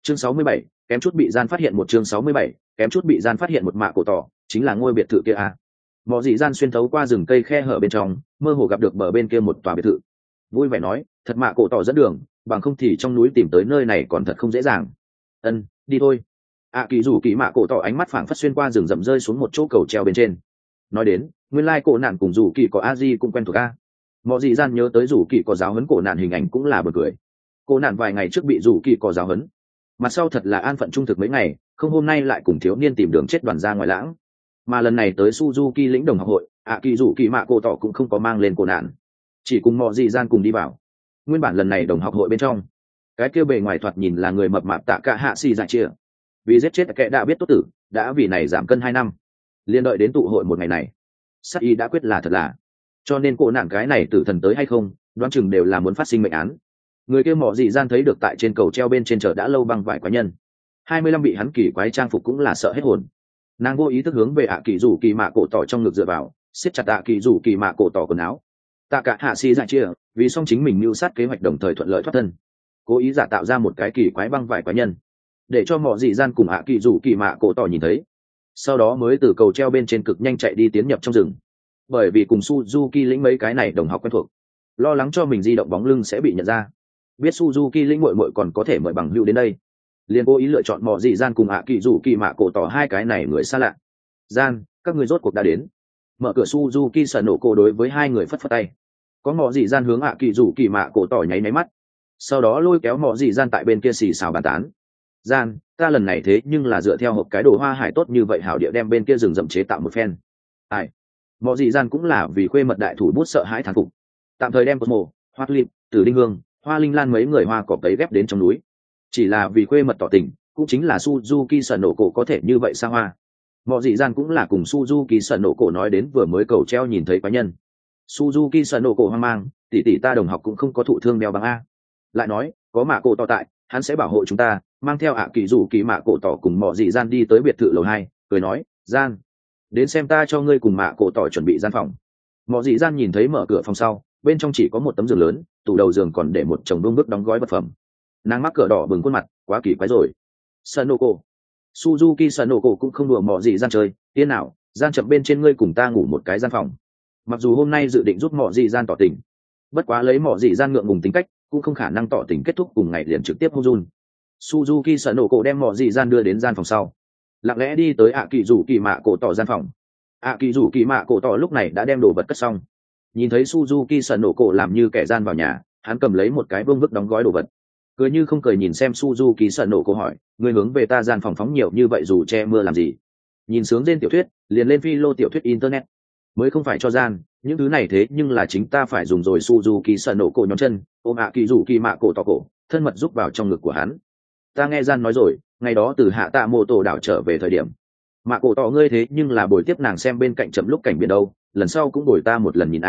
Chương 67, kém chút bị gian phát hiện một chương 67, kém chút bị gian phát hiện một mạ cổ tỏ, chính là ngôi biệt thự kia à. Mọ dị gian xuyên thấu qua rừng cây khe hở bên trong, mơ hồ gặp được bờ bên kia một tòa biệt thự. Vui vẻ nói, thật mạ cổ tỏ dẫn đường, bằng không thì trong núi tìm tới nơi này còn thật không dễ dàng. Ân, đi thôi. Kỳ rủ kỳ mạ cổ tỏ ánh mắt phảng phất xuyên qua rừng rậm rơi xuống một chỗ cầu treo bên trên. Nói đến, nguyên lai cổ nạn cùng rủ kỳ có a di cũng quen thuộc a. Mọ dị gian nhớ tới rủ kỳ có giáo huấn cổ nạn hình ảnh cũng là bật cười. Cổ nạn vài ngày trước bị rủ kỳ có giáo huấn, mặt sau thật là an phận trung thực mấy ngày, không hôm nay lại cùng thiếu niên tìm đường chết đoàn ra ngoài lãng. Mà lần này tới Suzuki lĩnh đồng học hội, kỳ rủ kỳ mạ cổ tỏ cũng không có mang lên cổ nạn, chỉ cùng mọ dị gian cùng đi vào. Nguyên bản lần này đồng học hội bên trong, cái kia bề ngoài thoạt nhìn là người mập mạp Tạ Cả Hạ Xỉ Dạ chia, vì giết chết kẻ đã biết tốt tử, đã vì này giảm cân 2 năm, liên đợi đến tụ hội một ngày này, sát y đã quyết là thật là, cho nên cổ nạn cái này tử thần tới hay không, đoán chừng đều là muốn phát sinh mệnh án. Người kia mọ dị gian thấy được tại trên cầu treo bên trên chợ đã lâu băng vải quái nhân 25 bị hắn kỳ quái trang phục cũng là sợ hết hồn. Nàng vô ý thức hướng về kỳ rủ kỳ mạ cổ tỏ trong ngực dựa vào, siết chặt kỳ rủ kỳ mạ cổ tỏ quần áo. Tạ Cả Hạ Xỉ Dạ chia vì xong chính mình mưu sát kế hoạch đồng thời thuận lợi thoát thân, cố ý giả tạo ra một cái kỳ quái băng vải quái nhân để cho mọ dị gian cùng kỳ rủ kỳ mạ cổ tỏ nhìn thấy, sau đó mới từ cầu treo bên trên cực nhanh chạy đi tiến nhập trong rừng. Bởi vì cùng Suzuki lĩnh mấy cái này đồng học quen thuộc, lo lắng cho mình di động bóng lưng sẽ bị nhận ra, biết Suzuki lĩnh muội muội còn có thể mời bằng hữu đến đây, liền cố ý lựa chọn mọ dị gian cùng kỳ rủ kỳ mạ cổ tỏ hai cái này người xa lạ. Gian, các người rốt cuộc đã đến. Mở cửa Suzuki sợ nổ cổ đối với hai người phất phất tay, có mọ dị gian hướng kỳ rủ kỳ mạ cổ tỏ nháy mắt, sau đó lôi kéo mọ dị gian tại bên kia xì xào bàn tán. Gian, ta lần này thế nhưng là dựa theo hộp cái đồ hoa hải tốt như vậy hảo địa đem bên kia rừng rậm chế tạo một phen. Ai, mọ dị gian cũng là vì khuê mật đại thủ bút sợ hãi thán phục, tạm thời đem Cosmo, Hoa Lip, Tử Đinh Hương, Hoa Linh Lan mấy người hoa cỏ cấy ghép đến trong núi, chỉ là vì khuê mật tỏ tình, cũng chính là Suzuki sợ nổ cổ có thể như vậy xa hoa. Mọ dị gian cũng là cùng Suzuki sợ nổ cổ nói đến vừa mới cầu treo nhìn thấy quái nhân. Suzuki sợ nổ cổ hoang mang, tỷ tỷ ta đồng học cũng không có thụ thương đeo bằng a. Lại nói, có mạ cổ tỏ tại, hắn sẽ bảo hộ chúng ta. Mang theo kỳ rủ kỳ mạ cổ tỏ cùng mọ dị gian đi tới biệt thự lầu 2, cười nói, gian, đến xem ta cho ngươi cùng mạ cổ tỏ chuẩn bị gian phòng. Mọ dị gian nhìn thấy mở cửa phòng sau, bên trong chỉ có một tấm giường lớn, tủ đầu giường còn để một chồng đung bước đóng gói vật phẩm. Nàng mắc cửa đỏ bừng khuôn mặt, quá kỳ quái rồi. Sanoko, Suzuki Sanoko cũng không đùa mọ dị gian chơi, tiên nào, gian chậm bên trên ngươi cùng ta ngủ một cái gian phòng. Mặc dù hôm nay dự định giúp mọ dị gian tỏ tình, bất quá lấy mọ dị gian ngượng ngùng tính cách, cũng không khả năng tỏ tình kết thúc cùng ngày liền trực tiếp hôn run. Suzuki sợ nổ cổ đem mọ dị gian đưa đến gian phòng sau, lặng lẽ đi tới kỳ rủ kỳ mạ cổ tỏ gian phòng. Kỳ rủ kỳ mạ cổ tỏ lúc này đã đem đồ vật cất xong, nhìn thấy Suzuki sợ nổ cổ làm như kẻ gian vào nhà, hắn cầm lấy một cái vương vức đóng gói đồ vật, cười như không cười nhìn xem Suzuki sợ nổ cổ hỏi, người hướng về ta gian phòng phóng nhiều như vậy dù che mưa làm gì? Nhìn sướng trên tiểu thuyết liền lên phi lô tiểu thuyết internet, mới không phải cho gian, những thứ này thế nhưng là chính ta phải dùng rồi. Suzuki sợ nổ cổ nhóm chân ôm kỳ rủ kỳ mạ cổ tỏ cổ, thân mật giúp vào trong ngực của hắn. Ta nghe gian nói rồi, ngày đó từ hạ tạ mô tổ đảo trở về thời điểm, mạ cổ tỏ ngươi thế nhưng là bồi tiếp nàng xem bên cạnh chậm lúc cảnh biển đâu, lần sau cũng bồi ta một lần nhìn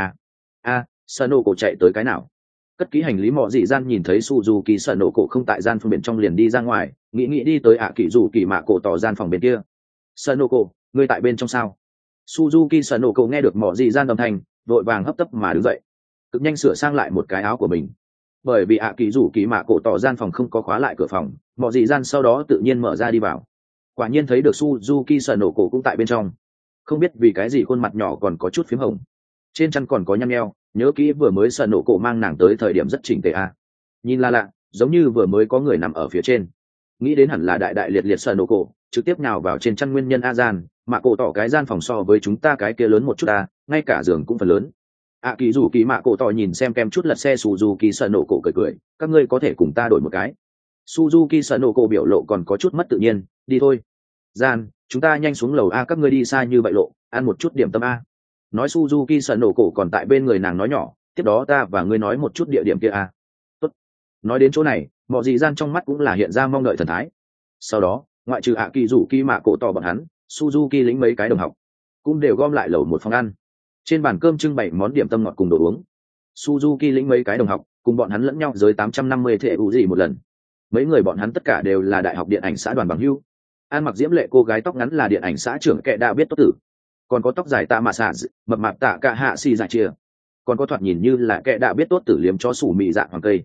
sợ nổ cổ chạy tới cái nào? Cất kỹ hành lý mọ dị gian nhìn thấy Suzuki sợ nổ cổ không tại gian phòng bên trong liền đi ra ngoài, nghĩ đi tới kỳ rủ kỳ mạ cổ tỏ gian phòng bên kia. Sợ nổ cổ, ngươi tại bên trong sao? Suzuki sợ nổ cổ nghe được mọ dị gian âm thanh, vội vàng hấp tấp mà đứng dậy, cực nhanh sửa sang lại một cái áo của mình. Bởi vì kỳ rủ kỳ mạ cổ tỏ gian phòng không có khóa lại cửa phòng, mọ dị gian sau đó tự nhiên mở ra đi vào, quả nhiên thấy được Suzuki sợ nổ cổ cũng tại bên trong. Không biết vì cái gì khuôn mặt nhỏ còn có chút phím hồng, trên chăn còn có nhăn nheo, nhớ kỹ vừa mới sợ nổ cổ mang nàng tới thời điểm rất chỉnh tề nhìn là lạ, giống như vừa mới có người nằm ở phía trên. Nghĩ đến hẳn là đại liệt liệt sợ nổ cổ trực tiếp nhào vào trên chăn nguyên nhân gian, mạ cổ tỏ cái gian phòng so với chúng ta cái kia lớn một chút ngay cả giường cũng phần lớn. Kỳ rủ kỳ mạ cổ tỏ nhìn xem kem chút lật xe Suzuki sợ nổ cổ cười, các ngươi có thể cùng ta đổi một cái. Suzuki sợ nổ cổ biểu lộ còn có chút mất tự nhiên, đi thôi. Gian, chúng ta nhanh xuống lầu các ngươi đi xa như vậy lộ, ăn một chút điểm tâm Nói Suzuki sợ nổ cổ còn tại bên người nàng nói nhỏ, tiếp đó ta và ngươi nói một chút địa điểm kia Tốt. Nói đến chỗ này, mọi dị gian trong mắt cũng là hiện ra mong đợi thần thái. Sau đó, ngoại trừ kỳ rủ kỳ mạ cổ tỏ bọn hắn, Suzuki lĩnh mấy cái đồng học cũng đều gom lại lầu một phòng ăn. Trên bàn cơm trưng bày món điểm tâm ngọt cùng đồ uống. Suzuki lĩnh mấy cái đồng học cùng bọn hắn lẫn nhau giới 850 thệ ủ gì một lần. Mấy người bọn hắn tất cả đều là đại học điện ảnh xã đoàn bằng hưu. An mặc diễm lệ cô gái tóc ngắn là điện ảnh xã trưởng kệ đã biết tốt tử, còn có tóc dài tạ mạ xạ mập mạp tạ cả hạ xì dạ chia, còn có thoạt nhìn như là kệ đã biết tốt tử liếm cho sủ mị dạ hoàng cây.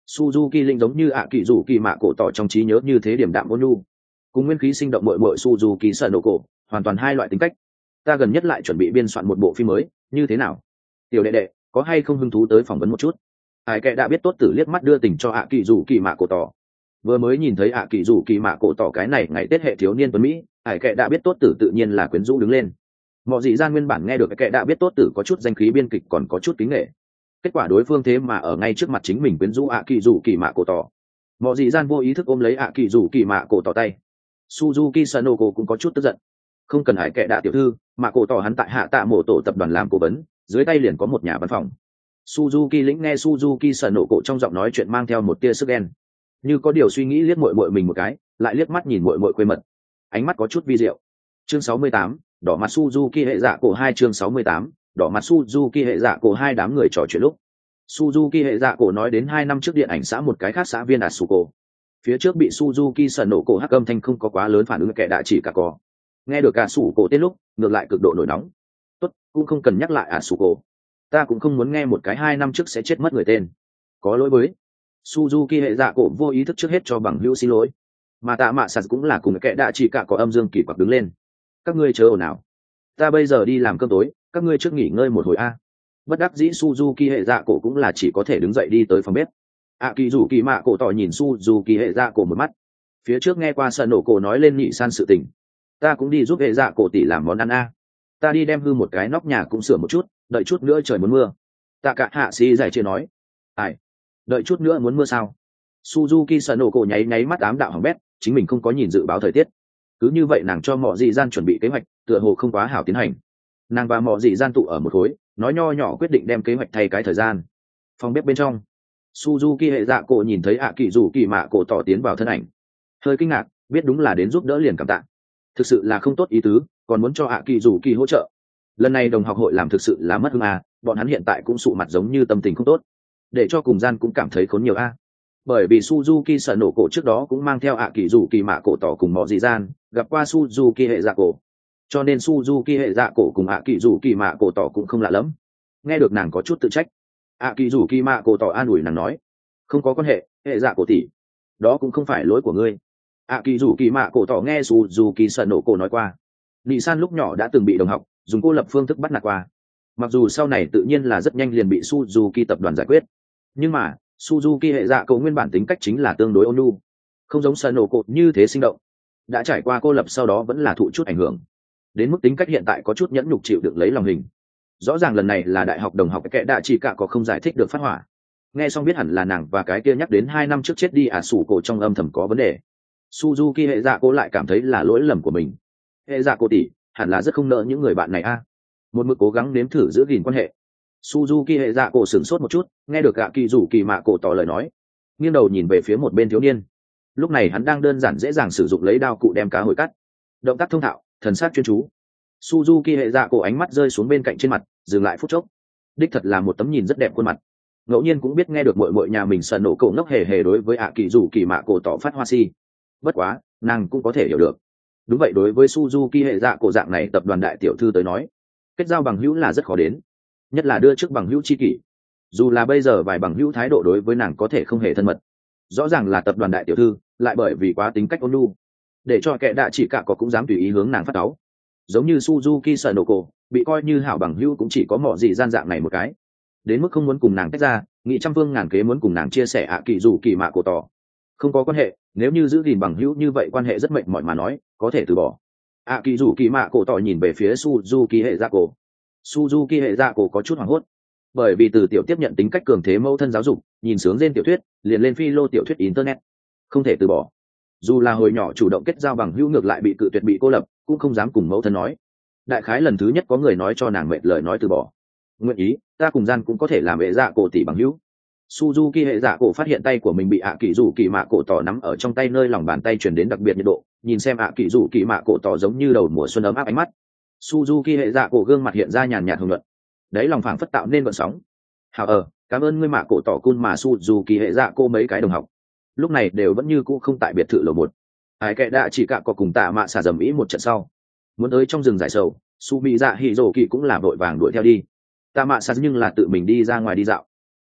Suzuki linh giống như ạ kỳ rủ kỳ mạ cổ tỏ trong trí nhớ như thế điểm đạm ôn nhu, cùng nguyên khí sinh động mội mội Suzuki sợ nổ cổ hoàn toàn hai loại tính cách. Ta gần nhất lại chuẩn bị biên soạn một bộ phim mới, như thế nào? Tiểu đệ đệ có hay không hứng thú tới phỏng vấn một chút? Hải kệ đã biết tốt tử liếc mắt đưa tình cho ạ kỳ rủ kỳ mạ cổ tỏ. Vừa mới nhìn thấy ạ kỳ rủ kỳ mạ cổ tỏ cái này ngày Tết hệ thiếu niên tuấn Mỹ, Hải kệ đã biết tốt tử tự nhiên là quyến rũ đứng lên. Mọi dị gian nguyên bản nghe được kệ đã biết tốt tử có chút danh khí biên kịch còn có chút kính nghệ, kết quả đối phương thế mà ở ngay trước mặt chính mình quyến rũ ạ kỳ rủ kỳ mạ cổ tỏ. Mọi dị gian vô ý thức ôm lấy ạ kỳ rủ kỳ mạ cổ tỏ tay. Suzuki Sanoko cũng có chút tức giận. Không cần Hải kệ đạ tiểu thư, mạ cổ tỏ hắn tại hạ tạ mổ tổ tập đoàn làm cố vấn, dưới tay liền có một nhà văn phòng. Suzuki lĩnh nghe Suzuki Sanoko trong giọng nói chuyện mang theo một tia sức ghen, như có điều suy nghĩ liếc muội muội mình một cái, lại liếc mắt nhìn muội muội quê mật, ánh mắt có chút vi diệu. Chương 68, đỏ mặt Suzuki hệ dạ cổ 2 chương 68, đỏ mặt Suzuki hệ dạ cổ 2 đám người trò chuyện lúc. Suzuki hệ dạ cổ nói đến 2 năm trước điện ảnh xã một cái khác xã viên Asuko. Phía trước bị Suzuki Sanoko hắc âm thanh không có quá lớn phản ứng kẻ đã chỉ cả cò. Nghe được Asuko tên lúc, ngược lại cực độ nổi nóng. Tốt, cũng không cần nhắc lại Asuko. Ta cũng không muốn nghe một cái 2 năm trước sẽ chết mất người tên. Có lỗi với Suzuki hệ dạ cổ vô ý thức trước hết cho bằng hữu xin lỗi, mà tạ mạ sạt cũng là cùng kẻ đã chỉ cả có âm dương kỳ quặc đứng lên. Các ngươi chờ ồn nào? Ta bây giờ đi làm cơm tối, các ngươi trước nghỉ ngơi một hồi a. Bất đắc dĩ Suzuki hệ dạ cổ cũng là chỉ có thể đứng dậy đi tới phòng bếp. Kỳ rủ kỳ mạ cổ tỏ nhìn Suzuki hệ dạ cổ một mắt. Phía trước nghe qua sân nổ cổ nói lên nhị san sự tình, ta cũng đi giúp hệ dạ cổ tỷ làm món ăn a. Ta đi đem hư một cái nóc nhà cũng sửa một chút, đợi chút nữa trời muốn mưa. Tạ cả hạ sĩ giải chia nói. Ai? Đợi chút nữa muốn mưa sao? Suzuki Sanoko nháy nháy mắt ám đạo hỏng bét, chính mình không có nhìn dự báo thời tiết. Cứ như vậy nàng cho mọi dị gian chuẩn bị kế hoạch, tựa hồ không quá hảo tiến hành. Nàng và mọi dị gian tụ ở một khối, nói nho nhỏ quyết định đem kế hoạch thay cái thời gian. Phòng bếp bên trong, Suzuki hệ dạ cổ nhìn thấy kỳ rủ kỳ mạ cổ tỏ tiến vào thân ảnh, hơi kinh ngạc, biết đúng là đến giúp đỡ liền cảm tạ. Thực sự là không tốt ý tứ, còn muốn cho kỳ rủ kỳ hỗ trợ. Lần này đồng học hội làm thực sự là mất hứng bọn hắn hiện tại cũng sụ mặt giống như tâm tình không tốt, để cho cùng gian cũng cảm thấy khốn nhiều bởi vì Suzuki sợ nổ cổ trước đó cũng mang theo kỳ rủ kỳ mạ cổ tỏ cùng mọi dị gian gặp qua Suzuki hệ dạ cổ, cho nên Suzuki hệ dạ cổ cùng kỳ rủ kỳ mạ cổ tỏ cũng không lạ lắm. Nghe được nàng có chút tự trách, kỳ rủ kỳ mạ cổ tỏ an ủi nàng nói, không có quan hệ, hệ dạ cổ tỷ, đó cũng không phải lỗi của ngươi. Kỳ rủ kỳ mạ cổ tỏ nghe Suzuki sợ nổ cổ nói qua, nị san lúc nhỏ đã từng bị đồng học dùng cô lập phương thức bắt nạt qua, mặc dù sau này tự nhiên là rất nhanh liền bị Suzuki tập đoàn giải quyết, nhưng mà Suzuki hệ dạ cổ nguyên bản tính cách chính là tương đối ôn nhu, không giống Sanoko như thế sinh động, đã trải qua cô lập sau đó vẫn là thụ chút ảnh hưởng, đến mức tính cách hiện tại có chút nhẫn nhục chịu đựng lấy lòng hình. Rõ ràng lần này là đại học đồng học kẻ đã chỉ cả có không giải thích được phát hỏa. Nghe xong biết hẳn là nàng và cái kia nhắc đến 2 năm trước chết đi sủ cổ trong âm thầm có vấn đề. Suzuki hệ dạ cổ lại cảm thấy là lỗi lầm của mình. Hệ dạ cổ tỷ hẳn là rất không nợ những người bạn này một mực cố gắng nếm thử giữ gìn quan hệ. Suzuki hệ dạ cổ sửng sốt một chút, nghe được kỳ rủ kỳ mạ cổ tỏ lời nói, nghiêng đầu nhìn về phía một bên thiếu niên. Lúc này hắn đang đơn giản dễ dàng sử dụng lấy đao cụ đem cá hồi cắt, động tác thông thạo, thần sắc chuyên chú. Suzuki hệ dạ cổ ánh mắt rơi xuống bên cạnh trên mặt, dừng lại phút chốc. Đích thật là một tấm nhìn rất đẹp khuôn mặt. Ngẫu nhiên cũng biết nghe được muội muội nhà mình sần nổ cổ ngốc hề hề đối với kỳ rủ kỳ mạ cổ tỏ phát hoa si. Bất quá, nàng cũng có thể hiểu được. Đúng vậy, đối với Suzuki hệ dạ cổ dạng này tập đoàn đại tiểu thư tới nói, kết giao bằng hữu là rất khó đến, nhất là đưa trước bằng hữu chi kỷ. Dù là bây giờ vài bằng hữu thái độ đối với nàng có thể không hề thân mật, rõ ràng là tập đoàn đại tiểu thư, lại bởi vì quá tính cách ôn nhu, để cho kẻ đạ chỉ cả có cũng dám tùy ý hướng nàng phát cáu. Giống như Suzuki Sanoko, bị coi như hảo bằng hữu cũng chỉ có mọ gì gian dạng này một cái, đến mức không muốn cùng nàng tách ra, nghĩ trăm phương ngàn kế muốn cùng nàng chia sẻ kỳ rủ kỳ mạ cổ tỏ. Không có quan hệ, nếu như giữ gìn bằng hữu như vậy quan hệ rất mệt mỏi mà nói, có thể từ bỏ. Kỳ rủ kỳ mạ cổ tỏ nhìn về phía Suzuki hệ dạ cổ. Suzuki hệ dạ cổ có chút hoảng hốt, bởi vì từ tiểu tiếp nhận tính cách cường thế mẫu thân giáo dục, nhìn sướng trên tiểu thuyết, liền lên phi lô tiểu thuyết internet, không thể từ bỏ. Dù là hồi nhỏ chủ động kết giao bằng hữu ngược lại bị cự tuyệt bị cô lập, cũng không dám cùng mẫu thân nói. Đại khái lần thứ nhất có người nói cho nàng mệt lời nói từ bỏ. Nguyện ý, ta cùng gian cũng có thể làm hệ dạ cổ tỷ bằng hữu. Suzuki hệ dạ cổ phát hiện tay của mình bị kỳ rủ kỳ mạ cổ tỏ nắm ở trong tay, nơi lòng bàn tay truyền đến đặc biệt nhiệt độ, nhìn xem kỳ rủ kỳ mạ cổ tỏ giống như đầu mùa xuân ấm áp ánh mắt. Suzuki hệ dạ cổ gương mặt hiện ra nhàn nhạt hồng nhuận, đấy lòng phảng phất tạo nên vận sóng. Hảo cảm ơn ngươi mạ cổ tỏ cun. Mà Suzuki hệ dạ cổ mấy cái đồng học lúc này đều vẫn như cũ không tại biệt thự lầu 1. Ai kệ đã chỉ cả có cùng tạ mạ xả dầm ý một trận sau, muốn tới trong rừng giải sầu, su mỹ dạ hỉ rồ kỳ cũng là vội vàng đuổi theo đi. Tạ mạ xả nhưng là tự mình đi ra ngoài đi dạo.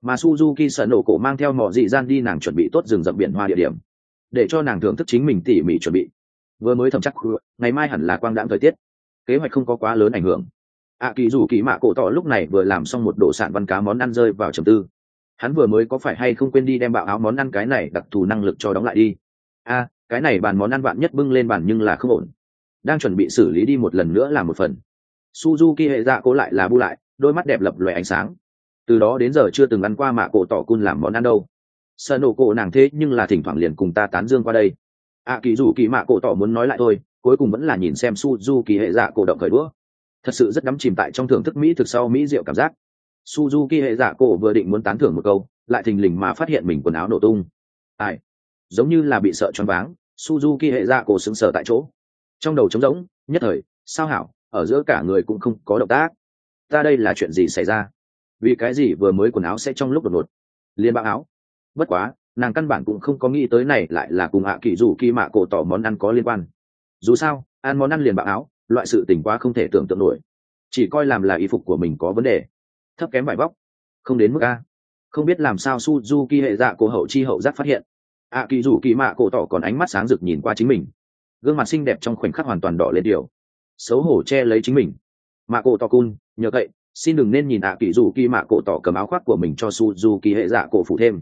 mà Suzuki sợ nổ cổ mang theo mỏ dị gian đi nàng chuẩn bị tốt rừng rậm biển hoa địa điểm để cho nàng thưởng thức chính mình tỉ mỉ chuẩn bị. Vừa mới thẩm chắc ngày mai hẳn là quang đãng thời tiết, kế hoạch không có quá lớn ảnh hưởng. Kỳ dù kỳ mạ cổ tỏ lúc này vừa làm xong một đồ sạn văn cá món ăn rơi vào trầm tư. Hắn vừa mới có phải hay không quên đi đem bạo áo món ăn cái này đặc thù năng lực cho đóng lại đi. Cái này bàn món ăn vạn nhất bưng lên bàn nhưng là không ổn, đang chuẩn bị xử lý đi một lần nữa làm một phần. Suzuki hệ dạ cố lại là bu lại, đôi mắt đẹp lập lòe ánh sáng. Từ đó đến giờ chưa từng ăn qua mạ cổ tỏ cun làm món ăn đâu. Sợ nổ cổ nàng thế nhưng là thỉnh thoảng liền cùng ta tán dương qua đây. Kỳ dù kỳ mạ cổ tỏ muốn nói lại thôi, cuối cùng vẫn là nhìn xem Suzuki hệ dạ cổ động khởi đũa. Thật sự rất đắm chìm tại trong thưởng thức mỹ thực sau mỹ rượu cảm giác. Suzuki hệ dạ cổ vừa định muốn tán thưởng một câu, lại thình lình mà phát hiện mình quần áo nổ tung. Giống như là bị sợ choáng váng, Suzuki hệ dạ cổ sững sờ tại chỗ. Trong đầu trống rỗng, nhất thời, sao hảo, ở giữa cả người cũng không có động tác. Ta đây là chuyện gì xảy ra? Vì cái gì vừa mới quần áo sẽ trong lúc đột ngột liền bạo áo? Bất quá, nàng căn bản cũng không có nghĩ tới này lại là cùng kỳ dù kỳ mạ cổ tỏ món ăn có liên quan. Dù sao, ăn món ăn liền bạo áo, loại sự tình quá không thể tưởng tượng nổi. Chỉ coi làm là y phục của mình có vấn đề, thấp kém vải vóc, không đến mức a. Không biết làm sao Suzuki hệ dạ cổ hậu chi hậu giác phát hiện, kỳ dù kỳ mạ cổ tỏ còn ánh mắt sáng rực nhìn qua chính mình, gương mặt xinh đẹp trong khoảnh khắc hoàn toàn đỏ lên điều, xấu hổ che lấy chính mình. Mạ cổ tỏ cun, nhờ vậy xin đừng nên nhìn kỳ dù kỳ mạ cổ tỏ cầm áo khoác của mình cho Suzuki hệ dạ cổ phủ thêm.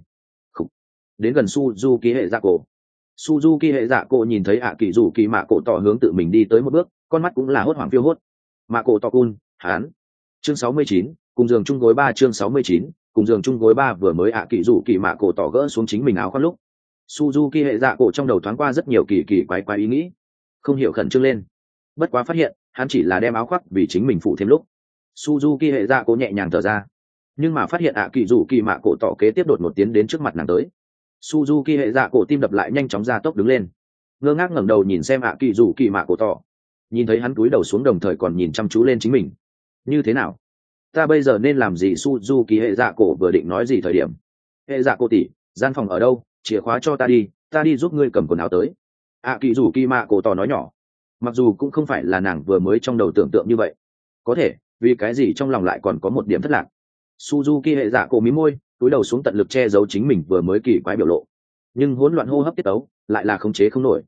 Đến gần Suzuki hệ dạ cổ, Suzuki hệ dạ cổ nhìn thấy kỳ dù kỳ mạ cổ tỏ hướng tự mình đi tới một bước, con mắt cũng là hốt hoảng phiêu hốt. Mạ cổ tỏ cun, hán. Chương 69, cùng giường chung gối 3 chương 69, cùng giường chung gối 3 vừa mới kỳ dù kỳ mạ cổ tỏ gỡ xuống chính mình áo khoác lúc, Suzuki hệ dạ cổ trong đầu thoáng qua rất nhiều kỳ kỳ quái quái ý nghĩ, không hiểu khẩn trương lên. Bất quá phát hiện, hắn chỉ là đem áo khoác vì chính mình phụ thêm lúc. Suzuki hệ dạ cổ nhẹ nhàng thở ra, nhưng mà phát hiện kỳ dù kỳ mạ cổ tỏ kế tiếp đột một tiến đến trước mặt nàng tới. Suzuki hệ dạ cổ tim đập lại nhanh chóng ra tốc đứng lên, ngơ ngác ngẩng đầu nhìn xem kỳ dù kỳ mạ cổ tỏ. Nhìn thấy hắn cúi đầu xuống đồng thời còn nhìn chăm chú lên chính mình. Như thế nào? Ta bây giờ nên làm gì? Suzuki hệ dạ cổ vừa định nói gì thời điểm, hệ dạ cổ tỷ, gian phòng ở đâu, chìa khóa cho ta đi giúp ngươi cầm quần áo tới. Kỳ dù kỳ mạ cổ tỏ nói nhỏ, mặc dù cũng không phải là nàng vừa mới trong đầu tưởng tượng như vậy. Có thể, vì cái gì trong lòng lại còn có một điểm thất lạc. Suzuki hệ dạ cổ mí môi, cúi đầu xuống tận lực che giấu chính mình vừa mới kỳ quái biểu lộ, nhưng hỗn loạn hô hấp tiết tấu lại là khống chế không nổi.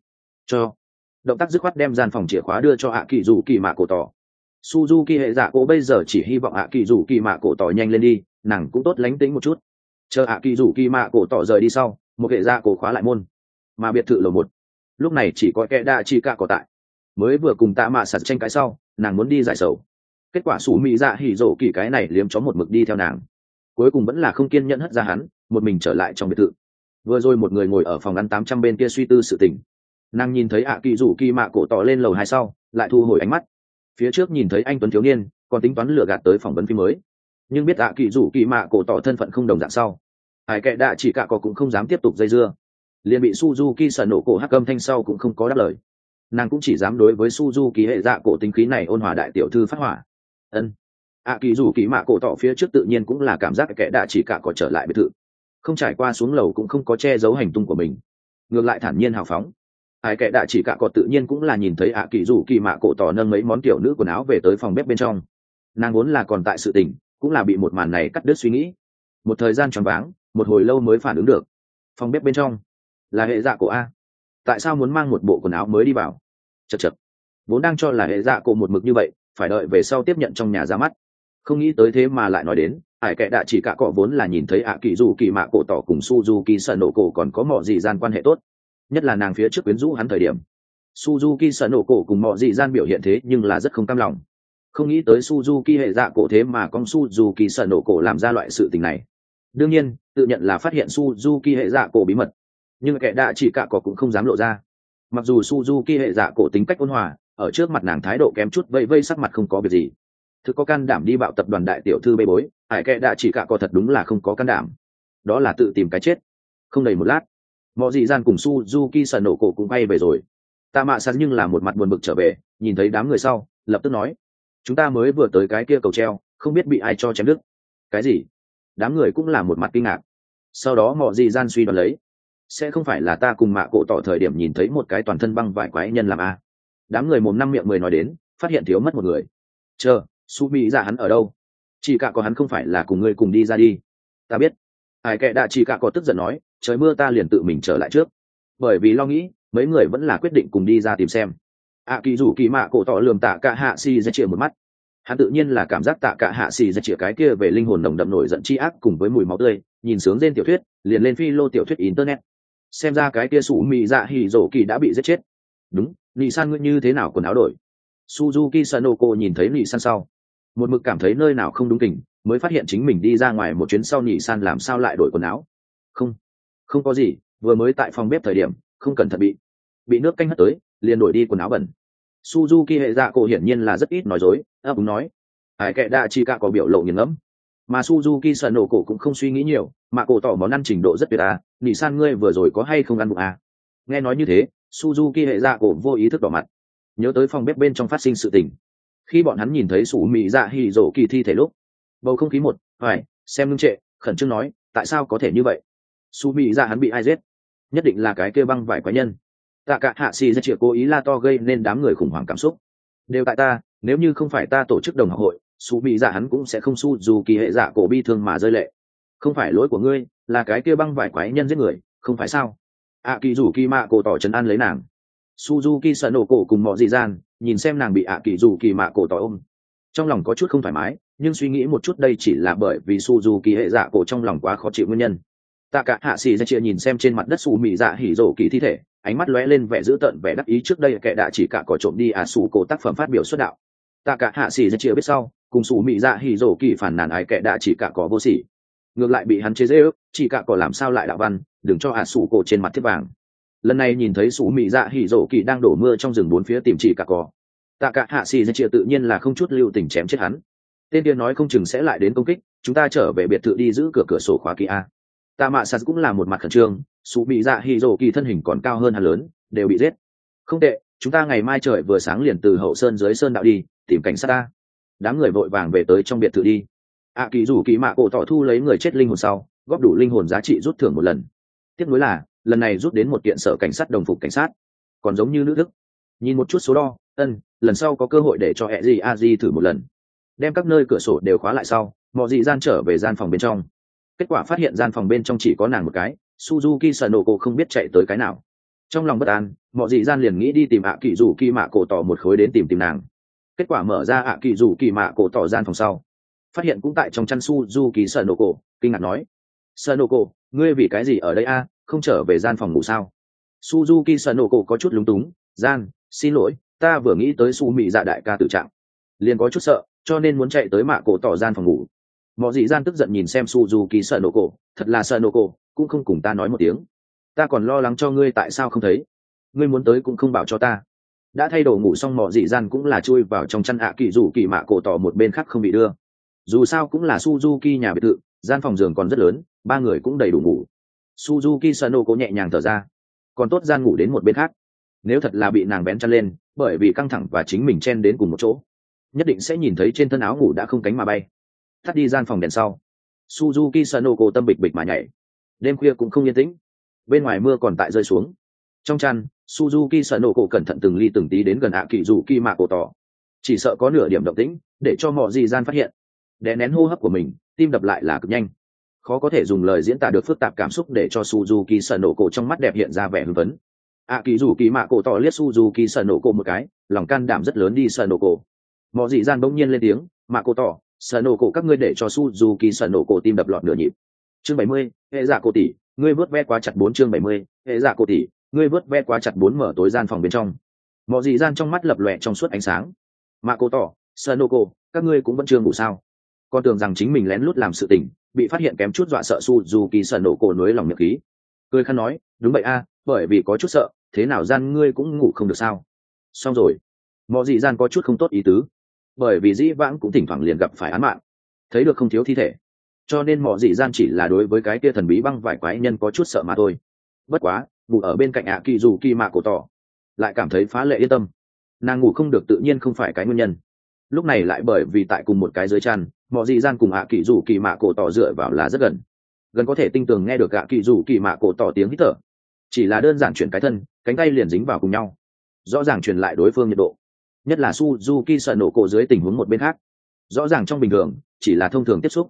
Động tác dứt khoát đem gian phòng chìa khóa đưa cho kỳ dù kỳ mạ cổ tỏ. Suzuki hệ dạ cổ bây giờ chỉ hy vọng kỳ dù kỳ mạ cổ tỏ nhanh lên đi, nàng cũng tốt lánh tính một chút. Chờ kỳ dù kỳ mạ cổ tỏ rời đi sau, một hệ dạ cổ khóa lại môn, mà biệt thự lầu 1 lúc này chỉ có kẻ đa chi cả có tại. Mới vừa cùng tạ mạ sạt tranh cãi sau, nàng muốn đi giải sầu, kết quả sủ mỹ dạ hỉ rổ kỳ cái này liếm chó một mực đi theo nàng, cuối cùng vẫn là không kiên nhẫn hất ra hắn, một mình trở lại trong biệt thự. Vừa rồi một người ngồi ở phòng ăn 800 bên kia suy tư sự tình, nàng nhìn thấy kỳ dù kỳ mạ cổ tỏ lên lầu 2 sau, lại thu hồi ánh mắt. Phía trước nhìn thấy anh tuấn thiếu niên còn tính toán lừa gạt tới phỏng vấn phim mới, nhưng biết kỳ dù kỳ mạ cổ tỏ thân phận không đồng dạng sau, hải kệ đạ chỉ cả có cũng không dám tiếp tục dây dưa, liền bị Suzuki sợ nổ cổ hắc âm thanh sau cũng không có đáp lời. Nàng cũng chỉ dám đối với Suzuki hệ dạ cổ tính khí này ôn hòa đại tiểu thư phát hỏa. Kỳ dù kỳ mạ cổ tỏ phía trước tự nhiên cũng là cảm giác kẻ đạ chỉ cả có trở lại biệt thự, không trải qua xuống lầu cũng không có che giấu hành tung của mình, ngược lại thản nhiên hào phóng. Ai kẻ đạ chỉ cả có tự nhiên cũng là nhìn thấy kỳ dù kỳ mạ cổ tỏ nâng mấy món kiểu nữ quần áo về tới phòng bếp bên trong. Nàng vốn là còn tại sự tình, cũng là bị một màn này cắt đứt suy nghĩ, một thời gian choáng váng, một hồi lâu mới phản ứng được. Phòng bếp bên trong là hệ dạ cổ a, tại sao muốn mang một bộ quần áo mới đi vào? Chật, vốn đang cho là hệ dạ cổ một mực như vậy, phải đợi về sau tiếp nhận trong nhà ra mắt, không nghĩ tới thế mà lại nói đến hải kệ đạ chỉ cả cọ vốn là nhìn thấy kỳ dù kỳ mạ cổ tỏ cùng Suzuki sợ nổ cổ còn có mọ gì gian quan hệ tốt, nhất là nàng phía trước quyến rũ hắn thời điểm, Suzuki sợ nổ cổ cùng mọ gì gian biểu hiện thế nhưng là rất không cam lòng. Không nghĩ tới Suzuki hệ dạ cổ thế mà con Suzuki sợ nổ cổ làm ra loại sự tình này. Đương nhiên tự nhận là phát hiện Suzuki hệ dạ cổ bí mật, nhưng kẻ đạ chỉ cả cọ cũng không dám lộ ra. Mặc dù Suzuki hệ dạ cổ tính cách ôn hòa, ở trước mặt nàng thái độ kém chút vây sắc mặt không có việc gì, thực có can đảm đi bạo tập đoàn đại tiểu thư bê bối, hải kệ đạ chỉ cả có thật đúng là không có can đảm, đó là tự tìm cái chết. Không đầy một lát, mọi dị gian cùng Suzuki sợ nổ cổ cũng bay về rồi. Ta mạ sẵn nhưng là một mặt buồn bực trở về, nhìn thấy đám người sau lập tức nói, chúng ta mới vừa tới cái kia cầu treo, không biết bị ai cho chém đứt. Cái gì? Đám người cũng là một mặt kinh ngạc. Sau đó mọi dị gian suy đoán lấy, sẽ không phải là ta cùng mạ cổ tỏ thời điểm nhìn thấy một cái toàn thân băng vải quái nhân làm a? Đám người mồm năm miệng mười nói đến, phát hiện thiếu mất một người. Su mỹ dạ hắn ở đâu? Chỉ cả có hắn không phải là cùng ngươi cùng đi ra đi? Ta biết, Ai kệ đạ chỉ cả có tức giận nói, trời mưa ta liền tự mình trở lại trước, bởi vì lo nghĩ mấy người vẫn là quyết định cùng đi ra tìm xem. Kỳ rủ kỳ mạ cổ tỏ lườm Tạ Cả Hạ xì ra chĩa một mắt, hắn tự nhiên là cảm giác Tạ Cả Hạ xì ra chĩa cái kia về linh hồn nồng đậm nổi giận chi ác cùng với mùi máu tươi, nhìn sướng trên tiểu thuyết liền lên phi lô tiểu thuyết internet, xem ra cái kia sủ mị dạ hỉ rổ kỳ đã bị giết chết. Đúng, nị san ngươi như thế nào quần áo đổi? Suzuki Sanoko nhìn thấy nị san sau một mực cảm thấy nơi nào không đúng tình, mới phát hiện chính mình đi ra ngoài một chuyến sau nị san làm sao lại đổi quần áo. Không có gì, vừa mới tại phòng bếp thời điểm không cẩn thận bị nước canh hất tới liền đổi đi quần áo bẩn. Suzuki hệ dạ cổ hiển nhiên là rất ít nói dối, ấp úng nói. Hải kệ đạ chi cả có biểu lộ nghiền ngẫm, mà Suzuki Sanoko cũng không suy nghĩ nhiều, mà cổ tỏ món ăn trình độ rất tuyệt à, nị san ngươi vừa rồi có hay không ăn bụng à? Nghe nói như thế, Suzuki hệ dạ cổ vô ý thức đỏ mặt, nhớ tới phòng bếp bên trong phát sinh sự tình. Khi bọn hắn nhìn thấy sủ mị dạ hỉ rổ kỳ thi thể lúc, bầu không khí xem ngưng trệ, khẩn trương nói, tại sao có thể như vậy? Su mị dạ hắn bị ai giết? Nhất định là cái kia băng vải quái nhân. Tạ Cả Hạ xì ra chĩa cố ý la to gây nên đám người khủng hoảng cảm xúc. Đều tại ta, nếu như không phải ta tổ chức đồng học hội, su mị dạ hắn cũng sẽ không su dù kỳ hệ dạ cổ bi thương mà rơi lệ. Không phải lỗi của ngươi, là cái kia băng vải quái nhân giết người, không phải sao? Kỳ rủ kỳ mạ cổ tỏ trấn an lấy nàng. Suzuki sợ nổ cổ cùng mọi dị gian nhìn xem nàng bị kỳ rủ kỳ mạ cổ tỏ ôm, trong lòng có chút không thoải mái, nhưng suy nghĩ một chút đây chỉ là bởi vì Suzuki hệ dạ cổ trong lòng quá khó chịu nguyên nhân. Tạ Cả Hạ xì ra chia nhìn xem trên mặt đất sủ mị dạ hỉ rổ kỳ thi thể, ánh mắt lóe lên vẻ dữ tợn vẻ đắc ý, trước đây kẻ đã chỉ cả có trộm đi sủ cổ tác phẩm phát biểu xuất đạo. Tạ Cả Hạ xì ra chia biết sau cùng sủ mị dạ hỉ rổ kỳ phản nàn ai kẻ đã chỉ cả có vô sỉ, ngược lại bị hắn chế giễu, chỉ cả có làm sao lại đạo văn đừng cho sủ cổ trên mặt thiết vàng. Lần này nhìn thấy sủ mị dạ hỉ rổ kỳ đang đổ mưa trong rừng bốn phía tìm chỉ cả cỏ, Tạ Cả Hạ xì ra chia tự nhiên là không chút lưu tình chém chết hắn. Tên kia nói không chừng sẽ lại đến công kích, chúng ta trở về biệt thự đi giữ cửa sổ khóa kỹ a. Tạ Mạ Sạt cũng là một mặt khẩn trương, sủ mị dạ hỉ rổ kỳ thân hình còn cao hơn hắn lớn, đều bị giết. Không tệ, chúng ta ngày mai trời vừa sáng liền từ hậu sơn dưới sơn đạo đi tìm cảnh sát ta. Đám người vội vàng về tới trong biệt thự đi. Kỳ rủ kỳ mạ cổ tỏ thu lấy người chết linh hồn sau, góp đủ linh hồn giá trị rút thưởng một lần. Tiếp nối là lần này rút đến một kiện sở cảnh sát đồng phục cảnh sát, còn giống như nữ đức. Nhìn một chút số đo, lần sau có cơ hội để cho Eji thử một lần. Đem các nơi cửa sổ đều khóa lại sau, mọi dị gian trở về gian phòng bên trong. Kết quả phát hiện gian phòng bên trong chỉ có nàng một cái, Suzuki Sanoko không biết chạy tới cái nào. Trong lòng bất an, mọi dị gian liền nghĩ đi tìm kỳ rủ kỳ mạ cổ tỏ một khối đến tìm nàng. Kết quả mở ra kỳ rủ kỳ mạ cổ tỏ gian phòng sau, phát hiện cũng tại trong chăn Suzuki Sanoko, kinh ngạc nói: Sanoko, ngươi vì cái gì ở đây a, không trở về gian phòng ngủ sao? Suzuki Sanoko có chút lúng túng, xin lỗi, ta vừa nghĩ tới su mị dạ đại ca tử trạng, liền có chút sợ, cho nên muốn chạy tới mạ cổ tỏ gian phòng ngủ. Mọi dị gian tức giận nhìn xem Suzuki Sanoko, thật là Sanoko, cũng không cùng ta nói một tiếng. Ta còn lo lắng cho ngươi tại sao không thấy. Ngươi muốn tới cũng không bảo cho ta. Đã thay đồ ngủ xong mọi dị gian cũng là chui vào trong chăn kỳ rủ kỳ mạ cổ tỏ một bên khác không bị đưa. Dù sao cũng là Suzuki nhà biệt thự, gian phòng giường còn rất lớn, ba người cũng đầy đủ ngủ. Suzuki Sanoko nhẹ nhàng thở ra, còn tốt gian ngủ đến một bên khác. Nếu thật là bị nàng bén chăn lên, bởi vì căng thẳng và chính mình chen đến cùng một chỗ, nhất định sẽ nhìn thấy trên thân áo ngủ đã không cánh mà bay. Tắt đi gian phòng đèn sau, Suzuki Sanoko tâm bịch bịch mà nhảy. Đêm khuya cũng không yên tĩnh, bên ngoài mưa còn tại rơi xuống. Trong chăn, Suzuki Sanoko cẩn thận từng ly từng tí đến gần kỳ rủ kỳ mạ cổ tỏ, chỉ sợ có nửa điểm động tĩnh để cho mọi gì gian phát hiện. Đè nén hô hấp của mình, tim đập lại là cực nhanh, khó có thể dùng lời diễn tả được phức tạp cảm xúc để cho Suzuki Sanoko trong mắt đẹp hiện ra vẻ hưng phấn. Kỳ rủ kỳ mạ cổ tỏ liếc Suzuki Sanoko một cái, lòng can đảm rất lớn đi Sanoko. Mọi dị gian bỗng nhiên lên tiếng: mạ cổ tỏ, Sanoko các ngươi để cho Suzuki Sanoko tim đập loạn nửa nhịp. Chương 70, hệ dạ cổ tỷ, ngươi vớt ve quá chặt 4. Chương 70, hệ dạ cổ tỷ, ngươi vớt ve quá chặt 4. Mở tối gian phòng bên trong, mọi dị gian trong mắt lập lòe trong suốt ánh sáng. Mạ cổ tỏ, Sanoko, các ngươi cũng vẫn chưa ngủ sao? Con tưởng rằng chính mình lén lút làm sự tình, bị phát hiện kém chút dọa sợ Suzuki Sanoko nuối lòng miệng khí, cười khăn nói: đúng vậy a, bởi vì có chút sợ, thế nào gian ngươi cũng ngủ không được sao? Xong rồi. Mọi dị gian có chút không tốt ý tứ, bởi vì dĩ vãng cũng thỉnh thoảng liền gặp phải án mạng, thấy được không thiếu thi thể, cho nên mọi dị gian chỉ là đối với cái kia thần bí băng vải quái nhân có chút sợ mà thôi. Bất quá ngủ ở bên cạnh kỳ dù kỳ mạ cổ tỏ lại cảm thấy phá lệ yên tâm. Nàng ngủ không được tự nhiên không phải cái nguyên nhân, lúc này lại bởi vì tại cùng một cái dưới chăn, mọi dị gian cùng kỳ dù kỳ mạ cổ tỏ dựa vào là rất gần, gần có thể tinh tường nghe được kỳ dù kỳ mạ cổ tỏ tiếng hít thở. Chỉ là đơn giản chuyển cái thân, cánh tay liền dính vào cùng nhau, rõ ràng truyền lại đối phương nhiệt độ. Nhất là Suzuki Sanoko dưới tình huống một bên khác, rõ ràng trong bình thường chỉ là thông thường tiếp xúc,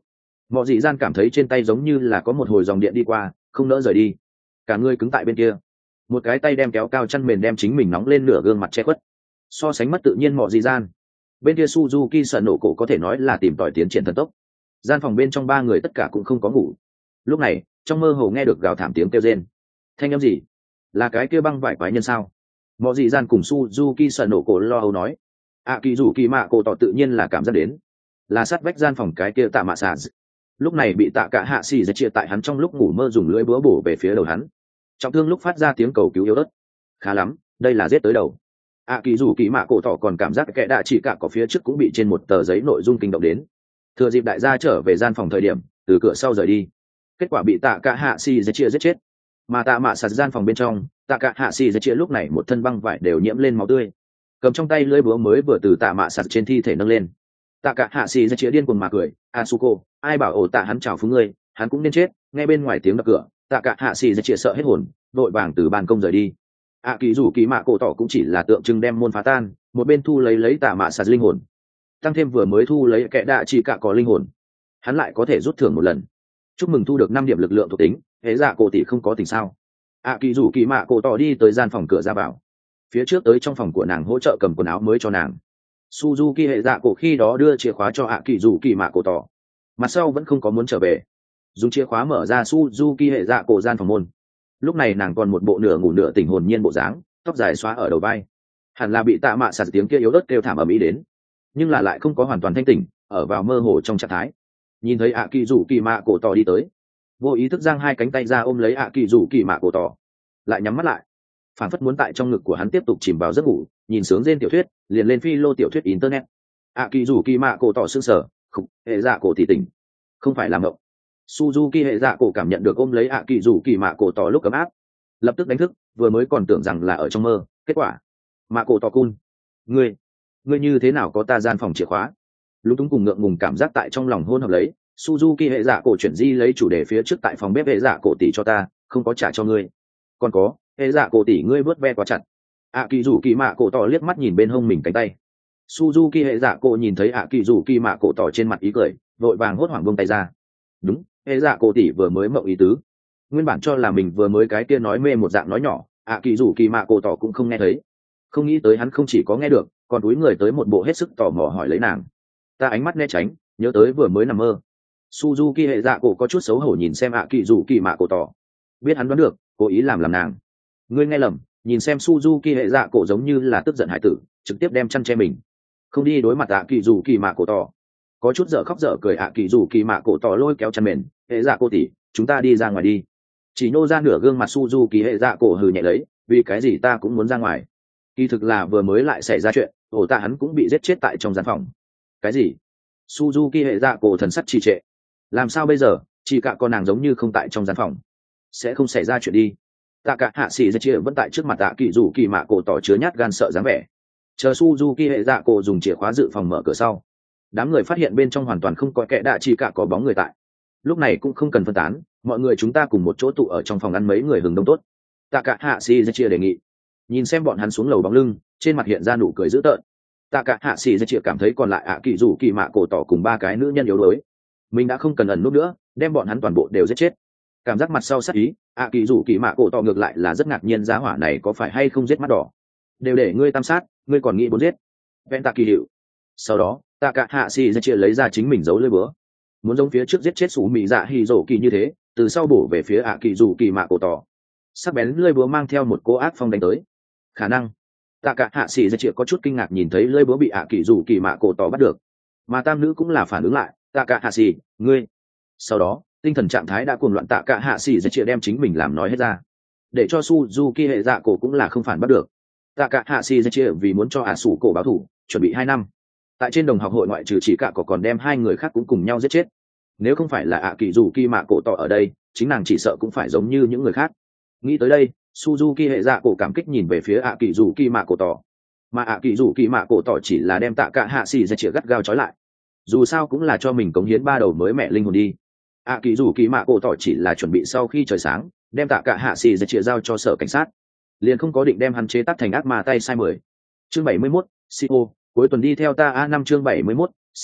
Mọ dị gian cảm thấy trên tay giống như là có một hồi dòng điện đi qua, không nỡ rời đi, cả người cứng tại bên kia. Một cái tay đem kéo cao chăn mền đem chính mình nóng lên nửa gương mặt che khuất. So sánh mất tự nhiên mọ dị gian, bên kia Suzuki sợ nổ cổ có thể nói là tìm tòi tiến triển thần tốc. Gian phòng bên trong ba người tất cả cũng không có ngủ. Lúc này trong mơ hồ nghe được gào thảm tiếng kêu rên. Thanh âm gì? Là cái kia băng vải quái nhân sao? Mọ dị gian cùng Suzuki sợ nổ cổ lo âu nói. Kỳ rủ kỳ mạ cổ tỏ tự nhiên là cảm giác đến, là sát vách gian phòng cái kia tạ mạ xà. Lúc này bị tạ cả hạ xì chia tại hắn trong lúc ngủ mơ dùng lưỡi búa bổ về phía đầu hắn, trọng thương lúc phát ra tiếng cầu cứu yếu ớt. Khá lắm, đây là giết tới đầu. Kỳ rủ kỳ mạ cổ tỏ còn cảm giác kẻ đạ chỉ cả có phía trước cũng bị trên một tờ giấy nội dung kinh động đến. Thừa dịp đại gia trở về gian phòng thời điểm, từ cửa sau rời đi, kết quả bị tạ cả hạ xì chia giết chết. Mà tạ mạ xà gian phòng bên trong, tạ cả hạ xì chia lúc này một thân băng vải đều nhiễm lên máu tươi, cầm trong tay lưỡi búa mới vừa từ tạ mạ sạt trên thi thể nâng lên. Tạ cả hạ xì ra chĩa điên cuồng mà cười. Asuko, ai bảo ổ tạ hắn chào phúng ngươi, hắn cũng nên chết. Nghe bên ngoài tiếng đập cửa, tạ cả hạ xì ra chĩa sợ hết hồn, vội vàng từ ban công rời đi. Kỳ rủ kỳ mạ cổ tỏ cũng chỉ là tượng trưng đem môn phá tan, một bên thu lấy tạ mạ sạt linh hồn, tăng thêm vừa mới thu lấy kẻ đạ chỉ cả có linh hồn, hắn lại có thể rút thưởng một lần. Chúc mừng thu được 5 điểm lực lượng thuộc tính. Hễ dạ cổ tỷ không có tình sao? Kỳ rủ kỳ mạ cổ tỏ đi tới gian phòng cửa ra vào, phía trước tới trong phòng của nàng hỗ trợ cầm quần áo mới cho nàng. Suzuki hệ dạ cổ khi đó đưa chìa khóa cho kỳ rủ kỳ mạ cổ tỏ, mặt sau vẫn không có muốn trở về, dùng chìa khóa mở ra Suzuki hệ dạ cổ gian phòng môn. Lúc này nàng còn một bộ nửa ngủ nửa tỉnh hồn nhiên bộ dáng, tóc dài xóa ở đầu vai, hẳn là bị tạ mạ sạt tiếng kia yếu ớt kêu thảm ầm ĩ đến, nhưng là lại không có hoàn toàn thanh tỉnh, ở vào mơ hồ trong trạng thái. Nhìn thấy kỳ rủ kỳ mạ cổ tỏ đi tới, vô ý thức giang hai cánh tay ra ôm lấy kỳ rủ kỳ mạ cổ tỏ, lại nhắm mắt lại, phản phất muốn tại trong ngực của hắn tiếp tục chìm vào giấc ngủ, nhìn sướng rên tiểu thuyết, liền lên phi lô tiểu thuyết internet. Kỳ rủ kỳ mạ cổ tỏ sương sở, khục, hệ dạ cổ tỉ tỉnh, không phải làm mộng. Suzuki hệ dạ cổ cảm nhận được ôm lấy kỳ rủ kỳ mạ cổ tỏ lúc ấm áp, lập tức đánh thức, vừa mới còn tưởng rằng là ở trong mơ, kết quả mạ cổ tỏ cun, ngươi như thế nào có ta gian phòng chìa khóa? Lúng túng cùng ngượng ngùng cảm giác tại trong lòng hôn hợp lấy. Suzuki hệ dạ cổ chuyển di lấy chủ đề phía trước tại phòng bếp hệ dạ cổ tỉ cho ta, không có trả cho ngươi. Còn có, hệ dạ cổ tỉ ngươi vớt ve quá chặt. Kỳ rủ kỳ mạ cổ tỏ liếc mắt nhìn bên hông mình cánh tay. Suzuki hệ dạ cổ nhìn thấy kỳ rủ kỳ mạ cổ tỏ trên mặt ý cười, vội vàng hốt hoảng buông tay ra. Đúng, hệ dạ cổ tỉ vừa mới mộng ý tứ, nguyên bản cho là mình vừa mới cái kia nói mê một dạng nói nhỏ, kỳ rủ kỳ mạ cổ tỏ cũng không nghe thấy, không nghĩ tới hắn không chỉ có nghe được, còn túi người tới một bộ hết sức tò mò hỏi lấy nàng. Ta ánh mắt né tránh, nhớ tới vừa mới nằm mơ. Suzuki hệ dạ cổ có chút xấu hổ nhìn xem kỳ rủ kỳ mạ cổ tỏ, biết hắn đoán được, cố ý làm nàng. Ngươi nghe lầm, nhìn xem Suzuki hệ dạ cổ giống như là tức giận hải tử, trực tiếp đem chăn che mình, không đi đối mặt kỳ rủ kỳ mạ cổ tỏ, có chút dở khóc dở cười. Kỳ rủ kỳ mạ cổ tỏ lôi kéo chăn mền, hệ dạ cổ tỉ, chúng ta đi ra ngoài đi. Chỉ nô ra nửa gương mặt Suzuki hệ dạ cổ hừ nhẹ lấy, vì cái gì ta cũng muốn ra ngoài. Kỳ thực là vừa mới lại xảy ra chuyện, ổ tạ hắn cũng bị giết chết tại trong gian phòng. Cái gì? Suzuki hệ dạ cổ thần sắc trì trệ. Làm sao bây giờ, chỉ cả con nàng giống như không tại trong gian phòng, sẽ không xảy ra chuyện đi. Tạ cả hạ sĩ ra chia vẫn tại trước mặt kỳ rủ kỳ mạ cổ tỏ chứa nhát gan sợ dáng vẻ. Chờ Suzuki hệ dạ cổ dùng chìa khóa dự phòng mở cửa sau, đám người phát hiện bên trong hoàn toàn không có kẻ đạ chỉ cả có bóng người tại. Lúc này cũng không cần phân tán, mọi người chúng ta cùng một chỗ tụ ở trong phòng ăn mấy người hừng đông tốt. Tạ cả hạ sĩ ra chia đề nghị. Nhìn xem bọn hắn xuống lầu bóng lưng, trên mặt hiện ra nụ cười dữ tợn. Tạ cả hạ sĩ ra chia cảm thấy còn lại kỳ rủ kỳ mạ cổ tỏ cùng 3 cái nữ nhân yếu đuối, mình đã không cần ẩn nút nữa, đem bọn hắn toàn bộ đều giết chết. Cảm giác mặt sau sát ý, kỳ rủ kỳ mạ cổ tỏ ngược lại là rất ngạc nhiên giá hỏa này có phải hay không giết mắt đỏ, đều để ngươi tam sát, ngươi còn nghĩ 4 giết. Vẹn tạ kỳ hiệu. Sau đó tạ cả hạ sĩ ra chia lấy ra chính mình giấu lưỡi búa, muốn giống phía trước giết chết sủ mị dạ hỉ rổ kỳ như thế, từ sau bổ về phía kỳ rủ kỳ mạ cổ tỏ. Sắc bén lưỡi búa mang theo một cô ác phong đánh tới. Khả năng tạ cả hạ sĩ ra chia có chút kinh ngạc nhìn thấy lưỡi búa bị kỳ rủ kỳ mạ cổ tỏ bắt được, mà tam nữ cũng là phản ứng lại. Tạ cả hạ sĩ, ngươi. Sau đó tinh thần trạng thái đã cuồng loạn, tạ cả hạ sĩ ra chia đem chính mình làm nói hết ra, để cho Suzuki hệ dạ cổ cũng là không phản bắt được. Tạ cả hạ sĩ ra chia vì muốn cho sủ cổ báo thù, chuẩn bị 2 năm tại trên đồng học hội ngoại trừ chỉ cả có còn đem 2 người khác cũng cùng nhau giết chết. Nếu không phải là kỳ rủ kỳ mạ cổ tỏ ở đây, chính nàng chỉ sợ cũng phải giống như những người khác. Nghĩ tới đây, Suzuki hệ dạ cổ cảm kích nhìn về phía kỳ rủ kỳ mạ cổ tỏ, mà kỳ rủ kỳ mạ cổ tỏ chỉ là đem tạ cả hạ sĩ ra chia gắt gao trói lại, dù sao cũng là cho mình cống hiến 3 đầu mới mẹ linh hồn đi. Kỳ rủ kỳ mạ cổ tỏ chỉ là chuẩn bị sau khi trời sáng đem tạ cả hạ xì ra chia giao cho sở cảnh sát, liền không có định đem hắn chế tác thành ác ma tay sai 10. Chương 71, CO, cuối tuần đi theo ta A5 chương 71, CO,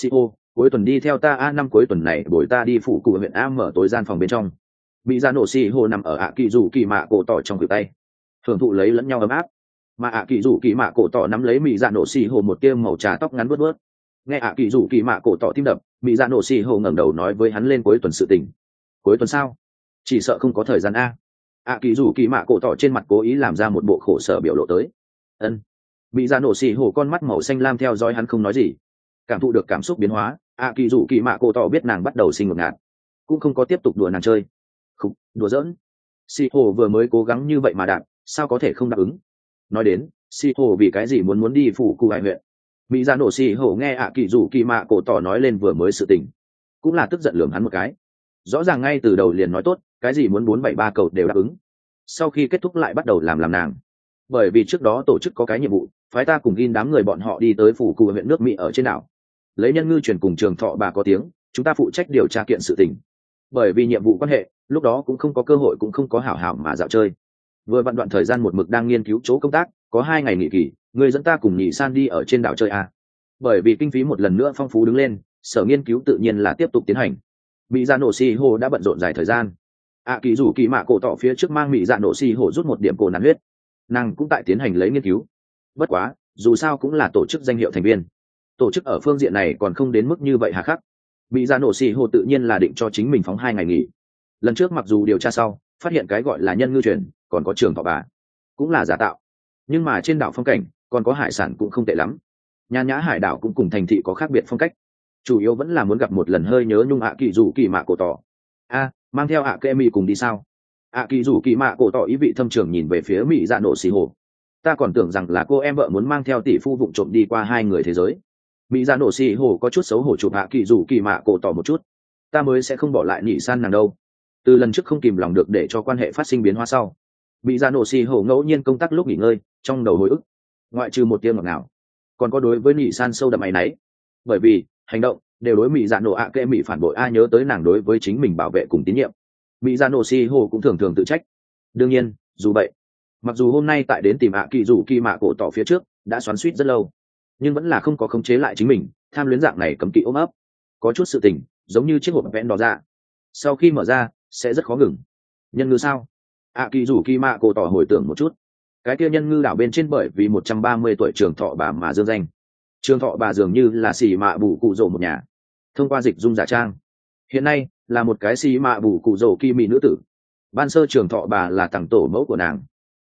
cuối tuần đi theo ta a, năm cuối tuần này buổi ta đi phủ cụ huyện a, mở tối gian phòng bên trong. Mỹ dạ nổ xì hồ nằm ở ạ kỳ rủ kỳ mạ cổ tỏ trong khuỷu tay, hưởng thụ lấy lẫn nhau ấm áp, mà ạ kỳ rủ kỳ mạ cổ tỏ nắm lấy Mỹ dạ nổ xì hồ một tia màu trà tóc ngắn bớt bớt. Nghe ạ kỳ rủ kỳ mạ cổ tỏ tim đập, Mỹ dạ nổ xì hồ ngẩng đầu nói với hắn lên cuối tuần sự tình. Cuối tuần sao? Chỉ sợ không có thời gian a. ạ kỳ rủ kỳ mạ cổ tỏ trên mặt cố ý làm ra một bộ khổ sở biểu lộ tới. Ân. Mỹ dạ nổ xì hồ con mắt màu xanh lam theo dõi hắn không nói gì, cảm thụ được cảm xúc biến hóa. ạ kỳ rủ kỳ mạ cổ tỏ biết nàng bắt đầu sinh ngột ngạt, cũng không có tiếp tục đùa nàng chơi. Khúc, đùa giỡn. Xì hồ vừa mới cố gắng như vậy mà đạt, sao có thể không đáp ứng. Nói đến, xì hồ vì cái gì muốn đi phủ cụ hải huyện. Mỹ dạ nổ xì hồ nghe ạ kỳ rủ kỳ mạ cổ tỏ nói lên vừa mới sự tình, cũng là tức giận lườm hắn một cái. Rõ ràng ngay từ đầu liền nói tốt, cái gì muốn 473 cầu đều đáp ứng. Sau khi kết thúc lại bắt đầu làm nàng. Bởi vì trước đó tổ chức có cái nhiệm vụ, phái ta cùng gin đám người bọn họ đi tới phủ cụ huyện nước Mỹ ở trên đảo. Lấy nhân ngư truyền cùng trường thọ bà có tiếng, chúng ta phụ trách điều tra kiện sự tình. Bởi vì nhiệm vụ quan hệ, lúc đó cũng không có cơ hội, cũng không có hảo hảo mà dạo chơi. Vừa vặn đoạn thời gian một mực đang nghiên cứu chỗ công tác, có 2 ngày nghỉ kỳ, người dẫn ta cùng nhị san đi ở trên đảo chơi à. Bởi vì kinh phí một lần nữa phong phú đứng lên, sở nghiên cứu tự nhiên là tiếp tục tiến hành. Mỹ dạ nổ xì hồ đã bận rộn dài thời gian. ạ kỳ rủ kỳ mạ cổ tỏ phía trước mang Mỹ dạ nổ xì hồ rút một điểm cổ nắn huyết, nàng cũng tại tiến hành lấy nghiên cứu. Bất quá dù sao cũng là tổ chức danh hiệu thành viên, tổ chức ở phương diện này còn không đến mức như vậy hà khắc. Mỹ dạ nổ xì hồ tự nhiên là định cho chính mình phóng 2 ngày nghỉ. Lần trước mặc dù điều tra sau phát hiện cái gọi là nhân ngư truyền còn có trường thọ bà cũng là giả tạo, nhưng mà trên đảo phong cảnh còn có hải sản cũng không tệ lắm. Nhàn nhã hải đảo cũng cùng thành thị có khác biệt phong cách, chủ yếu vẫn là muốn gặp một lần hơi nhớ nhung ạ kỳ rủ kỳ mạ cổ tỏ. A, mang theo ạ kê mi cùng đi sao? ạ kỳ rủ kỳ mạ cổ tỏ ý vị thâm trường nhìn về phía Mỹ dạ nổ xì hồ. Ta còn tưởng rằng là cô em vợ muốn mang theo tỷ phu vụng trộm đi qua 2 người thế giới. Mỹ dạ nổ xì hồ có chút xấu hổ chụp ạ kỳ rủ kỳ mạ cổ tỏ một chút. Ta mới sẽ không bỏ lại nhị san nàng đâu. Từ lần trước không kìm lòng được để cho quan hệ phát sinh biến hóa sau, Mỹ dạ nổ xì hồ ngẫu nhiên công tác lúc nghỉ ngơi, trong đầu hồi ức, ngoại trừ một tia ngọt ngào, còn có đối với nhị san sâu đậm áy náy. Bởi vì hành động đều đối Mỹ dạ nổ ạ kệ Mỹ phản bội, ai nhớ tới nàng đối với chính mình bảo vệ cùng tín nhiệm. Mỹ dạ nổ xì hồ cũng thường thường tự trách. Đương nhiên dù vậy, mặc dù hôm nay tại đến tìm ạ kỳ rủ kỳ mạ cổ tỏ phía trước đã xoắn suýt rất lâu, nhưng vẫn là không có khống chế lại chính mình, tham luyến dạng này cấm kỵ ôm ấp. Có chút sự tình giống như chiếc hộp vẽn đỏ ra, sau khi mở ra sẽ rất khó ngừng. Nhân ngư sao? ạ kỳ rủ kỳ mạ cổ tỏ hồi tưởng một chút. Cái kia nhân ngư đảo bên trên bởi vì 130 tuổi trường thọ bà mà dương danh. Trường thọ bà dường như là xì mạ bù cụ rồ một nhà, thông qua dịch dung giả trang, hiện nay là một cái xì mạ bù cụ rồ kỳ mỹ nữ tử. Ban sơ trường thọ bà là tặng tổ mẫu của nàng.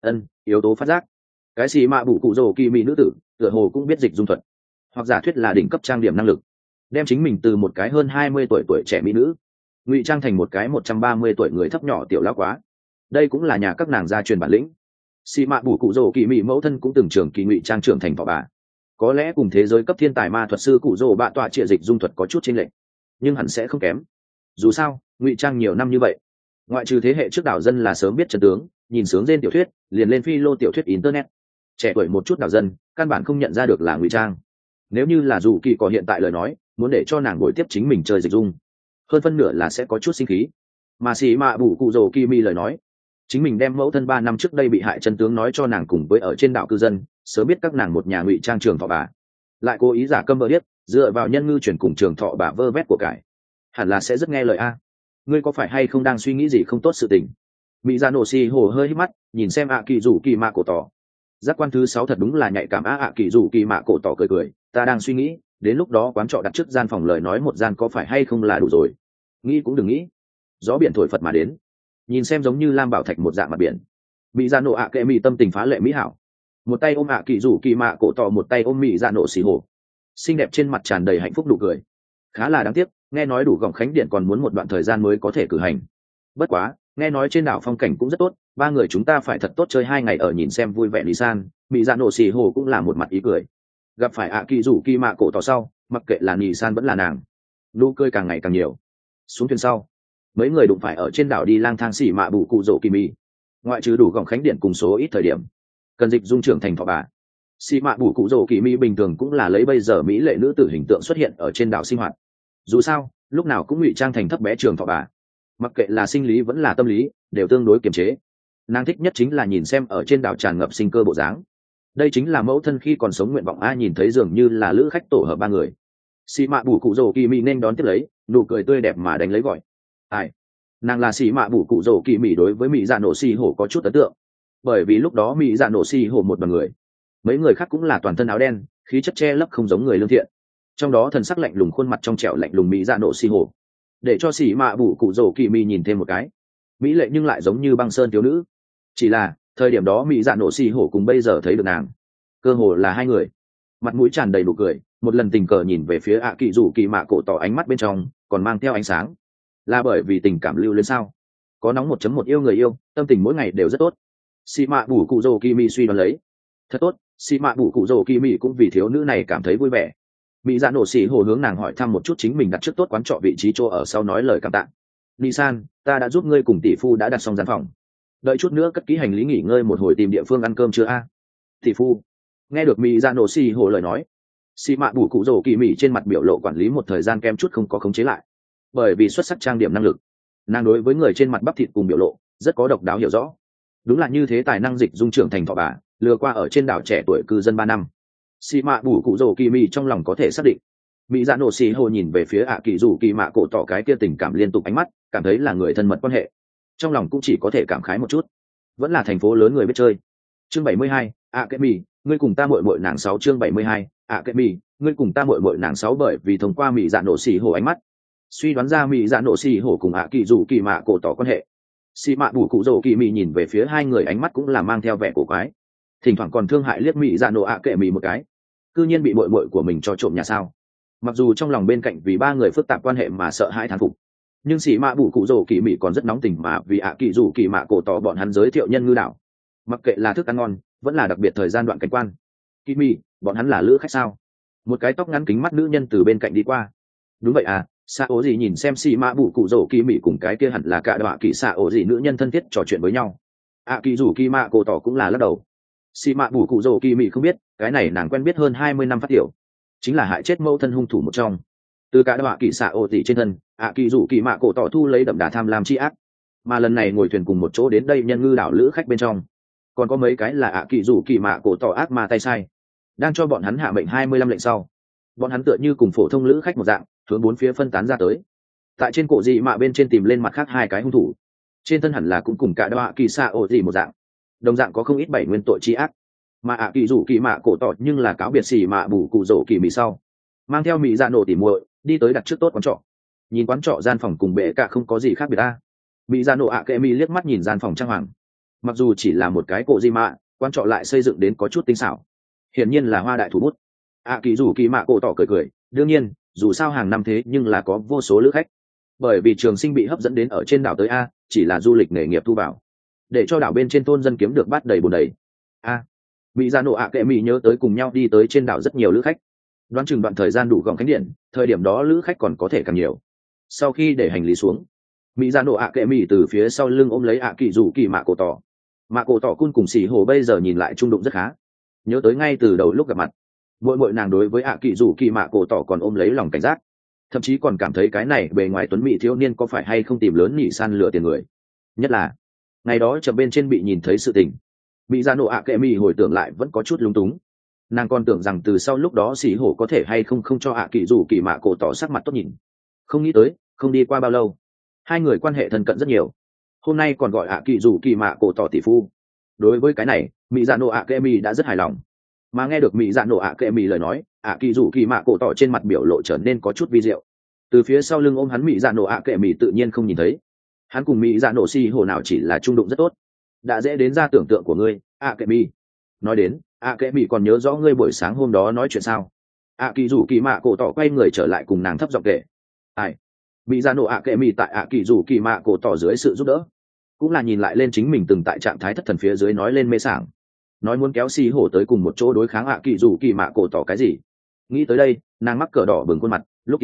Yếu tố phát giác, cái xì mạ bù cụ rồ kỳ mỹ nữ tử tựa hồ cũng biết dịch dung thuật, hoặc giả thuyết là đỉnh cấp trang điểm năng lực, đem chính mình từ một cái hơn 20 tuổi trẻ mỹ nữ ngụy trang thành một cái 130 tuổi người thấp nhỏ tiểu lão quá. Đây cũng là nhà các nàng gia truyền bản lĩnh. Xì mạ bù cụ rồ kỳ mỹ mẫu thân cũng từng trường kỳ ngụy trang trưởng thành thọ bà, có lẽ cùng thế giới cấp thiên tài ma thuật sư cụ rồ bạ tọa trịa dịch dung thuật có chút chênh lệch, nhưng hẳn sẽ không kém. Dù sao ngụy trang nhiều năm như vậy, ngoại trừ thế hệ trước đảo dân là sớm biết chân tướng, nhìn sướng trên tiểu thuyết liền lên phi lô tiểu thuyết internet, trẻ tuổi một chút đảo dân căn bản không nhận ra được là ngụy trang. Nếu như là dù kỳ có hiện tại lời nói, muốn để cho nàng buổi tiếp chính mình chơi dịch dung, hơn phân nửa là sẽ có chút sinh khí. Mà xì mạ bù cụ rồ kỳ mi lời nói, chính mình đem mẫu thân 3 năm trước đây bị hại chân tướng nói cho nàng cùng với ở trên đảo cư dân, sớm biết các nàng một nhà ngụy trang trường thọ bà, lại cố ý giả câm vợ điếc, dựa vào nhân ngư chuyển cùng trường thọ bà vơ vét của cải, hẳn là sẽ rất nghe lời a. Ngươi có phải hay không đang suy nghĩ gì không tốt sự tình? Mỹ dạ nổ xì hồ hơi hít mắt nhìn xem ạ kỳ rủ kỳ mạ cổ tỏ. Giác quan thứ 6 thật đúng là nhạy cảm. ạ kỳ rủ kỳ mạ cổ tỏ cười cười, ta đang suy nghĩ đến lúc đó quán trọ đặt trước gian phòng lời nói một gian có phải hay không là đủ rồi. Nghĩ cũng đừng nghĩ. Gió biển thổi phật mà đến, nhìn xem giống như lam bảo thạch một dạng mặt biển. Mỹ dạ nổ ạ kệ mỹ tâm tình phá lệ mỹ hảo, một tay ôm ạ kỳ rủ kỳ mạ cổ tỏ, một tay ôm Mỹ dạ nổ xì hồ, xinh đẹp trên mặt tràn đầy hạnh phúc nụ cười. Khá là đáng tiếc, nghe nói đủ gọng khánh điện còn muốn một đoạn thời gian mới có thể cử hành. Bất quá nghe nói trên đảo phong cảnh cũng rất tốt, 3 người chúng ta phải thật tốt chơi 2 ngày ở, nhìn xem vui vẻ lý san. Mỹ dạ nổ xì hồ cũng là một mặt ý cười. Gặp phải ạ kỳ rủ kỳ mạ cổ tỏ sau, mặc kệ là nhì san vẫn là nàng, nụ cười càng ngày càng nhiều. Xuống thuyền sau, mấy người đụng phải ở trên đảo đi lang thang xỉ mạ bù cụ rỗ kỳ mì. Ngoại trừ đủ gọng khánh điện cùng số ít thời điểm cần dịch dung trưởng thành thọ bà, xỉ mạ bù cụ rỗ kỳ mì bình thường cũng là lấy bây giờ mỹ lệ nữ tử hình tượng xuất hiện ở trên đảo sinh hoạt. Dù sao lúc nào cũng ngụy trang thành thấp bé trường thọ bà, mặc kệ là sinh lý vẫn là tâm lý đều tương đối kiềm chế. Nàng thích nhất chính là nhìn xem ở trên đảo tràn ngập sinh cơ bộ dáng. Đây chính là mẫu thân khi còn sống nguyện vọng a, nhìn thấy dường như là lữ khách tổ hợp 3 người, xì mạ bù cụ rồ kỳ mị nên đón tiếp lấy nụ cười tươi đẹp mà đánh lấy gọi ai nàng là xì mạ bù cụ rồ kỳ mị đối với mỹ dạ nổ xì hổ có chút ấn tượng, bởi vì lúc đó mỹ dạ nổ xì hổ một đoàn người, mấy người khác cũng là toàn thân áo đen, khí chất che lấp không giống người lương thiện, trong đó thần sắc lạnh lùng, khuôn mặt trong trẻo lạnh lùng mỹ dạ nổ xì hổ để cho xì mạ bù cụ rồ kỳ mị nhìn thêm một cái, mỹ lệ nhưng lại giống như băng sơn thiếu nữ. Chỉ là thời điểm đó mỹ dạ nổ xì hổ cùng bây giờ thấy được nàng cơ hồ là hai người, mặt mũi tràn đầy nụ cười, một lần tình cờ nhìn về phía ạ kỳ rủ kỳ mạ cổ tỏ, ánh mắt bên trong còn mang theo ánh sáng, là bởi vì tình cảm lưu lên sao, có nóng 1.1 yêu người yêu, tâm tình mỗi ngày đều rất tốt. Xì mạ bù cụ rồ kỳ mị suy đoán lấy thật tốt, xì mạ bù cụ rồ kỳ mị cũng vì thiếu nữ này cảm thấy vui vẻ. Mỹ dạ nổ xì hồ hướng nàng hỏi thăm một chút chính mình đặt trước tốt quán trọ vị trí chỗ ở, sau nói lời cảm tạ. Nisan, ta đã giúp ngươi cùng tỷ phu đã đặt xong gian phòng, đợi chút nữa cất kỹ hành lý nghỉ ngơi một hồi tìm địa phương ăn cơm chưa a? Tỷ phu. Nghe được mỹ dạ nổ xì hồ lời nói, xì mạ bù cụ rồ kỳ mị trên mặt biểu lộ quản lý một thời gian kem chút không có khống chế lại, bởi vì xuất sắc trang điểm năng lực, nàng đối với người trên mặt bắp thịt cùng biểu lộ rất có độc đáo hiểu rõ. Đúng là như thế, tài năng dịch dung trưởng thành thọ bà, lừa qua ở trên đảo trẻ tuổi cư dân 3 năm. Xì mạ bù cụ rồ kỳ mị trong lòng có thể xác định. Mỹ dạ nổ xì hồ nhìn về phía ạ kỳ rủ kỳ mạ cổ tỏ cái kia tình cảm liên tục ánh mắt, cảm thấy là người thân mật quan hệ, trong lòng cũng chỉ có thể cảm khái một chút. Vẫn là thành phố lớn người biết chơi. Chương 72, ạ kệ mì, ngươi cùng ta muội muội nàng 6. Chương 72, ạ kệ mì, ngươi cùng ta muội muội nàng 6. Bởi vì thông qua mỹ dạ nổ xì hồ ánh mắt, suy đoán ra mỹ dạ nổ xì hồ cùng ạ kỳ rủ kỳ mạ cổ tỏ quan hệ. Xì mạ bù cụ rồ kỳ mị nhìn về phía hai người, ánh mắt cũng là mang theo vẻ cổ quái, thỉnh thoảng còn thương hại liếc mỹ dạ nổ ạ kệ mì một cái. Cư nhiên bị muội muội của mình cho trộm nhà sao? Mặc dù trong lòng bên cạnh vì ba người phức tạp quan hệ mà sợ hãi thán phục, nhưng xì mạ bù cụ rồ kỳ mị còn rất nóng tình mà vì ạ kỳ rủ kỳ mạ cổ tỏ bọn hắn giới thiệu nhân ngư đảo, mặc kệ là thức ăn ngon vẫn là đặc biệt thời gian đoạn cảnh quan. Kỳ mị, bọn hắn là lữ khách sao? Một cái tóc ngắn kính mắt nữ nhân từ bên cạnh đi qua. Đúng vậy à, xạ ố gì nhìn xem xì mạ bù cụ rồ kỳ mị cùng cái kia hẳn là cả đọa kỳ xạ ố gì nữ nhân thân thiết trò chuyện với nhau. ạ kỳ rủ kỳ mạ cổ tỏ cũng là lắc đầu. Xì mạ bù cụ rồ kỳ mị không biết, cái này nàng quen biết hơn 20 năm phát tiểu, chính là hại chết mẫu thân hung thủ một trong. Từ cả đọa kỳ xạ ố gì trên thân, ạ kỳ rủ kỳ mạ cổ tỏ thu lấy đậm đà tham lam chi ác, mà lần này ngồi thuyền cùng một chỗ đến đây nhân ngư đảo lữ khách bên trong còn có mấy cái là ạ kỳ rủ kỳ mạ cổ tỏ ác ma tay sai, đang cho bọn hắn hạ mệnh 25 lệnh sau, bọn hắn tựa như cùng phổ thông lữ khách một dạng hướng bốn phía phân tán ra tới, tại trên cổ dị mạ bên trên tìm lên mặt khác hai cái hung thủ, trên thân hẳn là cũng cùng cả đọa kỳ xạ ổ gì một dạng, đồng dạng có không ít 7 nguyên tội chi ác. Mà ạ kỳ rủ kỳ mạ cổ tỏ nhưng là cáo biệt xì mạ bù cụ rổ kỳ mị sau, mang theo mị dạ nổ tỉ muội đi tới đặt trước tốt quán trọ. Nhìn quán trọ gian phòng cùng bệ cả không có gì khác biệt ta. Mị dạ nổ ạ kệ mị liếc mắt nhìn gian phòng trang hoàng, mặc dù chỉ là một cái cổ di mạ, quán trọ lại xây dựng đến có chút tinh xảo, hiển nhiên là hoa đại thủ bút. ạ kỳ rủ kỳ mạ cổ tỏ cười cười, đương nhiên dù sao hàng năm thế nhưng là có vô số lữ khách, bởi vì trường sinh bị hấp dẫn đến ở trên đảo tới a, chỉ là du lịch nghề nghiệp thu vào, để cho đảo bên trên thôn dân kiếm được bát đầy bồn đầy a. Mỹ dạ nổ ạ kệ mỹ nhớ tới cùng nhau đi tới trên đảo rất nhiều lữ khách, đoán chừng đoạn thời gian đủ gọng khánh điện, thời điểm đó lữ khách còn có thể càng nhiều. Sau khi để hành lý xuống, mỹ dạ nổ ạ kệ mỹ từ phía sau lưng ôm lấy ạ kỳ rủ kỳ mạ cổ tỏ cun cùng xì hồ bây giờ nhìn lại trung đụng rất khá, nhớ tới ngay từ đầu lúc gặp mặt, mỗi nàng đối với ạ kỳ rủ kỳ mạ cổ tỏ còn ôm lấy lòng cảnh giác, thậm chí còn cảm thấy cái này bề ngoài tuấn mỹ thiếu niên có phải hay không tìm lớn nhị san lừa tiền người. Nhất là ngày đó chậm bên trên bị nhìn thấy sự tình, mỹ dạ nổ ạ kệ mỹ hồi tưởng lại vẫn có chút lung túng. Nàng còn tưởng rằng từ sau lúc đó xì hổ có thể hay không cho ạ kỳ rủ kỳ mạ cổ tỏ sắc mặt tốt nhìn, không nghĩ tới không đi qua bao lâu hai người quan hệ thân cận rất nhiều, hôm nay còn gọi ạ kỳ rủ kỳ mạ cổ tỏ tỷ phu. Đối với cái này mỹ dạ nổ ạ kệ mỹ đã rất hài lòng, mà nghe được mỹ dạ nổ ạ kệ mỹ lời nói, ạ kỳ rủ kỳ mạ cổ tỏ trên mặt biểu lộ trở nên có chút vi diệu. Từ phía sau lưng ôm hắn mỹ dạ nổ ạ kệ mỹ tự nhiên không nhìn thấy, hắn cùng mỹ dạ nổ xì hổ nào chỉ là trung đụng rất tốt, đã dễ đến ra tưởng tượng của ngươi ạ kệ mỹ. Nói đến ạ kệ mỹ còn nhớ rõ ngươi buổi sáng hôm đó nói chuyện sao? ạ kỳ rủ kỳ mạ cổ tỏ quay người trở lại cùng nàng thấp giọng kể. Ai? Mỹ dạ nổ ạ kệ mỹ tại ạ kỳ rủ kỳ mạ cổ tỏ dưới sự giúp đỡ, cũng là nhìn lại lên chính mình từng tại trạng thái thất thần phía dưới nói lên mê sảng, nói muốn kéo xì hổ tới cùng một chỗ đối kháng ạ kỳ rủ kỳ mạ cổ tỏ cái gì. Nghĩ tới đây nàng mắc cỡ đỏ bừng khuôn mặt,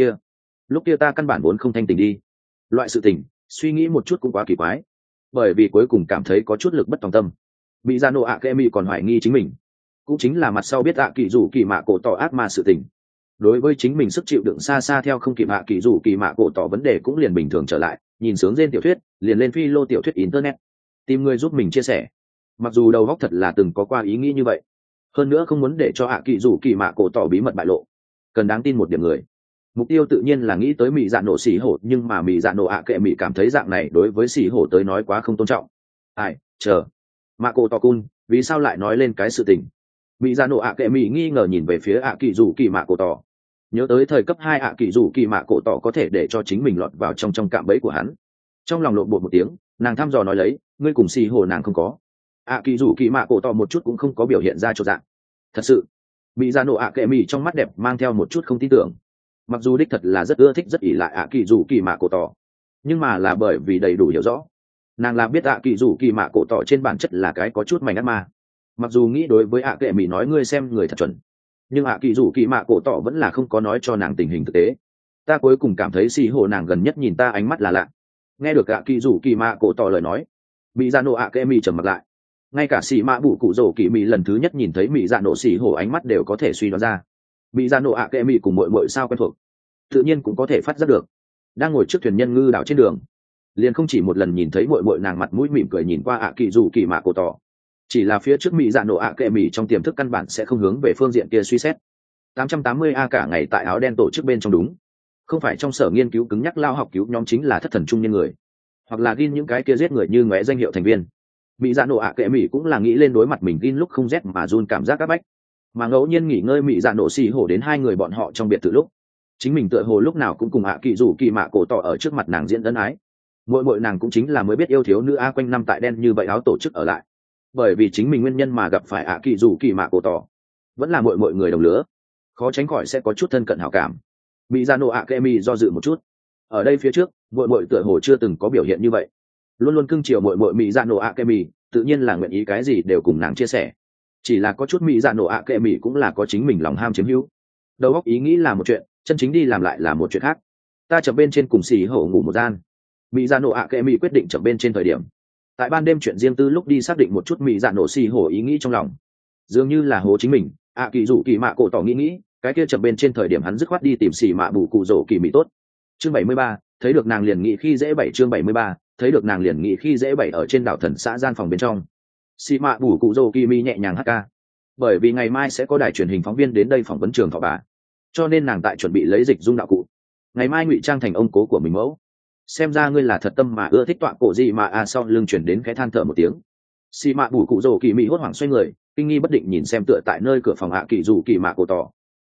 lúc kia ta căn bản vốn không thanh tình đi, loại sự tình suy nghĩ một chút cũng quá kỳ quái, bởi vì cuối cùng cảm thấy có chút lực bất tòng tâm. Mỹ dạ nổ ạ kệ mỹ còn hoài nghi chính mình, cũng chính là mặt sau biết ạ kỳ rủ kỳ mạ cổ tỏ ác mà sự tình, đối với chính mình sức chịu đựng xa xa theo không kịp ạ kỳ rủ kỳ mạ cổ tỏ vấn đề cũng liền bình thường trở lại, nhìn sướng trên tiểu thuyết liền lên phi lô tiểu thuyết internet tìm người giúp mình chia sẻ. Mặc dù đầu góc thật là từng có qua ý nghĩ như vậy, hơn nữa không muốn để cho ạ kỳ rủ kỳ mạ cổ tỏ bí mật bại lộ, cần đáng tin một điểm người. mục tiêu tự nhiên là nghĩ tới mỹ dạ nổ xì hổ, nhưng mà mỹ dạ nổ ạ kệ mỹ cảm thấy dạng này đối với xì hổ tới nói quá không tôn trọng. Ai, chờ, mạ cổ tỏ cun, vì sao lại nói lên cái sự tình? Mỹ dạ nổ ạ kệ mỹ nghi ngờ nhìn về phía ạ kỳ dù kỳ mạ cổ tỏ, nhớ tới thời cấp 2 ạ kỳ dù kỳ mạ cổ tỏ có thể để cho chính mình lọt vào trong cạm bẫy của hắn, trong lòng lộn bột một tiếng, nàng thăm dò nói lấy, ngươi cùng xì hổ nàng không có. ạ kỳ dù kỳ mạ cổ tỏ một chút cũng không có biểu hiện ra cho dạng. Thật sự, mỹ dạ nổ ạ kệ mỹ trong mắt đẹp mang theo một chút không tin tưởng. Mặc dù đích thật là rất ưa thích rất ỷ lại ạ kỳ dù kỳ mạ cổ tỏ, nhưng mà là bởi vì đầy đủ hiểu rõ, nàng là biết ạ kỳ dù kỳ mạ cổ tỏ trên bản chất là cái có chút mảnh ác ma. Mặc dù nghĩ đối với ạ kệ mỹ nói ngươi xem người thật chuẩn, nhưng ạ kỳ dù kỳ mạ cổ tỏ vẫn là không có nói cho nàng tình hình thực tế. Ta cuối cùng cảm thấy xì hồ nàng gần nhất nhìn ta ánh mắt là lạ. Nghe được ạ kỳ dù kỳ mạ cổ tỏ lời nói, mỹ dạ nổ ạ kệ mỹ trầm mặt lại. Ngay cả xì mạ bụ cụ rổ kỳ mỹ lần thứ nhất nhìn thấy mỹ dạ nổ xì hồ ánh mắt đều có thể suy đoán ra mỹ dạ nổ ạ kệ mỹ cùng mội mội sao quen thuộc, tự nhiên cũng có thể phát giác được. Đang ngồi trước thuyền nhân ngư đảo trên đường, liền không chỉ một lần nhìn thấy mội mội nàng mặt mũi mỉm cười nhìn qua ạ kỳ dù kỳ mạ cổ tỏ. Chỉ là phía trước mỹ dạ nổ ạ kệ mỹ trong tiềm thức căn bản sẽ không hướng về phương diện kia suy xét. 880 a cả ngày tại áo đen tổ chức bên trong đúng, không phải trong sở nghiên cứu cứng nhắc lao học cứu nhóm chính là thất thần trung niên người, hoặc là gin những cái kia giết người như ngóe danh hiệu thành viên. Mỹ dạ nổ ạ kệ mỹ cũng là nghĩ lên đối mặt mình gin lúc không rét mà run cảm giác áp bách, mà ngẫu nhiên nghỉ ngơi mỹ dạ nổ xì hổ đến hai người bọn họ trong biệt thự lúc, chính mình tựa hồ lúc nào cũng cùng ạ kỳ dù kỳ mạ cổ tỏ ở trước mặt nàng diễn ân ái. Mỗi nàng cũng chính là mới biết yêu thiếu nữ a quanh năm tại đen như vậy áo tổ chức ở lại, bởi vì chính mình nguyên nhân mà gặp phải ạ kỳ dù kỳ mạ cổ tỏ, vẫn là mọi người đồng lứa, khó tránh khỏi sẽ có chút thân cận hảo cảm. Mỹ dạ nổ ạ kệ mỹ do dự một chút, ở đây phía trước mỗi tựa hồ chưa từng có biểu hiện như vậy, luôn luôn cưng chiều mỗi mỹ dạ nổ ạ kệ mỹ, tự nhiên là nguyện ý cái gì đều cùng nàng chia sẻ. Chỉ là có chút mỹ dạ nổ ạ kệ mỹ cũng là có chính mình lòng ham chiếm hữu, đầu óc ý nghĩ là một chuyện, chân chính đi làm lại là một chuyện khác. Ta chậm bên trên cùng xì hổ ngủ một gian. Mỹ dạ nổ ạ kệ mỹ quyết định chậm bên trên thời điểm, tại ban đêm chuyện riêng tư lúc đi xác định một chút mỹ dạ nổ xì hổ ý nghĩ trong lòng, dường như là hố chính mình. ạ kỳ rủ kỳ mạ cổ tỏ nghĩ cái kia chậm bên trên thời điểm hắn dứt khoát đi tìm xì mạ bù cụ rổ kỳ mỹ tốt. Chương 73, thấy được nàng liền nghĩ khi dễ bảy. Chương 73, thấy được nàng liền nghĩ khi dễ bảy. Ở trên đảo thần xã gian phòng bên trong, xì mạ bù cụ rổ kỳ mỹ nhẹ nhàng hát ca, bởi vì ngày mai sẽ có đài truyền hình phóng viên đến đây phỏng vấn trường thọ bà, cho nên nàng tại chuẩn bị lấy dịch dung đạo cụ, ngày mai ngụy trang thành ông cố của mình mẫu. Xem ra ngươi là thật tâm mà ưa thích tọa cổ gì mà sau lưng chuyển đến cái than thở một tiếng. Xì mạ bù cụ rổ kỳ mỹ hốt hoảng xoay người, kinh nghi bất định nhìn xem tựa tại nơi cửa phòng ạ kỳ dù kỳ mạ cổ tỏ.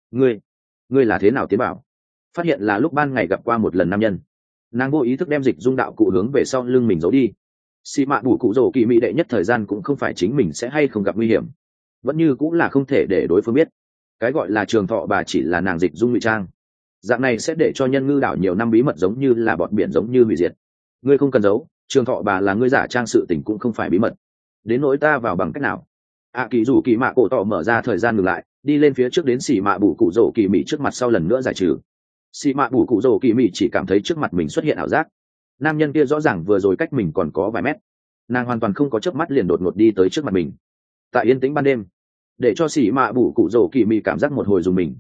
Ngươi là thế nào tiến bảo? Phát hiện là lúc ban ngày gặp qua một lần nam nhân, nàng vô ý thức đem dịch dung đạo cụ hướng về sau lưng mình giấu đi. Xì mạ bù cụ rổ kỳ mỹ đệ nhất thời gian cũng không phải chính mình sẽ hay không gặp nguy hiểm, vẫn như cũng là không thể để đối phương biết cái gọi là trường thọ bà chỉ là nàng dịch dung ngụy trang, dạng này sẽ để cho nhân ngư đảo nhiều năm bí mật giống như là bọt biển giống như hủy diệt. Ngươi không cần giấu, trường thọ bà là ngươi giả trang sự tình cũng không phải bí mật. Đến nỗi ta vào bằng cách nào? ạ kỳ rủ kỳ mạ cổ tỏ mở ra thời gian ngừng lại, đi lên phía trước đến xì mạ bù cụ rổ kỳ mỹ trước mặt sau lần nữa giải trừ. Xì mạ bù cụ rổ kỳ mỹ chỉ cảm thấy trước mặt mình xuất hiện ảo giác, nam nhân kia rõ ràng vừa rồi cách mình còn có vài mét, nàng hoàn toàn không có chớp mắt liền đột ngột đi tới trước mặt mình. Tại yên tĩnh ban đêm, để cho xì mạ bù cụ rổ kỳ mỹ cảm giác một hồi dùng mình.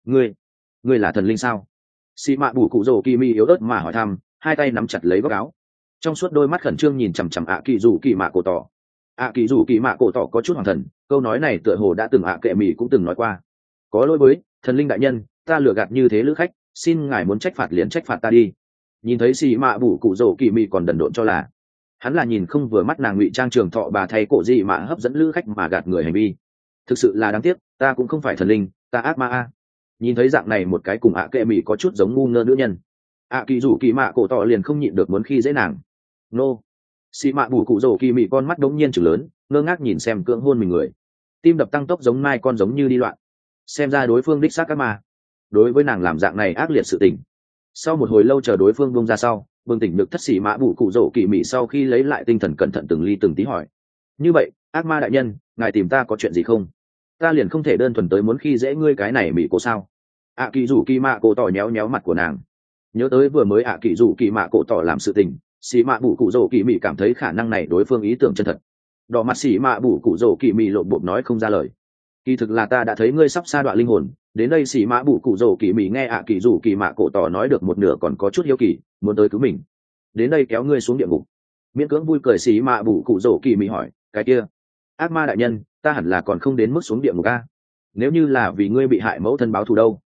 Ngươi là thần linh sao? Xì mạ bù cụ rổ kỳ mỹ yếu ớt mà hỏi thăm, hai tay nắm chặt lấy góc áo, trong suốt đôi mắt khẩn trương nhìn chằm chằm ạ kỳ rủ kỳ mạ cổ tỏ. ạ kỳ rủ kỳ mạ cổ tỏ có chút hoàng thần, câu nói này tựa hồ đã từng ạ kệ mỹ cũng từng nói qua. Có lỗi với thần linh đại nhân, ta lừa gạt như thế lữ khách, xin ngài muốn trách phạt liền trách phạt ta đi. Nhìn thấy xì mạ bù cụ rổ kỳ mỹ còn đần độn cho là hắn là nhìn không vừa mắt nàng ngụy trang trường thọ bà thay cổ gì mà hấp dẫn lữ khách mà gạt người hành vi. Thực sự là đáng tiếc, ta cũng không phải thần linh, ta ác ma a. Nhìn thấy dạng này một cái cùng ạ kệ mỹ có chút giống ngu ngơ nữ nhân, ạ kỳ rủ kỳ mạ cổ tỏ liền không nhịn được muốn khi dễ nàng. Nô. Xì mạ bù cụ rổ kỳ mỹ con mắt đống nhiên chừng lớn, ngơ ngác nhìn xem cưỡng hôn mình người, tim đập tăng tốc giống mai con giống như đi loạn. Xem ra đối phương đích xác các ma đối với nàng làm dạng này ác liệt sự tình. Sau một hồi lâu chờ đối phương buông ra sau, bừng tỉnh được thất xì mạ bù cụ rổ kỳ mỹ sau khi lấy lại tinh thần cẩn thận từng ly từng tí hỏi, như vậy ác ma đại nhân, ngài tìm ta có chuyện gì không? Ta liền không thể đơn thuần tới muốn khi dễ ngươi cái này mỹ cô sao? ạ kỳ rủ kỳ mạ cổ tỏ nhéo nhéo mặt của nàng, nhớ tới vừa mới ạ kỳ rủ kỳ mạ cổ tỏ làm sự tình, xì mạ bù cụ rổ kỳ mỹ cảm thấy khả năng này đối phương ý tưởng chân thật. Đỏ mặt xì mạ bù cụ rổ kỳ mỹ lộn bộp nói không ra lời. Kỳ thực là ta đã thấy ngươi sắp sa đoạn linh hồn. Đến đây xì mạ bù cụ rổ kỳ mỹ nghe ạ kỳ rủ kỳ mạ cổ tỏ nói được một nửa còn có chút hiếu kỳ, muốn tới cứu mình, đến đây kéo ngươi xuống địa ngục. Miễn cưỡng vui cười xì mạ bù cụ rổ kỳ mỹ hỏi, cái kia ác ma đại nhân, ta hẳn là còn không đến mức xuống địa ngục a? Nếu như là vì ngươi bị hại mẫu thân báo thù đâu?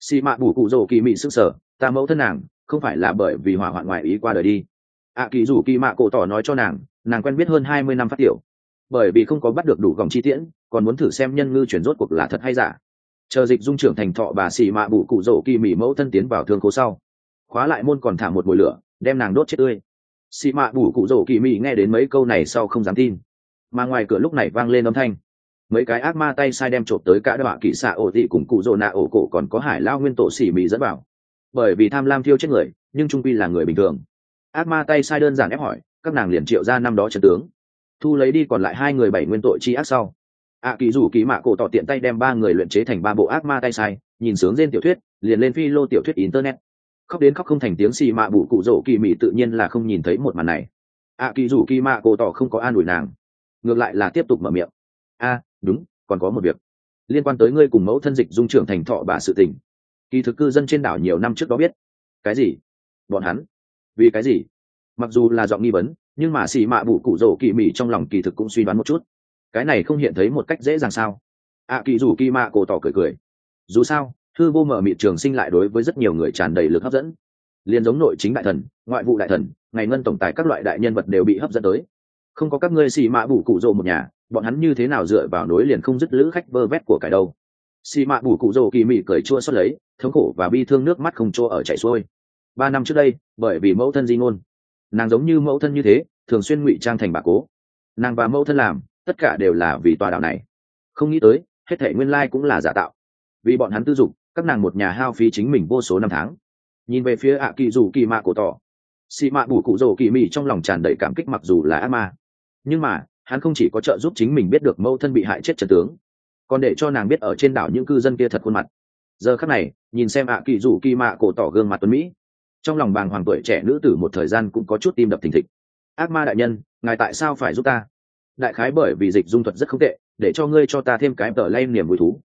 xì mạ bù cụ rồ kỳ mị sức sở, ta mẫu thân nàng không phải là bởi vì hỏa hoạn ngoại ý qua đời đi. Kỳ rủ kỳ mạ cổ tỏ nói cho nàng quen biết hơn 20 năm phát tiểu, bởi vì không có bắt được đủ gòng chi tiễn, còn muốn thử xem nhân ngư chuyển rốt cuộc là thật hay giả. Chờ dịch dung trưởng thành thọ bà xì mạ bù cụ rồ kỳ mị mẫu thân tiến vào thương khố sau, khóa lại môn còn thả một mồi lửa đem nàng đốt chết tươi. Xì mạ bù cụ rồ kỳ mị nghe đến mấy câu này sau không dám tin, mà ngoài cửa lúc này vang lên âm thanh, mấy cái ác ma tay sai đem trộm tới cả đọa kỵ xạ ổ thị cùng cụ rồ nạ ổ cổ còn có hải lao nguyên tổ xỉ mị dẫn vào. Bởi vì tham lam thiêu chết người nhưng trung quy là người bình thường, ác ma tay sai đơn giản ép hỏi các nàng liền triệu ra năm đó trận tướng, thu lấy đi còn lại 2 người 7 nguyên tội chi ác sau. Kỳ rủ kỳ mạ cổ tỏ tiện tay đem 3 người luyện chế thành 3 bộ ác ma tay sai, nhìn sướng trên tiểu thuyết liền lên phi lô tiểu thuyết internet, khóc đến khóc không thành tiếng. Xì mạ bù cụ rỗ kỳ mị tự nhiên là không nhìn thấy một màn này. Kỳ rủ kỳ mạ cổ tỏ không có an ủi nàng, ngược lại là tiếp tục mở miệng. Đúng, còn có một việc liên quan tới ngươi cùng mẫu thân dịch dung trưởng thành thọ bà sự tình, kỳ thực cư dân trên đảo nhiều năm trước đó biết. Cái gì? Bọn hắn? Vì cái gì? Mặc dù là giọng nghi vấn, nhưng mà xì mạ bù cụ rỗ kỳ mị trong lòng kỳ thực cũng suy đoán một chút. Cái này không hiện thấy một cách dễ dàng sao? Kỳ rủ kỳ mạ cổ tỏ cười cười. Dù sao hư vô mở mịt trường sinh lại đối với rất nhiều người tràn đầy lực hấp dẫn, liền giống nội chính đại thần, ngoại vụ đại thần, ngày ngân tổng tài các loại đại nhân vật đều bị hấp dẫn tới. Không có các ngươi xì mạ bù cụ rỗ một nhà, bọn hắn như thế nào dựa vào nối liền không dứt lữ khách vơ vét của cải đâu. Xì mạ bù cụ rỗ kỳ mị cười chua xót lấy, thống khổ và bi thương nước mắt không chỗ ở chảy xuôi. 3 năm trước đây bởi vì mẫu thân di ngôn, nàng giống như mẫu thân như thế thường xuyên ngụy trang thành bà cố. Nàng và mẫu thân làm tất cả đều là vì tòa đảo này, không nghĩ tới hết thảy nguyên lai cũng là giả tạo. Vì bọn hắn tư dục, các nàng một nhà hao phí chính mình vô số năm tháng. Nhìn về phía kỳ rủ kỳ mạ cổ tỏ, xì mạ bù cụ rỗ kỳ mị trong lòng tràn đầy cảm kích. Mặc dù là ác ma, nhưng mà hắn không chỉ có trợ giúp chính mình biết được mẫu thân bị hại chết trận tướng, còn để cho nàng biết ở trên đảo những cư dân kia thật khuôn mặt. Giờ khắc này nhìn xem kỳ rủ kỳ mạ cổ tỏ gương mặt tuấn mỹ, trong lòng bàng hoàng tuổi trẻ nữ tử một thời gian cũng có chút tim đập thình thịch. Ác ma đại nhân, ngài tại sao phải giúp ta? Đại khái bởi vì dịch dung thuật rất không tệ, để cho ngươi cho ta thêm cái tờ lay niềm vui thú.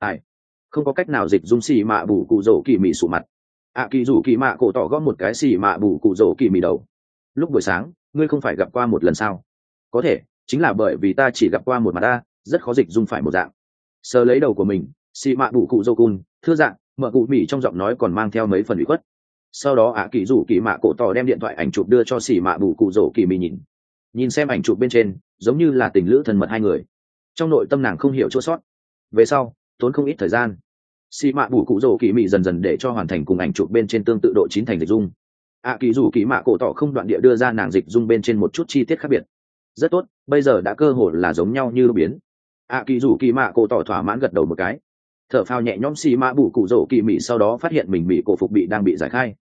Không có cách nào. Dịch dung xì mạ bù cụ rỗ kỳ mị sụ mặt. Kỳ rủ kỳ mạ cổ tỏ gõ một cái xì mạ bù cụ rỗ kỳ mị đầu. Lúc buổi sáng ngươi không phải gặp qua một lần sao? Có thể chính là bởi vì ta chỉ gặp qua một mặt ta, rất khó dịch dung phải một dạng. Sờ lấy đầu của mình, xì mạ bù cụ rỗ cun thưa dạng mở cụ mị trong giọng nói còn mang theo mấy phần ủy khuất. Sau đó kỳ rủ kỳ mạ cổ tỏ đem điện thoại ảnh chụp đưa cho xì mạ bù cụ rỗ kỳ mị nhìn xem ảnh chụp bên trên giống như là tình lữ thân mật hai người. Trong nội tâm nàng không hiểu chỗ sót. Về sau tốn không ít thời gian, xì mạ bù cụ rỗ kỳ mị dần dần để cho hoàn thành cùng ảnh chụp bên trên tương tự độ chín thành dịch dung. Kỳ rủ kỳ mạ cổ tỏ không đoạn địa đưa ra nàng dịch dung bên trên một chút chi tiết khác biệt. Rất tốt, bây giờ đã cơ hội là giống nhau như lúc biến. Kỳ rủ kỳ mạ cổ tỏ thỏa mãn gật đầu một cái, thở phào nhẹ nhõm. Xì mạ bù cụ rỗ kỳ mị sau đó phát hiện mình bị cổ phục bị đang bị giải khai.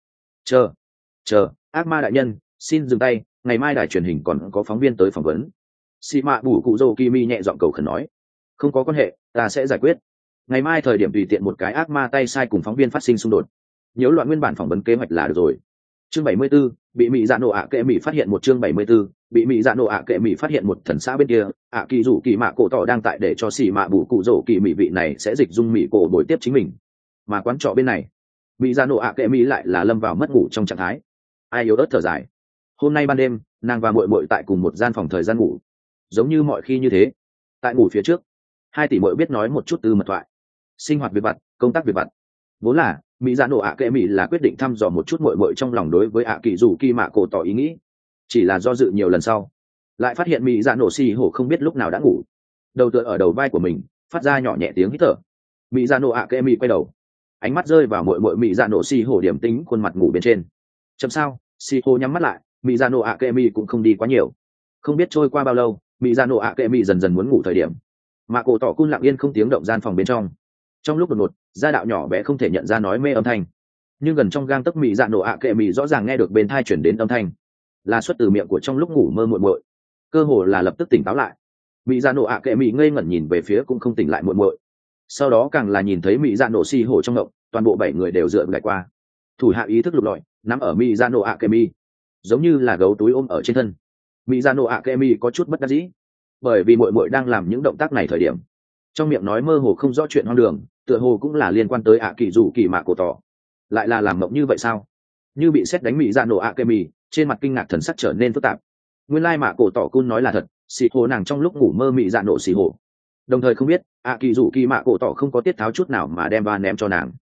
Chờ, ác ma đại nhân xin dừng tay, ngày mai đài truyền hình còn có phóng viên tới phỏng vấn. Xì mạ bù cụ rỗ kỳ mị nhẹ giọng cầu khẩn nói. Không có quan hệ, ta sẽ giải quyết. Ngày mai thời điểm tùy tiện một cái ác ma tay sai cùng phóng viên phát sinh xung đột, nhiễu loạn nguyên bản phỏng vấn kế hoạch là được rồi. Chương 74, bị mị dạ nổ kệ mị phát hiện một. Chương 74, bị mị dạ nổ kệ mị phát hiện một. Thần xã bên kia, kỳ rủ kỳ mạ cổ tỏ đang tại để cho xì mạ bù cụ rỗ kỳ mị vị này sẽ dịch dung mị cổ đổi tiếp chính mình. Mà quán trọ bên này, mị dạ nổ kệ mị lại là lâm vào mất ngủ trong trạng thái. Ai yếu ớt thở dài. Hôm nay ban đêm nàng và muội muội tại cùng một gian phòng thời gian ngủ, giống như mọi khi như thế. Tại ngủ phía trước, 2 tỷ muội biết nói một chút từ mật thoại, sinh hoạt việc vặt, công tác việc vặt. Vốn là mỹ dạ nổ kệ mị là quyết định thăm dò một chút muội muội trong lòng đối với kỳ rủ kỳ mạ cổ tỏ ý nghĩ, chỉ là do dự nhiều lần sau lại phát hiện mỹ dạ nổ xì hổ không biết lúc nào đã ngủ, đầu tựa ở đầu vai của mình phát ra nhỏ nhẹ tiếng hít thở. Mỹ dạ nổ kệ mị quay đầu, ánh mắt rơi vào muội muội mỹ dạ nổ xì hổ điểm tính khuôn mặt ngủ bên trên. Chấm sao? Xì hổ nhắm mắt lại, mỹ dạ nổ kệ mị cũng không đi quá nhiều. Không biết trôi qua bao lâu, mỹ dạ nổ kệ mị dần dần muốn ngủ thời điểm, mà cổ tỏ cun lặng yên không tiếng động gian phòng bên trong lúc đột ngột gia đạo nhỏ bé không thể nhận ra nói mê âm thanh, nhưng gần trong gang tấc mỹ dạ nổ kệ mị rõ ràng nghe được bên thai chuyển đến âm thanh, là xuất từ miệng của trong lúc ngủ mơ muội muội. Cơ hồ là lập tức tỉnh táo lại, mỹ dạ nổ kệ mị ngây ngẩn nhìn về phía cũng không tỉnh lại muội muội. Sau đó càng là nhìn thấy mỹ dạ nổ xì hổ trong ngộng, toàn bộ 7 người đều dựa lại qua, thủ hạ ý thức lục lọi nắm ở mỹ dạ nổ kệ mị, giống như là gấu túi ôm ở trên thân. Mỹ dạ nổ kệ mị có chút bất đắc dĩ, bởi vì muội muội đang làm những động tác này thời điểm, trong miệng nói mơ hồ không rõ chuyện hoang đường, tựa hồ cũng là liên quan tới kỳ rủ kỳ mạ cổ tỏ. Lại là làm mộng như vậy sao? Như bị sét đánh, mỹ dạ nổ kệ mị trên mặt kinh ngạc thần sắc trở nên phức tạp. Nguyên lai mạ cổ tỏ cun nói là thật, xì hồ nàng trong lúc ngủ mơ mỹ dạ nổ xì hồ, đồng thời không biết kỳ rủ kỳ mạ cổ tỏ không có tiết tháo chút nào mà đem ba ném cho nàng.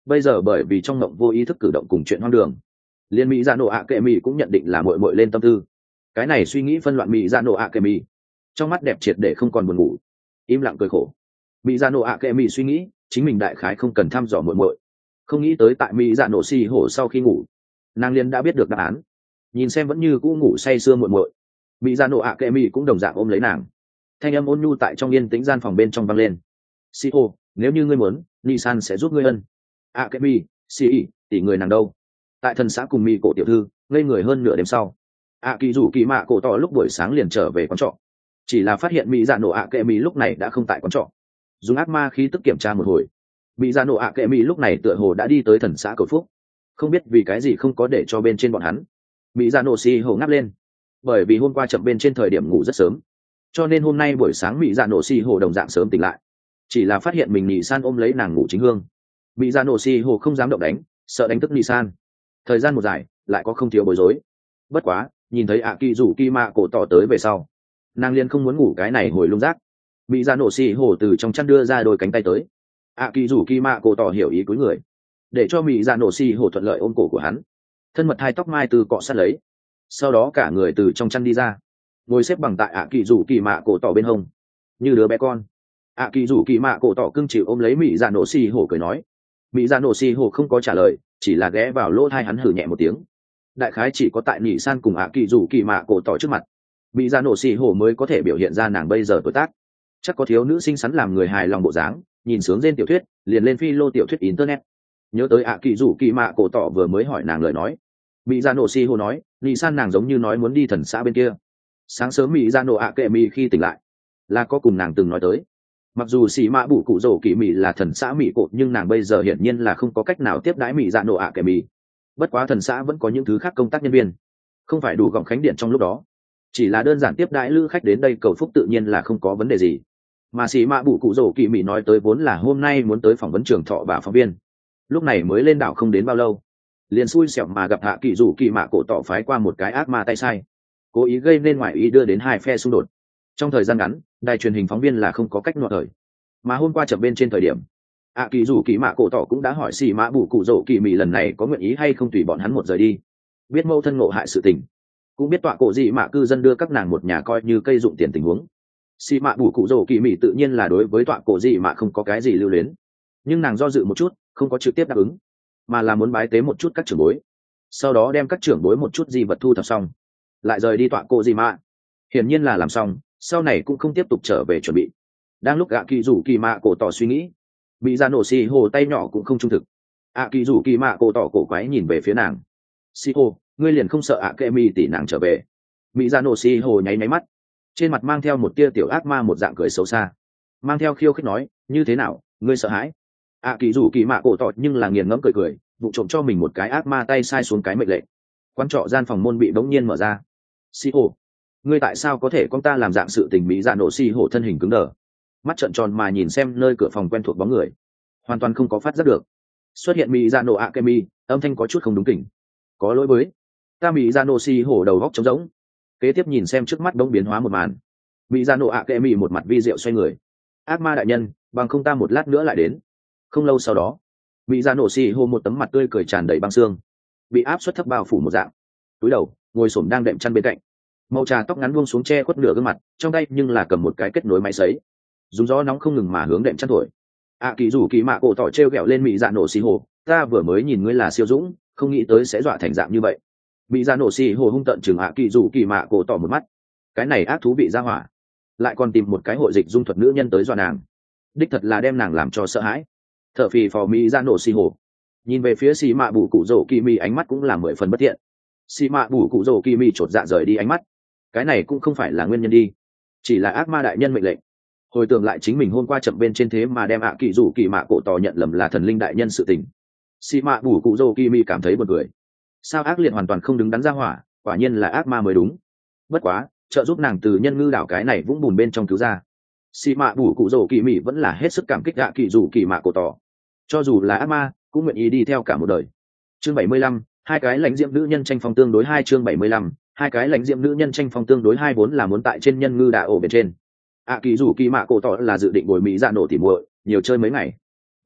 bây giờ bởi vì trong mộng vô ý thức cử động cùng chuyện hoang đường, liên mỹ dạ nổ ạ kệ mỹ cũng nhận định là mội mội lên tâm tư. Cái này suy nghĩ phân loạn mỹ dạ nổ ạ kệ mỹ trong mắt đẹp triệt để không còn buồn ngủ, im lặng cười khổ. Mỹ dạ nổ ạ kệ mỹ suy nghĩ chính mình đại khái không cần thăm dò mội mội, không nghĩ tới tại mỹ dạ nổ xì hổ sau khi ngủ, nàng liên đã biết được đáp án. Nhìn xem vẫn như cũ ngủ say sưa muội muội, mỹ dạ nổ ạ kệ mỹ cũng đồng dạng ôm lấy nàng, thanh âm ôn nhu tại trong yên tĩnh gian phòng bên trong vang lên. Si ô, nếu như ngươi muốn, Nisan sẽ giúp ngươi ân. ạ kệ mỹ, si tỷ người nàng đâu? Tại thần xã cùng mỹ cổ tiểu thư ngây người hơn nửa đêm sau, ạ kỳ rủ kỳ mạ cổ tỏ lúc buổi sáng liền trở về quán trọ, chỉ là phát hiện mỹ dạ nổ ạ kệ mỹ lúc này đã không tại quán trọ. Dùng ác ma khí tức kiểm tra một hồi, mỹ dạ nổ ạ kệ mỹ lúc này tựa hồ đã đi tới thần xã cầu phúc, không biết vì cái gì không có để cho bên trên bọn hắn. Mỹ dạ nổ xì hổ ngáp lên, bởi vì hôm qua chậm bên trên thời điểm ngủ rất sớm, cho nên hôm nay buổi sáng mỹ dạ nổ xì hổ đồng dạng sớm tỉnh lại, chỉ là phát hiện mình nhị san ôm lấy nàng ngủ chính hương. Mỹ dạ nổ xì hổ không dám động đánh, sợ đánh thức nhị san. Thời gian một dài lại có không thiếu bối rối. Bất quá nhìn thấy ạ kỳ rủ kỳ mạ cổ tỏ tới về sau, nàng liền không muốn ngủ cái này hồi lung rác. Mỹ dạ nổ xì hổ từ trong chăn đưa ra đôi cánh tay tới, ạ kỳ rủ kỳ mạ cổ tỏ hiểu ý cúi người, để cho mỹ dạ nổ xì hổ thuận lợi ôm cổ của hắn, thân mật hai tóc mai từ cọ sát lấy. Sau đó cả người từ trong chăn đi ra, ngồi xếp bằng tại ạ kỳ rủ kỳ mạ cổ tỏ bên hông như đứa bé con. ạ kỳ rủ kỳ mạ cổ tỏ cưng chịu ôm lấy mỹ dạ nổ xì hổ cười nói. Mỹ dạ nổ xì hổ không có trả lời, chỉ là ghé vào lỗ thai hắn hử nhẹ một tiếng. Đại khái chỉ có tại nhị san cùng ạ kỳ rủ kỳ mạ cổ tỏ trước mặt, mỹ dạ nổ xì hổ mới có thể biểu hiện ra nàng bây giờ tuổi tác. Chắc có thiếu nữ xinh xắn làm người hài lòng bộ dáng, nhìn sướng trên tiểu thuyết liền lên phi lô tiểu thuyết internet. Nhớ tới ạ kỳ rủ kỳ mạ cổ tỏ vừa mới hỏi nàng lời nói, mỹ dạ nổ xì hổ nói nhị san nàng giống như nói muốn đi thần xã bên kia. Sáng sớm mỹ dạ nổ ạ kệ mỹ khi tỉnh lại là có cùng nàng từng nói tới, mặc dù xì mạ bủ cụ rổ kỳ mỹ là thần xã mỹ cột, nhưng nàng bây giờ hiển nhiên là không có cách nào tiếp đãi mỹ dạ nổ ạ kệ mỹ. Bất quá thần xã vẫn có những thứ khác công tác nhân viên, không phải đủ gọng khánh điện trong lúc đó, chỉ là đơn giản tiếp đãi lữ khách đến đây cầu phúc tự nhiên là không có vấn đề gì. Mà xì mạ bủ cụ rổ kỳ mỹ nói tới vốn là hôm nay muốn tới phỏng vấn trường thọ và phóng viên, lúc này mới lên đảo không đến bao lâu, liền xui xẻo mà gặp hạ kỳ rủ kỳ mạ cổ tỏ phái qua một cái ác ma tay sai, cố ý gây nên ngoại ý đưa đến hai phe xung đột. Trong thời gian ngắn, đài truyền hình phóng viên là không có cách nọ thời. Mà hôm qua chậm bên trên thời điểm, hạ kỳ rủ kỳ mạ cổ tỏ cũng đã hỏi xì mạ bủ cụ rổ kỳ mỹ lần này có nguyện ý hay không tùy bọn hắn một rời đi. Biết mâu thân ngộ hại sự tình, cũng biết tọa cổ dị mạ cư dân đưa các nàng một nhà coi như cây dụng tiền tình huống. Xì mạ bủ cụ rổ kỳ mỹ tự nhiên là đối với tọa cổ dị mạ không có cái gì lưu luyến, nhưng nàng do dự một chút, không có trực tiếp đáp ứng, mà là muốn bái tế một chút các trưởng bối, sau đó đem các trưởng bối một chút di vật thu thập xong lại rời đi tọa cổ dị mạ. Hiển nhiên là làm xong, sau này cũng không tiếp tục trở về chuẩn bị. Đang lúc ạ kỳ rủ kỳ mạ cổ tỏ suy nghĩ, bị ra nổ xì hồ tay nhỏ cũng không trung thực. ạ kỳ rủ kỳ mạ cổ tỏ cổ quái nhìn về phía nàng. Xì hồ, ngươi liền không sợ ạ kệ mi tỷ nàng trở về? Mỹ ra nổ xì hồ nháy máy mắt, trên mặt mang theo một tia tiểu ác ma một dạng cười xấu xa, mang theo khiêu khích nói, như thế nào, ngươi sợ hãi? ạ kỳ rủ kỳ mạ cổ tỏ nhưng là nghiền ngẫm cười cười, vụ trộm cho mình một cái ác ma tay sai xuống cái mệnh lệnh. Quán trọ gian phòng môn bị bỗng nhiên mở ra. Xì hồ, ngươi tại sao có thể con ta làm dạng sự tình? Mỹ dạ nổ xì hổ thân hình cứng đờ, mắt trợn tròn mà nhìn xem nơi cửa phòng quen thuộc bóng người, hoàn toàn không có phát giác được xuất hiện Mỹ dạ nổ ạ kệ mi. Âm thanh có chút không đúng kỉnh, có lỗi với ta. Mỹ dạ nổ xì hổ đầu góc trống rỗng, kế tiếp nhìn xem trước mắt đống biến hóa một màn. Mỹ dạ nổ ạ kệ mi một mặt vi diệu xoay người, ác ma đại nhân, bằng không ta một lát nữa lại đến. Không lâu sau đó, Mỹ dạ nổ xì hổ một tấm mặt tươi cười tràn đầy băng xương, bị áp suất thấp bao phủ một dạng, túi đầu ngồi xổm đang đệm chăn bên cạnh, màu trà tóc ngắn buông xuống che khuất nửa gương mặt, trong tay nhưng là cầm một cái kết nối máy sấy, dùng gió nóng không ngừng mà hướng đệm chăn thổi. ạ kỳ rủ kỳ mạ cổ tỏ treo ghẹo lên Mỹ dạ nổ xì hồ, ta vừa mới nhìn ngươi là siêu dũng, không nghĩ tới sẽ dọa thành dạng như vậy. Mỹ dạ nổ xì hồ hung tận chừng ạ kỳ rủ kỳ mạ cổ tỏ một mắt, cái này ác thú vị ra hỏa, lại còn tìm một cái hội dịch dung thuật nữ nhân tới dọa nàng, đích thật là đem nàng làm cho sợ hãi. Thở phì phò Mỹ dạ nổ xì hồ nhìn về phía xì mạ bù cụ rổ kỳ mi, ánh mắt cũng là 10 phần bất thiện. Xì mạ bù cụ rổ kỳ mi chột dạ rời đi ánh mắt, cái này cũng không phải là nguyên nhân đi, chỉ là ác ma đại nhân mệnh lệnh. Hồi tưởng lại chính mình hôm qua chậm bên trên thế mà đem ạ kỳ rủ kỳ mạ cổ tỏ nhận lầm là thần linh đại nhân sự tình, xì mạ bù cụ rổ kỳ mi cảm thấy buồn cười. Sao ác liệt hoàn toàn không đứng đắn ra hỏa, quả nhiên là ác ma mới đúng. Bất quá trợ giúp nàng từ nhân ngư đảo cái này vũng bùn bên trong cứu ra, xì mạ bù cụ rổ kỳ mi vẫn là hết sức cảm kích ạ kỳ rủ kỳ mạ cổ tỏ, cho dù là ác ma cũng nguyện ý đi theo cả một đời. Chương 75, hai cái lãnh diệm nữ nhân tranh phong tương đối hai. Chương 75, hai cái lãnh diệm nữ nhân tranh phong tương đối hai, vốn là muốn tại trên nhân ngư đảo ổ bên trên. ạ kỳ rủ kỳ mạ cổ tỏ là dự định bồi Mỹ dạ nổ tỉ muội nhiều chơi mấy ngày,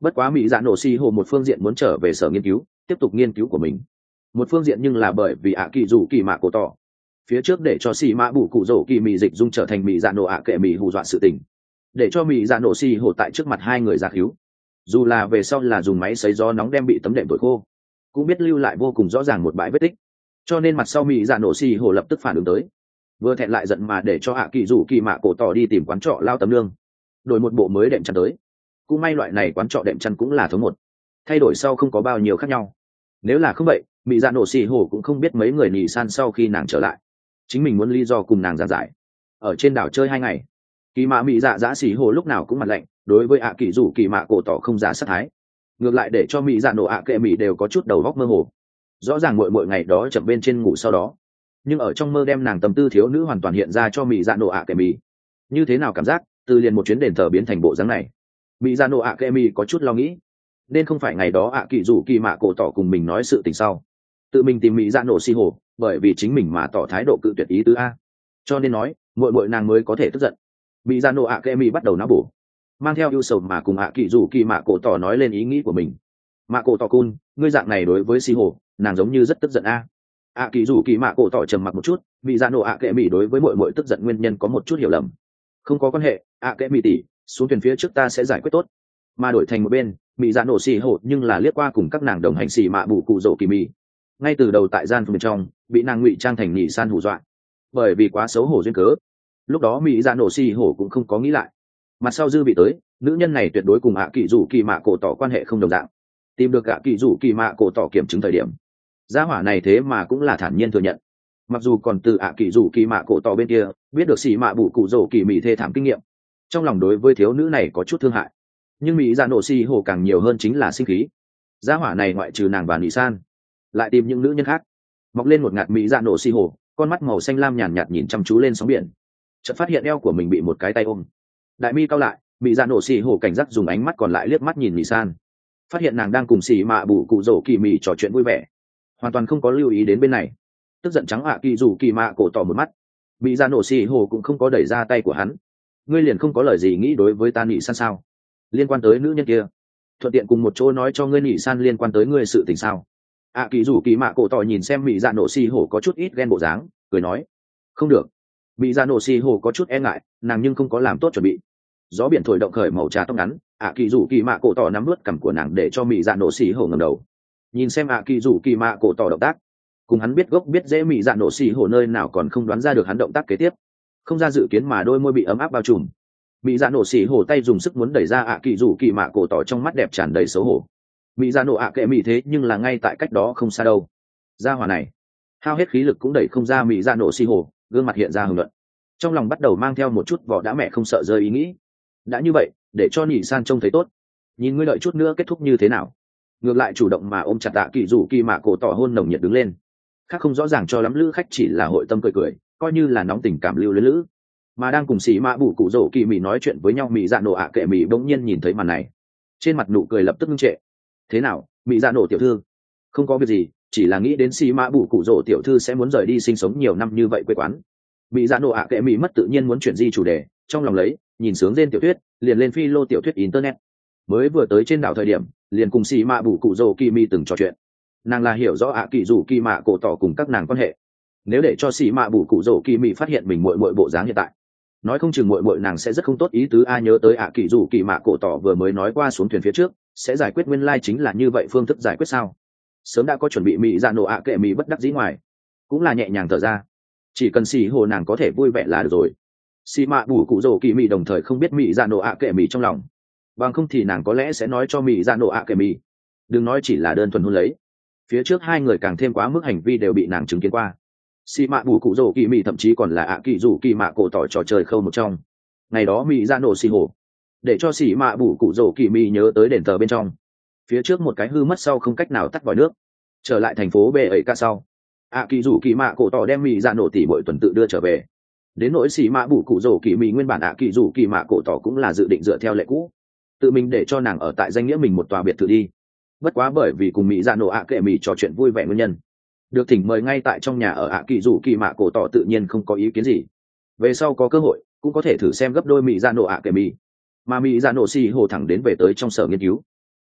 Bất quá mỹ dạ nổ xì hồ một phương diện muốn trở về sở nghiên cứu tiếp tục nghiên cứu của mình, một phương diện nhưng là bởi vì ạ kỳ rủ kỳ mạ cổ tỏ phía trước để cho xì mạ bù cụ rổ kỳ mị dịch dung trở thành mỹ dạ nổ ạ kệ mị hù dọa sự tình, để cho mỹ dạ nổ xì hồ tại trước mặt hai người ra cứu, dù là về sau là dùng máy sấy gió nóng đem bị tấm đệm thổi khô cũng biết lưu lại vô cùng rõ ràng một bãi vết tích. Cho nên mặt sau mỹ dạ nổ xì hồ lập tức phản ứng tới, vừa thẹn lại giận mà để cho ạ kỳ rủ kỳ mạ cổ tỏ đi tìm quán trọ lao tấm lương đổi một bộ mới đệm chăn tới. Cũng may loại này quán trọ đệm chăn cũng là thống một, thay đổi sau không có bao nhiêu khác nhau. Nếu là không vậy mỹ dạ nổ xì hồ cũng không biết mấy người nỉ san sau khi nàng trở lại chính mình muốn lý do cùng nàng giàn giải. Ở trên đảo chơi 2 ngày, kỳ mạ mỹ dạ dã xì hồ lúc nào cũng mặt lạnh, đối với ạ kỳ rủ kỳ mạ cổ tỏ không giả sát thái, ngược lại để cho mỹ dạ nổ ạ kệ mỹ đều có chút đầu góc mơ hồ. Rõ ràng mỗi ngày đó chậm bên trên ngủ sau đó, nhưng ở trong mơ đem nàng tâm tư thiếu nữ hoàn toàn hiện ra cho mỹ dạ nổ ạ kệ mỹ. Như thế nào cảm giác từ liền một chuyến đền thờ biến thành bộ dáng này? Mỹ dạ nổ ạ kệ mỹ có chút lo nghĩ, nên không phải ngày đó ạ kỳ rủ kỳ mạ cổ tỏ cùng mình nói sự tình sau tự mình tìm mỹ dạ nổ xì hồ bởi vì chính mình mà tỏ thái độ cự tuyệt ý tứ a, cho nên nói mỗi nàng mới có thể tức giận. Mỹ dạ nổ ạ kệ mỹ bắt đầu não bổ, mang theo ưu sầu mà cùng ạ kỳ rủ kỳ mạ cổ tỏ nói lên ý nghĩ của mình. Mạ cổ tỏ cun, ngươi dạng này đối với xì hồ nàng giống như rất tức giận a. ạ kỳ rủ kỳ mạ cổ tỏ trầm mặc một chút, Mỹ dạ nổ ạ kệ mỹ đối với mỗi tức giận nguyên nhân có một chút hiểu lầm. Không có quan hệ, ạ kệ mỹ tỷ, xuống thuyền phía trước ta sẽ giải quyết tốt. Mà đổi thành một bên mỹ dạ nổ xì hồ nhưng là liếc qua cùng các nàng đồng hành xì mạ bù cụ rổ kỳ mỹ, ngay từ đầu tại gian phòng bên trong bị nàng ngụy trang thành nhị san hù dọa, bởi vì quá xấu hổ duyên cớ lúc đó mỹ dạ nổ xì hồ cũng không có nghĩ lại. Mặt sau dư bị tới nữ nhân này tuyệt đối cùng ạ kỳ rủ kỳ mạ cổ tỏ quan hệ không đồng dạng, tìm được ạ kỳ rủ kỳ mạ cổ tỏ kiểm chứng thời điểm gia hỏa này thế mà cũng là thản nhiên thừa nhận, mặc dù còn từ ạ kỳ rủ kỳ mạ cổ tỏ bên kia biết được xì mạ bù cụ rổ kỳ mỹ thê thảm kinh nghiệm, trong lòng đối với thiếu nữ này có chút thương hại. Nhưng mỹ dạ nổ xì hồ càng nhiều hơn chính là sinh khí, gia hỏa này ngoại trừ nàng và nị san lại tìm những nữ nhân khác. Mọc lên một ngạt mỹ dạ nổ xì hồ con mắt màu xanh lam nhàn nhạt nhìn chăm chú lên sóng biển, chợt phát hiện eo của mình bị một cái tay ôm, đại mi cao lại, mỹ dạ nổ xì hồ cảnh giác dùng ánh mắt còn lại liếc mắt nhìn nị san, phát hiện nàng đang cùng xì mạ bù cụ rổ kỳ mị trò chuyện vui vẻ, hoàn toàn không có lưu ý đến bên này. Tức giận trắng ạ kỳ rủ kỳ mạ cổ tỏ một mắt, mỹ dạ nổ xì hồ cũng không có đẩy ra tay của hắn. Ngươi liền không có lời gì nghĩ đối với ta nị san sao? Liên quan tới nữ nhân kia, thuận tiện cùng một chỗ nói cho ngươi nị san liên quan tới ngươi sự tình sao? ạ kỳ rủ kỳ mạ cổ tỏ nhìn xem mỹ dạ nổ xì hồ có chút ít ghen bộ dáng, cười nói không được. Mỹ dạ nổ xì hồ có chút e ngại nàng nhưng không có làm tốt chuẩn bị. Gió biển thổi động khởi màu trà tóc ngắn, ạ kỳ rủ kỳ mạ cổ tỏ nắm nuốt cằm của nàng để cho mỹ dạ nổ xì hồ ngẩng đầu nhìn xem ạ kỳ rủ kỳ mạ cổ tỏ động tác, cùng hắn biết gốc biết dễ mỹ dạ nổ xì hồ nơi nào còn không đoán ra được hắn động tác kế tiếp, không ra dự kiến mà đôi môi bị ấm áp bao trùm. Mỹ dạ nổ xì hồ tay dùng sức muốn đẩy ra ạ kỳ rủ kỳ mạ cổ tỏ trong mắt đẹp tràn đầy xấu hổ. Mỹ dạ nổ ạ kệ mỹ thế nhưng là ngay tại cách đó không xa đâu. Gia hỏa này hao hết khí lực cũng đẩy không ra mỹ dạ nổ xì hồ, gương mặt hiện ra hưng luận, trong lòng bắt đầu mang theo một chút vỏ đã mẹ không sợ rơi ý nghĩ. Đã như vậy để cho nhị san trông thấy tốt, nhìn ngươi đợi chút nữa kết thúc như thế nào. Ngược lại chủ động mà ôm chặt ạ kỳ rủ kỳ mạ cổ tỏ hôn nồng nhiệt đứng lên, khác không rõ ràng cho lắm lữ khách chỉ là hội tâm cười cười, coi như là nóng tình cảm lưu luyến lữ. Mà đang cùng xì mạ bù cụ rổ kỳ mỹ nói chuyện với nhau mỹ dạ nổ ạ kệ mỹ bỗng nhiên nhìn thấy màn này, trên mặt nụ cười lập tức ngưng trệ. Thế nào mỹ dạ nổ tiểu thư? Không có việc gì, chỉ là nghĩ đến xì mạ bù cụ rổ tiểu thư sẽ muốn rời đi sinh sống nhiều năm như vậy quê quán. Mỹ dạ nổ ạ kệ mỹ mất tự nhiên muốn chuyển di chủ đề, trong lòng lấy nhìn sướng trên tiểu thuyết liền lên phi lô tiểu thuyết internet. Mới vừa tới trên đảo thời điểm liền cùng xì mạ bù cụ rổ kỳ mỹ từng trò chuyện, nàng là hiểu rõ ạ kỳ rủ kỳ mạ cổ tỏ cùng các nàng quan hệ. Nếu để cho xì mạ bù cụ rổ kỳ mỹ phát hiện mình muội bộ dáng hiện tại, nói không chừng muội nàng sẽ rất không tốt ý tứ. Nhớ tới ạ kỳ rủ kỳ mạ cổ tỏ vừa mới nói qua xuống thuyền phía trước sẽ giải quyết nguyên lai chính là như vậy phương thức giải quyết sao, sớm đã có chuẩn bị. Mỹ dạ nổ ạ kệ mỹ bất đắc dĩ ngoài cũng là nhẹ nhàng thở ra, chỉ cần xì hồ nàng có thể vui vẻ là được rồi. Xì mạ bù cụ rổ kỳ mỹ đồng thời không biết mỹ dạ nổ ạ kệ mỹ trong lòng, bằng không thì nàng có lẽ sẽ nói cho mỹ dạ nổ ạ kệ mỹ. Đừng nói chỉ là đơn thuần hôn lấy, phía trước hai người càng thêm quá mức hành vi đều bị nàng chứng kiến qua. Xì mạ bù cụ rổ kỳ mỹ thậm chí còn là ạ kỳ rủ kỳ mạ cổ tỏ trò chơi khâu một trong. Ngày đó mỹ dạ nổ xì hồ để cho xì mạ bù cụ rổ kỳ mỹ nhớ tới đền thờ bên trong, phía trước một cái hư mất sau không cách nào tắt vòi nước, trở lại thành phố bệ ấy ca sau ạ kỳ rủ kỳ mạ cổ tỏ đem mỹ dạ nổ tỉ bội tuần tự đưa trở về. Đến nỗi xì mạ bù cụ rổ kỳ mỹ nguyên bản ạ kỳ rủ kỳ mạ cổ tỏ cũng là dự định dựa theo lệ cũ tự mình để cho nàng ở tại danh nghĩa mình một tòa biệt thự đi. Bất quá bởi vì cùng mỹ dạ nổ ạ kệ mỹ trò chuyện vui vẻ nguyên nhân, được thỉnh mời ngay tại trong nhà ở ạ kỳ rủ kỳ mạ cổ tỏ tự nhiên không có ý kiến gì. Về sau có cơ hội cũng có thể thử xem gấp đôi mỹ dạ nổ ạ kệ mỹ. Mà mỹ dạ nổ xì hồ thẳng đến về tới trong sở nghiên cứu,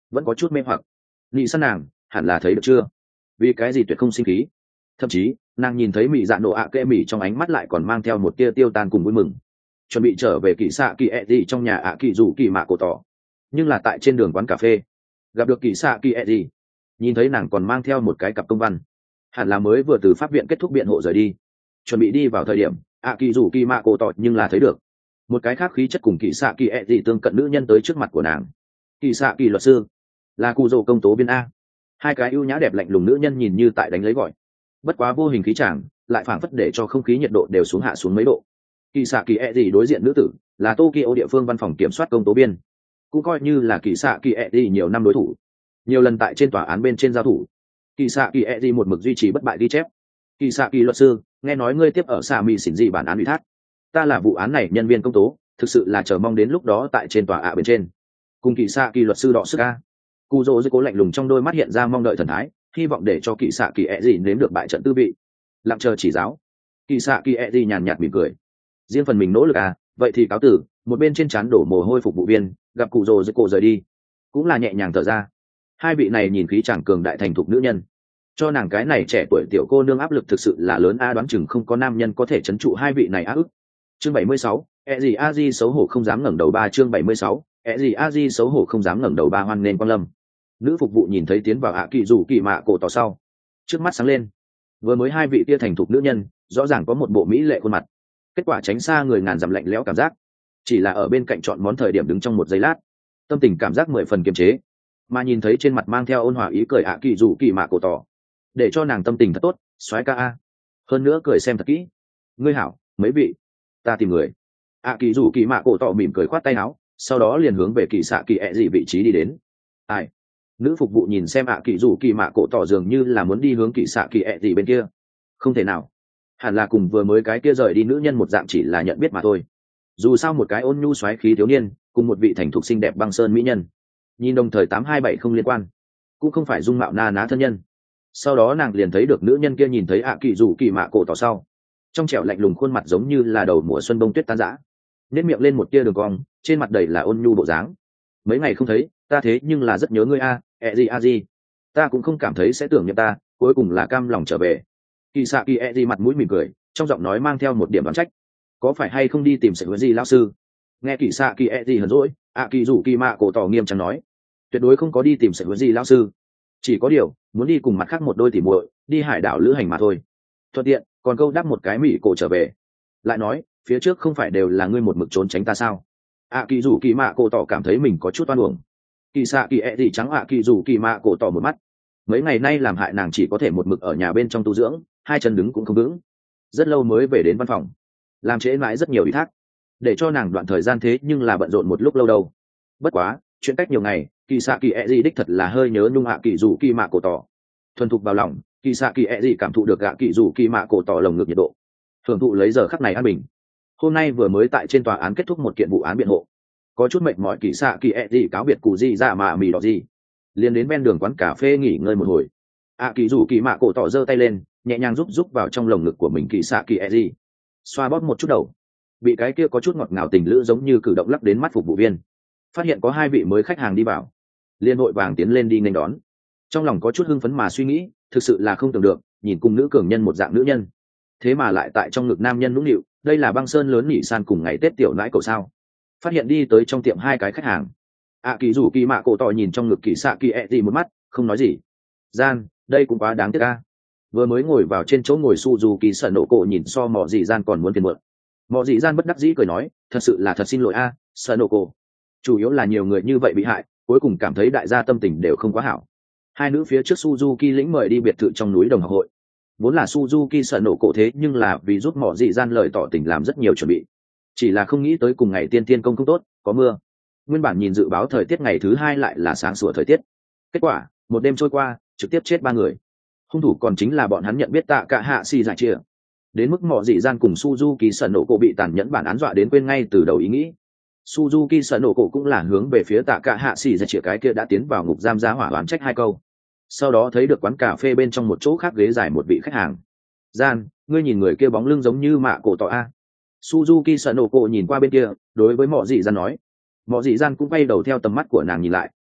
vẫn có chút mê hoặc. Nghĩ săn nàng hẳn là thấy được chưa, vì cái gì tuyệt không sinh khí. Thậm chí nàng nhìn thấy mỹ dạ nổ ạ kệ mỹ trong ánh mắt lại còn mang theo một tia tiêu tan cùng vui mừng, chuẩn bị trở về kỳ xạ kỳ e gì trong nhà ạ kỳ rủ kỳ mạ cổ tỏ. Nhưng là tại trên đường quán cà phê gặp được kỳ xạ kỳ e gì, nhìn thấy nàng còn mang theo một cái cặp công văn, hẳn là mới vừa từ pháp viện kết thúc biện hộ rời đi, chuẩn bị đi vào thời điểm ạ kỳ rủ kỳ mạ cổ tỏ nhưng là thấy được một cái khác khí chất cùng kỳ xạ kỳ e gì tương cận nữ nhân tới trước mặt của nàng. Kỳ xạ kỳ luật sư, là cụ rồ công tố viên a. Hai cái ưu nhã đẹp lạnh lùng nữ nhân nhìn như tại đánh lấy gọi, bất quá vô hình khí chàng lại phảng phất để cho không khí nhiệt độ đều xuống hạ xuống mấy độ. Kỳ xạ kỳ e gì đối diện nữ tử là Tokyo địa phương văn phòng kiểm soát công tố viên, cũng coi như là kỳ xạ kỳ e gì nhiều năm đối thủ, nhiều lần tại trên tòa án bên trên giao thủ. Kỳ xạ kỳ e gì một mực duy trì bất bại ghi chép. Kỳ xạ kỳ luật sư, nghe nói ngươi tiếp ở xạ mỹ xỉn dị bản án ủy thác, ta là vụ án này nhân viên công tố, thực sự là chờ mong đến lúc đó tại trên tòa ạ bên trên cùng kỳ xạ kỳ luật sư đọ sức a. Cụ rỗ dưới cố lạnh lùng trong đôi mắt hiện ra mong đợi thần thái, hy vọng để cho kỳ xạ kỳ e gì nếm được bại trận tư vị. Lặng chờ chỉ giáo. Kỳ xạ kỳ e gì nhàn nhạt mỉm cười, riêng phần mình nỗ lực à, vậy thì cáo tử. Một bên trên trán đổ mồ hôi phục vụ viên gặp cụ rồ dưới cổ rời đi cũng là nhẹ nhàng thở ra. Hai vị này nhìn khí chàng cường đại thành thục nữ nhân, cho nàng cái này trẻ tuổi tiểu cô nương áp lực thực sự là lớn a. Đoán chừng không có nam nhân có thể trấn trụ hai vị này á ức. Chương 76, e gì a di xấu hổ không dám ngẩng đầu ba. Chương 76, e gì a di xấu hổ không dám ngẩng đầu ba. Hoan nên quan lâm. Nữ phục vụ nhìn thấy tiến vào ạ kỳ rủ kỳ mạ cổ tỏ sau, trước mắt sáng lên. Vừa mới hai vị kia thành thục nữ nhân rõ ràng có một bộ mỹ lệ khuôn mặt, kết quả tránh xa người ngàn dặm lạnh lẽo cảm giác, chỉ là ở bên cạnh chọn món thời điểm đứng trong một giây lát, tâm tình cảm giác 10 phần kiềm chế, mà nhìn thấy trên mặt mang theo ôn hòa ý cười ạ kỳ rủ kỳ mạ cổ tỏ, để cho nàng tâm tình thật tốt. Soái ca a, hơn nữa cười xem thật kỹ. Ngươi hảo, mấy vị, ta tìm người. ạ kỳ rủ kỳ mạ cổ tỏ mỉm cười khoát tay áo, sau đó liền hướng về kỳ xạ kỳ ẹ dị vị trí đi đến. Ai? Nữ phục vụ nhìn xem ạ kỳ rủ kỳ mạ cổ tỏ dường như là muốn đi hướng kỳ xạ kỳ ẹ dị bên kia. Không thể nào, hẳn là cùng vừa mới cái kia rời đi nữ nhân một dạng, chỉ là nhận biết mà thôi. Dù sao một cái ôn nhu xoáy khí thiếu niên cùng một vị thành thục xinh đẹp băng sơn mỹ nhân, nhìn đồng thời 827 không liên quan, cũng không phải dung mạo na ná thân nhân. Sau đó nàng liền thấy được nữ nhân kia nhìn thấy ạ kỳ rủ kỳ mạ cổ tỏ sau, trong trẻo lạnh lùng khuôn mặt giống như là đầu mùa xuân bông tuyết tan rã, nếp miệng lên một tia đường cong, trên mặt đầy là ôn nhu bộ dáng. Mấy ngày không thấy, ta thế nhưng là rất nhớ ngươi a. E gì a gì, ta cũng không cảm thấy sẽ tưởng nhầm ta, cuối cùng là cam lòng trở về. Kỳ xạ kỳ e gì mặt mũi mỉm cười, trong giọng nói mang theo một điểm đoán trách. Có phải hay không đi tìm sự gì lão sư? Nghe kỳ xạ kỳ e gì hờn dỗi, ạ kỳ rủ kỳ mạ cổ tỏ nghiêm trang nói, tuyệt đối không có đi tìm sự gì lão sư, chỉ có điều muốn đi cùng mặt khác một đôi tỉ muội đi hải đảo lữ hành mà thôi, thuận tiện còn câu đáp một cái mỹ cổ trở về. Lại nói phía trước không phải đều là ngươi một mực trốn tránh ta sao? ạ kỳ rủ kỳ mạ cổ tỏ cảm thấy mình có chút oan uổng. Kỳ xạ kỳ e gì trắng ạ kỳ rủ kỳ mạ cổ tỏ một mắt, mấy ngày nay làm hại nàng chỉ có thể một mực ở nhà bên trong tu dưỡng, hai chân đứng cũng không vững, rất lâu mới về đến văn phòng, làm trễ mãi rất nhiều ủy thác, để cho nàng đoạn thời gian thế nhưng là bận rộn một lúc lâu đâu. Bất quá chuyện cách nhiều ngày, kỳ xạ kỳ e gì đích thật là hơi nhớ nhung ạ kỳ rủ kỳ mạ cổ tỏ. Thuần thục vào lòng, kỳ xạ kỳ e gì cảm thụ được ạ kỳ rủ kỳ mạ cổ tỏ lồng ngực nhiệt độ, hưởng thụ lấy giờ khắc này an bình. Hôm nay vừa mới tại trên tòa án kết thúc một kiện vụ án biện hộ, có chút mệt mỏi, kỳ xạ kỳ e gì cáo biệt cụ gì ra mà mì đỏ gì, liền đến ven đường quán cà phê nghỉ ngơi một hồi. ạ kỳ rủ kỳ mạ cổ tỏ giơ tay lên, nhẹ nhàng giúp vào trong lồng ngực của mình kỳ xạ kỳ e gì, xoa bóp một chút đầu. Bị cái kia có chút ngọt ngào tình lữ giống như cử động lắc đến mắt phục vụ viên, phát hiện có hai vị mới khách hàng đi vào, liền vội vàng tiến lên đi nghênh đón. Trong lòng có chút hưng phấn mà suy nghĩ, thực sự là không tưởng được, nhìn cùng nữ cường nhân một dạng nữ nhân, thế mà lại tại trong ngực nam nhân nũng nịu. Đây là băng sơn lớn nhỉ san cùng ngày Tết tiểu nãi cậu sao? Phát hiện đi tới trong tiệm hai cái khách hàng, ạ kỳ rủ kỳ mạ cổ tỏ nhìn trong ngực kỳ xạ kỳ e gì một mắt, không nói gì. Gian, đây cũng quá đáng tiếc a. Vừa mới ngồi vào trên chỗ ngồi Suzuki sợ nổ cổ nhìn so mọ dị gian còn muốn tiền mượn. Mọ dị gian bất đắc dĩ cười nói, thật sự là thật xin lỗi a, sợ nổ cổ. Chủ yếu là nhiều người như vậy bị hại, cuối cùng cảm thấy đại gia tâm tình đều không quá hảo. Hai nữ phía trước Suzuki lĩnh mời đi biệt thự trong núi đồng học hội, vốn là Suzuki sợ nổ cổ, thế nhưng là vì giúp mọ dị gian lời tỏ tình làm rất nhiều chuẩn bị, chỉ là không nghĩ tới cùng ngày tiên tiên công không tốt, có mưa. Nguyên bản nhìn dự báo thời tiết ngày thứ hai lại là sáng sủa thời tiết, kết quả một đêm trôi qua trực tiếp chết 3 người. Hung thủ còn chính là bọn hắn nhận biết Tạ Cả Hạ Xỉ giải chia, đến mức mọ dị gian cùng Suzuki sợ nổ cổ bị tàn nhẫn bản án dọa đến quên ngay từ đầu ý nghĩ. Suzuki sợ nổ cổ cũng là hướng về phía Tạ Cả Hạ Xỉ giải chia cái kia đã tiến vào ngục giam giá hỏa oán trách 2 câu, sau đó thấy được quán cà phê bên trong một chỗ khác ghế dài một vị khách hàng. Gian, ngươi nhìn người kia bóng lưng giống như mạ cổ tỏ a. Suzuki sợ nổ cổ nhìn qua bên kia, đối với mọ dị gian nói. Mọ dị gian cũng quay đầu theo tầm mắt của nàng nhìn lại,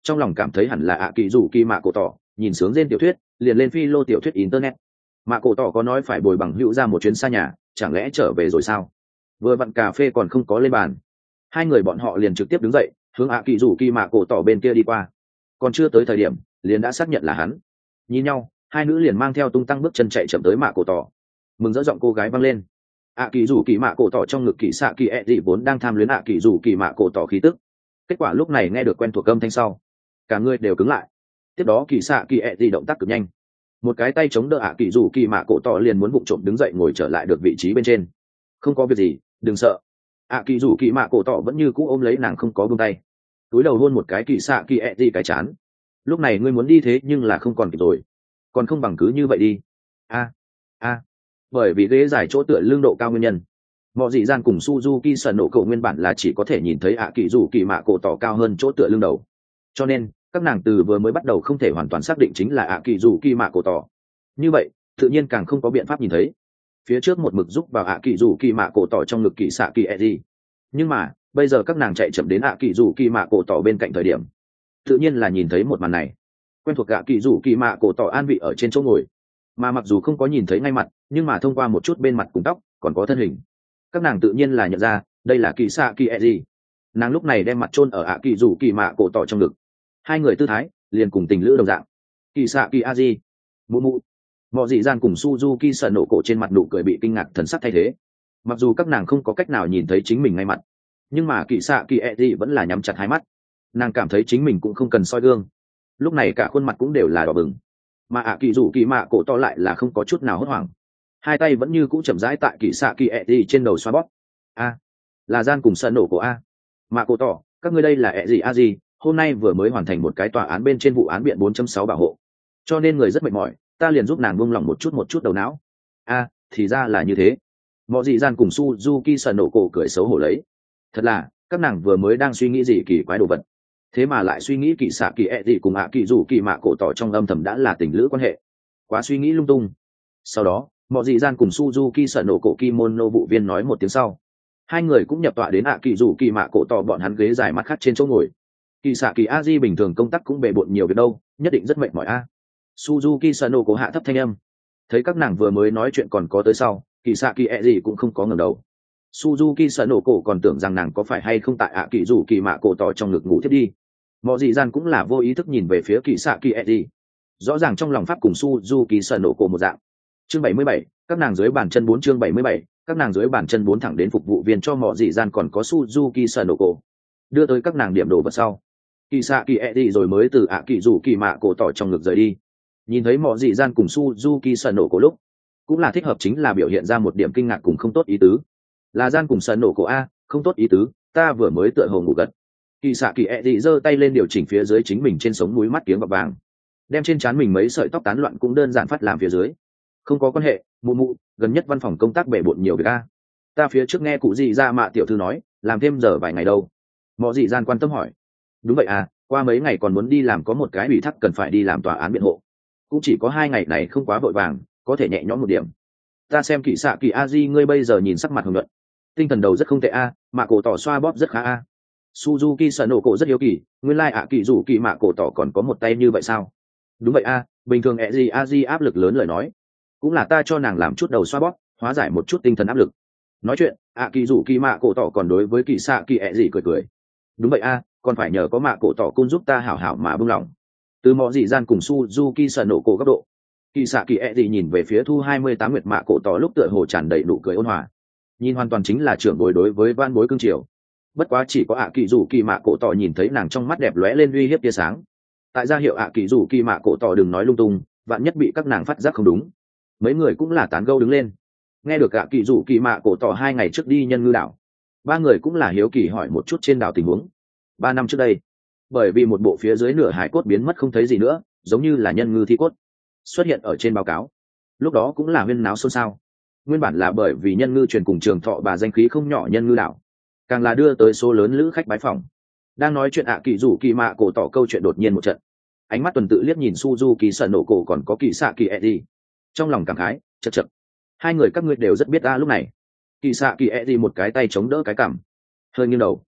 trong lòng cảm thấy hẳn là ạ kỳ rủ kỳ mạ cổ tỏ nhìn sướng trên tiểu thuyết liền lên phi lô tiểu thuyết internet. Mạ cổ tỏ có nói phải bồi bằng hữu ra một chuyến xa nhà, chẳng lẽ trở về rồi sao? Vừa vặn cà phê còn không có lên bàn, hai người bọn họ liền trực tiếp đứng dậy hướng ạ kỳ rủ kỳ mạ cổ tỏ bên kia đi qua. Còn chưa tới thời điểm liền đã xác nhận là hắn. Nhìn nhau, hai nữ liền mang theo tung tăng bước chân chạy chậm tới mạ cổ tỏ. Mừng rỡ giọng cô gái vang lên. ạ kỳ rủ kỳ mạ cổ tỏ trong ngực kỳ xạ kỳ ẹ dị vốn đang tham luyến ạ kỳ rủ kỳ mạ cổ tỏ khí tức, kết quả lúc này nghe được quen thuộc âm thanh sau, cả người đều cứng lại. Tiếp đó kỳ xạ kỳ ẹ dị động tác cực nhanh, một cái tay chống đỡ ạ kỳ rủ kỳ mạ cổ tỏ liền muốn vụng trộm đứng dậy ngồi trở lại được vị trí bên trên. Không có việc gì, đừng sợ. ạ kỳ rủ kỳ mạ cổ tỏ vẫn như cũ ôm lấy nàng không có buông tay, túi đầu hôn một cái kỳ xạ kỳ ẹ dị cái chán. Lúc này ngươi muốn đi thế nhưng là không còn kịp rồi, còn không bằng cứ như vậy đi. Bởi vì ghế dài chỗ tựa lưng độ cao nguyên nhân, mọi dị gian cùng Suzuki sần nổ cậu nguyên bản là chỉ có thể nhìn thấy ạ kỳ rủ kỳ mạ cổ tỏ cao hơn chỗ tựa lưng đầu, cho nên các nàng từ vừa mới bắt đầu không thể hoàn toàn xác định chính là ạ kỳ rủ kỳ mạ cổ tỏ. Như vậy tự nhiên càng không có biện pháp nhìn thấy phía trước một mực giúp vào ạ kỳ rủ kỳ mạ cổ tỏ trong ngực kỳ xạ kỳ eji. Nhưng mà bây giờ các nàng chạy chậm đến ạ kỳ rủ kỳ mạ cổ tỏ bên cạnh thời điểm, tự nhiên là nhìn thấy một màn này. Quen thuộc ạ kỳ rủ kỳ mạ cổ tỏ an vị ở trên chỗ ngồi, mà mặc dù không có nhìn thấy ngay mặt, nhưng mà thông qua một chút bên mặt cùng tóc còn có thân hình, các nàng tự nhiên là nhận ra đây là kỳ xạ kỳ eji. Nàng lúc này đem mặt chôn ở ạ kỳ rủ kỳ mạ cổ tỏ trong ngực, hai người tư thái liền cùng tình lữ đồng dạng. Kỳ xạ kỳ eji mụ mụ. Mọi dị gian cùng Suzuki sợ nổ cổ trên mặt nụ cười bị kinh ngạc thần sắc thay thế. Mặc dù các nàng không có cách nào nhìn thấy chính mình ngay mặt, nhưng mà kỳ xạ kỳ eji vẫn là nhắm chặt hai mắt. Nàng cảm thấy chính mình cũng không cần soi gương, lúc này cả khuôn mặt cũng đều là đỏ bừng, mà ạ kỳ rủ kỳ mạ cổ to lại là không có chút nào hốt hoảng, hai tay vẫn như cũ chậm rãi tại kỳ xạ kỳ eji trên đầu xoa bóp. Là gian cùng sợ nổ cổ mạ cổ tỏ, các ngươi đây là eji hôm nay vừa mới hoàn thành một cái tòa án bên trên vụ án biện 4.6 bảo hộ, cho nên người rất mệt mỏi, ta liền giúp nàng buông lỏng một chút đầu não. Thì ra là như thế. Mọi dị gian cùng Suzuki sợ nổ cổ cười xấu hổ lấy. Thật là các nàng vừa mới đang suy nghĩ gì kỳ quái đồ vật, thế mà lại suy nghĩ kỳ xạ kỳ eji cùng ạ kỳ rủ kỳ mạ cổ tỏ trong âm thầm đã là tình lữ quan hệ, quá suy nghĩ lung tung. Sau đó mọi dị gian cùng Suzuki sợ nổ cổ kimono vụ viên nói một tiếng sau, hai người cũng nhập tọa đến ạ kỳ rủ kỳ mạ cổ tỏ bọn hắn ghế dài mắt khác trên chỗ ngồi. Kỳ xạ kỳ a di bình thường công tác cũng bề bộn nhiều việc đâu, nhất định rất mệt mỏi Suzuki sợ nổ cổ hạ thấp thanh âm. Thấy các nàng vừa mới nói chuyện còn có tới sau, kỳ xạ kỳ eji cũng không có ngẩng đầu. Suzuki sợ nổ cổ còn tưởng rằng nàng có phải hay không tại ạ kỳ rủ kỳ mạ cổ tỏ trong ngực ngủ thiết đi. Mọi dị gian cũng là vô ý thức nhìn về phía kỳ xạ kỳ eji, rõ ràng trong lòng pháp cùng Suzuki sợ nổ cổ một dạng. Chương 77, các nàng dưới bàn chân 4. Chương 77, các nàng dưới bàn chân 4 thẳng đến phục vụ viên cho mọi dị gian còn có Suzuki sợ nổ cổ đưa tới các nàng điểm đồ vật sau, kỳ xạ kỳ eji rồi mới từ ạ kỳ rủ kỳ mạ cổ tỏ trong ngực rời đi. Nhìn thấy mọi dị gian cùng Suzuki sợ nổ cổ lúc, cũng là thích hợp chính là biểu hiện ra một điểm kinh ngạc cùng không tốt ý tứ. Là gian cùng sợ nổ cổ không tốt ý tứ, ta vừa mới tựa hồ ngủ gật. Kỳ xạ kỳ eji giơ tay lên điều chỉnh phía dưới chính mình trên sống mũi mắt kiếng bạc vàng, đem trên trán mình mấy sợi tóc tán loạn cũng đơn giản phát làm phía dưới. Không có quan hệ, mụ mụ, gần nhất văn phòng công tác bể bộn nhiều việc ta phía trước nghe cụ dị ra mạ tiểu thư nói làm thêm giờ vài ngày đâu. Mọi dị gian quan tâm hỏi. Đúng vậy qua mấy ngày còn muốn đi làm, có một cái ủy thác cần phải đi làm tòa án biện hộ, cũng chỉ có 2 ngày này không quá vội vàng, có thể nhẹ nhõm một điểm. Ta xem kỳ xạ kỳ a di ngươi bây giờ nhìn sắc mặt hồng nhuận, tinh thần đầu rất không tệ mà cổ tỏ xoa bóp rất khá Suzuki sợ nổ cổ rất hiếu kỳ, nguyên lai ạ kỳ rủ kỳ mạ cổ tỏ còn có một tay như vậy sao? Đúng vậy bình thường a di áp lực lớn lời nói, cũng là ta cho nàng làm chút đầu xoa bóp, hóa giải một chút tinh thần áp lực. Nói chuyện ạ kỳ rủ kỳ mạ cổ tỏ còn đối với kỳ xạ kỳ ẹ gì cười cười. Đúng vậy còn phải nhờ có mạ cổ tỏ cung giúp ta hảo hảo mà buông lỏng. Từ mọi dị gian cùng Suzuki sợ nổ cổ góc độ, kỳ xạ kỳ ẹ gì nhìn về phía thu 28 nguyệt mạ cổ tỏ lúc tựa hồ tràn đầy nụ cười ôn hòa, nhìn hoàn toàn chính là trưởng bối đối với van bối cương triều. Bất quá chỉ có ạ kỳ rủ kỳ mạ cổ tỏ nhìn thấy nàng trong mắt đẹp lóe lên uy hiếp tia sáng, tại ra hiệu ạ kỳ rủ kỳ mạ cổ tỏ đừng nói lung tung, vạn nhất bị các nàng phát giác không đúng. Mấy người cũng là tán gẫu đứng lên. Nghe được ạ kỳ rủ kỳ mạ cổ tỏ 2 ngày trước đi nhân ngư đảo, 3 người cũng là hiếu kỳ hỏi một chút trên đảo tình huống. 3 năm trước đây, bởi vì một bộ phía dưới nửa hải cốt biến mất không thấy gì nữa, giống như là nhân ngư thi cốt xuất hiện ở trên báo cáo, lúc đó cũng là huyên náo xôn xao. Nguyên bản là bởi vì nhân ngư truyền cùng trường thọ bà danh khí không nhỏ nhân ngư đảo, càng là đưa tới số lớn lữ khách bái phỏng. Đang nói chuyện ạ kỳ rủ kỳ mạ cổ tỏ câu chuyện đột nhiên một trận, ánh mắt tuần tự liếc nhìn Suzuki sợ nổ cổ còn có kỳ xạ kỳ eji, trong lòng cảm khái chật chật, 2 người các ngươi đều rất biết lúc này. Kỳ xạ kỳ eji một cái tay chống đỡ cái cằm, hơi nghiêng đầu,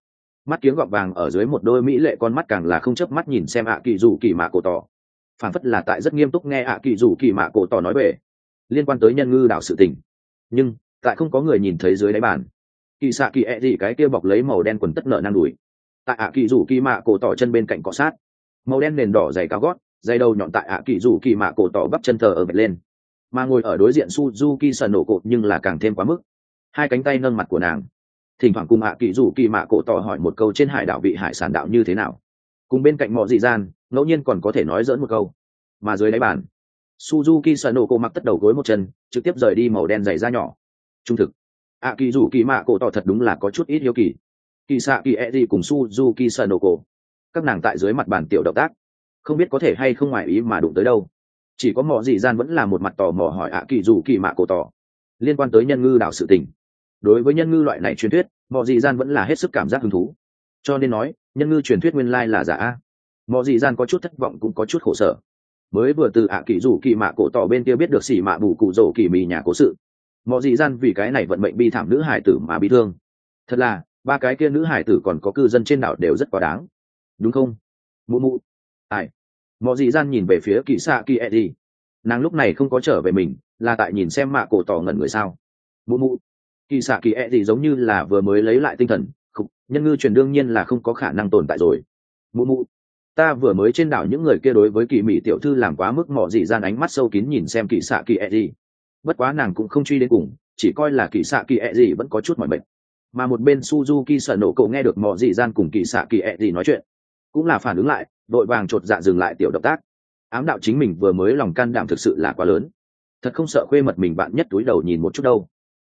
mắt kiếng gọt vàng ở dưới một đôi mỹ lệ con mắt càng là không chớp mắt nhìn xem ạ kỳ rủ kỳ mạ cổ tỏ, phản phất là tại rất nghiêm túc nghe ạ kỳ rủ kỳ mạ cổ tỏ nói về liên quan tới nhân ngư đảo sự tình. Nhưng tại không có người nhìn thấy dưới đáy bàn, kỳ xạ kỳ ẹ gì cái kia bọc lấy màu đen quần tất nợ năng đùi tại ạ kỳ rủ kỳ mạ cổ tỏ chân bên cạnh cọ sát, màu đen nền đỏ dày cao gót, dây đầu nhọn tại ạ kỳ rủ kỳ mạ cổ tỏ bắp chân thờ ở bệt lên, mà ngồi ở đối diện Suzuki sần nổ cột nhưng là càng thêm quá mức, hai cánh tay nâng mặt của nàng, thỉnh thoảng cùng ạ kỳ rủ kỳ mạ cổ tỏ hỏi một câu trên hải đảo vị hải sản đạo như thế nào, cùng bên cạnh mọi dị gian ngẫu nhiên còn có thể nói dỡn một câu. Mà dưới đáy bàn, Suzuki sần nổ cột mặc tất đầu gối một chân trực tiếp rời đi màu đen dày da nhỏ. Trung thực, ạ kỳ rủ kỳ mạ cổ tỏ thật đúng là có chút ít hiếu kỳ. Kỳ xạ kỳ e gì cùng Suzuki sần nổ cột, các nàng tại dưới mặt bàn tiểu động tác không biết có thể hay không ngoài ý mà đụng tới đâu. Chỉ có mọi dị gian vẫn là một mặt tò mò hỏi ạ kỳ rủ kỳ mạ cổ tỏ liên quan tới nhân ngư đảo sự tình. Đối với nhân ngư loại này truyền thuyết, mọi dị gian vẫn là hết sức cảm giác hứng thú, cho nên nói nhân ngư truyền thuyết nguyên lai là giả. Mọi dị gian có chút thất vọng cũng có chút khổ sở, mới vừa từ ạ kỳ rủ kỳ mạ cổ tỏ bên kia biết được xỉ mạ bù cụ rổ kỳ mì nhà cố sự. Mọi dị gian vì cái này vận mệnh bi thảm nữ hải tử mà bị thương. Thật là ba cái kia nữ hải tử còn có cư dân trên đảo đều rất quá đáng, đúng không mụ mụ? Ai? Mọi dị gian nhìn về phía kỳ xạ kỳ eddie, nàng lúc này không có trở về mình, là tại nhìn xem mạ cổ tỏ ngẩn người sao. Mụ mụ. Kỳ xạ kỳ eddie giống như là vừa mới lấy lại tinh thần. Khục, nhân ngư truyền đương nhiên là không có khả năng tồn tại rồi. Mụ mụ, ta vừa mới trên đảo những người kia đối với kỳ mỹ tiểu thư làm quá mức. Mọi dị gian ánh mắt sâu kín nhìn xem kỳ xạ kỳ eddie, bất quá nàng cũng không truy đến cùng, chỉ coi là kỳ xạ kỳ eddie vẫn có chút mỏi mệt. Mà một bên Suzuki sợ nổ cậu nghe được mọi dị gian cùng kỳ xạ kỳ eddie nói chuyện, cũng là phản ứng lại, đội vàng chột dạ dừng lại tiểu động tác, ám đạo chính mình vừa mới lòng can đảm thực sự là quá lớn, thật không sợ khuê mật mình bạn nhất túi đầu nhìn một chút đâu.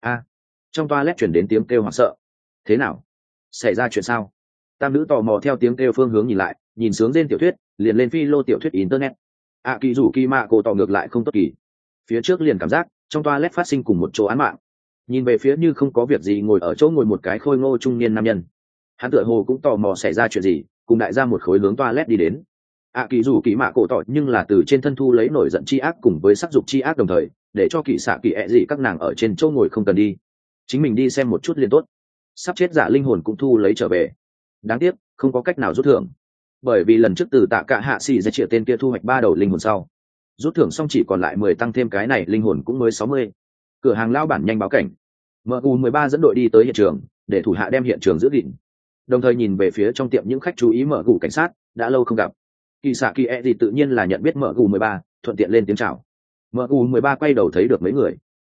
Trong toilet chuyển đến tiếng kêu hoảng sợ. Thế nào, xảy ra chuyện sao? Tam nữ tò mò theo tiếng kêu phương hướng nhìn lại, nhìn sướng trên tiểu thuyết liền lên phi lô tiểu thuyết internet. Kỳ rủ kỳ mạ cổ tỏ ngược lại không tốt kỳ, phía trước liền cảm giác trong toilet phát sinh cùng một chỗ án mạng. Nhìn về phía như không có việc gì ngồi ở chỗ ngồi một cái khôi ngô trung niên nam nhân, hắn tựa hồ cũng tò mò xảy ra chuyện gì, cùng đại gia một khối hướng toilet đi đến. Kỳ rủ kỳ mạ cổ tỏ nhưng là từ trên thân thu lấy nổi giận chi ác cùng với sắc dục chi ác đồng thời, để cho kỳ xạ kỳ ẹ gì các nàng ở trên chỗ ngồi không cần đi, chính mình đi xem một chút liền tốt. Sắp chết giả linh hồn cũng thu lấy trở về, đáng tiếc không có cách nào rút thưởng, bởi vì lần trước từ tạ cả hạ xì ra triệu tên kia thu hoạch 3 đầu linh hồn sau, rút thưởng xong chỉ còn lại 10 tăng thêm cái này linh hồn cũng mới 60. Cửa hàng lao bản nhanh báo cảnh, MU13 dẫn đội đi tới hiện trường để thủ hạ đem hiện trường giữ gìn, đồng thời nhìn về phía trong tiệm những khách chú ý MU cảnh sát đã lâu không gặp. Kỳ xạ kỳ e gì tự nhiên là nhận biết MU13, thuận tiện lên tiếng chào. MU13 quay đầu thấy được mấy người.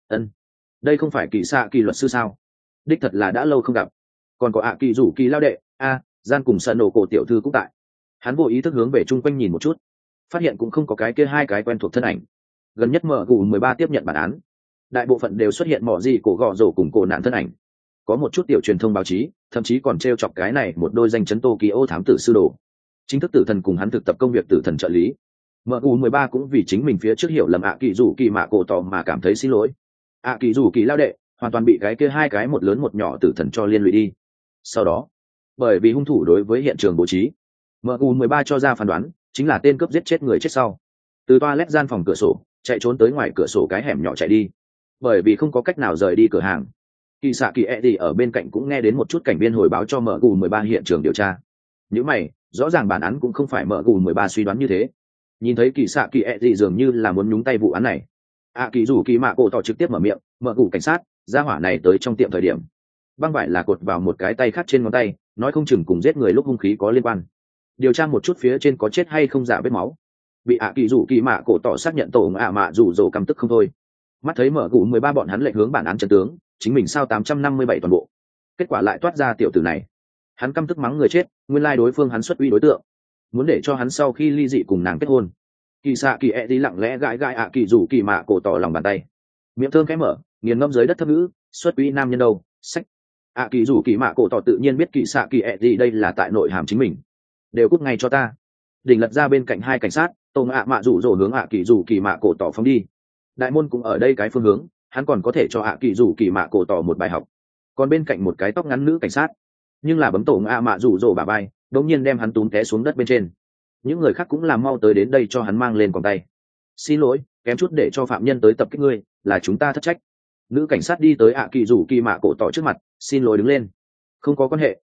Đây không phải kỳ xạ kỳ luật sư sao? Đích thật là đã lâu không gặp. Còn có kỳ rủ kỳ lao đệ, gian cùng sân nổ cổ tiểu thư cũng tại. Hắn vô ý thức hướng về chung quanh nhìn một chút, phát hiện cũng không có cái kia hai cái quen thuộc thân ảnh. Gần nhất MU13 tiếp nhận bản án, đại bộ phận đều xuất hiện mỏ gì cổ gò rổ cùng cổ nạn thân ảnh. Có một chút tiểu truyền thông báo chí thậm chí còn treo chọc cái này một đôi danh chấn Tokyo thám tử sư đồ, chính thức tử thần cùng hắn thực tập công việc tử thần trợ lý. MU13 cũng vì chính mình phía trước hiểu lầm kỳ rủ kỳ mạ cổ tỏ mà cảm thấy xin lỗi. Kỳ rủ kỳ lao đệ hoàn toàn bị cái kia hai cái một lớn một nhỏ tử thần cho liên lụy đi. Sau đó, bởi vì hung thủ đối với hiện trường bố trí, MU13 cho ra phán đoán chính là tên cướp giết chết người chết sau, từ toilet gian phòng cửa sổ chạy trốn tới ngoài cửa sổ cái hẻm nhỏ chạy đi. Bởi vì không có cách nào rời đi cửa hàng, kỳ xạ kỳ eddie ở bên cạnh cũng nghe đến một chút cảnh viên hồi báo cho MU13 hiện trường điều tra. Những mày rõ ràng bản án cũng không phải MU13 suy đoán như thế. Nhìn thấy kỳ xạ kỳ eddie dường như là muốn nhúng tay vụ án này, kỳ rủ kỳ mạ cổ tỏ trực tiếp mở miệng, MU cảnh sát gia hỏa này tới trong tiệm thời điểm băng vải là cột vào một cái tay khác trên ngón tay, nói không chừng cùng giết người lúc hung khí có liên quan. Điều tra một chút phía trên có chết hay không giả vết máu. Bị kỳ rủ kỳ mạ cổ tỏ xác nhận tổ mạ rủ rồ căm tức không thôi. Mắt thấy MU13 bọn hắn lệnh hướng bản án chân tướng, chính mình sao 857 toàn bộ, kết quả lại toát ra tiểu tử này. Hắn căm tức mắng người chết, nguyên lai đối phương hắn xuất uy đối tượng, muốn để cho hắn sau khi ly dị cùng nàng kết hôn. Kỳ xạ kỳ e đi lặng lẽ gãi kỳ rủ kỳ mạ cổ tỏ lòng bàn tay, miệng thơm khẽ mở, nghiền ngẫm dưới đất thấp ngữ, xuất uy nam nhân đâu, sách. Kỳ rủ kỳ mạ cổ tỏ tự nhiên biết kỳ xạ kỳ e đi đây là tại nội hàm chính mình, đều cút ngay cho ta. Đỉnh lật ra bên cạnh hai cảnh sát, tông mạ rủ rồ hướng kỳ rủ kỳ mạ cổ tỏ phóng đi. Đại môn cũng ở đây cái phương hướng, hắn còn có thể cho kỳ rủ kỳ mạ cổ tỏ một bài học. Còn bên cạnh một cái tóc ngắn nữ cảnh sát, nhưng là bấm tổ mạ rủ rồ bà bay, đống nhiên đem hắn túm té xuống đất bên trên. Những người khác cũng làm mau tới đến đây cho hắn mang lên còng tay. Xin lỗi, kém chút để cho phạm nhân tới tập kích ngươi, là chúng ta thất trách. Nữ cảnh sát đi tới kỳ rủ kỳ mạ cổ tỏ trước mặt, xin lỗi đứng lên. Không có quan hệ,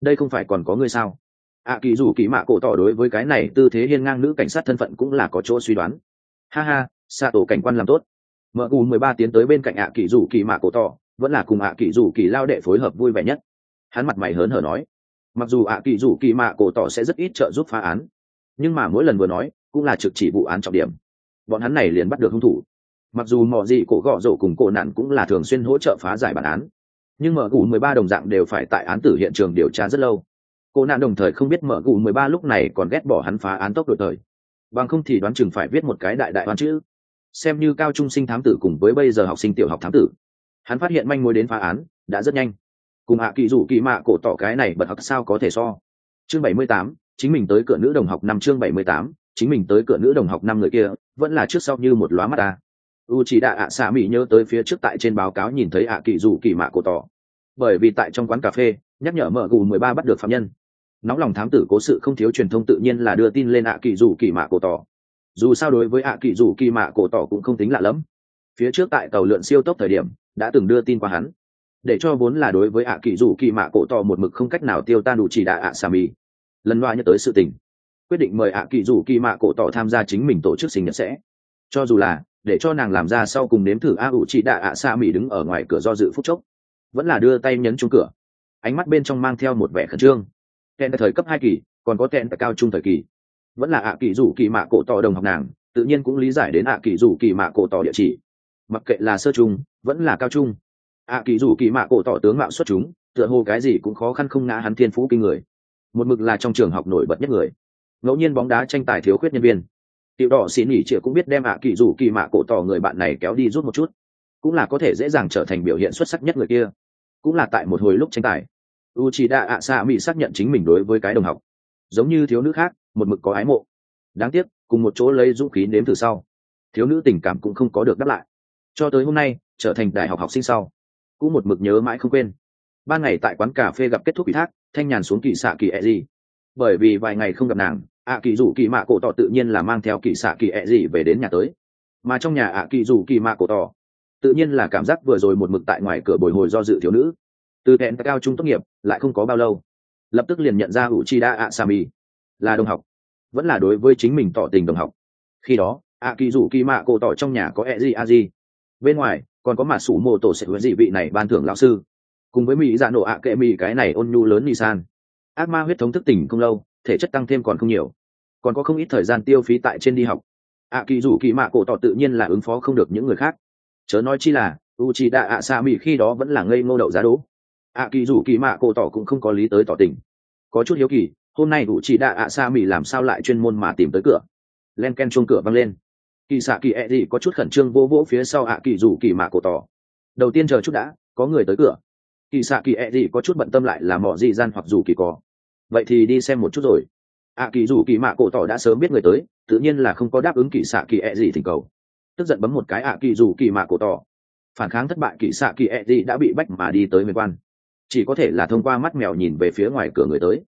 đây không phải còn có ngươi sao? Kỳ dù kỳ mạ cổ tỏ đối với cái này tư thế hiên ngang nữ cảnh sát thân phận cũng là có chỗ suy đoán. Ha ha, xạ tổ cảnh quan làm tốt. Mở cù 13 tiến tới bên cạnh kỳ dù kỳ mạ cổ tỏ, vẫn là cùng kỳ dù kỳ lao đệ phối hợp vui vẻ nhất. Hắn mặt mày hớn hở nói, mặc dù kỳ dù kỳ mạ cổ tỏ sẽ rất ít trợ giúp phá án, nhưng mà mỗi lần vừa nói cũng là trực chỉ vụ án trọng điểm. Bọn hắn này liền bắt được hung thủ. Mặc dù mò gì cổ gọ rổ cùng cổ nạn cũng là thường xuyên hỗ trợ phá giải bản án, nhưng mở cù 13 đồng dạng đều phải tại án tử hiện trường điều tra rất lâu. Cổ nạn đồng thời không biết mở cù 13 lúc này còn ghét bỏ hắn phá án tốc độ thời, bằng không thì đoán chừng phải viết một cái đại đại oan chữ, xem như cao trung sinh thám tử cùng với bây giờ học sinh tiểu học thám tử. Hắn phát hiện manh mối đến phá án đã rất nhanh, cùng kỳ dù kỳ mạ cổ tỏ cái này bật học sao có thể so. Chương 78, chính mình tới cửa nữ đồng học năm. Chương 78, chính mình tới cửa nữ đồng học năm. Người kia vẫn là trước sau như một lóa mắt ta. Uchida xạ mỹ nhớ tới phía trước tại trên báo cáo nhìn thấy kỳ dù kỳ mạ cổ tỏ, bởi vì tại trong quán cà phê nhắc nhở mở gù 13 bắt được phạm nhân. Nóng lòng thám tử cố sự không thiếu truyền thông tự nhiên là đưa tin lên kỳ dù kỳ mạ cổ tỏ. Dù sao đối với kỳ dù kỳ mạ cổ tỏ cũng không tính lạ lắm, phía trước tại tàu lượn siêu tốc thời điểm đã từng đưa tin qua hắn, để cho vốn là đối với kỳ dù kỳ mạ cổ tỏ một mực không cách nào tiêu tan đủ chỉ đạ xạ mỹ lần loa nhớ tới sự tình, quyết định mời kỳ dù kỳ mạ cổ tỏ tham gia chính mình tổ chức sinh nhật sẽ, cho dù là để cho nàng làm ra sau cùng nếm thử chỉ đạ xạ mỹ đứng ở ngoài cửa do dự phút chốc, vẫn là đưa tay nhấn chuông cửa, ánh mắt bên trong mang theo một vẻ khẩn trương. Kèn thời cấp 2 kỳ, còn có kèn cao trung thời kỳ, vẫn là kỳ dù kỳ mạ cổ tỏ đồng học nàng, tự nhiên cũng lý giải đến kỳ dù kỳ mạ cổ tỏ địa chỉ, mặc kệ là sơ trung vẫn là cao trung. Kỳ dù kỳ mạ cổ tỏ tướng mạo xuất chúng, tựa hồ cái gì cũng khó khăn không ngã hắn thiên phú kinh người, một mực là trong trường học nổi bật nhất người. Ngẫu nhiên bóng đá tranh tài thiếu khuyết nhân viên, tiểu đỏ xỉ nỉ chĩa cũng biết đem kỳ dù kỳ mạ cổ tỏ người bạn này kéo đi rút một chút, cũng là có thể dễ dàng trở thành biểu hiện xuất sắc nhất người kia. Cũng là tại một hồi lúc tranh tài, Uchida xạ mỹ xác nhận chính mình đối với cái đồng học giống như thiếu nữ khác một mực có ái mộ. Đáng tiếc cùng một chỗ lấy dũng khí nếm thử sau, thiếu nữ tình cảm cũng không có được đáp lại, cho tới hôm nay trở thành đại học học sinh sau cũng một mực nhớ mãi không quên. Ban ngày tại quán cà phê gặp kết thúc ủy thác, thanh nhàn xuống kỳ xạ kỳ ẹ gì, bởi vì vài ngày không gặp nàng, kỳ dù kỳ mạ cổ tỏ tự nhiên là mang theo kỳ xạ kỳ ẹ gì về đến nhà tới. Mà trong nhà kỳ dù kỳ mạ cổ tỏ tự nhiên là cảm giác vừa rồi một mực tại ngoài cửa bồi hồi do dự thiếu nữ, từ kẹn cao trung tốt nghiệp lại không có bao lâu, lập tức liền nhận ra Uchida Asami là đồng học, vẫn là đối với chính mình tỏ tình đồng học. Khi đó kỳ dù kỳ mạ cổ tỏ trong nhà có Eji Aji, bên ngoài còn có mà sủ mô tổ sẽ với dị vị này ban thưởng lão sư, cùng với mỹ dạ nổ kệ mỹ cái này ôn nhu lớn Nisan. Ác ma huyết thống thức tỉnh không lâu, thể chất tăng thêm còn không nhiều, còn có không ít thời gian tiêu phí tại trên đi học. Kỳ dù kỳ mạ cổ tỏ tự nhiên là ứng phó không được những người khác, chớ nói chi là Uchida Asami khi đó vẫn là ngây ngô đậu giá đố. Kỳ dù kỳ mạ cổ tỏ cũng không có lý tới tỏ tình, có chút hiếu kỳ hôm nay Uchida Asami làm sao lại chuyên môn mà tìm tới cửa. Len ken chuông cửa vang lên, kỳ xạ kỳ ẹ gì có chút khẩn trương vô vỗ phía sau kỳ dù kỳ mạ cổ tỏ. Đầu tiên chờ chút đã, có người tới cửa. Kỳ xạ kỳ ẹ gì có chút bận tâm lại là mỏ gì gian hoặc dù kỳ có, vậy thì đi xem một chút rồi. Kỳ dù kỳ mạ cổ tỏ đã sớm biết người tới, tự nhiên là không có đáp ứng kỳ xạ kỳ ẹ gì thỉnh cầu, tức giận bấm một cái kỳ dù kỳ mạ cổ tỏ. Phản kháng thất bại, kỳ xạ kỳ ẹ gì đã bị bách mà đi tới miền quan, chỉ có thể là thông qua mắt mèo nhìn về phía ngoài cửa người tới.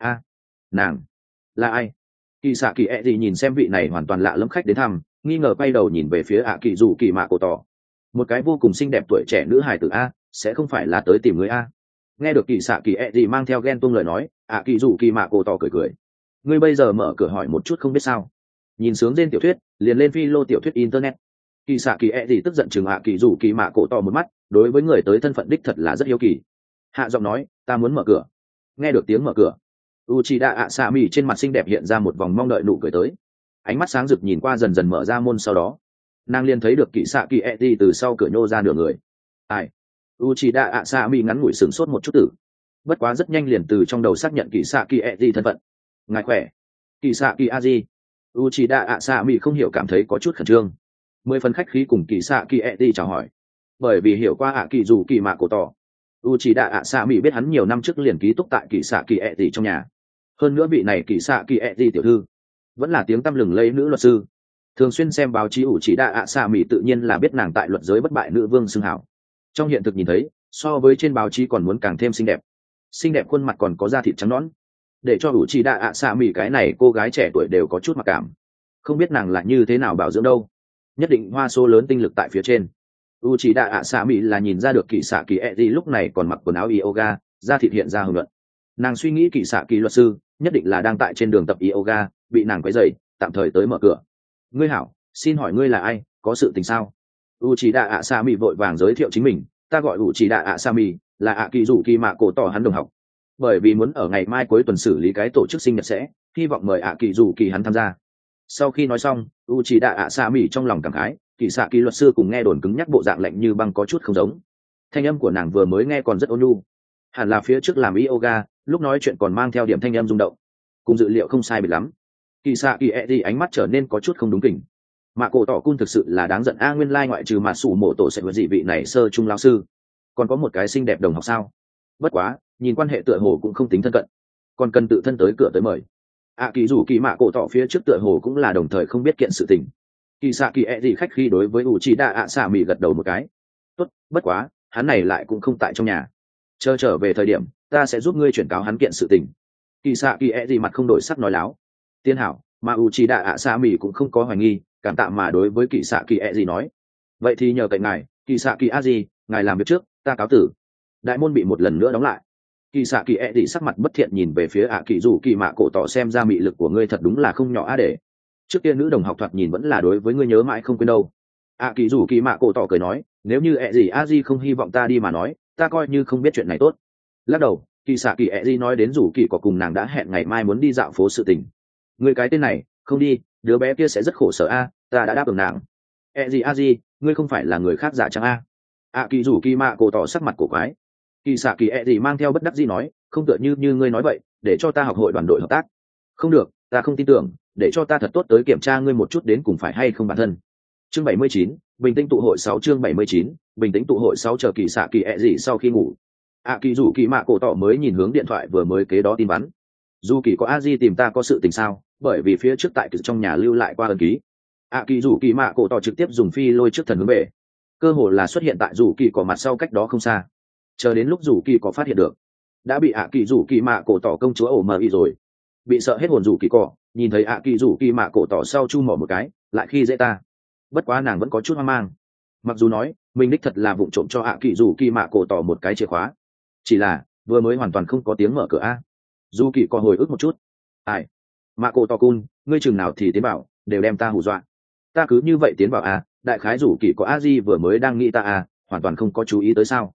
Nàng là ai? Kỳ xạ kỳ ẹ gì nhìn xem vị này hoàn toàn lạ lẫm khách đến thăm, nghi ngờ quay đầu nhìn về phía kỳ dù kỳ mạ cổ tỏ. Một cái vô cùng xinh đẹp tuổi trẻ nữ hài tử sẽ không phải là tới tìm người Nghe được kỳ xạ kỳ ẹ gì mang theo ghen tuông lời nói, kỳ dù kỳ mạ cổ tỏ cười cười. Ngươi bây giờ mở cửa hỏi một chút không biết sao? Nhìn sướng trên tiểu thuyết liền lên phi lô tiểu thuyết internet. Kỳ xạ kỳ ẹ gì tức giận chừng kỳ dù kỳ mạ cổ tỏ một mắt, đối với người tới thân phận đích thật là rất hiếu kỳ. Hạ giọng nói, ta muốn mở cửa. Nghe được tiếng mở cửa, Uchida Asami trên mặt xinh đẹp hiện ra một vòng mong đợi nụ cười tới, ánh mắt sáng rực nhìn qua dần dần mở ra môn, sau đó nàng liền thấy được kỳ xạ kỳ eti từ sau cửa nhô ra nửa người. Uchida Asami ngắn ngủi sửng sốt một chút tử, bất quá rất nhanh liền từ trong đầu xác nhận kỳ xạ kỳ eti thân phận. Ngài khỏe, kỳ xạ kỳ aji. Uchida Asami không hiểu cảm thấy có chút khẩn trương, 10 phần khách khí cùng kỳ xạ kỳ eti chào hỏi, bởi vì hiểu qua kỳ dù kỳ mạ cổ tỏ. Uchida Asami biết hắn nhiều năm trước liền ký túc tại kỳ xạ kỳ eti trong nhà, hơn nữa vị này kỳ xạ kỳ eti tiểu thư vẫn là tiếng tăm lừng lẫy nữ luật sư, thường xuyên xem báo chí. Uchida Asami tự nhiên là biết nàng tại luật giới bất bại nữ vương xưng hảo, trong hiện thực nhìn thấy so với trên báo chí còn muốn càng thêm xinh đẹp khuôn mặt còn có da thịt trắng nõn, để cho Uchida Asami cái này cô gái trẻ tuổi đều có chút mặc cảm, không biết nàng là như thế nào bảo dưỡng đâu, nhất định hoa số lớn tinh lực tại phía trên. Uchida Asami là nhìn ra được kỳ xạ kỳ eti lúc này còn mặc quần áo yoga, da thịt hiện ra hồng luận, Nàng suy nghĩ kỳ xạ kỳ luật sư nhất định là đang tại trên đường tập yoga, bị nàng quấy rầy, tạm thời tới mở cửa. Ngươi hảo, xin hỏi ngươi là ai, có sự tình sao? Uchida Asami vội vàng giới thiệu chính mình. Ta gọi Uchida Asami, là ạ kỳ rủ kỳ mạ cổ tỏ hắn đồng học. Bởi vì muốn ở ngày mai cuối tuần xử lý cái tổ chức sinh nhật sẽ, hy vọng mời ạ kỳ rủ kỳ hắn tham gia. Sau khi nói xong, Uchida Asami trong lòng cảm khái, kỳ xạ kỳ luật sư cùng nghe đồn cứng nhắc bộ dạng lạnh như băng có chút không giống. Thanh âm của nàng vừa mới nghe còn rất ôn nhu, hẳn là phía trước làm yoga, lúc nói chuyện còn mang theo điểm thanh âm rung động, cùng dự liệu không sai biệt lắm. Kỳ xạ kỳ thì ánh mắt trở nên có chút không đúng kỉnh. Mạ cổ tỏ cun thực sự là đáng giận a, nguyên lai ngoại trừ mà sủ mổ tổ sẽ vượt dị vị này sơ trung lao sư, còn có một cái xinh đẹp đồng học sao? Bất quá, nhìn quan hệ tựa hồ cũng không tính thân cận, còn cần tự thân tới cửa tới mời. Kỳ rủ kỳ mạ cổ tỏ phía trước tựa hồ cũng là đồng thời không biết kiện sự tình. Kỳ xạ kỳ gì khách khi đối với Uchida Asami gật đầu một cái. Tốt, bất quá, hắn này lại cũng không tại trong nhà. Chờ trở về thời điểm, ta sẽ giúp ngươi chuyển cáo hắn kiện sự tình. Kỳ xạ kỳ gì mặt không đổi sắc nói láo. Tiên hảo, mà Uchida Asami cũng không có hoài nghi, cảm tạ mà đối với kỳ xạ kỳ gì nói. Vậy thì nhờ cậy ngài, kỳ xạ kỳ gì, ngài làm việc trước, ta cáo tử. Đại môn bị một lần nữa đóng lại. Kỳ xạ kỳ gì sắc mặt bất thiện nhìn về phía kỳ rủ kỳ mạ cổ tỏ, xem ra mị lực của ngươi thật đúng là không nhỏ để. Trước kia nữ đồng học thoạt nhìn vẫn là đối với ngươi nhớ mãi không quên đâu. Kỳ rủ kỳ mạ cổ tỏ cười nói, nếu như gì không hy vọng ta đi mà nói, ta coi như không biết chuyện này tốt. Lắc đầu, kỳ xạ kỳ gì nói đến rủ kỳ có cùng nàng đã hẹn ngày mai muốn đi dạo phố sự tình. Ngươi cái tên này không đi, đứa bé kia sẽ rất khổ sở a, ta đã đáp ứng nàng. gì, ngươi không phải là người khác giả chăng a? Kỳ rủ kỳ mạ cổ tỏ sắc mặt cổ quái. Kỳ xạ kỳ gì mang theo bất đắc dĩ nói, không tựa như ngươi nói vậy, để cho ta học hội đoàn đội hợp tác. Không được, ta không tin tưởng, để cho ta thật tốt tới kiểm tra ngươi một chút đến cùng phải hay không bản thân. Chương 79, bình tĩnh tụ hội 6. Chương 79, bình tĩnh tụ hội 6. Chờ kỳ xạ kỳ gì sau khi ngủ, kỳ rủ kỳ mạ cổ tỏ mới nhìn hướng điện thoại vừa mới kế đó tin vắn. Dù kỳ có Aji tìm ta có sự tình sao? Bởi vì phía trước tại trong nhà lưu lại qua ấn ký. Kỳ rủ kỳ mạ cổ tỏ trực tiếp dùng phi lôi trước thần hướng về, cơ hồ là xuất hiện tại rủ kỳ có mặt sau cách đó không xa. Chờ đến lúc rủ kỳ có phát hiện được, đã bị kỳ rủ kỳ mạ cổ tỏ công chúa ổ mờ y rồi, bị sợ hết hồn. Rủ kỳ cỏ nhìn thấy kỳ rủ kỳ mạ cổ tỏ sau chu mỏ một cái, lại khi dễ ta. Bất quá nàng vẫn có chút hoang mang, mặc dù nói mình đích thật là vụng trộm cho kỳ rủ kỳ mạ cổ tỏ một cái chìa khóa, chỉ là vừa mới hoàn toàn không có tiếng mở cửa dù kỳ có hồi ức một chút. Mạ cổ tỏ cun, ngươi chừng nào thì tiến bảo đều đem ta hù dọa. Ta cứ như vậy tiến vào đại khái rủ kỳ có Aji vừa mới đang nghĩ ta hoàn toàn không có chú ý tới sao?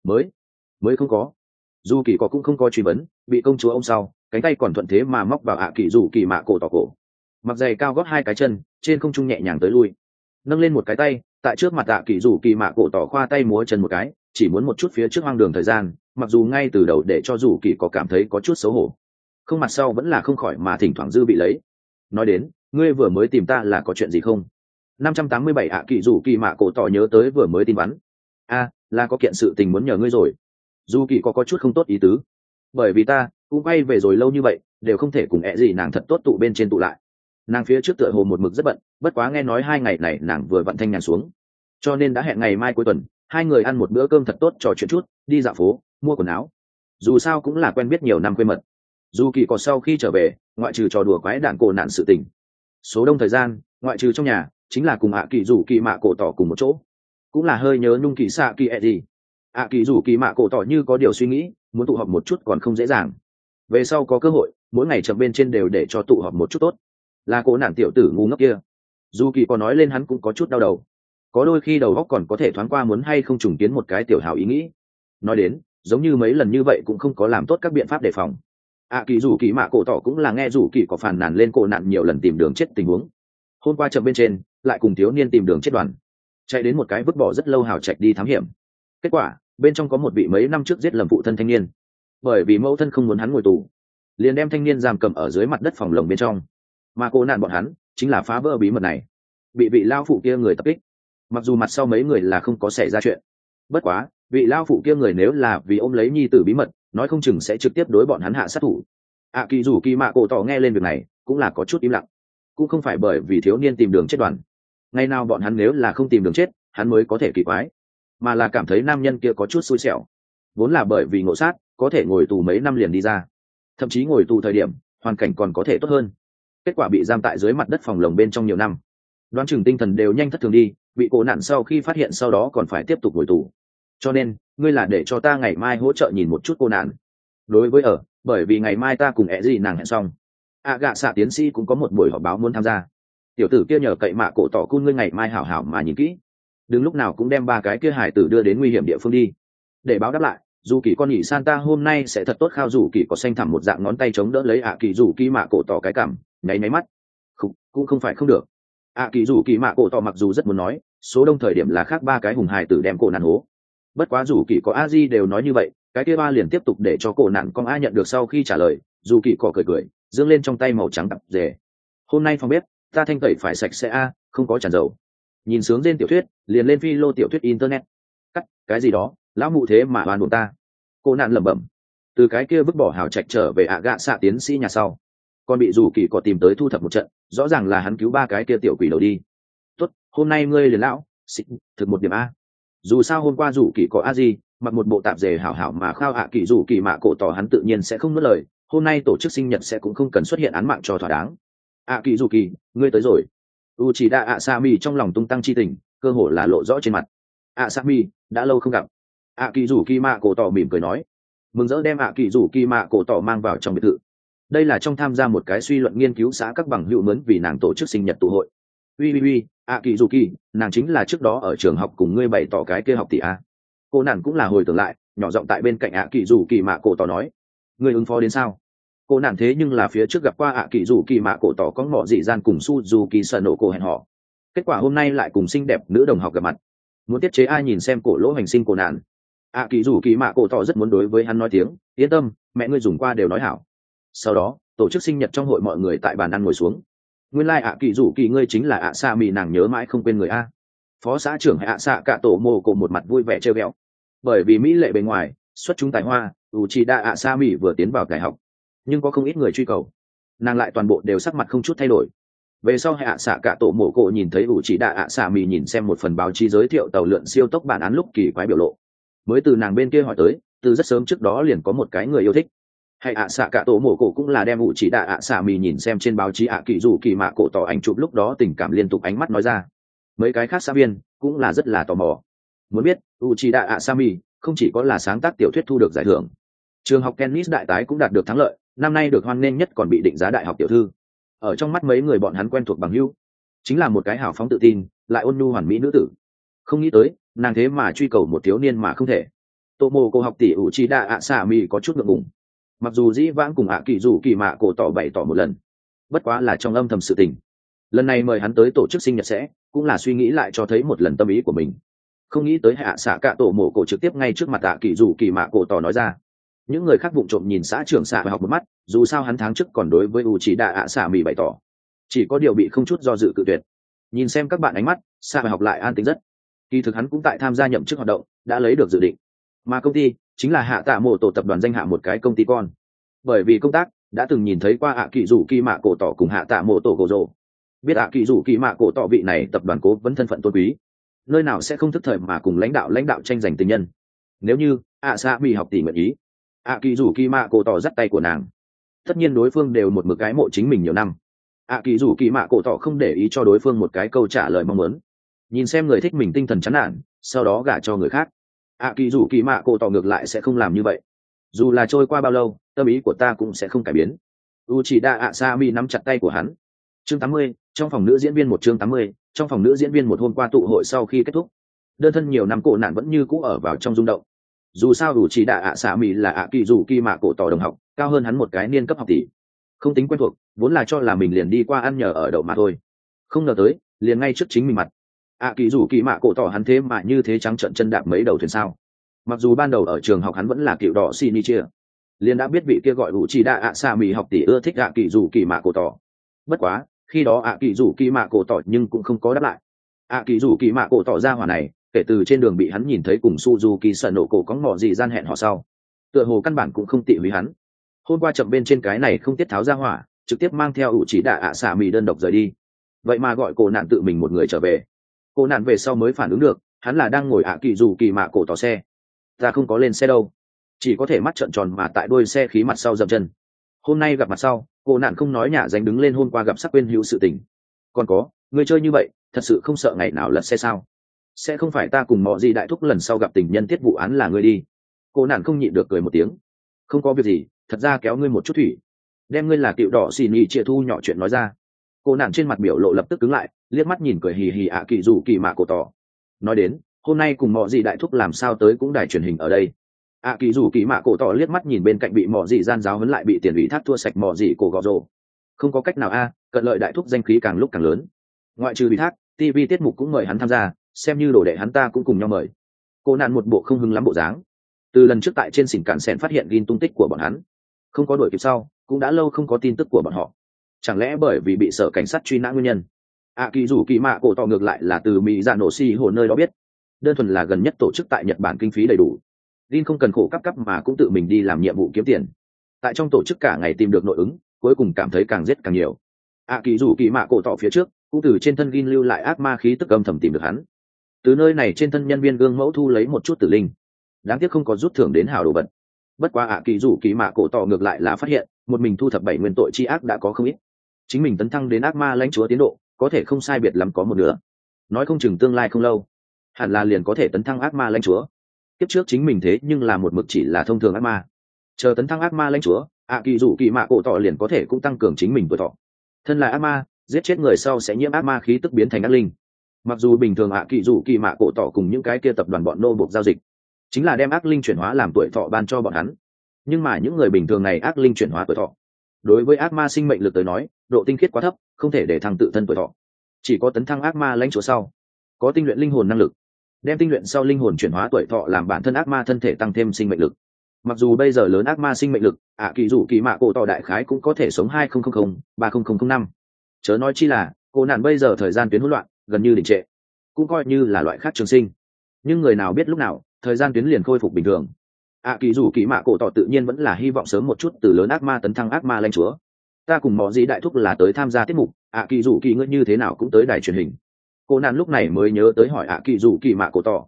Mới không có. Dù kỳ có cũng không có truy vấn, bị công chúa ông sau cánh tay còn thuận thế mà móc vào kỳ rủ kỳ mạ cổ tỏ cổ, mặc giày cao gót hai cái chân trên không trung nhẹ nhàng tới lui, nâng lên một cái tay tại trước mặt kỳ rủ kỳ mạ cổ tỏ khoa tay múa chân một cái, chỉ muốn một chút phía trước hoang đường thời gian, mặc dù ngay từ đầu để cho rủ kỳ có cảm thấy có chút xấu hổ, không mặt sau vẫn là không khỏi mà thỉnh thoảng dư bị lấy. Nói đến, ngươi vừa mới tìm ta là có chuyện gì không? 587 kỳ rủ kỳ mạ cổ tỏ nhớ tới vừa mới tin vắn. Là có kiện sự tình muốn nhờ ngươi rồi. Dù kỳ có chút không tốt ý tứ, bởi vì ta cũng bay về rồi lâu như vậy, đều không thể cùng gì nàng thật tốt tụ bên trên tụ lại. Nàng phía trước tựa hồ một mực rất bận, bất quá nghe nói 2 ngày này nàng vừa vận thanh nhàn xuống, cho nên đã hẹn ngày mai cuối tuần 2 người ăn một bữa cơm thật tốt, trò chuyện chút, đi dạo phố, mua quần áo. Dù sao cũng là quen biết nhiều năm quê mật. Dù kỳ có sau khi trở về, ngoại trừ trò đùa quái đản cổ nạn sự tình, số đông thời gian ngoại trừ trong nhà chính là cùng kỳ rủ kỳ mạ cổ tỏ cùng một chỗ, cũng là hơi nhớ nhung kỳ xạ kỳ gì. Kỳ rủ kỳ mạ cổ tỏ như có điều suy nghĩ, muốn tụ họp một chút còn không dễ dàng. Về sau có cơ hội, mỗi ngày chậm bên trên đều để cho tụ họp một chút tốt. Là cổ nạn tiểu tử ngu ngốc kia. Dù kỳ có nói lên hắn cũng có chút đau đầu, có đôi khi đầu óc còn có thể thoáng qua muốn hay không trùng kiến một cái tiểu hào ý nghĩ. Nói đến, giống như mấy lần như vậy cũng không có làm tốt các biện pháp đề phòng. Kỳ rủ kỳ mạ cổ tỏ cũng là nghe rủ kỳ có phàn nàn lên cổ nạn nhiều lần tìm đường chết tình huống. Hôm qua chậm bên trên lại cùng thiếu niên tìm đường chết đoàn, chạy đến một cái vứt bỏ rất lâu hào trạch đi thám hiểm. Kết quả bên trong có một vị mấy năm trước giết lầm phụ thân thanh niên, bởi vì mẫu thân không muốn hắn ngồi tù, liền đem thanh niên giam cầm ở dưới mặt đất phòng lồng bên trong. Mà cô nạn bọn hắn chính là phá vỡ bí mật này, bị vị lao phụ kia người tập kích. Mặc dù mặt sau mấy người là không có xảy ra chuyện, bất quá vị lao phụ kia người nếu là vì ôm lấy nhi tử bí mật, nói không chừng sẽ trực tiếp đối bọn hắn hạ sát thủ. Kỳ rủ kỳ mạ cổ tỏ nghe lên việc này cũng là có chút im lặng, cũng không phải bởi vì thiếu niên tìm đường chết đoàn, ngày nào bọn hắn nếu là không tìm đường chết hắn mới có thể kỳ quái, mà là cảm thấy nam nhân kia có chút xui xẻo, vốn là bởi vì ngộ sát có thể ngồi tù mấy năm liền đi ra, thậm chí ngồi tù thời điểm hoàn cảnh còn có thể tốt hơn, kết quả bị giam tại dưới mặt đất phòng lồng bên trong nhiều năm, đoán chừng tinh thần đều nhanh thất thường đi, bị cổ nạn sau khi phát hiện sau đó còn phải tiếp tục ngồi tù. Cho nên ngươi là để cho ta ngày mai hỗ trợ nhìn một chút cô nạn. Đối với bởi vì ngày mai ta cùng ẹ gì nàng hẹn xong. ạ gạ xạ tiến sĩ cũng có một buổi họp báo muốn tham gia. Tiểu tử kia nhờ cậy mạ cổ tỏ cun ngươi ngày mai hảo hảo mà nhìn kỹ, đừng lúc nào cũng đem ba cái kia hải tử đưa đến nguy hiểm địa phương đi. Để báo đáp lại, dù kỳ con nhỉ Santa hôm nay sẽ thật tốt. Khao dù kỳ có xanh thẳm một dạng ngón tay chống đỡ lấy ạ kỳ dù kỳ mạ cổ tỏ cái cảm, nháy nháy mắt. Cũng không phải không được. ạ kỳ dù kỳ mạ cổ tỏ mặc dù rất muốn nói số đông thời điểm là khác ba cái hùng hài tử đem cổ nạn hố, bất quá dù kỳ có a di đều nói như vậy, cái kia ba liền tiếp tục để cho cổ nạn con a nhận được. Sau khi trả lời, dù kỳ cỏ cười cười dương lên trong tay màu trắng tập rể. Hôm nay phòng bếp ta thanh tẩy phải sạch sẽ a, không có tràn dầu. Nhìn sướng trên tiểu thuyết liền lên phi lô tiểu thuyết internet. Cắt cái gì đó, lão mụ thế mà oan buồn ta. Cô nạn lẩm bẩm. Từ cái kia vứt bỏ hào trạch trở về ạ gạ xạ tiến sĩ nhà sau, còn bị dù kỳ có tìm tới thu thập một trận, rõ ràng là hắn cứu ba cái kia tiểu quỷ đầu đi. Tốt, hôm nay ngươi liền lão xịt thực một điểm a. Dù sao hôm qua dù kỳ có a gì mặc một bộ tạp dề hảo hảo mà khao ạ kỳ dù kỳ mạ cổ tỏ hắn tự nhiên sẽ không nuốt lời. Hôm nay tổ chức sinh nhật sẽ cũng không cần xuất hiện án mạng cho thỏa đáng. ạ kỳ dù kỳ, ngươi tới rồi. U chỉ đa ạ sa mi trong lòng tung tăng chi tình, cơ hồ là lộ rõ trên mặt. ạ sa mi, đã lâu không gặp. ạ kỳ dù kỳ mạ cổ tỏ mỉm cười nói, mừng rỡ đem ạ kỳ dù kỳ mạ cổ tỏ mang vào trong biệt thự. Đây là trong tham gia một cái suy luận nghiên cứu xã các bằng hữu mướn vì nàng tổ chức sinh nhật tụ hội. Ui, ạ kỳ dù kỳ, nàng chính là trước đó ở trường học cùng ngươi bày tỏ cái kia học tỷ a. Cô nàng cũng là hồi tưởng lại, nhỏ giọng tại bên cạnh ạ kỳ dù kỳ mạ cổ tỏ nói, ngươi ứng phó đến sao? Cô nàng thế nhưng là phía trước gặp qua ạ kỳ dù kỳ mạ cổ tỏ có ngọ dị gian cùng su dù kỳ sợ nổ cổ hẹn họ, kết quả hôm nay lại cùng xinh đẹp nữ đồng học gặp mặt, muốn tiết chế ai nhìn xem cổ lỗ hành sinh cô nàng. ạ kỳ dù kỳ mạ cổ tỏ rất muốn đối với hắn nói tiếng yên tâm, mẹ ngươi dùng qua đều nói hảo. Sau đó tổ chức sinh nhật trong hội mọi người tại bàn ăn ngồi xuống. Nguyên lai ạ kỳ dù kỳ ngươi chính là ạ sa mì, nàng nhớ mãi không quên người a. Phó xã trưởng ạ xạ cả tổ mồ cổ một mặt vui vẻ trêu ghẹo, bởi vì mỹ lệ bề ngoài xuất chúng tài hoa, Uchida ạ sa mì vừa tiến vào đại học nhưng có không ít người truy cầu, nàng lại toàn bộ đều sắc mặt không chút thay đổi. Về sau hạ xạ cả tổ mồ cổ nhìn thấy Uchida ạ sa mì nhìn xem một phần báo chí giới thiệu tàu lượn siêu tốc bản án lúc kỳ quái biểu lộ, mới từ nàng bên kia hỏi tới, từ rất sớm trước đó liền có một cái người yêu thích. Hay ạ xạ cả tổ mồ cổ cũng là đem Uchida ạ sa mì nhìn xem trên báo chí ạ kỳ dù kỳ mạ cổ tỏ ảnh chụp lúc đó tình cảm liên tục ánh mắt nói ra. Mấy cái khác xã viên cũng là rất là tò mò, muốn biết Uchida Asami không chỉ có là sáng tác tiểu thuyết thu được giải thưởng, trường học tennis đại tái cũng đạt được thắng lợi, năm nay được hoan nghênh nhất còn bị định giá đại học tiểu thư. Ở trong mắt mấy người bọn hắn quen thuộc bằng hữu, chính là một cái hào phóng tự tin lại ôn nhu hoàn mỹ nữ tử. Không nghĩ tới nàng thế mà truy cầu một thiếu niên mà không thể. Tomo cô học tỷ Uchida Asami có chút ngượng ngùng, mặc dù dĩ vãng cùng ạ kỳ dù kỳ mạ cổ tỏ bày tỏ một lần, bất quá là trong âm thầm sự tình. Lần này mời hắn tới tổ chức sinh nhật sẽ cũng là suy nghĩ lại cho thấy một lần tâm ý của mình. Không nghĩ tới hạ xạ cả tổ mổ cổ trực tiếp ngay trước mặt ạ kỳ dù kỳ mạ cổ tỏ nói ra. Những người khác vụng trộm nhìn xã trưởng xạ học một mắt, dù sao hắn tháng trước còn đối với Uchida ạ xạ mì bày tỏ, chỉ có điều bị không chút do dự cự tuyệt. Nhìn xem các bạn ánh mắt, xạ học lại an tính rất. Kỳ thực hắn cũng tại tham gia nhậm chức hoạt động, đã lấy được dự định, mà công ty chính là hạ tạ mổ tổ tập đoàn danh hạ một cái công ty con. Bởi vì công tác đã từng nhìn thấy qua ạ kỳ dù kỳ mạ cổ tỏ cùng hạ tạ mổ tổ cổ rồ, biết ạ kỳ dù kỳ mạ cổ tỏ vị này tập đoàn cố vấn thân phận tôn quý, nơi nào sẽ không thức thời mà cùng lãnh đạo tranh giành tình nhân. Nếu như ạ xạ mỹ học tỷ nguyện ý, ạ kỳ dù kỳ mạ cổ tỏ dắt tay của nàng, tất nhiên đối phương đều một mực cái mộ chính mình nhiều năm, ạ kỳ dù kỳ mạ cổ tỏ không để ý cho đối phương một cái câu trả lời mong muốn, nhìn xem người thích mình tinh thần chán nản, sau đó gả cho người khác. ạ kỳ dù kỳ mạ cổ tỏ ngược lại sẽ không làm như vậy, dù là trôi qua bao lâu tâm ý của ta cũng sẽ không cải biến. Uchida Asami nắm chặt tay của hắn. Chương 80, trong phòng nữ diễn viên một. Chương 80, trong phòng nữ diễn viên một. Hôm qua tụ hội sau khi kết thúc, đơn thân nhiều năm cổ nạn vẫn như cũ ở vào trong rung động. Dù sao Uchida Asami là ạ kỳ dù kỳ mạ cổ tỏ đồng học, cao hơn hắn một cái niên cấp học tỷ, không tính quen thuộc, vốn là cho là mình liền đi qua ăn nhờ ở đậu mà thôi. Không ngờ tới liền ngay trước chính mình mặt, ạ kỳ dù kỳ mạ cổ tỏ hắn thế mà như thế trắng trợn chân đạp mấy đầu thuyền sao. Mặc dù ban đầu ở trường học hắn vẫn là cựu đỏ Shinichia, liền đã biết vị kia gọi Uchida Asami học tỷ ưa thích ạ kỳ dù kỳ mạ cổ tỏ. Bất quá khi đó ạ kỳ dù kỳ mạ cổ tỏ nhưng cũng không có đáp lại. ạ kỳ dù kỳ mạ cổ tỏ ra hỏa này, kể từ trên đường bị hắn nhìn thấy cùng Suzuki sợ nổ cổ có ngỏ gì gian hẹn họ sau, tựa hồ căn bản cũng không tị húy hắn. Hôm qua chậm bên trên cái này không tiết tháo ra hỏa, trực tiếp mang theo Uchida Asami đơn độc rời đi. Vậy mà gọi cô nạn tự mình một người trở về. Cô nạn về sau mới phản ứng được, hắn là đang ngồi ạ kỳ dù kỳ mạ cổ tỏ xe. Ta không có lên xe đâu, chỉ có thể mắt trợn tròn mà tại đuôi xe khí mặt sau dậm chân. Hôm nay gặp mặt sau, cô nạn không nói nhả dánh đứng lên hôm qua gặp sắc quên hữu sự tình. Còn có, người chơi như vậy thật sự không sợ ngày nào lật xe sao? Sẽ không phải ta cùng mọi gì đại thúc lần sau gặp tình nhân tiết vụ án là ngươi đi? Cô nạn không nhịn được cười một tiếng. Không có việc gì, thật ra kéo ngươi một chút thủy, đem ngươi là cựu đỏ xì nhì chia thu nhỏ chuyện nói ra. Cô nạn trên mặt biểu lộ lập tức cứng lại, liếc mắt nhìn cười hì hì ạ kỳ dù kỳ mạ cổ tỏ. Nói đến, hôm nay cùng mọi gì đại thúc làm sao tới cũng đài truyền hình ở đây. ạ kỳ dù kỳ mạ cổ tỏ liếc mắt nhìn bên cạnh bị mọi gì gian giáo huấn lại bị tiền ủy thác thua sạch mọi gì cổ gọ rồ. Không có cách nào cận lợi đại thúc danh khí càng lúc càng lớn. Ngoại trừ ủy thác, TV tiết mục cũng mời hắn tham gia, xem như đồ đệ hắn ta cũng cùng nhau mời. Cô nạn một bộ không hứng lắm bộ dáng. Từ lần trước tại trên xỉn cạn sèn phát hiện ghi tung tích của bọn hắn, không có đuổi kịp sau, cũng đã lâu không có tin tức của bọn họ. Chẳng lẽ bởi vì bị sở cảnh sát truy nã nguyên nhân? Kỳ dù kỳ mạ cổ tỏ ngược lại là từ mỹ dạ nổ xì hồ nơi đó biết, đơn thuần là gần nhất tổ chức tại Nhật Bản kinh phí đầy đủ, Jin không cần khổ cấp mà cũng tự mình đi làm nhiệm vụ kiếm tiền. Tại trong tổ chức cả ngày tìm được nội ứng, cuối cùng cảm thấy càng giết càng nhiều. Kỳ dù kỳ mạ cổ tỏ phía trước cũng từ trên thân Jin lưu lại ác ma khí tức âm thầm tìm được hắn, từ nơi này trên thân nhân viên gương mẫu thu lấy một chút tử linh, đáng tiếc không có rút thưởng đến hảo đồ vật. Bất quá kỳ dù kỳ mạ cổ tỏ ngược lại là phát hiện một mình thu thập 7 nguyên tội chi ác đã có không ít, chính mình tấn thăng đến ác ma lãnh chúa tiến độ có thể không sai biệt lắm có một nửa, nói không chừng tương lai không lâu hẳn là liền có thể tấn thăng ác ma lãnh chúa. Kiếp trước chính mình thế nhưng là một mực chỉ là thông thường ác ma, chờ tấn thăng ác ma lãnh chúa, kỳ dù kỳ mạ cổ tỏ liền có thể cũng tăng cường chính mình tuổi thọ. Thân là ác ma, giết chết người sau sẽ nhiễm ác ma khí tức biến thành ác linh. Mặc dù bình thường kỳ dù kỳ mạ cổ tỏ cùng những cái kia tập đoàn bọn nô buộc giao dịch chính là đem ác linh chuyển hóa làm tuổi thọ ban cho bọn hắn, nhưng mà những người bình thường này ác linh chuyển hóa tuổi thọ đối với ác ma sinh mệnh lực tới nói độ tinh khiết quá thấp, không thể để thăng tự thân tuổi thọ. Chỉ có tấn thăng ác ma lãnh chúa sau có tinh luyện linh hồn năng lực, đem tinh luyện sau linh hồn chuyển hóa tuổi thọ làm bản thân ác ma thân thể tăng thêm sinh mệnh lực. Mặc dù bây giờ lớn ác ma sinh mệnh lực kỳ dù kỳ mạ cổ tỏ đại khái cũng có thể sống 2000-3005, chớ nói chi là cô nạn bây giờ thời gian tuyến hỗn loạn gần như đình trệ, cũng coi như là loại khác trường sinh, nhưng người nào biết lúc nào thời gian tuyến liền khôi phục bình thường. Kỳ dù kỳ mạ cổ tỏ tự nhiên vẫn là hy vọng sớm một chút từ lớn ác ma tấn thăng ác ma lãnh chúa. Ta cùng mọi gì đại thúc là tới tham gia tiết mục, kỳ dù kỳ ngươi như thế nào cũng tới đài truyền hình. Cô nạn lúc này mới nhớ tới hỏi kỳ dù kỳ mạ cổ tỏ.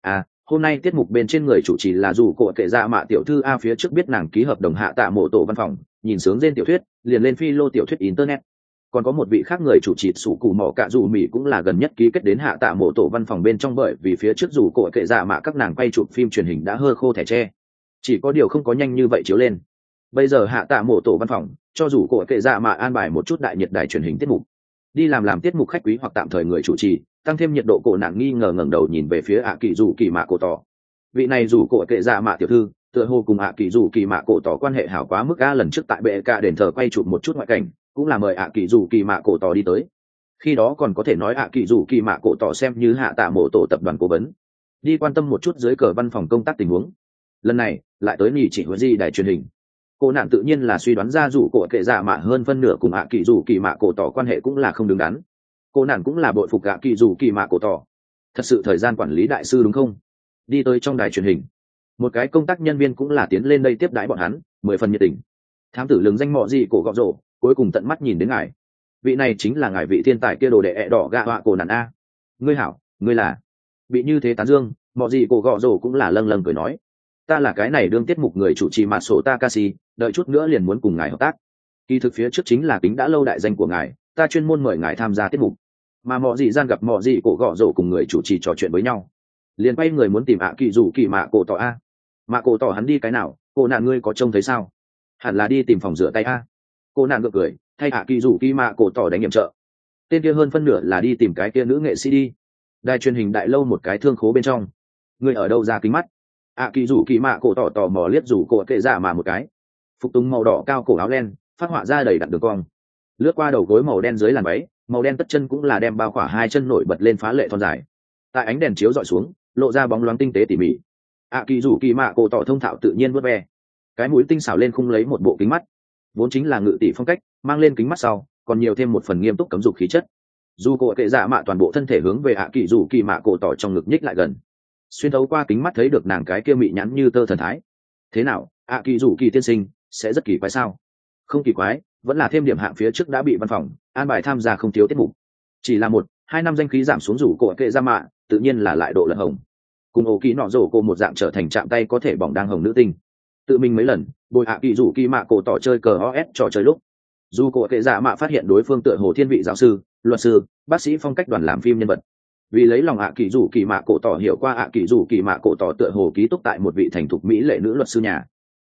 Hôm nay tiết mục bên trên người chủ trì là dù cổ kệ dạ mạ tiểu thư phía trước biết nàng ký hợp đồng hạ tạ mộ tổ văn phòng, nhìn sướng trên tiểu thuyết liền lên phi lô tiểu thuyết internet. Còn có một vị khác người chủ trì sủ cụ mỏ cạ dù mỹ cũng là gần nhất ký kết đến hạ tạ mộ tổ văn phòng bên trong, bởi vì phía trước dù cổ kệ dạ mạ các nàng quay chụp phim truyền hình đã hơ khô thẻ tre, chỉ có điều không có nhanh như vậy chiếu lên. Bây giờ hạ tạ mộ tổ văn phòng cho dù cổ kệ dạ mạ an bài một chút đại nhiệt đài truyền hình tiết mục, đi làm tiết mục khách quý hoặc tạm thời người chủ trì, tăng thêm nhiệt độ. Cổ nàng nghi ngờ ngẩng đầu nhìn về phía kỳ dù kỳ mạ cổ tỏ. Vị này dù cổ kệ dạ mạ tiểu thư tựa hồ cùng kỳ dù kỳ mạ cổ tỏ quan hệ hảo quá mức. Lần trước tại bệ cả đền thờ quay chụp một chút ngoại cảnh cũng là mời kỳ dù kỳ mạ cổ tỏ đi tới, khi đó còn có thể nói kỳ dù kỳ mạ cổ tỏ xem như hạ tạ mộ tổ tập đoàn cố vấn, đi quan tâm một chút dưới cờ văn phòng công tác tình huống. Lần này lại tới nhị chỉ huấn di đài truyền hình, cô nạn tự nhiên là suy đoán ra dù cổ kệ dạ mạ hơn phân nửa cùng kỳ dù kỳ mạ cổ tỏ quan hệ cũng là không đứng đắn. Cô nạn cũng là bội phục kỳ dù kỳ mạ cổ tỏ, thật sự thời gian quản lý đại sư đúng không? Đi tới trong đài truyền hình, một cái công tác nhân viên cũng là tiến lên đây tiếp đái bọn hắn, 10 phần nhiệt tình. Thám tử lừng danh mọ gì cổ gọ rổ, cuối cùng tận mắt nhìn đến ngài. Vị này chính là ngài vị thiên tài kia đồ đệ ẹ đỏ gạ họa cổ nạn a. Ngươi hảo, ngươi là. Bị như thế tán dương, mọ gì cổ gọ rổ cũng là lâng lâng cười nói, ta là cái này đương tiết mục người chủ trì mặt sổ Takashi, đợi chút nữa liền muốn cùng ngài hợp tác. Kỳ thực phía trước chính là kính đã lâu đại danh của ngài, ta chuyên môn mời ngài tham gia tiết mục. Mà mọ gì gian gặp mọ gì cổ gọ rổ cùng người chủ trì trò chuyện với nhau, liền quay người muốn tìm kỳ dù kỳ mạ cổ tỏ a. Mạ cổ tỏ hắn đi cái nào, cô nạn ngươi có trông thấy sao? Hẳn là đi tìm phòng rửa tay a. Cô nạn ngược cười, thay kỳ dù kỳ mạ cổ tỏ đánh nhiệm trợ. Tên kia hơn phân nửa là đi tìm cái kia nữ nghệ sĩ đi. Đài truyền hình đại lâu một cái thương khố bên trong, ngươi ở đâu ra kính mắt? Kỳ dù kỳ mạ cổ tỏ mò liếc dù cổ kệ dạ mà một cái, phục tùng màu đỏ cao cổ áo len phát họa ra đầy đặn đường cong, lướt qua đầu gối màu đen dưới làn váy màu đen tất chân cũng là đem bao khỏa hai chân nổi bật lên phá lệ thon dài, tại ánh đèn chiếu dọi xuống lộ ra bóng loáng tinh tế tỉ mỉ. Kỳ dù kỳ mạ cổ tỏ thông thạo tự nhiên vớt ve, cái mũi tinh xảo lên khung lấy một bộ kính mắt, vốn chính là ngự tỷ phong cách, mang lên kính mắt sau còn nhiều thêm một phần nghiêm túc cấm dục khí chất. Dù cổ kệ dạ mạ toàn bộ thân thể hướng về kỳ dù kỳ mạ cổ tỏ trong ngực nhích lại gần, xuyên thấu qua kính mắt thấy được nàng cái kia mị nhãn như tơ thần thái. Thế nào, kỳ dù kỳ tiên sinh, sẽ rất kỳ quái sao? Không kỳ quái, vẫn là thêm điểm hạng phía trước đã bị văn phòng an bài tham gia không thiếu tiết mục, chỉ là 1-2 năm danh khí giảm xuống rủ cổ kệ ra mạ, tự nhiên là lại độ lật hồng. Cùng ổ kỳ nọ rổ cô một dạng trở thành chạm tay có thể bỏng đang hồng nữ tinh. Tự mình mấy lần bồi kỳ dù kỳ mạ cổ tỏ chơi cờ os trò chơi lúc, dù cổ kệ dạ mạ phát hiện đối phương tựa hồ thiên vị giáo sư, luật sư, bác sĩ phong cách đoàn làm phim nhân vật. Vì lấy lòng kỳ dù kỳ mạ cổ tỏ hiểu qua kỳ dù kỳ mạ cổ tỏ tựa hồ ký túc tại một vị thành thục mỹ lệ nữ luật sư nhà,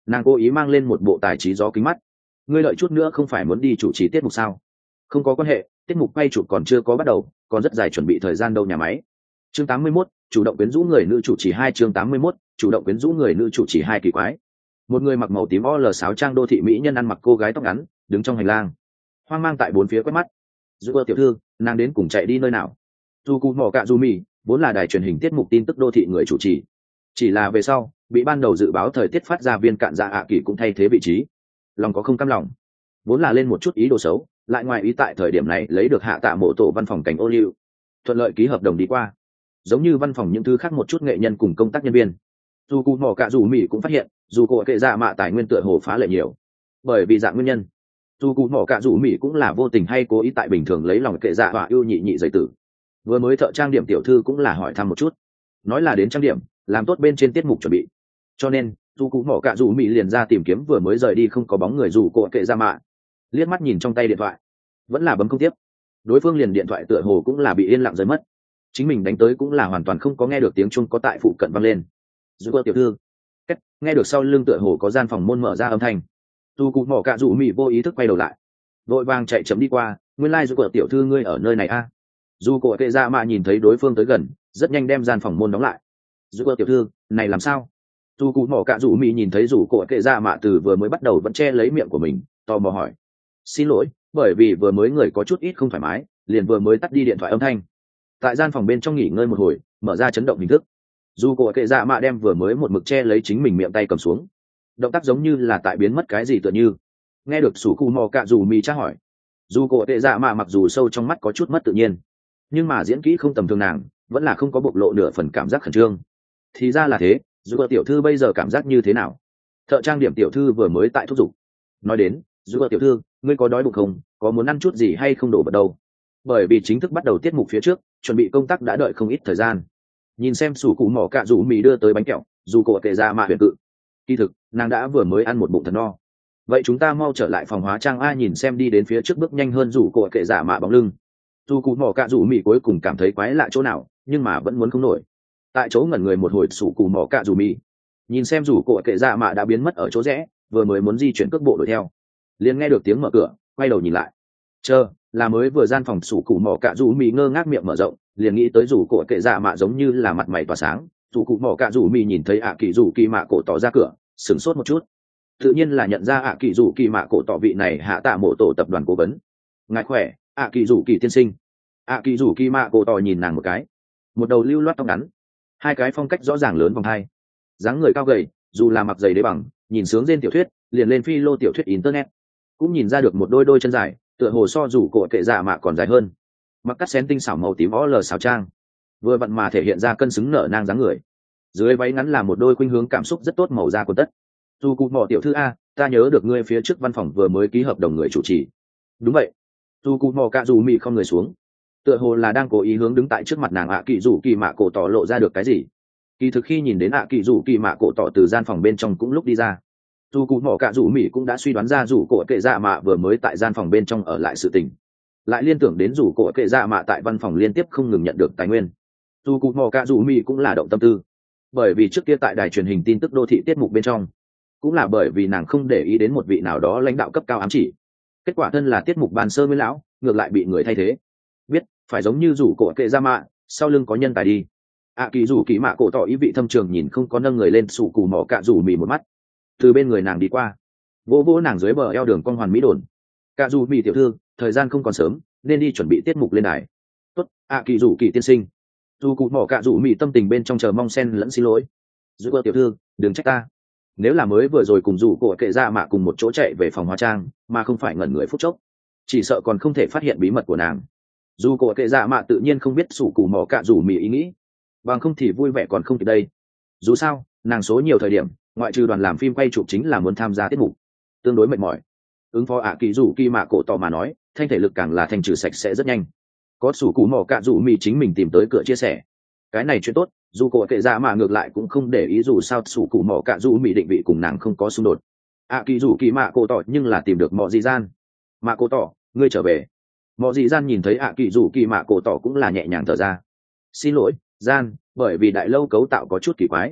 Nàng cố ý mang lên một bộ tài trí gió kính mắt. Ngươi đợi chút nữa không phải muốn đi chủ trì tiết mục sao? Không có quan hệ, tiết mục quay chụp còn chưa có bắt đầu, còn rất dài chuẩn bị thời gian đâu nhà máy. Chương 81, chủ động quyến rũ người nữ chủ trì 2. Chương 81, chủ động quyến rũ người nữ chủ trì 2. Kỳ quái. Một người mặc màu tím sáo trang đô thị mỹ nhân ăn mặc cô gái tóc ngắn, đứng trong hành lang, hoang mang tại bốn phía quét mắt. Dù tiểu thư, nàng đến cùng chạy đi nơi nào? Dù cụ mỏ cạ dù mì vốn là đài truyền hình tiết mục tin tức đô thị người chủ trì, chỉ là về sau bị ban đầu dự báo thời tiết phát ra viên cạn dạ ạ kỳ cũng thay thế vị trí. Lòng có không cam lòng, vốn là lên một chút ý đồ xấu, lại ngoài ý tại thời điểm này lấy được hạ tạ mộ tổ văn phòng cảnh ô liu, thuận lợi ký hợp đồng đi qua. Giống như văn phòng những thứ khác một chút nghệ nhân cùng công tác nhân viên, dù cụ mỏ cạ dù mì cũng phát hiện dù cổ kệ dạ mạ tài nguyên tựa hồ phá lệ nhiều. Bởi vì dạng nguyên nhân, dù cụ mỏ cạ dù mì cũng là vô tình hay cố ý tại bình thường lấy lòng kệ dạ và yêu nhị nhị giấy tử. Vừa mới thợ trang điểm tiểu thư cũng là hỏi thăm một chút, nói là đến trang điểm làm tốt bên trên tiết mục chuẩn bị, cho nên dù cụ mỏ cạ dù mì liền ra tìm kiếm vừa mới rời đi không có bóng người dù cổ kệ dạ mạ. Liếc mắt nhìn trong tay điện thoại, vẫn là bấm không tiếp. Đối phương liền điện thoại tựa hồ cũng là bị yên lặng rơi mất, chính mình đánh tới cũng là hoàn toàn không có nghe được tiếng chuông có tại phụ cận vang lên. Dù tiểu thư, nghe được sau lưng tựa hồ có gian phòng môn mở ra âm thanh, dù cụ mỏ cạ dù mì vô ý thức quay đầu lại, vội vàng chạy chấm đi qua. Nguyên lai dù tiểu thư ngươi ở nơi này a? Dù cổ kệ dạ mạ nhìn thấy đối phương tới gần, rất nhanh đem gian phòng môn đóng lại. Dù tiểu thư, này làm sao? Dù cụ mỏ cạ dù mì nhìn thấy dù cổ kệ dạ mạ từ vừa mới bắt đầu vẫn che lấy miệng của mình, tò mò hỏi. Xin lỗi, bởi vì vừa mới người có chút ít không thoải mái, liền vừa mới tắt đi điện thoại âm thanh. Tại gian phòng bên trong nghỉ ngơi một hồi, mở ra chấn động hình thức. Dù cổ kệ dạ mạ đem vừa mới một mực che lấy chính mình miệng tay cầm xuống, động tác giống như là tại biến mất cái gì tựa như. Nghe được sủ cụ mò cạ dù mì tra hỏi, dù cổ kệ dạ mạ mặc dù sâu trong mắt có chút mất tự nhiên, nhưng mà diễn kỹ không tầm thường, nàng vẫn là không có bộc lộ nửa phần cảm giác khẩn trương. Thì ra là thế, dù tiểu thư bây giờ cảm giác như thế nào? Thợ trang điểm tiểu thư vừa mới tại thúc giục. Nói đến, dù tiểu thư, ngươi có đói bụng không? Có muốn ăn chút gì hay không đổ vào đâu? Bởi vì chính thức bắt đầu tiết mục phía trước, chuẩn bị công tác đã đợi không ít thời gian. Nhìn xem sủ cụ mỏ cạ rủ mì đưa tới bánh kẹo, dù cổ kệ ra mạ huyền cự. Kỳ thực, nàng đã vừa mới ăn một bụng thật no. Vậy chúng ta mau trở lại phòng hóa trang a. Nhìn xem đi đến phía trước bước nhanh hơn rủ cổ kệ giả mạ bóng lưng, dù cụ mỏ cạ rủ mì cuối cùng cảm thấy quái lạ chỗ nào, nhưng mà vẫn muốn không nổi. Tại chỗ ngẩn người một hồi, sủ cụ mỏ cạ rủ mì nhìn xem rủ cổ kệ giả mạ đã biến mất ở chỗ rẽ, vừa mới muốn di chuyển cước bộ đuổi theo, liền nghe được tiếng mở cửa, quay đầu nhìn lại. Chờ là mới vừa gian phòng sủ cụ mỏ cạ rủ mì ngơ ngác miệng mở rộng, liền nghĩ tới rủ cổ kệ giả mạ giống như là mặt mày tỏa sáng. Rủ cụ mỏ cạ rủ mì nhìn thấy ạ kỳ rủ kỳ mạ cổ tỏ ra cửa, sửng sốt một chút, tự nhiên là nhận ra ạ kỳ rủ kỳ mạ cổ tỏ vị này hạ tạ mộ tổ tập đoàn cố vấn. Ngài khỏe, ạ kỳ rủ kỳ tiên sinh. ạ kỳ rủ kỳ mạ cổ tỏ nhìn nàng một cái, một đầu lưu loát tóc ngắn, hai cái phong cách rõ ràng lớn vòng hai, dáng người cao gầy, dù là mặc giày đế bằng, nhìn sướng trên tiểu thuyết liền lên phi lô tiểu thuyết internet, cũng nhìn ra được một đôi chân dài, tựa hồ so rủ cổ kệ giả mạ còn dài hơn. Mặc cắt xén tinh xảo màu tím xáo trang, vừa vặn mà thể hiện ra cân xứng nở nang dáng người. Dưới váy ngắn là một đôi khuynh hướng cảm xúc rất tốt màu da quần tất. Dù cụ mỏ tiểu thư a, ta nhớ được ngươi phía trước văn phòng vừa mới ký hợp đồng người chủ trì. Đúng vậy. Dù cụ mỏ cạ dù mị không người xuống, tựa hồ là đang cố ý hướng đứng tại trước mặt nàng ạ kỳ rủ kỳ mạ cổ tỏ lộ ra được cái gì. Kỳ thực khi nhìn đến ạ kỳ rủ kỳ mạ cổ tỏ từ gian phòng bên trong cũng lúc đi ra, dù cụ mỏ cạ dù mị cũng đã suy đoán ra rủ cổ kệ dạ mạ vừa mới tại gian phòng bên trong ở lại sự tình, lại liên tưởng đến rủ cổ kệ dạ mạ tại văn phòng liên tiếp không ngừng nhận được tài nguyên. Dù cụ mỏ cạ dù mị cũng là động tâm tư, bởi vì trước kia tại đài truyền hình tin tức đô thị tiết mục bên trong, cũng là bởi vì nàng không để ý đến một vị nào đó lãnh đạo cấp cao ám chỉ, kết quả thân là tiết mục bàn sơ với lão ngược lại bị người thay thế. Biết phải giống như rủ cổ kệ ra mạ sau lưng có nhân tài đi. ạ kỳ rủ kỳ mạ cổ tỏ ý vị thâm trường nhìn không có nâng người lên sủ cù mỏ cạ rủ mì một mắt, từ bên người nàng đi qua, vỗ vỗ nàng dưới bờ eo đường con hoàn mỹ đồn. Cạ rủ mì tiểu thư, thời gian không còn sớm, nên đi chuẩn bị tiết mục lên đài. Tốt, ạ kỳ rủ kỳ tiên sinh. Dù cụ mỏ cạ rủ mì tâm tình bên trong chờ mong xen lẫn xin lỗi. Giữ tiểu thư, đừng trách ta, nếu là mới vừa rồi cùng rủ cổ kệ ra mạ cùng một chỗ chạy về phòng hóa trang mà không phải ngẩn người phút chốc, chỉ sợ còn không thể phát hiện bí mật của nàng. Dù cổ kệ ra mạ tự nhiên không biết sủ cù mỏ cạ rủ mì ý nghĩ, bằng không thì vui vẻ còn không kịp đây. Dù sao nàng số nhiều thời điểm ngoại trừ đoàn làm phim quay chụp chính là muốn tham gia tiết mục, tương đối mệt mỏi. Ứng phó ạ kỳ rủ kỳ mạ cổ tỏ mà nói, thanh thể lực càng là thanh trừ sạch sẽ rất nhanh. Có sủ cù mỏ cạ rủ mì chính mình tìm tới cửa chia sẻ, cái này chuyện tốt. Dù cổ kệ ra mà ngược lại cũng không để ý, dù sao sủ cụ mỏ cạ rủ mì định vị cùng nàng không có xung đột. ạ kỳ rủ kỳ mạ cổ tỏ nhưng là tìm được mọ dị gian. Mạ cổ tỏ, ngươi trở về. Mọ dị gian nhìn thấy ạ kỳ rủ kỳ mạ cổ tỏ cũng là nhẹ nhàng thở ra. Xin lỗi gian, bởi vì đại lâu cấu tạo có chút kỳ quái,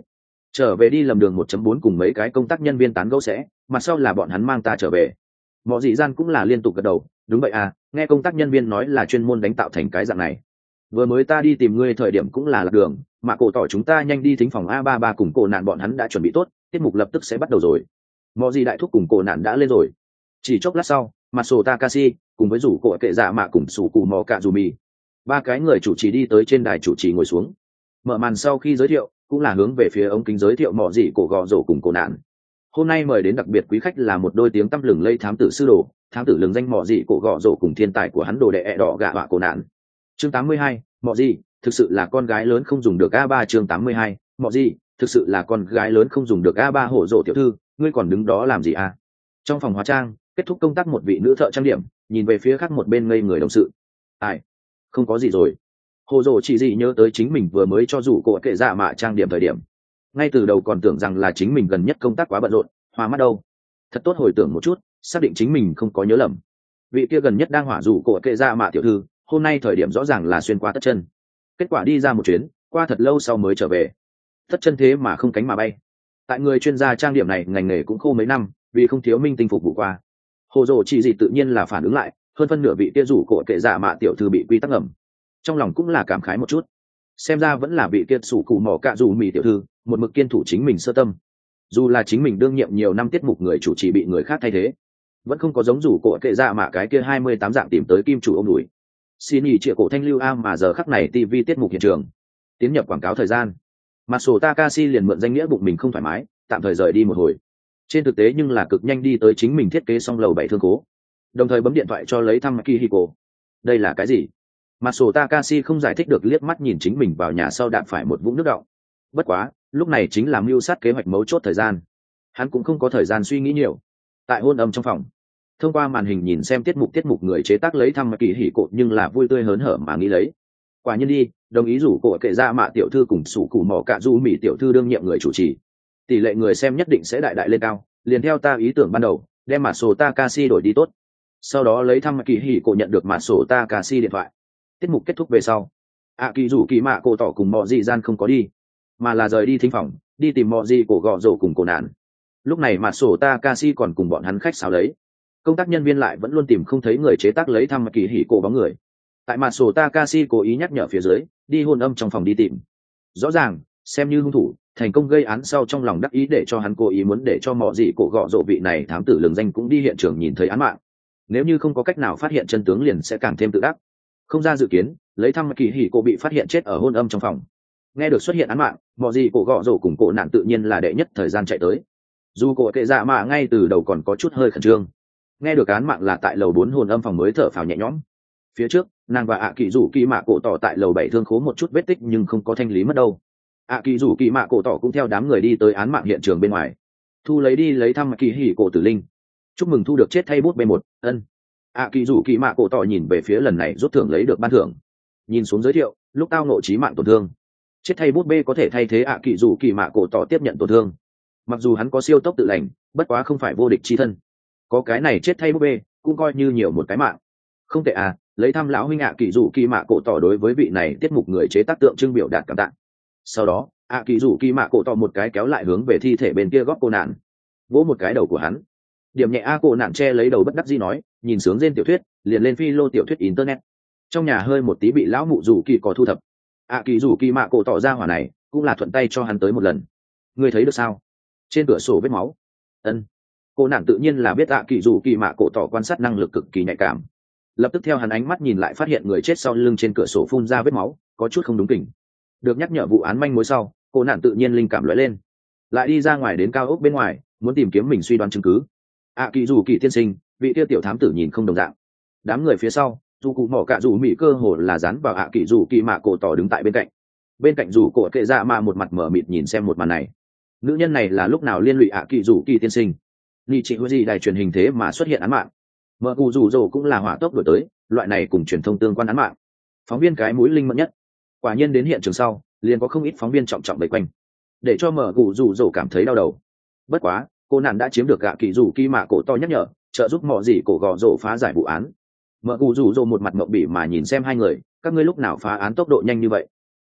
trở về đi lầm đường 1.4 cùng mấy cái công tác nhân viên tán gẫu sẽ, mặt sau là bọn hắn mang ta trở về. Mọ dị gian cũng là liên tục gật đầu, đúng vậy à, nghe công tác nhân viên nói là chuyên môn đánh tạo thành cái dạng này. Vừa mới ta đi tìm ngươi thời điểm cũng là lạc đường, mà cổ tỏ chúng ta nhanh đi thính phòng A33 cùng cổ nạn bọn hắn đã chuẩn bị tốt, tiết mục lập tức sẽ bắt đầu rồi. Mọ dị đại thúc cùng cổ nạn đã lên rồi. Chỉ chốc lát sau, Maso Takashi cùng với rủ cổ kệ dạ mạ cùng sủ cù mò cạ dù mì, ba cái người chủ trì đi tới trên đài chủ trì ngồi xuống. Mở màn sau khi giới thiệu cũng là hướng về phía ống kính giới thiệu mọ dị cổ gò rổ cùng cổ nạn. Hôm nay mời đến đặc biệt quý khách là một đôi tiếng tăm lừng lây thám tử sư đồ, thám tử lừng danh mọ dị cổ gò rổ cùng thiên tài của hắn đồ đệ ẹ đỏ gạ họa cổ nạn. Chương 82, mọ dị thực sự là con gái lớn không dùng được A3. Chương 82, mọ dị thực sự là con gái lớn không dùng được A3. Hổ rổ tiểu thư, ngươi còn đứng đó làm gì à? Trong phòng hóa trang, kết thúc công tác một vị nữ thợ trang điểm nhìn về phía khác một bên ngây người đồng sự. Ai? Không có gì rồi. Hồ rổ chỉ gì nhớ tới chính mình vừa mới cho rủ cổ kệ dạ mạ trang điểm thời điểm, ngay từ đầu còn tưởng rằng là chính mình gần nhất công tác quá bận rộn, hoa mắt đâu. Thật tốt hồi tưởng một chút, xác định chính mình không có nhớ lầm. Vị kia gần nhất đang hỏa rủ cổ kệ dạ mạ tiểu thư, hôm nay thời điểm rõ ràng là xuyên qua tất chân. Kết quả đi ra một chuyến, qua thật lâu sau mới trở về. Tất chân thế mà không cánh mà bay. Tại người chuyên gia trang điểm này ngành nghề cũng khô mấy năm, vì không thiếu minh tinh phục vụ qua. Hồ rồ chỉ gì tự nhiên là phản ứng lại, hơn phân nửa vị kia rủ cổ kệ dạ mạ tiểu thư bị quy tắc ngầm. Trong lòng cũng là cảm khái một chút, xem ra vẫn là vị kia sủ cụ mỏ cạ dù mì tiểu thư một mực kiên thủ chính mình sơ tâm. Dù là chính mình đương nhiệm nhiều năm tiết mục người chủ trì bị người khác thay thế, vẫn không có giống rủ cổ kệ dạ mạ cái kia 28 dạng tìm tới kim chủ ông đùi. Xin ý trịa cổ thanh lưu am mà giờ khắc này TV tiết mục hiện trường tiến nhập quảng cáo thời gian, Maso Takashi liền mượn danh nghĩa bụng mình không thoải mái, tạm thời rời đi một hồi. Trên thực tế nhưng là cực nhanh đi tới chính mình thiết kế xong lầu 7 thương cố, đồng thời bấm điện thoại cho lấy thăm Kihiko. Đây là cái gì? Maso Takashi không giải thích được, liếc mắt nhìn chính mình vào nhà sau đạp phải một vũng nước đọng. Bất quá, lúc này chính là mưu sát kế hoạch mấu chốt thời gian. Hắn cũng không có thời gian suy nghĩ nhiều. Tại hôn âm trong phòng, thông qua màn hình nhìn xem tiết mục người chế tác lấy thăm Kihiko nhưng là vui tươi hớn hở mà nghĩ lấy. Quả nhiên đi, đồng ý rủ cổ kệ ra mạ tiểu thư cùng sủ củ mỏ cạ du mỹ tiểu thư đương nhiệm người chủ trì. Tỷ lệ người xem nhất định sẽ đại đại lên cao, liền theo ta ý tưởng ban đầu, đem Maso Takashi đổi đi tốt. Sau đó lấy thăm Kihiko nhận được Maso Takashi điện thoại. Tiết mục kết thúc về sau, kỳ rủ kỳ mạ cổ tỏ cùng mọ dị gian không có đi, mà là rời đi thính phòng đi tìm mọ dị cổ gọ rổ cùng cổ nạn. Lúc này Maso Takashi còn cùng bọn hắn khách sáo lấy, công tác nhân viên lại vẫn luôn tìm không thấy người chế tác lấy thăm kỳ hỉ cổ bóng người. Tại Maso Takashi cố ý nhắc nhở phía dưới, đi hôn âm trong phòng đi tìm. Rõ ràng xem như hung thủ thành công gây án sau, trong lòng đắc ý để cho hắn cố ý muốn để cho mọ dị cổ gọ rổ vị này thám tử lừng danh cũng đi hiện trường nhìn thấy án mạng. Nếu như không có cách nào phát hiện chân tướng liền sẽ càng thêm tự đắc. Không ra dự kiến, lấy thăm kỳ hỉ cổ bị phát hiện chết ở hôn âm trong phòng. Nghe được xuất hiện án mạng, mọ gì cổ gọ rổ cùng cổ nạn tự nhiên là đệ nhất thời gian chạy tới. Dù cổ kệ dạ mạ ngay từ đầu còn có chút hơi khẩn trương, nghe được án mạng là tại lầu 4 hôn âm phòng mới thở phào nhẹ nhõm. Phía trước nàng và kỳ rủ kỳ mạ cổ tỏ tại lầu 7 thương khố một chút vết tích nhưng không có thanh lý mất đâu. Kỳ rủ kỳ mạ cổ tỏ cũng theo đám người đi tới án mạng hiện trường bên ngoài, thu lấy đi lấy thăm kỳ hỉ cổ tử linh. Chúc mừng thu được chết thay bút B1, ân. Kỳ rủ kỳ mạ cổ tỏ nhìn về phía lần này rút thưởng lấy được ban thưởng, nhìn xuống giới thiệu, lúc tao nộ chí mạng tổn thương, chết thay bút B có thể thay thế kỳ rủ kỳ mạ cổ tỏ tiếp nhận tổn thương. Mặc dù hắn có siêu tốc tự lành, bất quá không phải vô địch chi thân, có cái này chết thay bút B cũng coi như nhiều một cái mạng. Không tệ lấy thăm lão huynh kỳ rủ kỳ mạ cổ tỏ đối với vị này tiết mục người chế tác tượng trưng biểu đạt cảm tạ. Sau đó kỳ rủ kỳ mạ cổ tỏ một cái kéo lại hướng về thi thể bên kia góp cô nạn, vỗ một cái đầu của hắn. Điểm nhẹ cổ nạn che lấy đầu bất đắc dĩ nói, nhìn sướng trên tiểu thuyết liền lên phi lô tiểu thuyết internet. Trong nhà hơi một tí bị lão mụ rủ kỳ có thu thập, kỳ rủ kỳ mạ cổ tỏ ra hỏa này cũng là thuận tay cho hắn tới một lần. Ngươi thấy được sao? Trên cửa sổ vết máu. Ân. Cô nạn tự nhiên là biết kỳ rủ kỳ mạ cổ tỏ quan sát năng lực cực kỳ nhạy cảm, lập tức theo hắn ánh mắt nhìn lại phát hiện người chết sau lưng trên cửa sổ phun ra vết máu, có chút không đúng kỉnh. Được nhắc nhở vụ án manh mối sau, cô nạn tự nhiên linh cảm lóe lên, lại đi ra ngoài đến cao ốc bên ngoài muốn tìm kiếm mình suy đoán chứng cứ. Kỳ rủ kỳ tiên sinh, vị tiêu tiểu thám tử nhìn không đồng dạng. Đám người phía sau, dù cụ mỏ cả dù mỹ cơ hồ là dán vào kỳ rủ kỳ mạ cổ tỏ đứng tại bên cạnh dù cổ kệ dạ mà một mặt mở mịt nhìn xem một màn này. Nữ nhân này là lúc nào liên lụy kỳ rủ kỳ tiên sinh? Nị chị gì đài truyền hình thế mà xuất hiện án mạng, mở cụ rủ rồ cũng là hỏa tốc đổi tới, loại này cùng truyền thông tương quan án mạng, phóng viên cái mũi linh mẫn nhất. Quả nhiên đến hiện trường sau liền có không ít phóng viên trọng trọng vây quanh, để cho mở cụ rủ rồ cảm thấy đau đầu. Bất quá cô nạn đã chiếm được kỳ rủ kỳ mạ cổ to nhắc nhở, trợ giúp mọ gì cổ gò rổ phá giải vụ án. Mở cụ rủ rồ một mặt mộng bỉ mà nhìn xem hai người, các ngươi lúc nào phá án tốc độ nhanh như vậy?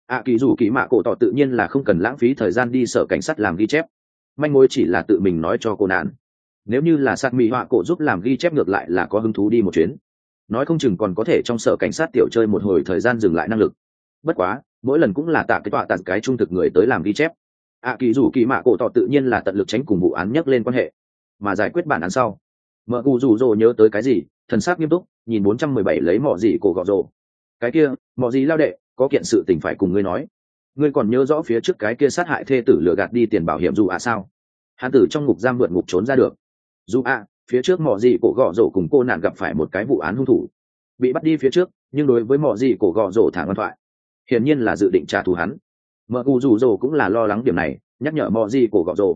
kỳ dù kỳ mạ cổ tỏ tự nhiên là không cần lãng phí thời gian đi sở cảnh sát làm ghi chép, manh mối chỉ là tự mình nói cho cô nạn. Nếu như là sát mỹ họa cổ giúp làm ghi chép ngược lại là có hứng thú đi một chuyến, nói không chừng còn có thể trong sở cảnh sát tiểu chơi một hồi thời gian dừng lại năng lực. Bất quá mỗi lần cũng là tạ cái tọa tạt cái trung thực người tới làm ghi chép. Kỳ dù kỳ mạ cổ tỏ tự nhiên là tận lực tránh cùng vụ án nhắc lên quan hệ, mà giải quyết bản án sau. Mợ cụ rủ rồ nhớ tới cái gì, thần sắc nghiêm túc nhìn 417 lấy mọ gì cổ gọ rồ. Cái kia mọ gì lao đệ, có kiện sự tình phải cùng ngươi nói. Ngươi còn nhớ rõ phía trước cái kia sát hại thê tử lừa gạt đi tiền bảo hiểm dù sao? Hắn tử trong ngục giam vượt ngục trốn ra được. Dù phía trước mọ gì cổ gọ rồ cùng cô nạn gặp phải một cái vụ án hung thủ, bị bắt đi phía trước, nhưng đối với mọ gì cổ gọ rồ thả ngoan thoại, hiển nhiên là dự định trả thù hắn. Mợ cụ rủ rồ cũng là lo lắng điểm này, nhắc nhở mọ gì cổ gọ rồ.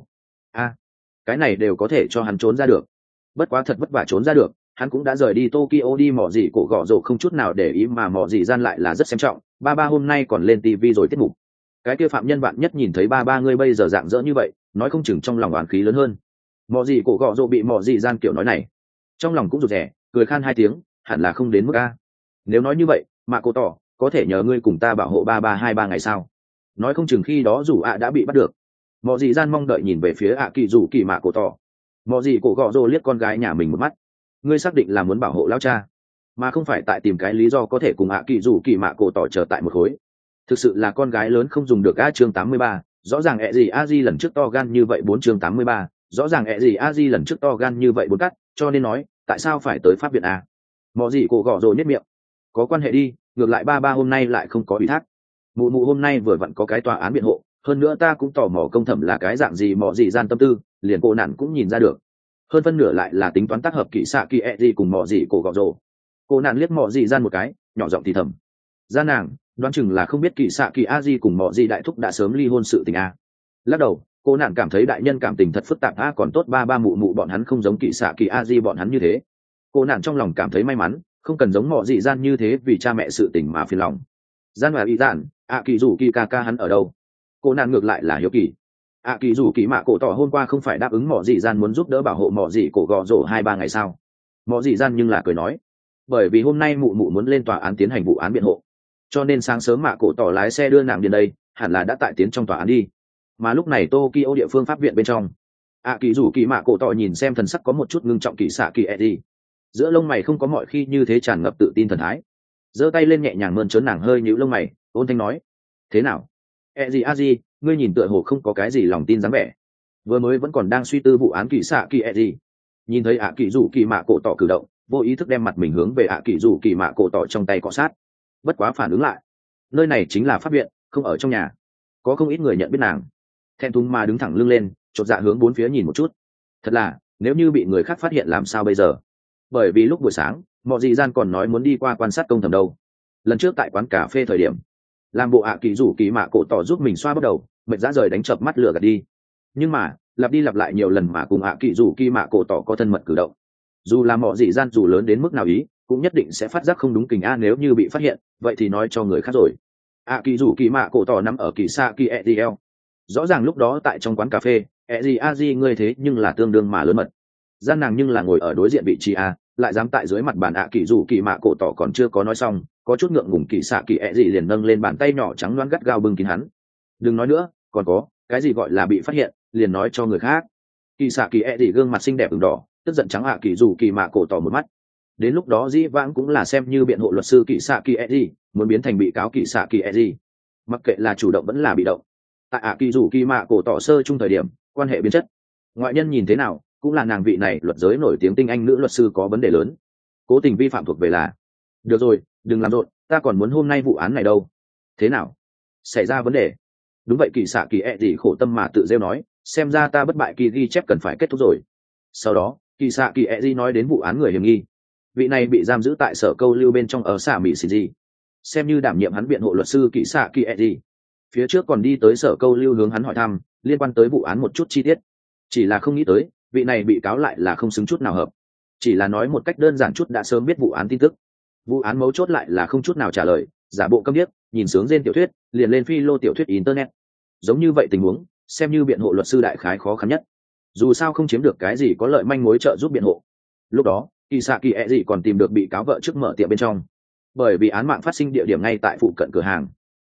Cái này đều có thể cho hắn trốn ra được. Bất quá thật vất vả trốn ra được, hắn cũng đã rời đi Tokyo đi mỏ gì cổ gọ rồ không chút nào để ý, mà mỏ gì gian lại là rất xem trọng. Ba hôm nay còn lên TV rồi tiết mục. Cái kia phạm nhân bạn nhất nhìn thấy ba ngươi bây giờ dạng dỡ như vậy, nói không chừng trong lòng oán khí lớn hơn. Mỏ gì cổ gọ rồ bị mỏ gì gian kiểu nói này, trong lòng cũng rụt rè, cười khan hai tiếng, hẳn là không đến mức a. Nếu nói như vậy, mà cô tỏ, có thể nhờ ngươi cùng ta bảo hộ ba 2-3 ngày sao? Nói không chừng khi đó dù đã bị bắt được. Mỏ gì gian mong đợi nhìn về phía kỳ dù kỳ mạ cổ tỏ. Mỏ gì cổ gọ rồ liếc con gái nhà mình một mắt. Ngươi xác định là muốn bảo hộ lão cha, mà không phải tại tìm cái lý do có thể cùng kỳ dù kỳ mạ cổ tỏ chờ tại một khối. Thực sự là con gái lớn không dùng được. Chương 83, rõ ràng gì Aji lần trước to gan như vậy. 4 chương 83, rõ ràng gì Aji lần trước to gan như vậy 4 cắt, cho nên nói tại sao phải tới pháp viện Mỏ gì cổ gọ rồ nhếch miệng. Có quan hệ đi, ngược lại ba hôm nay lại không có ủy thác. Mụ hôm nay vừa vặn có cái tòa án biện hộ, hơn nữa ta cũng tò mò công thẩm là cái dạng gì. Mỏ gì gian tâm tư liền cô nạn cũng nhìn ra được, hơn phân nửa lại là tính toán tác hợp kỹ xạ kỳ gì cùng mỏ gì cổ gọ rồ. Cô nạn liếc mỏ gì gian một cái, nhỏ giọng thì thầm. Gian nàng đoán chừng là không biết kỹ xạ kỳ a di cùng mỏ gì đại thúc đã sớm ly hôn sự tình Lắc đầu, cô nạn cảm thấy đại nhân cảm tình thật phức tạp còn tốt ba mụ bọn hắn không giống kỹ xạ kỳ a di bọn hắn như thế. Cô nạn trong lòng cảm thấy may mắn, không cần giống mỏ gì gian như thế vì cha mẹ sự tình mà phiền lòng. Gian và ý giản, kỳ rủ kỳ ca hắn ở đâu? Cô nạn ngược lại là hiếu kỳ. Kỳ dù kỳ mạ cổ tỏ hôm qua không phải đáp ứng mỏ dị gian muốn giúp đỡ bảo hộ mỏ dị cổ gọ rổ 2-3 ngày sao? Mỏ dị gian nhưng là cười nói, bởi vì hôm nay mụ muốn lên tòa án tiến hành vụ án biện hộ, cho nên sáng sớm mạ cổ tỏ lái xe đưa nàng đến đây, hẳn là đã tại tiến trong tòa án đi. Mà lúc này Tokyo địa phương pháp viện bên trong, kỳ dù kỳ mạ cổ tỏ nhìn xem thần sắc có một chút ngưng trọng kỳ xạ kỳ Eddie, giữa lông mày không có mọi khi như thế tràn ngập tự tin thần thái, giơ tay lên nhẹ nhàng mơn trớn nàng hơi nhíu lông mày, ôn thanh nói, thế nào? Aji, ngươi nhìn tựa hồ không có cái gì lòng tin dáng vẻ. Vừa mới vẫn còn đang suy tư vụ án kỳ xạ kỳ Aji. Nhìn thấy kỳ dù kỳ mạ cổ tỏ cử động, vô ý thức đem mặt mình hướng về kỳ dù kỳ mạ cổ tỏ trong tay cọ sát. Bất quá phản ứng lại, nơi này chính là pháp viện, không ở trong nhà. Có không ít người nhận biết nàng. Thẹn thùng mà đứng thẳng lưng lên, chột dạ hướng bốn phía nhìn một chút. Thật là, nếu như bị người khác phát hiện làm sao bây giờ? Bởi vì lúc buổi sáng, mọi dị gian còn nói muốn đi qua quan sát công thẩm đâu. Lần trước tại quán cà phê thời điểm, làm bộ kỳ rủ kỳ mạ cổ tỏ giúp mình xoa bắt đầu, mệt dã rời đánh chợp mắt lửa gạt đi. Nhưng mà lặp đi lặp lại nhiều lần mà cùng kỳ rủ kỳ mạ cổ tỏ có thân mật cử động, dù là mọi dị gian dù lớn đến mức nào ý cũng nhất định sẽ phát giác không đúng kình nếu như bị phát hiện vậy thì nói cho người khác rồi. Kỳ rủ kỳ mạ cổ tỏ nằm ở kỳ xa kỳ edl, rõ ràng lúc đó tại trong quán cà phê aji ngươi thế nhưng là tương đương mà lớn mật. Gian nàng nhưng là ngồi ở đối diện vị trí lại dám tại dưới mặt bàn kỳ rủ kỳ mạ cổ tỏ còn chưa có nói xong, có chút ngượng ngùng kỳ xạ kỳ gì liền nâng lên bàn tay nhỏ trắng loáng gắt gao bưng kín hắn. Đừng nói nữa, còn có cái gì gọi là bị phát hiện liền nói cho người khác. Kỳ xạ kỳ gì gương mặt xinh đẹp ửng đỏ, tức giận trắng kỳ dù kỳ mạ cổ tỏ một mắt. Đến lúc đó dĩ vãng cũng là xem như biện hộ luật sư kỳ xạ kỳ gì muốn biến thành bị cáo kỳ xạ kỳ gì, mặc kệ là chủ động vẫn là bị động. Tại kỳ dù kỳ mạ cổ tỏ sơ chung thời điểm quan hệ biến chất, ngoại nhân nhìn thế nào cũng là nàng vị này luật giới nổi tiếng tinh anh nữ luật sư có vấn đề lớn, cố tình vi phạm thuộc về là. Được rồi, đừng làm rộn, ta còn muốn hôm nay vụ án này đâu. Thế nào, xảy ra vấn đề? Đúng vậy, kỳ xạ kỳ gì khổ tâm mà tự rêu nói, xem ra ta bất bại kỳ ghi chép cần phải kết thúc rồi. Sau đó kỳ xạ kỳ gì nói đến vụ án người hiểm nghi, vị này bị giam giữ tại sở câu lưu bên trong ở xã mỹ xì gì, xem như đảm nhiệm hắn biện hộ luật sư kỳ xạ kỳ gì. Phía trước còn đi tới sở câu lưu hướng hắn hỏi thăm liên quan tới vụ án một chút chi tiết, chỉ là không nghĩ tới vị này bị cáo lại là không xứng chút nào hợp, chỉ là nói một cách đơn giản chút đã sớm biết vụ án tin tức. Vụ án mấu chốt lại là không chút nào trả lời, giả bộ câm điếc, nhìn sướng rên tiểu thuyết liền lên phi lô tiểu thuyết internet. Giống như vậy tình huống xem như biện hộ luật sư đại khái khó khăn nhất, dù sao không chiếm được cái gì có lợi manh mối trợ giúp biện hộ. Lúc đó kỳ xạ kỳ gì còn tìm được bị cáo vợ trước mở tiệm bên trong, bởi vì án mạng phát sinh địa điểm ngay tại phụ cận cửa hàng.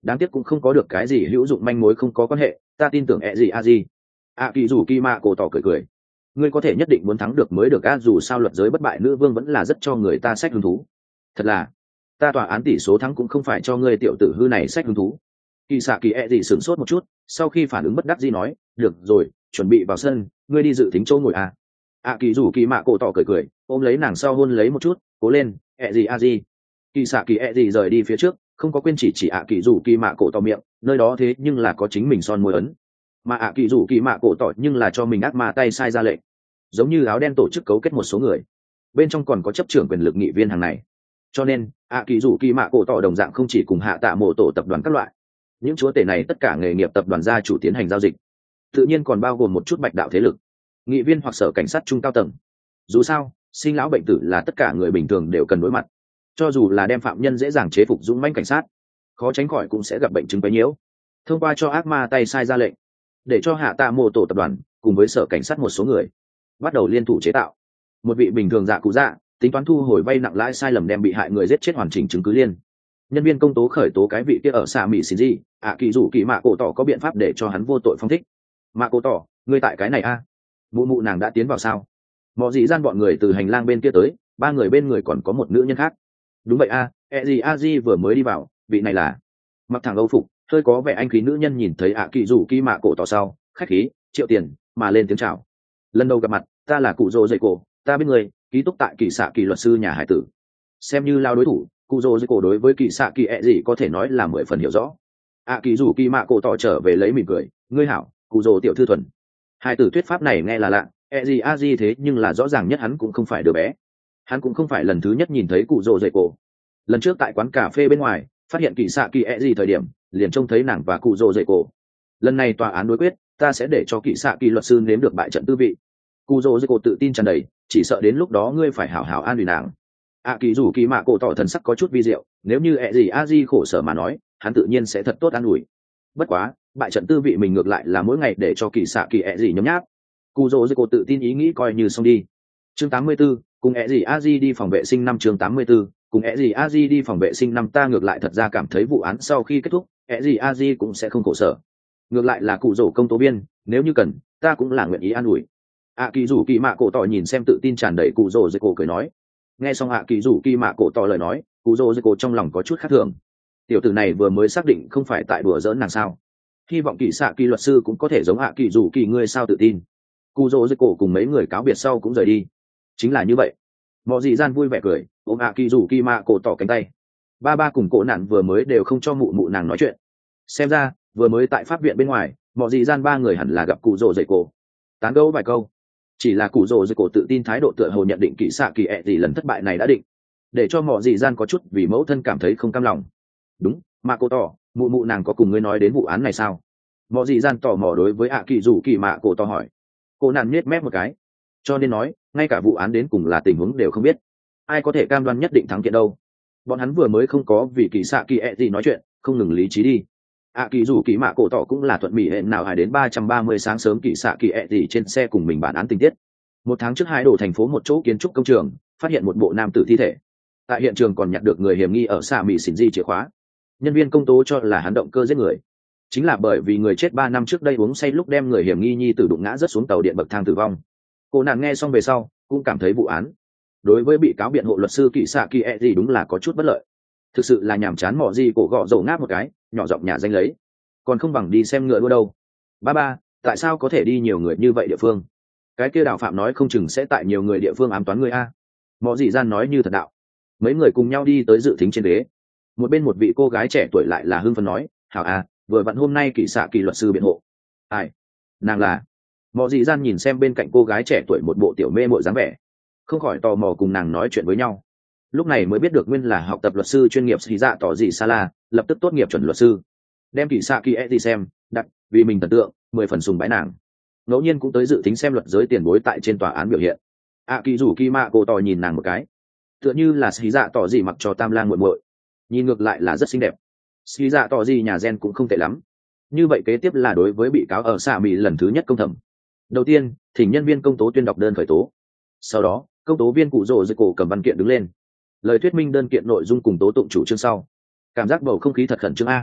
đáng tiếc cũng không có được cái gì hữu dụng manh mối, không có quan hệ, ta tin tưởng ẹ gì a gì. ạ kỳ dù kỳ mạ cổ tỏ cười cười, ngươi có thể nhất định muốn thắng được mới được a, dù sao luật giới bất bại nữ vương vẫn là rất cho người ta sách hứng thú. Thật là, ta tòa án tỷ số thắng cũng không phải cho ngươi tiểu tử hư này sách hứng thú. Kỳ xạ kỳ ẹ gì sửng sốt một chút, sau khi phản ứng bất đắc dĩ nói, được rồi, chuẩn bị vào sân, ngươi đi dự tính chỗ ngồi à. ạ kỳ dù kỳ mạ cổ tỏ cười cười, ôm lấy nàng sau hôn lấy một chút, cố lên, ẹ gì a gì. Kỳ xạ kỳ ẹ gì rời đi phía trước, không có quên chỉ ạ kỳ dù kỳ mạ cổ tỏ miệng, nơi đó thế nhưng là có chính mình son môi ấn, mà ạ kỳ dù kỳ mạ cổ tỏ nhưng là cho mình ác ma tay sai ra lệnh, giống như áo đen tổ chức cấu kết một số người, bên trong còn có chấp trưởng quyền lực nghị viên hàng này, cho nên ạ kỳ dù kỳ mạ cổ tỏ đồng dạng không chỉ cùng hạ tạ mộ tổ tập đoàn các loại những chúa tể này tất cả nghề nghiệp tập đoàn gia chủ tiến hành giao dịch, tự nhiên còn bao gồm một chút bạch đạo thế lực, nghị viên hoặc sở cảnh sát trung cao tầng. Dù sao sinh lão bệnh tử là tất cả người bình thường đều cần đối mặt, cho dù là đem phạm nhân dễ dàng chế phục dũng mãnh cảnh sát, khó tránh khỏi cũng sẽ gặp bệnh chứng quấy nhiễu. Thông qua cho ác ma tay sai ra lệnh, để cho hạ tạ mô tổ tập đoàn cùng với sở cảnh sát một số người bắt đầu liên thủ chế tạo một vị bình thường dạ cụ dạ, tính toán thu hồi vay nặng lãi sai lầm đem bị hại người giết chết hoàn chỉnh chứng cứ liên. Nhân viên công tố khởi tố cái vị kia ở xạ mỹ xin gì, ạ kỳ dù kỳ mạ cổ tỏ có biện pháp để cho hắn vô tội phong thích. Mạ cổ tỏ, ngươi tại cái này a? Mụ mụ nàng đã tiến vào sao? Mọi gì gian bọn người từ hành lang bên kia tới, ba người bên người còn có một nữ nhân khác. Đúng vậy a, ẹ gì a di vừa mới đi vào, vị này là mặc thẳng âu phục, hơi có vẻ anh khí nữ nhân nhìn thấy ạ kỳ dù kỳ mạ cổ tỏ sau, khách khí, triệu tiền mà lên tiếng chào. Lần đầu gặp mặt, ta là cụ rồ dậy cổ, ta biết người ký túc tại kỳ xạ kỳ luật sư nhà hải tử, xem như lao đối thủ. Cụ rồ dậy cổ đối với kỳ xạ kỳ ẹ gì có thể nói là 10 phần hiểu rõ. ạ kỳ dù kỳ mạ cổ tỏ trở về lấy mỉm cười, ngươi hảo, cụ rồ tiểu thư thuần. Hải tử thuyết pháp này nghe là lạ, ẹ gì a di thế nhưng là rõ ràng nhất hắn cũng không phải đứa bé, hắn cũng không phải lần thứ nhất nhìn thấy cụ rồ dậy cổ. Lần trước tại quán cà phê bên ngoài phát hiện kỳ xạ kỳ ẹ gì thời điểm, liền trông thấy nàng và cụ rồ dậy cổ. Lần này tòa án đối quyết, ta sẽ để cho kỳ xạ kỳ luật sư nếm được bại trận tư vị. Cụ rồ dậy cổ tự tin tràn đầy, chỉ sợ đến lúc đó ngươi phải hảo hảo an ủi nàng. ạ kỳ dù kỳ mạ cổ tỏ thần sắc có chút vi diệu, nếu như ẹ gì a di khổ sở mà nói, hắn tự nhiên sẽ thật tốt an ủi. Bất quá bại trận tư vị mình ngược lại là mỗi ngày để cho kỳ xạ kỳ ẹ gì nhấm nháp. Cụ rồ dậy cổ tự tin ý nghĩ coi như xong đi. Chương 84, cùng ẹ gì a di đi phòng vệ sinh năm. Chương 84, cùng ẹ gì a di đi phòng vệ sinh năm. Ta ngược lại thật ra cảm thấy vụ án sau khi kết thúc, ẹ gì a di cũng sẽ không khổ sở, ngược lại là cụ rồ công tố viên, nếu như cần ta cũng là nguyện ý an ủi. ạ kỳ dù kỳ mạ cổ tỏ nhìn xem tự tin tràn đầy cụ rồ dậy cổ cười nói. Nghe xong ạ kỳ dù kỳ mạ cổ tỏ lời nói, cụ rồ dậy cổ trong lòng có chút khác thường. Tiểu tử này vừa mới xác định không phải tại đùa giỡn nàng sao? Hy vọng kỳ xạ kỳ luật sư cũng có thể giống ạ kỳ dù kỳ ngươi sao tự tin. Cụ rồ dậy cổ cùng mấy người cáo biệt sau cũng rời đi. Chính là như vậy. Mọi dị gian vui vẻ cười, ôm ạ kỳ dù kỳ mạ cổ tỏ cánh tay. Ba cùng cổ nạn vừa mới đều không cho mụ mụ nàng nói chuyện. Xem ra vừa mới tại pháp viện bên ngoài, mọi dị gian ba người hẳn là gặp cụ rồ dậy cổ, tán gẫu vài câu. Chỉ là cụ rồ dậy cổ tự tin thái độ tựa hồ nhận định kỳ xạ kỳ ẹ gì lần thất bại này đã định, để cho mọi dị gian có chút vì mẫu thân cảm thấy không cam lòng. Đúng, mà cổ tỏ, mụ mụ nàng có cùng ngươi nói đến vụ án này sao? Mọi dị gian tò mò đối với ạ kỳ dù kỳ mạ cổ tỏ hỏi. Cô nàng nhếch mép một cái, cho nên nói ngay cả vụ án đến cùng là tình huống đều không biết, ai có thể cam đoan nhất định thắng kiện đâu. Bọn hắn vừa mới không có vì kỳ xạ kỳ ẹ gì nói chuyện, không ngừng lý trí đi. ạ kỳ dù kỳ mạ cổ tỏ cũng là thuận mỹ hẹn nào hài đến 330 sáng sớm kỳ xạ kỳ ẹ gì trên xe cùng mình bản án tình tiết. 1 tháng trước hai đổ thành phố một chỗ kiến trúc công trường, phát hiện một bộ nam tử thi thể. Tại hiện trường còn nhặt được người hiểm nghi ở xạ mỹ xỉn di chìa khóa. Nhân viên công tố cho là hắn động cơ giết người, chính là bởi vì người chết 3 năm trước đây uống say lúc đem người hiểm nghi nhi tử đụng ngã rớt xuống tàu điện bậc thang tử vong. Cô nàng nghe xong về sau cũng cảm thấy vụ án đối với bị cáo biện hộ luật sư kỳ xạ kỳ ẹ gì đúng là có chút bất lợi. Thực sự là nhàm chán, mỏ gì cổ gọ dầu ngáp một cái, nhỏ giọng nhà danh lấy, còn không bằng đi xem ngựa đua đâu. Ba tại sao có thể đi nhiều người như vậy địa phương? Cái kia đạo phạm nói không chừng sẽ tại nhiều người địa phương ám toán người a. Mỏ dị gian nói như thật đạo. Mấy người cùng nhau đi tới dự thính trên ghế, một bên một vị cô gái trẻ tuổi lại là hưng phấn nói, hảo a, vừa vặn hôm nay kỳ xạ kỳ luật sư biện hộ. Ai? Nàng là? Mỏ dị gian nhìn xem bên cạnh cô gái trẻ tuổi một bộ tiểu mê mội dáng vẻ, không khỏi tò mò cùng nàng nói chuyện với nhau. Lúc này mới biết được nguyên là học tập luật sư chuyên nghiệp sĩ dạ tỏ dị Sala, lập tức tốt nghiệp chuẩn luật sư. Đem kỳ xạ kỳ eti xem đặt vì mình thần tượng, 10 phần sùng bái nàng. Ngẫu nhiên cũng tới dự tính xem luật giới tiền bối tại trên tòa án biểu hiện. Kỳ dù kỳ mạ cổ tỏ nhìn nàng một cái, tựa như là sĩ dạ tỏ dị mặc cho tam lang muội muội, nhìn ngược lại là rất xinh đẹp. Sĩ dạ tỏ dị nhà gen cũng không tệ lắm. Như vậy kế tiếp là đối với bị cáo ở xạ mỹ lần thứ nhất công thẩm. Đầu tiên thỉnh nhân viên công tố tuyên đọc đơn khởi tố, sau đó công tố viên cụ rồ dây cổ cầm văn kiện đứng lên, lời thuyết minh đơn kiện nội dung cùng tố tụng chủ trương sau. Cảm giác bầu không khí thật khẩn trương a.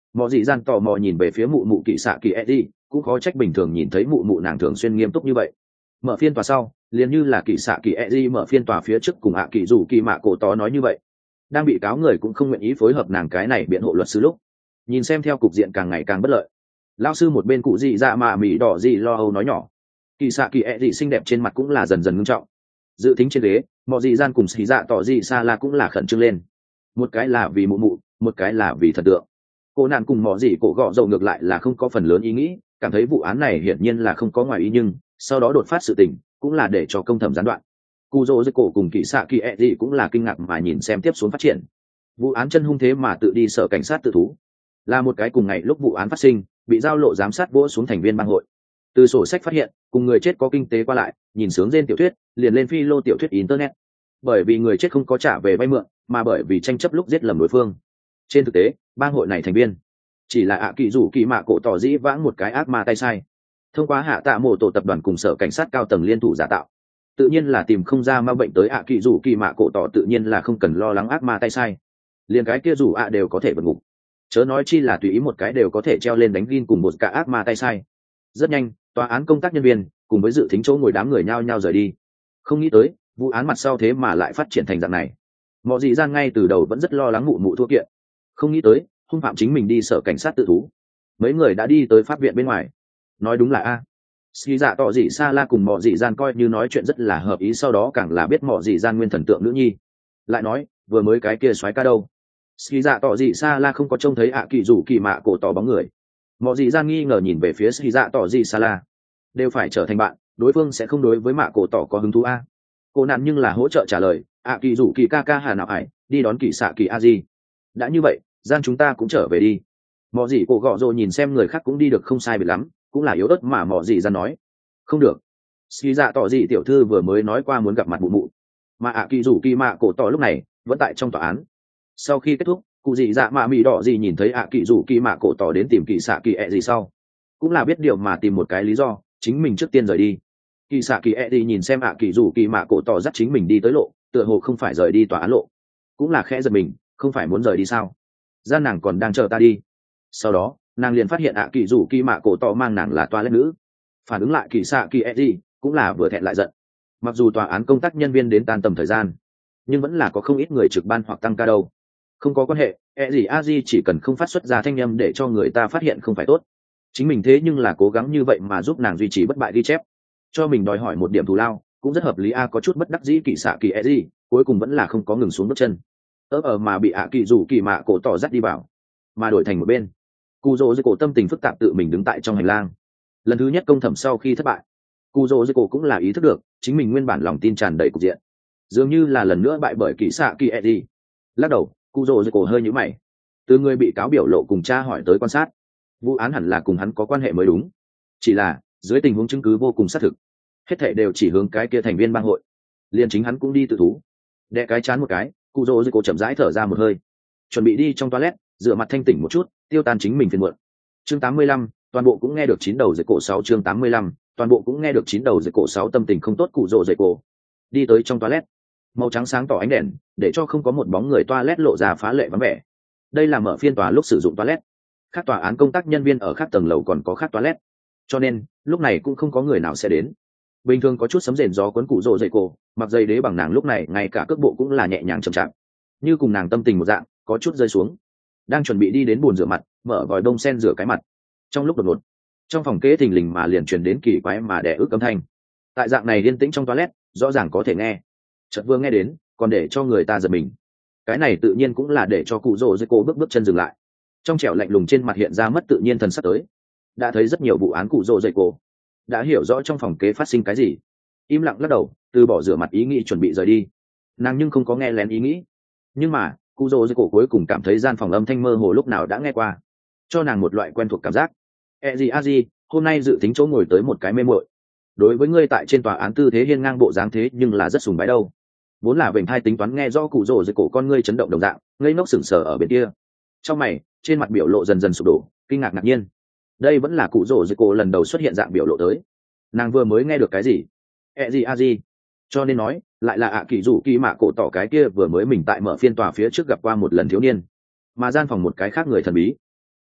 mọi dị gian tò mò nhìn về phía mụ mụ kỳ xạ kỳ eddie, cũng khó trách bình thường nhìn thấy mụ mụ nàng thường xuyên nghiêm túc như vậy. Mở phiên tòa sau liền như là kỳ xạ kỳ eddie mở phiên tòa phía trước cùng kỳ dù kỳ mạ cổ tỏ nói như vậy, đang bị cáo người cũng không nguyện ý phối hợp nàng cái này biện hộ luật sư lúc nhìn xem theo cục diện càng ngày càng bất lợi. Lao sư một bên cụ dị dạ mạ mỉ đỏ dị lo âu nói nhỏ. Kỳ xạ kỳ eddie xinh đẹp trên mặt cũng là dần dần ngưng trọng. Dự tính trên ghế mọi dị gian cùng xì dạ tỏ dị xa la cũng là khẩn trương lên, một cái là vì mụ mụ, một cái là vì thần tượng. Cô nạn cùng mỏ dị cổ gọ dầu ngược lại là không có phần lớn ý nghĩ, cảm thấy vụ án này hiển nhiên là không có ngoài ý, nhưng sau đó đột phát sự tình cũng là để cho công thẩm gián đoạn. Cụ dỗ dị cổ cùng kỳ xạ kỳ eddie cũng là kinh ngạc mà nhìn xem tiếp xuống phát triển. Vụ án chân hung thế mà tự đi sở cảnh sát tự thú, là một cái cùng ngày lúc vụ án phát sinh bị giao lộ giám sát vỗ xuống thành viên bang hội. Từ sổ sách phát hiện cùng người chết có kinh tế qua lại, nhìn sướng trên tiểu thuyết liền lên phi lô tiểu thuyết internet, bởi vì người chết không có trả về vay mượn mà bởi vì tranh chấp lúc giết lầm đối phương. Trên thực tế bang hội này thành viên chỉ là kỳ rủ kỳ mạ cổ tỏ dĩ vãng một cái ác ma tay sai, thông qua hạ tạ mổ tổ tập đoàn cùng sở cảnh sát cao tầng liên thủ giả tạo, tự nhiên là tìm không ra ma bệnh tới kỳ rủ kỳ mạ cổ tỏ, tự nhiên là không cần lo lắng ác ma tay sai, liền cái kia rủ đều có thể vượt ngục, chớ nói chi là tùy ý một cái đều có thể treo lên đánh gin cùng một cả ác ma tay sai. Rất nhanh tòa án công tác nhân viên cùng với dự thính chỗ ngồi đám người nhao nhao rời đi. Không nghĩ tới vụ án mặt sau thế mà lại phát triển thành dạng này. Mọi dị gian ngay từ đầu vẫn rất lo lắng mụ mụ thua kiện, không nghĩ tới hung phạm chính mình đi sở cảnh sát tự thú. Mấy người đã đi tới pháp viện bên ngoài. Nói đúng là ski dạ tỏ dị xa la cùng mọi dị gian coi như nói chuyện rất là hợp ý, sau đó càng là biết mọi dị gian nguyên thần tượng nữ nhi. Lại nói vừa mới cái kia soái ca đâu? Ski dạ tỏ dị xa la không có trông thấy kỳ rủ kỳ mạ cổ tỏ bóng người. Mọi dị gian nghi ngờ nhìn về phía Ski dạ tỏ dị xa la. Đều phải trở thành bạn, đối phương sẽ không đối với mạ cổ tỏ có hứng thú cô nạn nhưng là hỗ trợ trả lời kỳ rủ kỳ ca ca hà nào ải đi đón kỳ xạ kỳ a di. Đã như vậy gian chúng ta cũng trở về đi. Mọ dị cổ gọ rồ nhìn xem người khác cũng đi được không sai biệt lắm, cũng là yếu ớt mà mọ dị gian nói không được. Ski dạ tỏ dị tiểu thư vừa mới nói qua muốn gặp mặt mụ mụ, mà kỳ rủ kỳ mạ cổ tỏ lúc này vẫn tại trong tòa án. Sau khi kết thúc cụ dị dạ mạ mị đỏ gì nhìn thấy kỳ rủ kỳ mạ cổ tỏ đến tìm kỳ xạ kỳ ẹ gì sau, cũng là biết điều mà tìm một cái lý do chính mình trước tiên rời đi. Kỳ xạ kỳ ẹ gì nhìn xem kỳ rủ kỳ mạ cổ tỏ dắt chính mình đi tới lộ, tựa hồ không phải rời đi tòa án lộ, cũng là khẽ giật mình, không phải muốn rời đi sao? Gian nàng còn đang chờ ta đi. Sau đó nàng liền phát hiện kỳ rủ kỳ mạ cổ tỏ mang nàng là toilet nữ. Phản ứng lại kỳ xạ kỳ ẹ gì cũng là vừa thẹn lại giận. Mặc dù tòa án công tác nhân viên đến tan tầm thời gian, nhưng vẫn là có không ít người trực ban hoặc tăng ca đâu. Không có quan hệ, a di chỉ cần không phát xuất ra thanh âm để cho người ta phát hiện không phải tốt. Chính mình thế nhưng là cố gắng như vậy mà giúp nàng duy trì bất bại ghi chép, cho mình đòi hỏi một điểm thù lao cũng rất hợp lý. Có chút bất đắc dĩ kỳ xạ kỳ eji cuối cùng vẫn là không có ngừng xuống bước chân, mà bị kỳ rủ kỳ mạ cổ tỏ dắt đi vào, mà đổi thành một bên cụ rỗ dưới cổ tâm tình phức tạp tự mình đứng tại trong hành lang. Lần thứ nhất công thẩm sau khi thất bại, cụ rỗ dưới cổ cũng là ý thức được chính mình nguyên bản lòng tin tràn đầy cục diện dường như là lần nữa bại bởi kỳ xạ kỳ eji. Lắc đầu cụ rỗ dưới cổ hơi nhíu mày, từ người bị cáo biểu lộ cùng cha hỏi tới quan sát, vụ án hẳn là cùng hắn có quan hệ mới đúng. Chỉ là dưới tình huống chứng cứ vô cùng xác thực, hết thảy đều chỉ hướng cái kia thành viên bang hội, liền chính hắn cũng đi tự thú. Đè cái chán một cái, cụ rỗ dưới cổ chậm rãi thở ra một hơi, chuẩn bị đi trong toilet rửa mặt thanh tỉnh một chút, tiêu tan chính mình phiền muộn. Chương 85, toàn bộ cũng nghe được 9 đầu dưới cổ 6. Chương 85, toàn bộ cũng nghe được 9 đầu dưới cổ 6. Tâm tình không tốt cụ rỗ dưới cổ đi tới trong toilet. Màu trắng sáng tỏ ánh đèn để cho không có một bóng người toilet lộ ra phá lệ vắng vẻ. Đây là mở phiên tòa lúc sử dụng toilet, các tòa án công tác nhân viên ở các tầng lầu còn có khác toilet, cho nên lúc này cũng không có người nào sẽ đến. Bình thường có chút sấm rền gió cuốn cụ rỗ dậy cổ mặc dây đế bằng nàng lúc này ngay cả cước bộ cũng là nhẹ nhàng chậm chạp, như cùng nàng tâm tình một dạng có chút rơi xuống, đang chuẩn bị đi đến bồn rửa mặt mở vòi đông sen rửa cái mặt. Trong lúc đột ngột trong phòng kế thình lình mà liền truyền đến kỳ quái mà đẻ ức âm thanh. Tại dạng này yên tĩnh trong toilet rõ ràng có thể nghe, chợt vừa nghe đến còn để cho người ta giật mình. Cái này tự nhiên cũng là để cho cụ rỗ dậy cổ bước chân dừng lại, trong trẻo lạnh lùng trên mặt hiện ra mất tự nhiên thần sắc tới. Đã thấy rất nhiều vụ án cụ rỗ dậy cổ, đã hiểu rõ trong phòng kế phát sinh cái gì, im lặng lắc đầu từ bỏ rửa mặt ý nghĩ chuẩn bị rời đi. Nàng nhưng không có nghe lén ý nghĩ, nhưng mà cụ rỗ dậy cổ cuối cùng cảm thấy gian phòng âm thanh mơ hồ lúc nào đã nghe qua, cho nàng một loại quen thuộc cảm giác. A di hôm nay dự tính chỗ ngồi tới một cái mê muội, đối với ngươi tại trên tòa án tư thế hiên ngang bộ dáng thế nhưng là rất sùng bái đâu. Vốn là vểnh thai tính toán nghe do cụ rỗ dậy cổ con ngươi chấn động đồng dạng, ngây ngốc sững sờ ở bên kia. Trong mày trên mặt biểu lộ dần dần sụp đổ, kinh ngạc ngạc nhiên. Đây vẫn là cụ rỗ dậy cổ lần đầu xuất hiện dạng biểu lộ tới. Nàng vừa mới nghe được cái gì? A di cho nên nói lại là kỳ rủ kỳ mạ cổ tỏ cái kia vừa mới mình tại mở phiên tòa phía trước gặp qua một lần thiếu niên, mà gian phòng một cái khác người thần bí.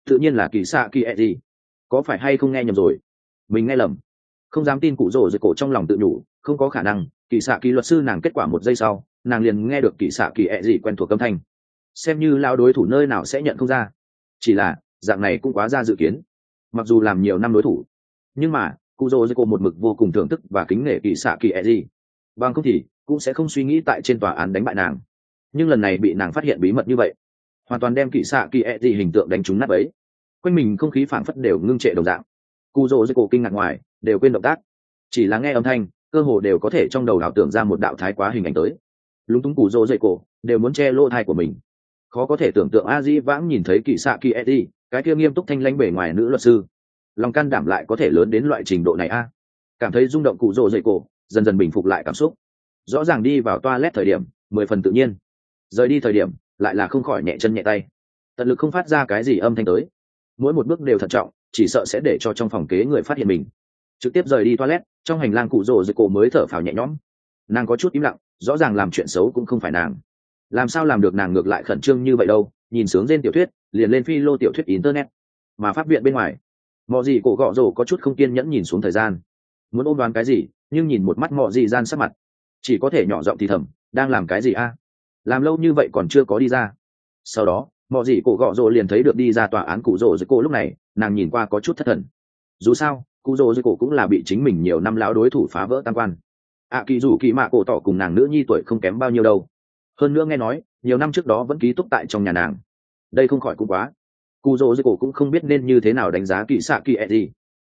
tự nhiên là kỳ xạ kỳ e gì. Có phải hay không nghe nhầm rồi? Mình nghe lầm. Không dám tin cụ rồ dưới cổ trong lòng tự nhủ, không có khả năng. Kỳ xạ kỳ luật sư nàng kết quả một giây sau, nàng liền nghe được kỳ xạ kỳ e gì quen thuộc âm thanh. Xem như lao đối thủ nơi nào sẽ nhận không ra. Chỉ là dạng này cũng quá ra dự kiến. Mặc dù làm nhiều năm đối thủ, nhưng mà cụ rồ dưới cổ một mực vô cùng thưởng thức và kính nể kỳ xạ kỳ e gì. Bằng không thì cũng sẽ không suy nghĩ tại trên tòa án đánh bại nàng. Nhưng lần này bị nàng phát hiện bí mật như vậy, hoàn toàn đem kỳ xạ kỳ e gì hình tượng đánh trúng nát ấy. Quanh mình không khí phảng phất đều ngưng trệ đồng dạng. Cụ rồ dưới cổ kinh ngạc ngoài đều quên động tác, chỉ là nghe âm thanh cơ hồ đều có thể trong đầu ảo tưởng ra một đạo thái quá hình ảnh tới. Lúng túng cụ rồ dưới cổ đều muốn che lỗ thai của mình. Khó có thể tưởng tượng a di vãng nhìn thấy kỳ xạ kỳ e gì, cái kia nghiêm túc thanh lãnh bề ngoài nữ luật sư, lòng can đảm lại có thể lớn đến loại trình độ này a. Cảm thấy rung động cụ rồ dưới cổ dần dần bình phục lại cảm xúc. Rõ ràng đi vào toilet thời điểm 10 phần tự nhiên, rời đi thời điểm lại là không khỏi nhẹ chân nhẹ tay, tận lực không phát ra cái gì âm thanh tới. Mỗi một bước đều thận trọng, chỉ sợ sẽ để cho trong phòng kế người phát hiện mình. Trực tiếp rời đi toilet, trong hành lang cụ rồ dưới cổ mới thở phào nhẹ nhõm. Nàng có chút im lặng, rõ ràng làm chuyện xấu cũng không phải nàng, làm sao làm được nàng ngược lại khẩn trương như vậy đâu. Nhìn sướng trên tiểu thuyết liền lên phi lô tiểu thuyết internet. Mà pháp viện bên ngoài, mọ gì cổ gọ rồ có chút không kiên nhẫn nhìn xuống thời gian, muốn ôm đoán cái gì, nhưng nhìn một mắt mọ gì gian sắc mặt, chỉ có thể nhỏ giọng thì thầm, đang làm cái gì a? Làm lâu như vậy còn chưa có đi ra. Sau đó mọ gì cổ gọ rồ liền thấy được đi ra tòa án cụ rồ dưới cổ. Lúc này nàng nhìn qua có chút thất thần. Dù sao cụ rồ dưới cổ cũng là bị chính mình nhiều năm lão đối thủ phá vỡ tam quan. Kỳ dù kỳ mạ cổ tỏ cùng nàng nữ nhi tuổi không kém bao nhiêu đâu. Hơn nữa nghe nói nhiều năm trước đó vẫn ký túc tại trong nhà nàng. Đây không khỏi cũng quá. Cụ rồ dưới cổ cũng không biết nên như thế nào đánh giá kỳ xạ kỳ gì.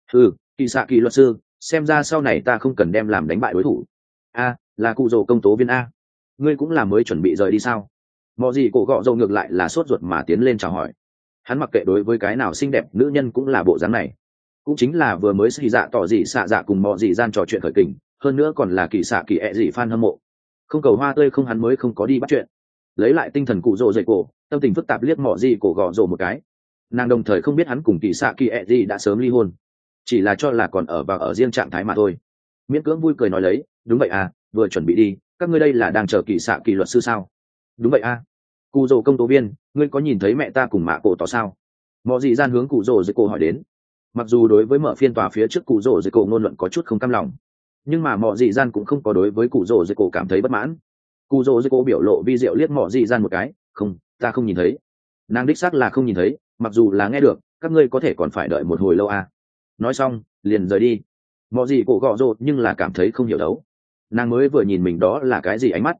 Kỳ xạ kỳ luật sư, xem ra sau này ta không cần đem làm đánh bại đối thủ. Là cụ rồ công tố viên a. Ngươi cũng là mới chuẩn bị rời đi sao? Mọ gì cổ gọ rồ ngược lại là sốt ruột mà tiến lên chào hỏi. Hắn mặc kệ đối với cái nào xinh đẹp nữ nhân cũng là bộ dáng này. Cũng chính là vừa mới xì dạ tỏ dị xạ dạ cùng mọ dị gian trò chuyện khởi kình, hơn nữa còn là kỳ xạ kỳ ẹ dị fan hâm mộ. Không cầu hoa tươi không hắn mới không có đi bắt chuyện. Lấy lại tinh thần cụ rồ dậy cổ, tâm tình phức tạp liếc mọ dị cổ gọ rồ một cái. Nàng đồng thời không biết hắn cùng kỳ xạ kỳ ẹ dị đã sớm ly hôn, chỉ là cho là còn ở riêng trạng thái mà thôi. Miễn cưỡng vui cười nói lấy, đúng vậy à, vừa chuẩn bị đi, các ngươi đây là đang chờ kỳ xạ kỳ luật sư sao? Đúng vậy à. Cụ rồ công tố viên, ngươi có nhìn thấy mẹ ta cùng mạ cổ tỏ sao? Mọ dị gian hướng cụ rồ dậy cổ hỏi đến. Mặc dù đối với mở phiên tòa phía trước cụ rồ dậy cổ ngôn luận có chút không cam lòng, nhưng mà mọ dị gian cũng không có đối với cụ rồ dậy cổ cảm thấy bất mãn. Cụ rồ dậy cổ biểu lộ vi diệu liếc mọ dị gian một cái, không, ta không nhìn thấy. Nàng đích xác là không nhìn thấy, mặc dù là nghe được, các ngươi có thể còn phải đợi một hồi lâu à. Nói xong liền rời đi. Mọ dị cổ gọ rồ nhưng là cảm thấy không hiểu đấu. Nàng mới vừa nhìn mình đó là cái gì ánh mắt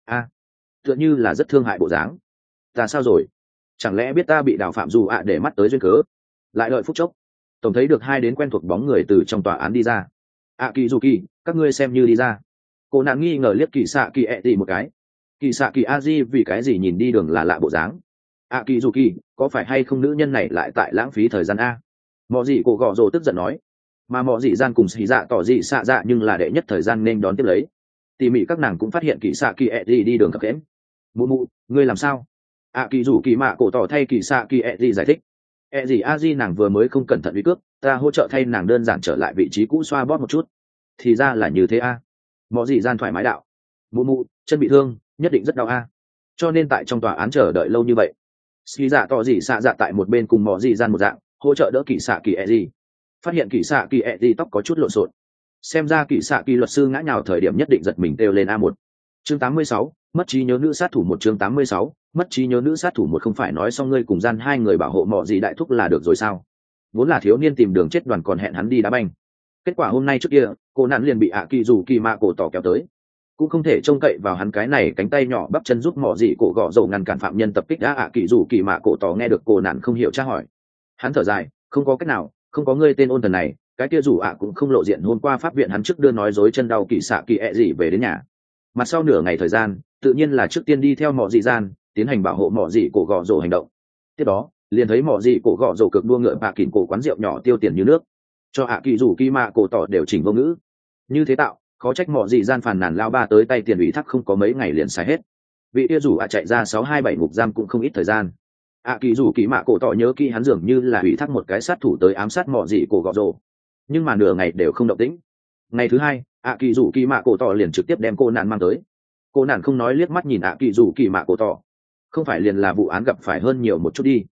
tựa như là rất thương hại bộ dáng. Ta sao rồi? Chẳng lẽ biết ta bị đào phạm dù để mắt tới duyên cớ? Lại đợi phút chốc, tổng thấy được hai đến quen thuộc bóng người từ trong tòa án đi ra. Kỳ dù kỳ, các ngươi xem như đi ra. Cô nạn nghi ngờ liếc kỳ xạ kỳ ẹ tì một cái. Kỳ xạ kỳ a di vì cái gì nhìn đi đường là lạ bộ dáng. Kỳ dù kỳ, có phải hay không nữ nhân này lại tại lãng phí thời gian a? Mọ gì cổ gọ rồ tức giận nói. Mà mọ dị gian cùng xì dạ tỏ dị xạ dạ nhưng là đệ nhất thời gian nên đón tiếp lấy. Tỉ mỉ các nàng cũng phát hiện kỳ xạ kỳ ẹ tì đi đường khập khẽm. Mụ mụ, ngươi làm sao? Kỳ dù kỳ mạ cổ tỏ thay kỳ xạ kỳ ẹ tì giải thích. Ẹ gì a di nàng vừa mới không cẩn thận uy cước, ta hỗ trợ thay nàng đơn giản trở lại vị trí cũ xoa bóp một chút. Thì ra là như thế a. Mọ dị gian thoải mái đạo. Mụ mụ, chân bị thương, nhất định rất đau a. Cho nên tại trong tòa án chờ đợi lâu như vậy. Xì dạ tỏ dị xạ dạ tại một bên cùng mọ dị gian một dạng, hỗ trợ đỡ kỳ xạ kỳ ẹ gì. Phát hiện kỳ xạ kỳ ẹ gì tóc có chút lộn xộn, xem ra kỳ xạ kỳ luật sư ngã nhào thời điểm nhất định giật mình kêu lên A1. Chương 86, mất trí nhớ nữ sát thủ một. Chương 86, mất trí nhớ nữ sát thủ một. Không phải nói xong ngươi cùng gian hai người bảo hộ mọ gì đại thúc là được rồi sao? Vốn là thiếu niên tìm đường chết đoàn còn hẹn hắn đi đá banh. Kết quả hôm nay trước kia cô nạn liền bị kỳ dù kỳ mạ cổ tỏ kéo tới, cũng không thể trông cậy vào hắn cái này cánh tay nhỏ bắp chân giúp mọ gì cổ gọ dầu ngăn cản phạm nhân tập kích kỳ dù kỳ mạ cổ tỏ nghe được cô nạn không hiểu tra hỏi. Hắn thở dài, không có cách nào, không có ngươi tên ôn thần này, cái kia dù cũng không lộ diện. Hôm qua pháp viện hắn trước đưa nói dối chân đau kỳ xạ kỳ ẹ gì về đến nhà, mặt sau nửa ngày thời gian tự nhiên là trước tiên đi theo mọ dị gian tiến hành bảo hộ mọ dị cổ gọ rổ hành động. Tiếp đó liền thấy mọ dị cổ gọ rổ cực đua ngựa bạ kỉn cổ quán rượu nhỏ tiêu tiền như nước, cho kỳ dù kỳ mạ cổ tỏ đều chỉnh vô ngữ. Như thế tạo khó trách mọ dị gian phàn nàn lao ba tới tay tiền ủy thác không có mấy ngày liền xài hết. Vị kia dù chạy ra 627 ngục giam cũng không ít thời gian. Kỳ dù kỳ mạ cổ tỏ nhớ kỹ hắn dường như là ủy thác một cái sát thủ tới ám sát mọ dị cổ gọ rổ, nhưng mà nửa ngày đều không động tĩnh. Ngày thứ hai kỳ dù kỳ mạ cổ tỏ liền trực tiếp đem cô nạn mang tới. Cô nạn không nói liếc mắt nhìn kỳ dù kỳ mạ cổ tỏ, không phải liền là vụ án gặp phải hơn nhiều một chút đi.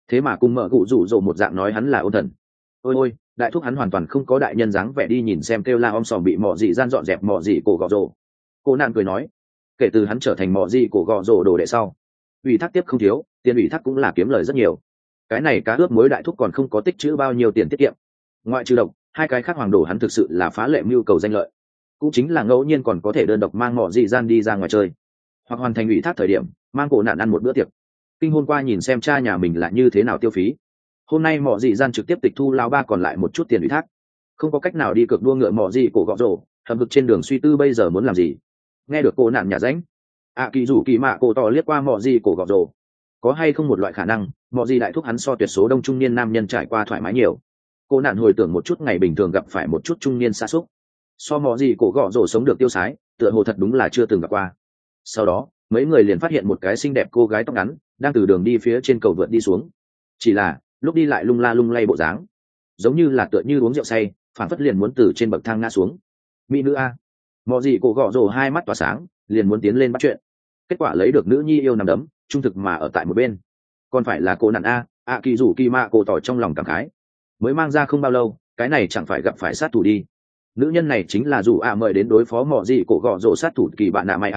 thế mà cùng mở cụ rủ rỗ một dạng nói hắn là ôn thần. Ôi ôi, đại thúc hắn hoàn toàn không có đại nhân dáng vẻ đi nhìn xem kêu la om sòm bị mọ dị gian dọn dẹp mọ dị cổ gọ rồ. Cô nạn cười nói, kể từ hắn trở thành mọ dị cổ gọ rồ đồ đệ sau, ủy thác tiếp không thiếu, tiền ủy thác cũng là kiếm lời rất nhiều. Cái này cá ướp muối đại thúc còn không có tích trữ bao nhiêu tiền tiết kiệm. Ngoại trừ độc, hai cái khác hoàng đồ hắn thực sự là phá lệ mưu cầu danh lợi, cũng chính là ngẫu nhiên còn có thể đơn độc mang mọ dị gian đi ra ngoài chơi, hoặc hoàn thành ủy thác thời điểm mang cổ nạn ăn một bữa tiệc. Kinh hôm qua nhìn xem cha nhà mình là như thế nào tiêu phí, hôm nay mọ dị gian trực tiếp tịch thu lao ba còn lại một chút tiền ủy thác, không có cách nào đi cược đua ngựa mọ dị cổ gọ rồ, hầm hực trên đường suy tư bây giờ muốn làm gì. Nghe được cô nạn nhà ránh, kỳ rủ kỳ mạ cổ tỏ liếc qua mọ dị cổ gọ rồ, có hay không một loại khả năng mọ dị đại thúc hắn so tuyệt số đông trung niên nam nhân trải qua thoải mái nhiều. Cô nạn hồi tưởng một chút ngày bình thường gặp phải một chút trung niên xa xúc, so mọ dị cổ gọ rồ sống được tiêu sái, tựa hồ thật đúng là chưa từng gặp qua. Sau đó mấy người liền phát hiện một cái xinh đẹp cô gái tóc ngắn đang từ đường đi phía trên cầu vượt đi xuống, chỉ là lúc đi lại lung la lung lay bộ dáng, giống như là tựa như uống rượu say, phản phất liền muốn từ trên bậc thang ngã xuống. Mỹ nữ a. Mọ dị cổ gọ rồ hai mắt tỏa sáng, liền muốn tiến lên bắt chuyện, kết quả lấy được nữ nhi yêu nằm đấm, trung thực mà ở tại một bên. Còn phải là cô nạn a. Kỳ rủ kỳ mạ cổ tỏ trong lòng cảm khái, mới mang ra không bao lâu, cái này chẳng phải gặp phải sát thủ đi. Nữ nhân này chính là rủ mời đến đối phó mọ dị cổ gọ rồ sát thủ kỳ bạn nạ mai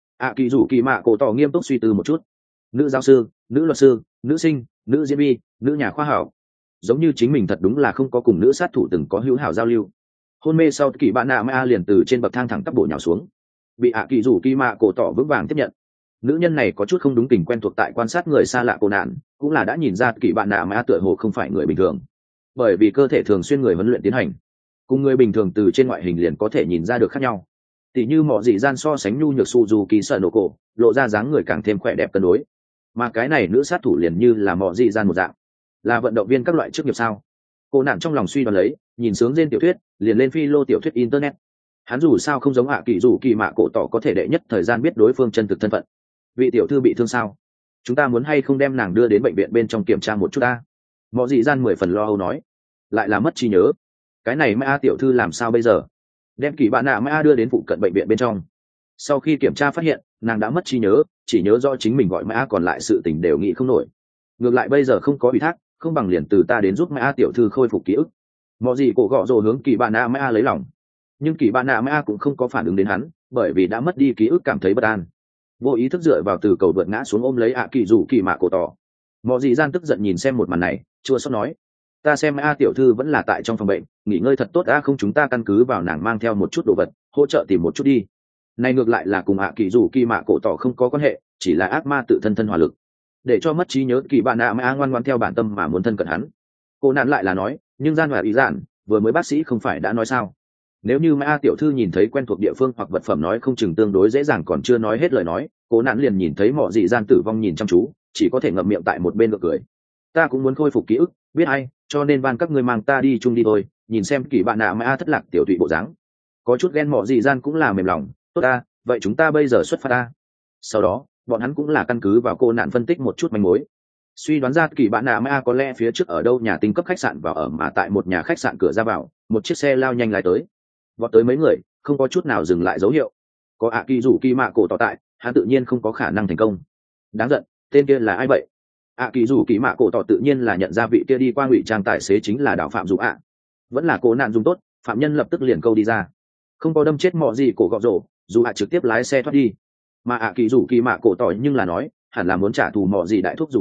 kỳ rủ kỳ mạ cổ tỏ nghiêm túc suy tư một chút. Nữ giáo sư, nữ luật sư, nữ sinh, nữ diễn viên, nữ nhà khoa học, giống như chính mình thật đúng là không có cùng nữ sát thủ từng có hữu hảo giao lưu. Hôn mê sau, kỳ bạn nạ mai liền từ trên bậc thang thẳng tắp bổ nhào xuống, bị kỳ rủ kỳ mạ cổ tỏ vững vàng tiếp nhận. Nữ nhân này có chút không đúng tình quen thuộc tại quan sát người xa lạ cô nạn, cũng là đã nhìn ra kỳ bạn nạ mai tựa hồ không phải người bình thường, bởi vì cơ thể thường xuyên người huấn luyện tiến hành, cùng người bình thường từ trên ngoại hình liền có thể nhìn ra được khác nhau. Tỷ như mọ dị gian so sánh nhu nhược Suzuki sợ nổ cổ, lộ ra dáng người càng thêm khỏe đẹp cân đối, mà cái này nữ sát thủ liền như là mọ dị gian một dạng, là vận động viên các loại chức nghiệp sao. Cô nạn trong lòng suy đoán lấy, nhìn sướng trên tiểu thuyết liền lên phi lô tiểu thuyết internet. Hắn dù sao không giống kỳ rủ kỳ mạ cổ tỏ có thể đệ nhất thời gian biết đối phương chân thực thân phận. Vị tiểu thư bị thương sao? Chúng ta muốn hay không đem nàng đưa đến bệnh viện bên trong kiểm tra một chút ta? Mọ dị gian 10 phần lo âu nói. Lại là mất trí nhớ, cái này mai tiểu thư làm sao bây giờ? Đem kỳ bạn nạ mai đưa đến phụ cận bệnh viện bên trong. Sau khi kiểm tra phát hiện nàng đã mất trí nhớ, chỉ nhớ do chính mình gọi mai còn lại sự tình đều nghĩ không nổi. Ngược lại bây giờ không có ủy thác, không bằng liền từ ta đến giúp mai tiểu thư khôi phục ký ức. Mọ gì cổ gọ rồ hướng kỳ bạn nạ mai lấy lòng, nhưng kỳ bạn nạ mai cũng không có phản ứng đến hắn, bởi vì đã mất đi ký ức cảm thấy bất an, vô ý thức dựa vào từ cầu vượt ngã xuống ôm lấy kỳ rủ kỳ mạ cổ tỏ. Mọ gì gian tức giận nhìn xem một màn này, chua xót nói, ta xem tiểu thư vẫn là tại trong phòng bệnh nghỉ ngơi thật tốt, không chúng ta căn cứ vào nàng mang theo một chút đồ vật hỗ trợ tìm một chút đi. Này ngược lại là cùng kỳ rủ kỳ mạ cổ tỏ không có quan hệ, chỉ là ác ma tự thân hòa lực, để cho mất trí nhớ kỳ bạn nạ mai ngoan ngoan theo bản tâm mà muốn thân cận hắn. Cô nạn lại là nói, nhưng gian và ý giản vừa mới bác sĩ không phải đã nói sao, nếu như mai tiểu thư nhìn thấy quen thuộc địa phương hoặc vật phẩm nói không chừng tương đối dễ dàng. Còn chưa nói hết lời nói, cô nạn liền nhìn thấy mọ dị gian tử vong nhìn chăm chú, chỉ có thể ngậm miệng tại một bên gượng cười. Ta cũng muốn khôi phục ký ức, biết ai, cho nên van các ngươi mang ta đi chung đi thôi, nhìn xem kỳ bạn nạ mai thất lạc tiểu tụy bộ dáng, có chút ghen mọ dị gian cũng là mềm lòng. Tốt ta, vậy chúng ta bây giờ xuất phát ta. Sau đó bọn hắn cũng là căn cứ vào cô nạn phân tích một chút manh mối, suy đoán ra kỳ bạn nạ mai có lẽ phía trước ở đâu nhà tinh cấp khách sạn vào ở, mà tại một nhà khách sạn cửa ra vào một chiếc xe lao nhanh lái tới, vọt tới mấy người không có chút nào dừng lại dấu hiệu. Có kỳ rủ kỳ mạ cổ tỏ tại, hắn tự nhiên không có khả năng thành công. Đáng giận, tên kia là ai vậy? Kỳ rủ kỳ mạ cổ tỏ tự nhiên là nhận ra vị kia đi qua ngụy trang tài xế chính là đạo phạm dù vẫn là cố nạn dùng tốt, phạm nhân lập tức liền câu đi ra, không có đâm chết mọ gì cổ gọ rổ, dù trực tiếp lái xe thoát đi. Mà kỳ rủ kỳ mạ cổ tỏ nhưng là nói hẳn là muốn trả thù mọ gì đại thúc dù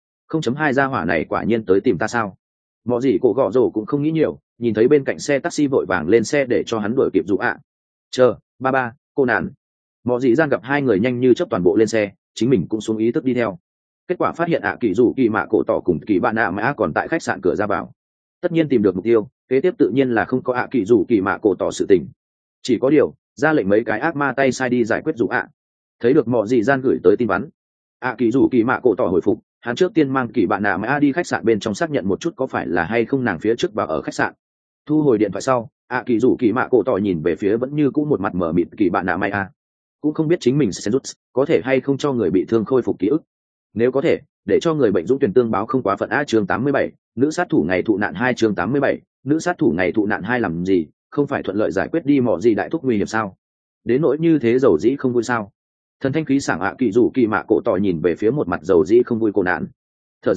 0.2 gia hỏa này quả nhiên tới tìm ta sao. Mọ gì cổ gọ rổ cũng không nghĩ nhiều, nhìn thấy bên cạnh xe taxi vội vàng lên xe để cho hắn đuổi kịp dù chờ ba cô nạn. Mọ gì gian gặp hai người nhanh như chớp toàn bộ lên xe, chính mình cũng xuống ý thức đi theo. Kết quả phát hiện kỳ rủ kỳ mạ cổ tỏ cùng kỳ bạn nạ mã còn tại khách sạn cửa ra vào, tất nhiên tìm được mục tiêu, kế tiếp tự nhiên là không có kỳ rủ kỳ mạ cổ tỏ sự tình, chỉ có điều ra lệnh mấy cái ác ma tay sai đi giải quyết dù thấy được mọ gì gian gửi tới tin vắn, kỳ rủ kỳ mạ cổ tỏ hồi phục, hắn trước tiên mang kỳ bạn nạ mã đi khách sạn bên trong xác nhận một chút có phải là hay không nàng phía trước vào ở khách sạn. Thu hồi điện thoại sau, kỳ rủ kỳ mạ cổ tỏ nhìn về phía vẫn như cũ một mặt mở mịt kỳ bạn nạ mai cũng không biết chính mình sẽ rút có thể hay không cho người bị thương khôi phục ký ức. Nếu có thể, để cho người bệnh dũng tuyển tương báo không quá phận. Chương 87, nữ sát thủ ngày thụ nạn 2. Chương 87, nữ sát thủ ngày thụ nạn 2 làm gì, không phải thuận lợi giải quyết đi mọ gì đại thúc nguy hiểm sao? Đến nỗi như thế dầu dĩ không vui sao? Thần thanh khí sảng kỳ rủ kỳ mạ cổ tỏ nhìn về phía một mặt dầu dĩ không vui cô nạn, thở dài,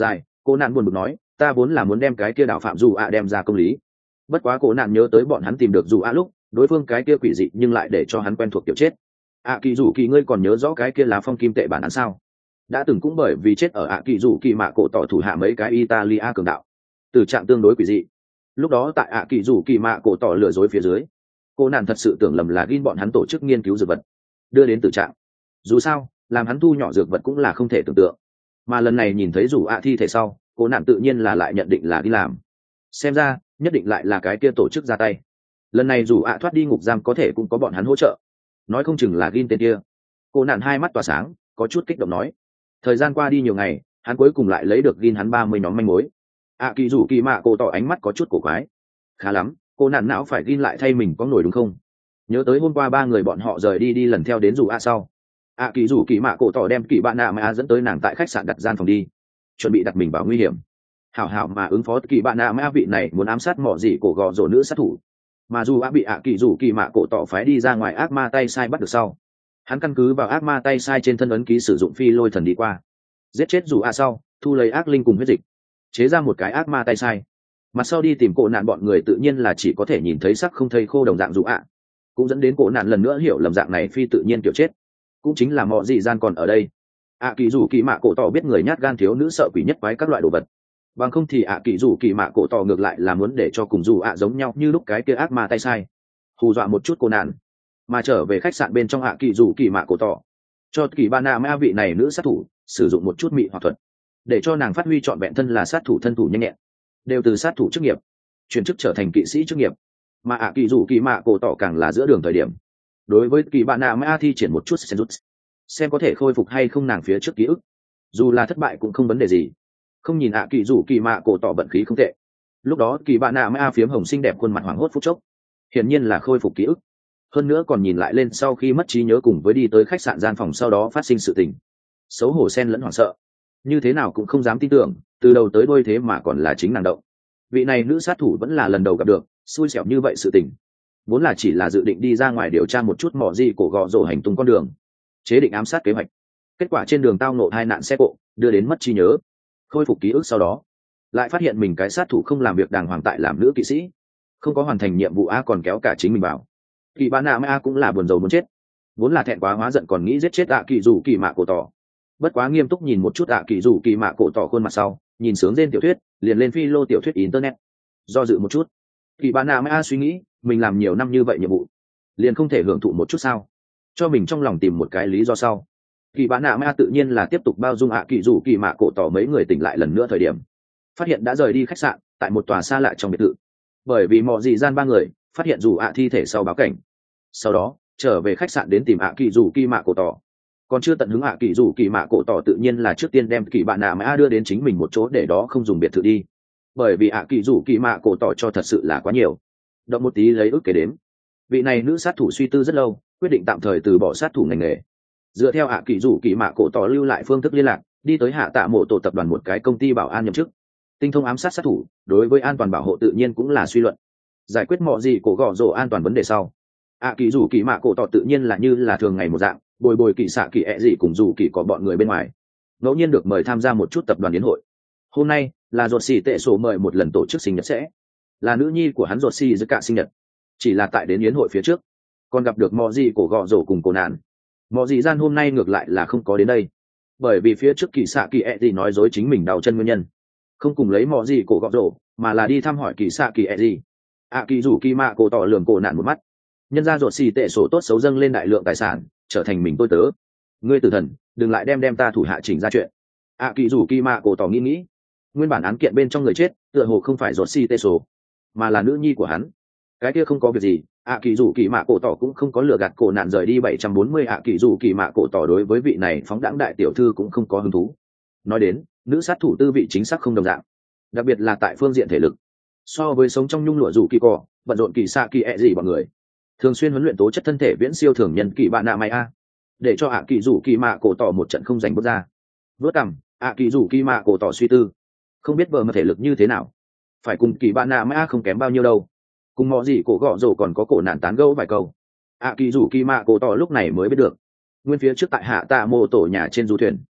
Cô nạn buồn bực nói, ta vốn là muốn đem cái kia đạo phạm dù ạ đem ra công lý, bất quá cô nạn nhớ tới bọn hắn tìm được dù ạ lúc đối phương cái kia quỷ dị nhưng lại để cho hắn quen thuộc kiểu chết. Kỳ dù kỳ, ngươi còn nhớ rõ cái kia lá phong kim tệ bản án sao? Đã từng cũng bởi vì chết ở kỳ dù kỳ mạ cổ tỏ thủ hạ mấy cái Italia cường đạo, từ trạng tương đối quỷ dị. Lúc đó tại kỳ dù kỳ mạ cổ tỏ lừa dối phía dưới, cô nạn thật sự tưởng lầm là gin bọn hắn tổ chức nghiên cứu dược vật đưa đến tử trạng. Dù sao làm hắn thu nhỏ dược vật cũng là không thể tưởng tượng, mà lần này nhìn thấy dù thi thể sau, cô nạn tự nhiên là lại nhận định là đi làm. Xem ra nhất định lại là cái kia tổ chức ra tay. Lần này dù thoát đi ngục giam có thể cũng có bọn hắn hỗ trợ, nói không chừng là gin tên kia. Cô nạn hai mắt tỏa sáng, có chút kích động nói, thời gian qua đi nhiều ngày, hắn cuối cùng lại lấy được gin hắn 30 nhóm manh mối. Kỳ dù kỳ mạ cổ tỏ ánh mắt có chút cổ quái. Khá lắm, cô nạn não phải gin lại thay mình có nổi đúng không? Nhớ tới hôm qua 3 người bọn họ rời đi lần theo đến dù sau, kỳ dù kỳ mạ cổ tỏ đem kỳ bạn nạ mà dẫn tới nàng tại khách sạn đặt gian phòng đi, chuẩn bị đặt mình vào nguy hiểm. Hảo hảo mà ứng phó kỳ bạn nạ mà vị này muốn ám sát mỏ gì cổ gò rổ nữ sát thủ, mà dù bị kỳ dù kỳ mạ cổ tỏ phái đi ra ngoài ác ma tay sai bắt được sau, hắn căn cứ vào ác ma tay sai trên thân ấn ký sử dụng phi lôi thần đi qua, giết chết dù sau thu lấy ác linh cùng huyết dịch, chế ra một cái ác ma tay sai. Mặt sau đi tìm cổ nạn bọn người tự nhiên là chỉ có thể nhìn thấy sắc không thây khô đồng dạng dù cũng dẫn đến cổ nạn lần nữa hiểu lầm dạng này phi tự nhiên kiểu chết, cũng chính là mọi dị gian còn ở đây. Kỳ dù kỳ mạ cổ tỏ biết người nhát gan thiếu nữ sợ quỷ nhất quái các loại đồ vật, bằng không thì kỳ dù kỳ mạ cổ tỏ ngược lại là muốn để cho cùng dù giống nhau như lúc cái kia ác ma tay sai, hù dọa một chút cô nạn. Mà trở về khách sạn bên trong kỳ dù kỳ mạ cổ tỏ cho kỳ ba na ma vị này nữ sát thủ sử dụng một chút mị hoặc thuật, để cho nàng phát huy trọn vẹn thân là sát thủ thân thủ nhanh nhẹn, đều từ sát thủ chức nghiệp chuyển chức trở thành kỵ sĩ chức nghiệp. Mà kỳ dù kỳ mạ cổ tỏ càng là giữa đường thời điểm, đối với kỳ bạn nạ ma thi triển một chút xem có thể khôi phục hay không nàng phía trước ký ức, dù là thất bại cũng không vấn đề gì. Không nhìn kỳ dù kỳ mạ cổ tỏ vận khí không tệ, lúc đó kỳ bạn nạ ma phiếm hồng xinh đẹp khuôn mặt hoảng hốt phút chốc, hiển nhiên là khôi phục ký ức. Hơn nữa còn nhìn lại lên sau khi mất trí nhớ cùng với đi tới khách sạn gian phòng sau đó phát sinh sự tình, xấu hổ xen lẫn hoảng sợ, như thế nào cũng không dám tin tưởng từ đầu tới đuôi thế mà còn là chính nàng động. Vị này nữ sát thủ vẫn là lần đầu gặp được xui xẻo như vậy sự tình, vốn là chỉ là dự định đi ra ngoài điều tra một chút mỏ gì cổ gọ rổ hành tung con đường, chế định ám sát kế hoạch. Kết quả trên đường tao ngộ hai nạn xe cộ đưa đến mất trí nhớ, khôi phục ký ức sau đó lại phát hiện mình cái sát thủ không làm việc đàng hoàng tại làm nữ kỵ sĩ, không có hoàn thành nhiệm vụ còn kéo cả chính mình vào. Kỳ ba nạ cũng là buồn rầu muốn chết, vốn là thẹn quá hóa giận còn nghĩ giết chết kỳ dù kỳ mạ cổ tỏ. Bất quá nghiêm túc nhìn một chút kỳ dù kỳ mạ cổ tỏ khuôn mặt sau, nhìn sướng trên tiểu thuyết liền lên phi lô tiểu thuyết internet, do dự một chút. Kỳ ba nạ suy nghĩ mình làm nhiều năm như vậy nhiệm vụ, liền không thể hưởng thụ một chút sao? Cho mình trong lòng tìm một cái lý do sau, kỳ ba nạ tự nhiên là tiếp tục bao dung kỳ dù kỳ mạ cổ tỏ mấy người tỉnh lại lần nữa thời điểm, phát hiện đã rời đi khách sạn tại một tòa xa lạ trong biệt thự. Bởi vì mọi dị gian 3 người phát hiện dù thi thể sau báo cảnh, sau đó trở về khách sạn đến tìm kỳ dù kỳ mạ cổ tỏ. Còn chưa tận hứng kỳ dù kỳ mạ cổ tỏ tự nhiên là trước tiên đem kỳ bạn nạ đưa đến chính mình một chỗ để đó không dùng biệt thự đi, bởi vì kỳ dù kỳ mạ cổ tỏ cho thật sự là quá nhiều, động một tí lấy ức kể đếm. Vị này nữ sát thủ suy tư rất lâu, quyết định tạm thời từ bỏ sát thủ ngành nghề, dựa theo kỳ dù kỳ mạ cổ tỏ lưu lại phương thức liên lạc, đi tới hạ tạ mộ tổ tập đoàn một cái công ty bảo an nhậm chức, tinh thông ám sát sát thủ, đối với an toàn bảo hộ tự nhiên cũng là suy luận. Giải quyết mọi gì cổ gõ rổ an toàn vấn đề sau, kỳ dù kỳ mạ cổ tỏ tự nhiên là như là thường ngày một dạng, bồi kỳ xạ kỳ gì cùng dù kỳ có bọn người bên ngoài, ngẫu nhiên được mời tham gia một chút tập đoàn yến hội. Hôm nay là ruột xì tệ sổ mời một lần tổ chức sinh nhật, sẽ là nữ nhi của hắn ruột xì giữa cả sinh nhật. Chỉ là tại đến yến hội phía trước còn gặp được mọi gì cổ gọ rổ cùng cổ nạn. Mọi gì gian hôm nay ngược lại là không có đến đây, bởi vì phía trước kỳ xạ kỳ gì nói dối chính mình đau chân nguyên nhân, không cùng lấy mọi gì cổ gọ rổ, mà là đi thăm hỏi kỳ xạ kỳ gì. Kỳ dù kỳ mạ cổ tỏ lường cổ nạn một mắt, nhân ra ruột xì tệ sổ tốt xấu dâng lên đại lượng tài sản, trở thành mình tôi tớ. Ngươi tử thần, đừng lại đem ta thủ hạ chỉnh ra chuyện. Kỳ dù kỳ mạ cổ tỏ nghĩ, nguyên bản án kiện bên trong người chết tựa hồ không phải ruột xì tệ sổ, mà là nữ nhi của hắn. Cái kia không có việc gì, kỳ dù kỳ mạ cổ tỏ cũng không có lừa gạt cổ nạn rời đi 740. Kỳ dù kỳ mạ cổ tỏ đối với vị này phóng đãng đại tiểu thư cũng không có hứng thú. Nói đến nữ sát thủ tư vị chính xác không đồng dạng, đặc biệt là tại phương diện thể lực, so với sống trong nhung lụa dù kỳ cỏ bận rộn kỳ xạ kỳ gì bọn người thường xuyên huấn luyện tố chất thân thể viễn siêu thường nhân kỳ bạn nạ mày để cho kỳ dù kỳ mạ cổ tỏ một trận không giành bước ra. Vớt cằm, kỳ dù kỳ mạ cổ tỏ suy tư, không biết vợ mà thể lực như thế nào, phải cùng kỳ bạn nạ mày không kém bao nhiêu đâu. Cùng mọi gì cổ gọ rổ còn có cổ nạn tán gẫu vài câu, kỳ dù kỳ mạ cổ tỏ lúc này mới biết được, nguyên phía trước tại hạ tạ mô tổ nhà trên du thuyền,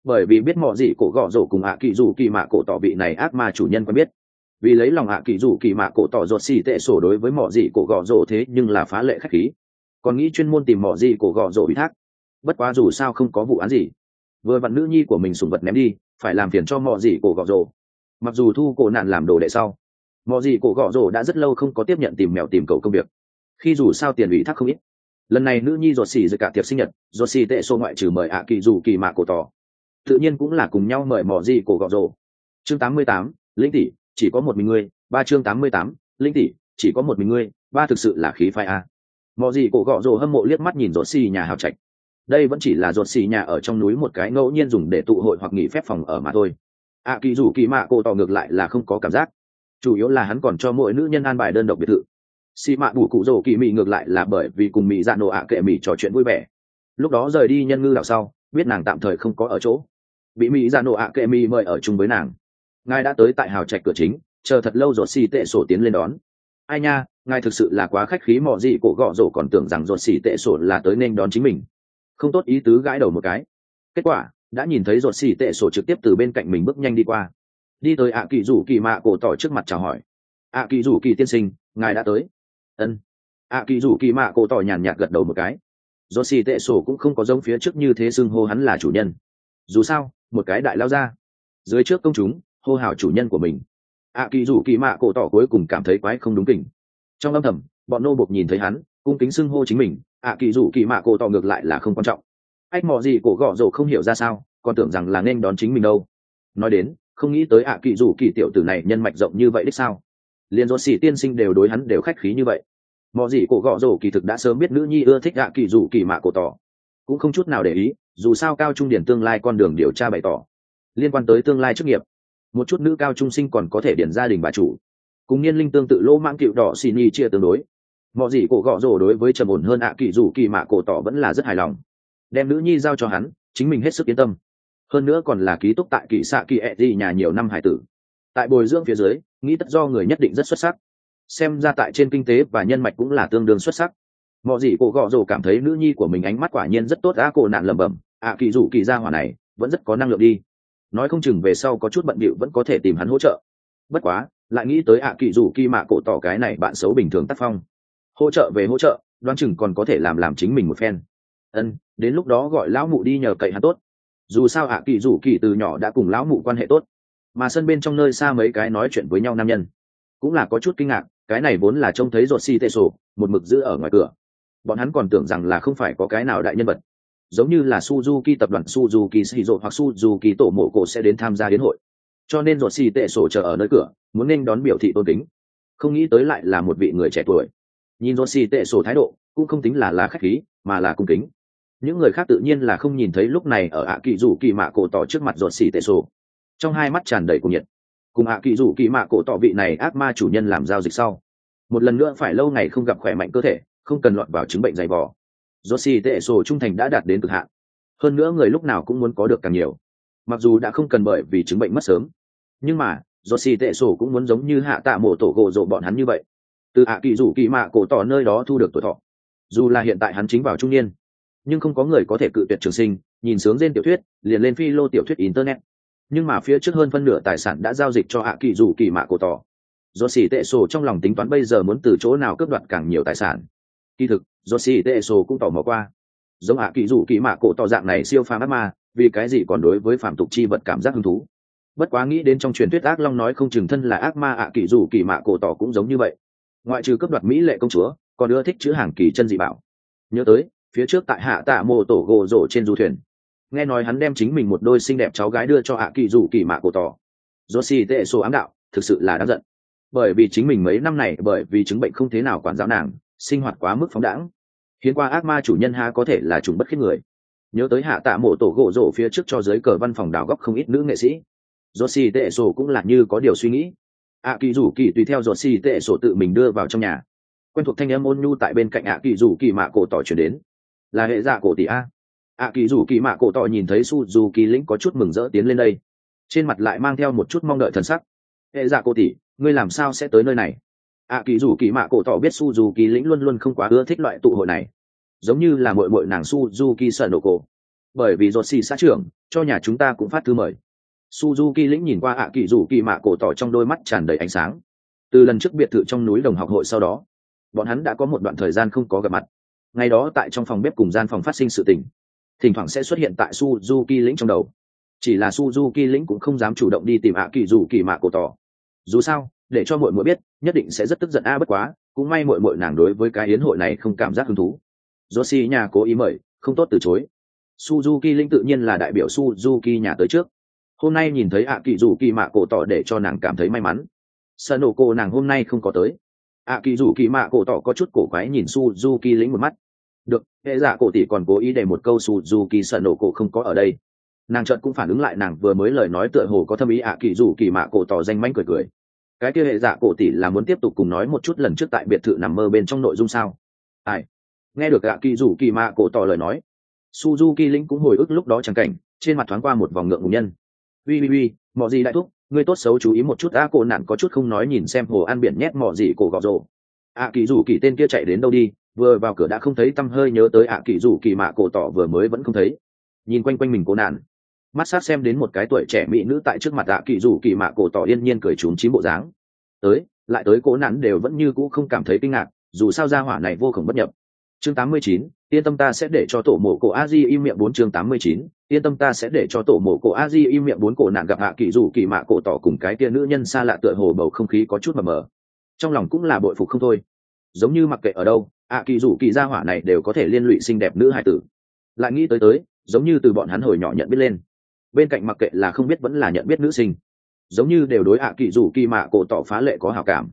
bởi vì biết mọi gì cổ gọ rổ cùng ạ kỳ dù kỳ mạ cổ tỏ vị này ác ma chủ nhân quen biết. Vì lấy lòng ạ kỳ dù kỳ mạ cổ tỏ ruột xì tệ sổ đối với mọi gì cổ gọ rổ thế nhưng là phá lệ khách khí, còn nghĩ chuyên môn tìm mọi gì cổ gọ rổ ủy thác. Bất quá dù sao không có vụ án gì, vừa vặn nữ nhi của mình sùng vật ném đi, phải làm phiền cho mọi gì cổ gọ rổ. Mặc dù thu cổ nạn làm đồ đệ sau, mọi gì cổ gọ rổ đã rất lâu không có tiếp nhận tìm mèo tìm cậu công việc, khi dù sao tiền ủy thác không ít. Lần này nữ nhi ruột xì dưới cả tiệc sinh nhật, ruột xì tệ sổ ngoại trừ mời ạ kỳ dù kỳ mạ cổ tỏ, tự nhiên cũng là cùng nhau mời mọi gì cổ gọ rổ. Chương 88, Linh tỷ, chỉ có một mình ngươi. Ba chương 88, Linh tỷ, chỉ có một mình ngươi. Ba thực sự là khí phái a. Mọi gì cổ gọ rổ hâm mộ liếc mắt nhìn ruột xì nhà hào trạch. Đây vẫn chỉ là ruột xì nhà ở trong núi một cái ngẫu nhiên dùng để tụ hội hoặc nghỉ phép phòng ở mà thôi. ạ kỳ dù kỳ mạ cổ tỏ ngược lại là không có cảm giác, chủ yếu là hắn còn cho mỗi nữ nhân an bài đơn độc biệt thự. Xì mạ bù cụ rổ kỳ mị ngược lại là bởi vì cùng mị dạ nổ ạ kệ mị trò chuyện vui vẻ. Lúc đó rời đi nhân ngư đảo sau, biết nàng tạm thời không có ở chỗ, bị mị dạ nổ ạ kệ mị mời ở chung với nàng. Ngài đã tới tại hào trạch cửa chính, chờ thật lâu rồi xì tệ sổ tiến lên đón. Ai nha, ngài thực sự là quá khách khí, mọ gì cổ gọ rổ còn tưởng rằng rồi xì tệ sổ là tới nên đón chính mình, không tốt ý tứ gãi đầu một cái. Kết quả đã nhìn thấy rồi xì tệ sổ trực tiếp từ bên cạnh mình bước nhanh đi qua, đi tới ạ kỳ rủ kỳ mạ cổ tỏ trước mặt chào hỏi. ạ kỳ rủ kỳ tiên sinh, ngài đã tới. Ân. ạ kỳ rủ kỳ mạ cổ tỏ nhàn nhạt gật đầu một cái. Rồi xì tệ sổ cũng không có giống phía trước như thế xưng hô hắn là chủ nhân, dù sao một cái đại lao ra dưới trước công chúng hô hào chủ nhân của mình. ạ kỳ rủ kỳ mạ cổ tỏ cuối cùng cảm thấy quái không đúng kỉnh. Trong âm thầm bọn nô bộc nhìn thấy hắn cung kính xưng hô chính mình, ạ kỳ rủ kỳ mạ cổ tỏ ngược lại là không quan trọng. Ách mò gì cổ gọ rổ không hiểu ra sao, còn tưởng rằng là nên đón chính mình đâu. Nói đến không nghĩ tới ạ kỳ rủ kỳ tiểu tử này nhân mạch rộng như vậy đích sao, liền rốt xỉ tiên sinh đều đối hắn đều khách khí như vậy. Mò gì cổ gọ rổ kỳ thực đã sớm biết nữ nhi ưa thích ạ kỳ rủ kỳ mạ cổ tỏ, cũng không chút nào để ý, dù sao cao trung điển tương lai con đường điều tra bày tỏ liên quan tới tương lai chức nghiệp. Một chút nữ cao trung sinh còn có thể điển gia đình bà chủ, cùng niên linh tương tự lỗ mãng cựu đỏ xì nhi chia tương đối. Mọi gì cổ gọ rồ đối với trầm ổn hơn ạ kỳ rủ kỳ mạ cổ tỏ vẫn là rất hài lòng, đem nữ nhi giao cho hắn chính mình hết sức yên tâm. Hơn nữa còn là ký túc tại kỳ xạ kỳ ẹ di nhà nhiều năm hải tử, tại bồi dưỡng phía dưới nghĩ tất do người nhất định rất xuất sắc, xem ra tại trên kinh tế và nhân mạch cũng là tương đương xuất sắc. Mọi gì cổ gọ rồ cảm thấy nữ nhi của mình ánh mắt quả nhiên rất tốt. Á cổ nạn lẩm bẩm, ạ kỳ rủ kỳ gia hỏa này vẫn rất có năng lượng đi, nói không chừng về sau có chút bận bịu vẫn có thể tìm hắn hỗ trợ. Bất quá lại nghĩ tới ạ kỳ rủ kỳ mạ cổ tỏ cái này bạn xấu bình thường tác phong, hỗ trợ về hỗ trợ, đoán chừng còn có thể làm chính mình một phen. Đến lúc đó gọi lão mụ đi nhờ cậy hắn tốt, dù sao ạ kỳ rủ kỳ từ nhỏ đã cùng lão mụ quan hệ tốt. Mà sân bên trong nơi xa mấy cái nói chuyện với nhau nam nhân cũng là có chút kinh ngạc, cái này vốn là trông thấy rột xì tê sổ một mực giữ ở ngoài cửa, bọn hắn còn tưởng rằng là không phải có cái nào đại nhân vật giống như là Suzuki tập đoàn Suzuki Shizuo hoặc Suzuki tổ mộ cổ sẽ đến tham gia đến hội, cho nên rột xì tệ sổ chờ ở nơi cửa muốn nên đón biểu thị tôn kính. Không nghĩ tới lại là một vị người trẻ tuổi, nhìn rột xì tệ sổ thái độ cũng không tính là khách khí mà là cung kính. Những người khác tự nhiên là không nhìn thấy lúc này ở ạ kỳ rủ kỳ mạ cổ tỏ trước mặt rột xì tệ sổ, trong hai mắt tràn đầy cuồng nhiệt. Cùng ạ kỳ rủ kỳ mạ cổ tỏ vị này ác ma chủ nhân làm giao dịch sau, một lần nữa phải lâu ngày không gặp khỏe mạnh cơ thể, không cần lọt vào chứng bệnh dày vò, rột xì tệ sổ trung thành đã đạt đến cực hạn. Hơn nữa người lúc nào cũng muốn có được càng nhiều, mặc dù đã không cần bởi vì chứng bệnh mất sớm, nhưng mà rột xì tệ sổ cũng muốn giống như hạ tạ mổ tổ gỗ rộ bọn hắn như vậy, từ ạ kỳ rủ kỳ mạ cổ tỏ nơi đó thu được tuổi thọ. Dù là hiện tại hắn chính vào trung niên, nhưng không có người có thể cự tuyệt trường sinh, nhìn sướng trên tiểu thuyết liền lên phi lô tiểu thuyết internet. Nhưng mà phía trước hơn phân nửa tài sản đã giao dịch cho ạ kỳ rủ kỳ mạ cổ tỏ, rột xì tệ sổ trong lòng tính toán bây giờ muốn từ chỗ nào cướp đoạt càng nhiều tài sản. Kỳ thực rột xì tệ sổ cũng tỏ mò qua, giống ạ kỳ rủ kỳ mạ cổ tỏ dạng này siêu phàm ác ma, vì cái gì còn đối với phạm tục chi vật cảm giác hứng thú. Bất quá nghĩ đến trong truyền thuyết ác long nói không chừng thân là ác ma, ạ kỳ rủ kỳ mạ cổ tỏ cũng giống như vậy, ngoại trừ cướp đoạt mỹ lệ công chúa còn ưa thích chữ hàng kỳ chân dị bảo. Nhớ tới phía trước tại hạ tạ mô tổ gỗ rổ trên du thuyền, nghe nói hắn đem chính mình một đôi xinh đẹp cháu gái đưa cho ạ kỳ rủ kỳ mạ cổ tỏ, rột xì tệ sổ ám đạo thực sự là đáng giận, bởi vì chính mình mấy năm này bởi vì chứng bệnh không thế nào quản giáo nàng, sinh hoạt quá mức phóng đãng, hiến qua ác ma chủ nhân ha có thể là trùng bất khiết người. Nhớ tới hạ tạ mộ tổ gỗ rổ phía trước cho dưới cờ văn phòng đào góc không ít nữ nghệ sĩ, rột xì tệ sổ cũng là như có điều suy nghĩ. ạ kỳ rủ kỳ tùy theo rột xì tệ sổ tự mình đưa vào trong nhà, quen thuộc thanh âm ôn nhu tại bên cạnh ạ kỳ rủ kỳ mạ cổ tỏ chuyển đến, là hệ dạ cổ tỷ a. ạ kỳ rủ kỳ mạ cổ tỏ nhìn thấy Suzuki lĩnh có chút mừng rỡ tiến lên đây, trên mặt lại mang theo một chút mong đợi thần sắc. Hệ dạ cổ tỷ, ngươi làm sao sẽ tới nơi này? ạ kỳ rủ kỳ mạ cổ tỏ biết Suzuki lĩnh luôn luôn không quá ưa thích loại tụ hội này, giống như là muội muội nàng Suzuki sợ nổ cổ, bởi vì ruột xì xã trưởng cho nhà chúng ta cũng phát thư mời. Suzuki lĩnh nhìn qua ạ kỳ rủ kỳ mạ cổ tỏ trong đôi mắt tràn đầy ánh sáng. Từ lần trước biệt thự trong núi đồng học hội sau đó, bọn hắn đã có một đoạn thời gian không có gặp mặt. Ngày đó tại trong phòng bếp cùng gian phòng phát sinh sự tình, thỉnh thoảng sẽ xuất hiện tại Suzuki lĩnh trong đầu. Chỉ là Suzuki lĩnh cũng không dám chủ động đi tìm ạ kỳ rủ kỳ mạ cổ tỏ. Dù sao, để cho muội muội biết, nhất định sẽ rất tức giận bất quá, cũng may muội muội nàng đối với cái yến hội này không cảm giác hứng thú. Joshi nhà cố ý mời, không tốt từ chối. Suzuki lĩnh tự nhiên là đại biểu Suzuki nhà tới trước. Hôm nay nhìn thấy ạ kỳ rủ kỳ mạ cổ tỏ để cho nàng cảm thấy may mắn. Sanoko nàng hôm nay không có tới. ạ kỳ rủ kỳ mạ cổ tỏ có chút cổ quái nhìn Suzuki lĩnh một mắt. Được, hệ giả cổ tỷ còn cố ý để một câu Suzuki Sanoko không có ở đây. Nàng chợt cũng phản ứng lại nàng vừa mới lời nói tựa hồ có thâm ý ạ kỳ rủ kỳ mạ cổ tỏ danh mánh cười cười. Cái kia hệ giả cổ tỷ là muốn tiếp tục cùng nói một chút lần trước tại biệt thự nằm mơ bên trong nội dung sao? Ai? Nghe được ạ kỳ rủ kỳ mạ cổ tỏ lời nói, Suzuki lĩnh cũng hồi ức lúc đó chẳng cảnh, trên mặt thoáng qua một vòng ngượng ngùng nhân. Ui, mọ gì đại thúc, ngươi tốt xấu chú ý một chút. Cổ nạn có chút không nói nhìn xem hồ ăn biển nhét mọ gì cổ gọ rồ. Kỳ rủ kỳ tên kia chạy đến đâu đi, vừa vào cửa đã không thấy tăm hơi, nhớ tới kỳ rủ kỳ mạ cổ tỏ vừa mới vẫn không thấy. Nhìn quanh quanh mình cô nạn, mắt sát xem đến một cái tuổi trẻ mỹ nữ tại trước mặt kỳ rủ kỳ mạ cổ tỏ yên nhiên cười trúng chím bộ dáng. Lại tới cố nạn đều vẫn như cũ không cảm thấy kinh ngạc, dù sao gia hỏa này vô cùng bất nhập. Chương 89, yên tâm ta sẽ để cho tổ mộ cổ Aji im miệng 4. Chương 89, yên tâm ta sẽ để cho tổ mộ cổ Aji im miệng 4. Cổ nạn gặp kỳ rủ kỳ mạ cổ tỏ cùng cái tia nữ nhân xa lạ tựa hồ bầu không khí có chút mờ mờ, trong lòng cũng là bội phục không thôi. Giống như mặc kệ ở đâu, kỳ rủ kỳ gia hỏa này đều có thể liên lụy xinh đẹp nữ hài tử. Lại nghĩ tới giống như từ bọn hắn hồi nhỏ nhận biết lên, bên cạnh mặc kệ là không biết vẫn là nhận biết nữ sinh, giống như đều đối kỳ rủ kỳ mạ cổ tỏ phá lệ có hảo cảm.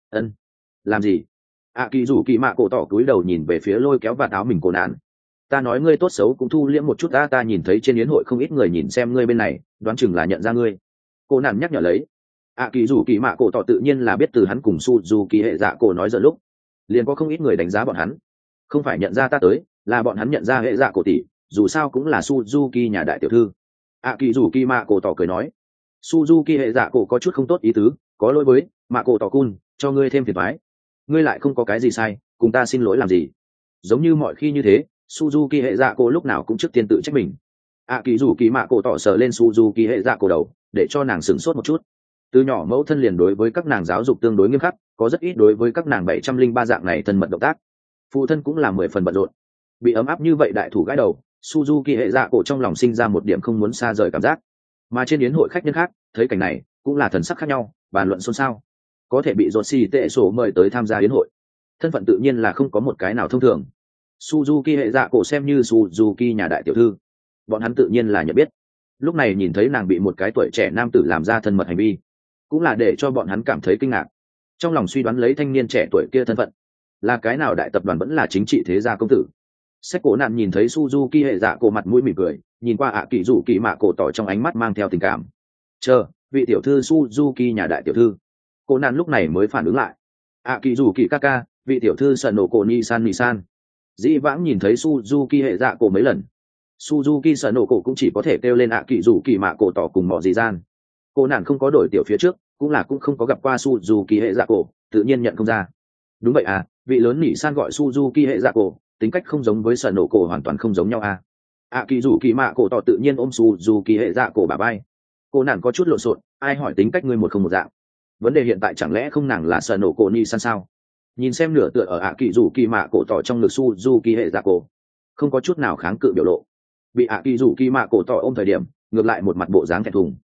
Làm gì? kỳ rủ kỳ mạ cổ tỏ cúi đầu nhìn về phía lôi kéo và áo mình cổ nạn. Ta nói ngươi tốt xấu cũng thu liễm một chút. Ta nhìn thấy trên yến hội không ít người nhìn xem ngươi bên này, đoán chừng là nhận ra ngươi. Cô nạn nhắc nhở lấy. Kỳ rủ kỳ mạ cổ tỏ tự nhiên là biết từ hắn cùng Suzuki hệ dạ cổ nói giờ lúc, liền có không ít người đánh giá bọn hắn. Không phải nhận ra ta tới, là bọn hắn nhận ra hệ dạ cổ tỷ, dù sao cũng là Suzuki nhà đại tiểu thư. Kỳ rủ kỳ mạ cổ tỏ cười nói. Suzuki hệ dạ cổ có chút không tốt ý tứ, có lỗi với mạ cổ tỏ cun, cho ngươi thêm phiền toái. Ngươi lại không có cái gì sai, cùng ta xin lỗi làm gì? Giống như mọi khi như thế, Suzuki hệ dạ cổ lúc nào cũng trước tiên tự trách mình. Kỳ rủ kỳ mạ cổ tỏ sờ lên Suzuki hệ dạ cổ đầu, để cho nàng sửng sốt một chút. Từ nhỏ mẫu thân liền đối với các nàng giáo dục tương đối nghiêm khắc, có rất ít đối với các nàng 703 dạng này thân mật động tác. Phụ thân cũng là 10 phần bận rộn. Bị ấm áp như vậy đại thủ gãi đầu, Suzuki hệ dạ cổ trong lòng sinh ra một điểm không muốn xa rời cảm giác. Mà trên yến hội khách nhân khác, thấy cảnh này, cũng là thần sắc khác nhau, bàn luận xôn xao. Có thể bị Roshi tệ sổ mời tới tham gia yến hội, thân phận tự nhiên là không có một cái nào thông thường. Suzuki hệ dạ cổ xem như Suzuki nhà đại tiểu thư, bọn hắn tự nhiên là nhận biết. Lúc này nhìn thấy nàng bị một cái tuổi trẻ nam tử làm ra thân mật hành vi, cũng là để cho bọn hắn cảm thấy kinh ngạc. Trong lòng suy đoán lấy thanh niên trẻ tuổi kia thân phận, là cái nào đại tập đoàn vẫn là chính trị thế gia công tử. Sách cổ nạn nhìn thấy Suzuki hệ dạ cổ mặt mũi mỉm cười, nhìn qua kỳ rủ kỳ mạ cổ tỏ trong ánh mắt mang theo tình cảm. Chờ, vị tiểu thư Suzuki nhà đại tiểu thư. Cô nạn lúc này mới phản ứng lại. Kỳ rủ kỳ kaka, vị tiểu thư sần nổ cổ Nisan. Dĩ vãng nhìn thấy Suzuki hệ dạ cổ mấy lần, Suzuki sần nổ cổ cũng chỉ có thể kêu lên kỳ rủ kỳ mạ cổ tỏ cùng mọ gì gian. Cô nạn không có đổi tiểu phía trước, cũng không có gặp qua Suzuki hệ dạ cổ, tự nhiên nhận không ra. Đúng vậy vị lớn Nisan gọi Suzuki hệ dạ cổ, tính cách không giống với sần nổ cổ, hoàn toàn không giống nhau kỳ rủ kỳ mạ cổ tỏ tự nhiên ôm Suzuki hệ dạ cổ bả vai. Cô nạn có chút lộn xộn, ai hỏi tính cách ngươi một không một dạng. Vấn đề hiện tại chẳng lẽ không nàng là sần nổ cổ Nisan sao? Nhìn xem nửa tựa ở kỳ rủ kỳ mạ cổ tỏ trong ngực Suzuki hệ dạ cổ, không có chút nào kháng cự biểu lộ. Bị kỳ rủ kỳ mạ cổ tỏ ôm thời điểm, ngược lại một mặt bộ dáng thẹn thùng.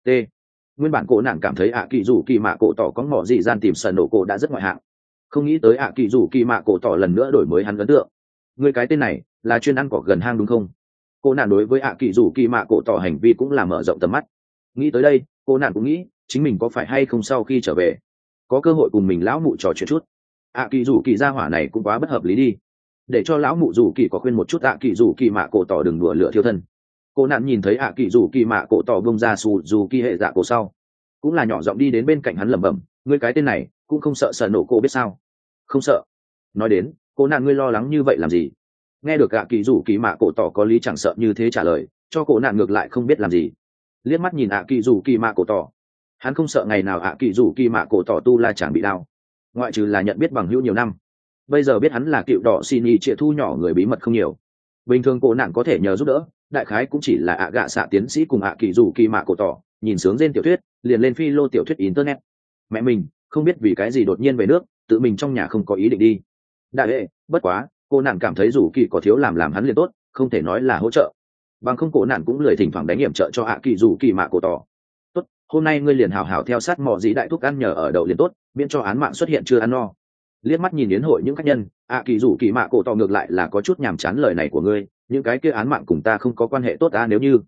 Nguyên bản cổ nạn cảm thấy kỳ rủ kỳ mạ cổ tỏ có mỏ gì gian tìm sần nổ cổ đã rất ngoại hạng, không nghĩ tới kỳ rủ kỳ mạ cổ tỏ lần nữa đổi mới hắn ấn tượng. Người cái tên này là chuyên ăn cỏ gần hang đúng không? Cô nạn đối với kỳ rủ kỳ mạ cổ tỏ hành vi cũng là mở rộng tầm mắt. Nghĩ tới đây, cô nạn cũng nghĩ chính mình có phải hay không sau khi trở về có cơ hội cùng mình lão mụ trò chuyện chút. Kỳ rủ kỳ gia hỏa này cũng quá bất hợp lý đi, để cho lão mụ rủ kỳ có khuyên một chút kỳ rủ kỳ mạ cổ tỏ đừng đùa lửa thiêu thân. Cô nạn nhìn thấy kỳ rủ kỳ mạ cổ tỏ bông ra Suzuki hệ dạ cổ sau, cũng là nhỏ giọng đi đến bên cạnh hắn lẩm bẩm, ngươi cái tên này cũng không sợ sần nổ cổ biết sao? Không sợ. Nói đến, cô nạn ngươi lo lắng như vậy làm gì? Nghe được kỳ rủ kỳ mạ cổ tỏ có lý chẳng sợ như thế trả lời, cho cô nạn ngược lại không biết làm gì. Liếc mắt nhìn kỳ rủ kỳ mạ cổ tỏ, hắn không sợ ngày nào kỳ rủ kỳ mạ cổ tỏ tu la chẳng bị đau, ngoại trừ là nhận biết bằng hữu nhiều năm, bây giờ biết hắn là cựu đỏ xin y trịa thu nhỏ người bí mật không nhiều. bình thường cổ nạn có thể nhờ giúp đỡ, đại khái cũng chỉ là ạ gạ xạ tiến sĩ cùng ạ kỳ dù kỳ mạ cổ tỏ nhìn sướng trên tiểu thuyết liền lên phi lô tiểu thuyết internet. Mẹ mình không biết vì cái gì đột nhiên về nước, tự mình trong nhà không có ý định đi. Đại hệ bất quá cô nạn cảm thấy dù kỳ có thiếu làm hắn liền tốt, không thể nói là hỗ trợ, bằng không cổ nạn cũng lười thỉnh thoảng đánh nghiệm trợ cho ạ kỳ dù kỳ mạ cổ tỏ. Tốt, hôm nay ngươi liền hào hào theo sát mò gì đại thúc ăn nhờ ở đậu liền tốt, miễn cho án mạng xuất hiện chưa ăn no. Liếc mắt nhìn yến hội những khách nhân, ạ kỳ dù kỳ mạ cổ tỏ ngược lại là có chút nhàm chán lời này của ngươi, những cái kia án mạng cùng ta không có quan hệ tốt ta,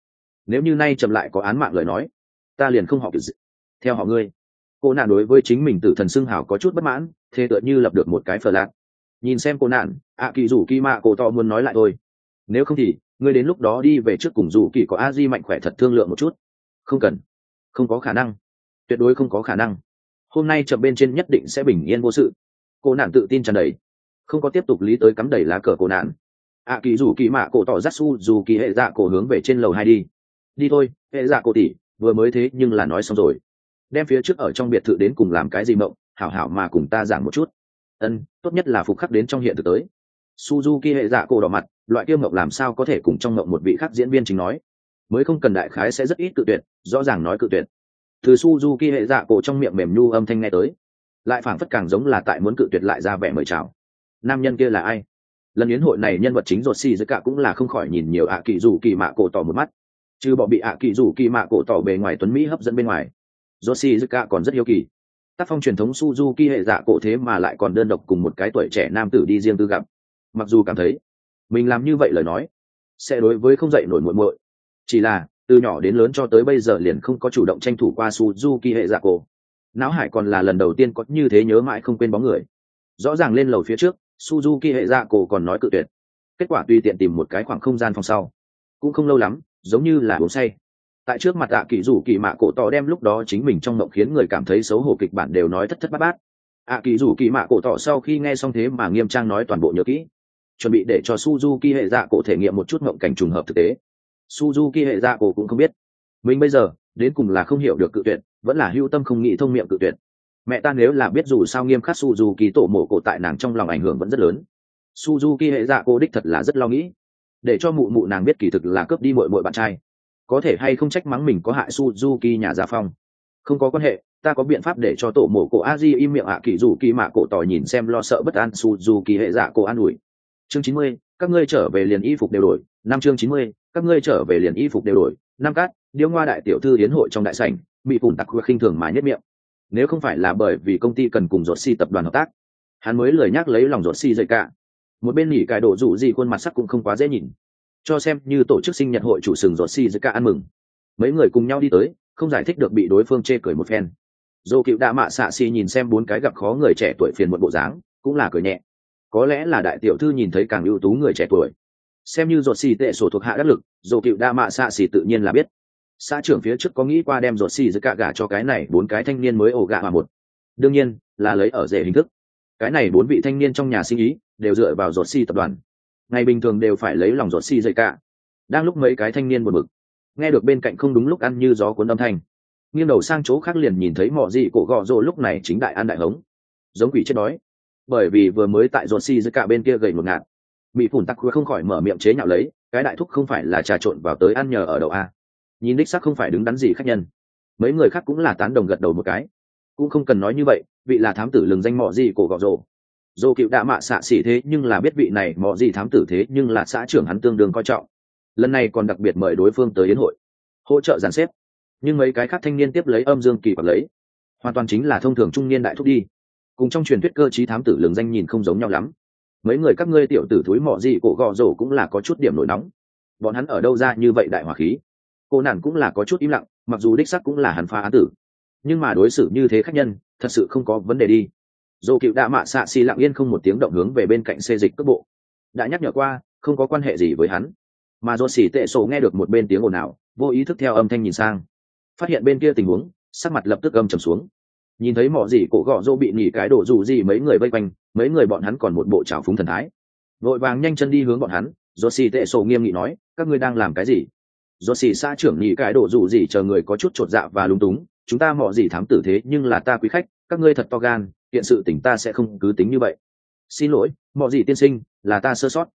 nếu như nay chậm lại có án mạng lời nói, ta liền không họ theo họ ngươi. Cô nạn đối với chính mình tử thần xưng hào có chút bất mãn, thế tựa như lập được một cái phờ lạc. Nhìn xem cô nạn, ạ kỳ dù kỳ mạ cổ tỏ muốn nói lại thôi, nếu không thì ngươi đến lúc đó đi về trước cùng dù kỳ có a di mạnh khỏe thật thương lượng một chút. Không cần, không có khả năng, tuyệt đối không có khả năng, hôm nay chậm bên trên nhất định sẽ bình yên vô sự. Cô nạn tự tin tràn đầy, không có tiếp tục lý tới cắm đầy lá cờ cô nạn. ạ kỳ dù kỳ mạ cổ tỏ dắt su dù kỳ hệ dạ cổ hướng về trên lầu 2 đi. Đi thôi, hệ dạ cổ tỷ, vừa mới thế nhưng là nói xong rồi, đem phía trước ở trong biệt thự đến cùng làm cái gì mộng, hảo hảo mà cùng ta giảng một chút. Tốt nhất là phục khắc đến trong hiện thực tới. Suzuki hệ dạ cổ đỏ mặt, loại kia mộng làm sao có thể cùng trong mộng một vị khác diễn viên chính nói, mới không cần đại khái sẽ rất ít cự tuyệt, rõ ràng nói cự tuyệt. Từ Suzuki hệ dạ cổ trong miệng mềm nhu âm thanh nghe tới, lại phảng phất càng giống là tại muốn cự tuyệt lại ra vẻ mời chào. Nam nhân kia là ai? Lần yến hội này nhân vật chính ruột xì giữa cả cũng là không khỏi nhìn nhiều ạ kỳ dù kỳ mạ cổ tỏ một mắt, trừ bỏ bị ạ kỳ dù kỳ mạ cổ tỏ bề ngoài tuấn mỹ hấp dẫn bên ngoài, ruột xì giữa cả còn rất hiếu kỳ tác phong truyền thống Suzuki hệ dạ cổ thế mà lại còn đơn độc cùng một cái tuổi trẻ nam tử đi riêng tư gặp. Mặc dù cảm thấy mình làm như vậy lời nói sẽ đối với không dậy nổi muội muội, chỉ là từ nhỏ đến lớn cho tới bây giờ liền không có chủ động tranh thủ qua Suzuki hệ dạ cổ, não hải còn là lần đầu tiên có như thế nhớ mãi không quên bóng người. Rõ ràng lên lầu phía trước Suzuki hệ dạ cổ còn nói cự tuyệt, kết quả tùy tiện tìm một cái khoảng không gian phòng sau, cũng không lâu lắm giống như là uống say, tại trước mặt ạ kỳ rủ kỳ mạ cổ tỏ đem lúc đó chính mình trong mộng khiến người cảm thấy xấu hổ kịch bản đều nói thất thất bát bát. ạ kỳ rủ kỳ mạ cổ tỏ sau khi nghe xong thế mà nghiêm trang nói toàn bộ nhớ kỹ, chuẩn bị để cho Suzuki hệ dạ cổ thể nghiệm một chút mộng cảnh trùng hợp thực tế. Suzuki hệ dạ cổ cũng không biết mình bây giờ đến cùng là không hiểu được cự tuyệt, vẫn là hưu tâm không nghĩ thông miệng cự tuyệt. Mẹ ta nếu là biết dù sao nghiêm khắc Suzuki tổ mộ cổ tại nàng trong lòng ảnh hưởng vẫn rất lớn. Suzuki hệ dạ cổ đích thật là rất lo nghĩ, để cho mụ mụ nàng biết kỳ thực là cướp đi muội muội bạn trai, có thể hay không trách mắng mình có hại Suzuki nhà gia phong. Không có quan hệ, ta có biện pháp để cho tổ mộ cổ Aji im miệng. ạ kỳ rủ kỳ mạ cổ tỏ nhìn xem lo sợ bất an Suzuki hệ dạ cổ an ủi. Chương 90, các ngươi trở về liền y phục đều đổi. Chương 90, các ngươi trở về liền y phục đều đổi. Cát, điêu ngoa đại tiểu thư yến hội trong đại sảnh, bị phủn tặc khinh thường mà nhất miệng. Nếu không phải là bởi vì công ty cần cùng rột xi tập đoàn hợp tác, hắn mới lười nhắc lấy lòng rột xi dậy cả. Một bên nghỉ cài đổ rủ gì khuôn mặt sắc cũng không quá dễ nhìn, cho xem như tổ chức sinh nhật hội chủ sừng rột xi dậy cả ăn mừng. Mấy người cùng nhau đi tới, không giải thích được bị đối phương chê cười một phen. Dô cựu đạ mạ xạ xì nhìn xem bốn cái gặp khó người trẻ tuổi phiền muộn bộ dáng, cũng là cười nhẹ. Có lẽ là đại tiểu thư nhìn thấy càng ưu tú người trẻ tuổi, xem như rột xì tệ sổ thuộc hạ đắc lực, dô cựu đạ mạ xạ xì tự nhiên là biết. Xã trưởng phía trước có nghĩ qua đem rột xì giữa cả gả cho cái này bốn cái thanh niên mới ổ gạ mà một, đương nhiên là lấy ở rể hình thức. Cái này bốn vị thanh niên trong nhà sinh ý đều dựa vào rột xì tập đoàn, ngày bình thường đều phải lấy lòng rột xì dậy cả. Đang lúc mấy cái thanh niên buồn bực, nghe được bên cạnh không đúng lúc ăn như gió cuốn âm thanh, nghiêng đầu sang chỗ khác liền nhìn thấy mọ gì cổ gọ rồ lúc này chính đại ăn đại hống, giống quỷ chết đói. Bởi vì vừa mới tại rột xì giữa cả bên kia gầy một ngạt, bị phủn tắc không khỏi mở miệng chế nhạo lấy, cái đại thúc không phải là trà trộn vào tới ăn nhờ ở đậu a. Nhìn đích xác không phải đứng đắn gì khách nhân. Mấy người khác cũng là tán đồng gật đầu một cái. Cũng không cần nói như vậy, vị là thám tử lừng danh mọ gì cổ gọ rồ. Dô cựu đạ mạ xạ xỉ thế nhưng là biết vị này mọ gì thám tử thế nhưng là xã trưởng hắn tương đương coi trọng. Lần này còn đặc biệt mời đối phương tới yến hội, hỗ trợ dàn xếp. Nhưng mấy cái khác thanh niên tiếp lấy âm dương kỳ hoặc lấy, hoàn toàn chính là thông thường trung niên đại thúc đi. Cùng trong truyền thuyết cơ trí thám tử lừng danh nhìn không giống nhau lắm. Mấy người các ngươi tiểu tử thúi mọ gì cổ gọ rồ cũng là có chút điểm nổi nóng. Bọn hắn ở đâu ra như vậy đại hỏa khí? Cô nản cũng là có chút im lặng, mặc dù đích sắc cũng là hắn phá án tử, nhưng mà đối xử như thế khách nhân thật sự không có vấn đề đi. Dô cựu đạ mạ xạ xì lặng yên không một tiếng động hướng về bên cạnh xê dịch cước bộ, đã nhắc nhở qua không có quan hệ gì với hắn. Mà dô xỉ tệ sổ nghe được một bên tiếng ồn ào, vô ý thức theo âm thanh nhìn sang, phát hiện bên kia tình huống, sắc mặt lập tức âm trầm xuống. Nhìn thấy mọ gì cổ gọ dô bị nhỉ cái đổ dù gì mấy người vây quanh, mấy người bọn hắn còn một bộ trào phúng thần thái, vội vàng nhanh chân đi hướng bọn hắn. Dô xỉ tệ sổ nghiêm nghị nói, các ngươi đang làm cái gì? Dô xỉ xã trưởng nhỉ cái đổ dù gì chờ người có chút chột dạ và lúng túng, chúng ta mọ gì thám tử thế nhưng là ta quý khách, các ngươi thật to gan, hiện sự tình ta sẽ không cứ tính như vậy. Xin lỗi mọ gì tiên sinh, là ta sơ sót.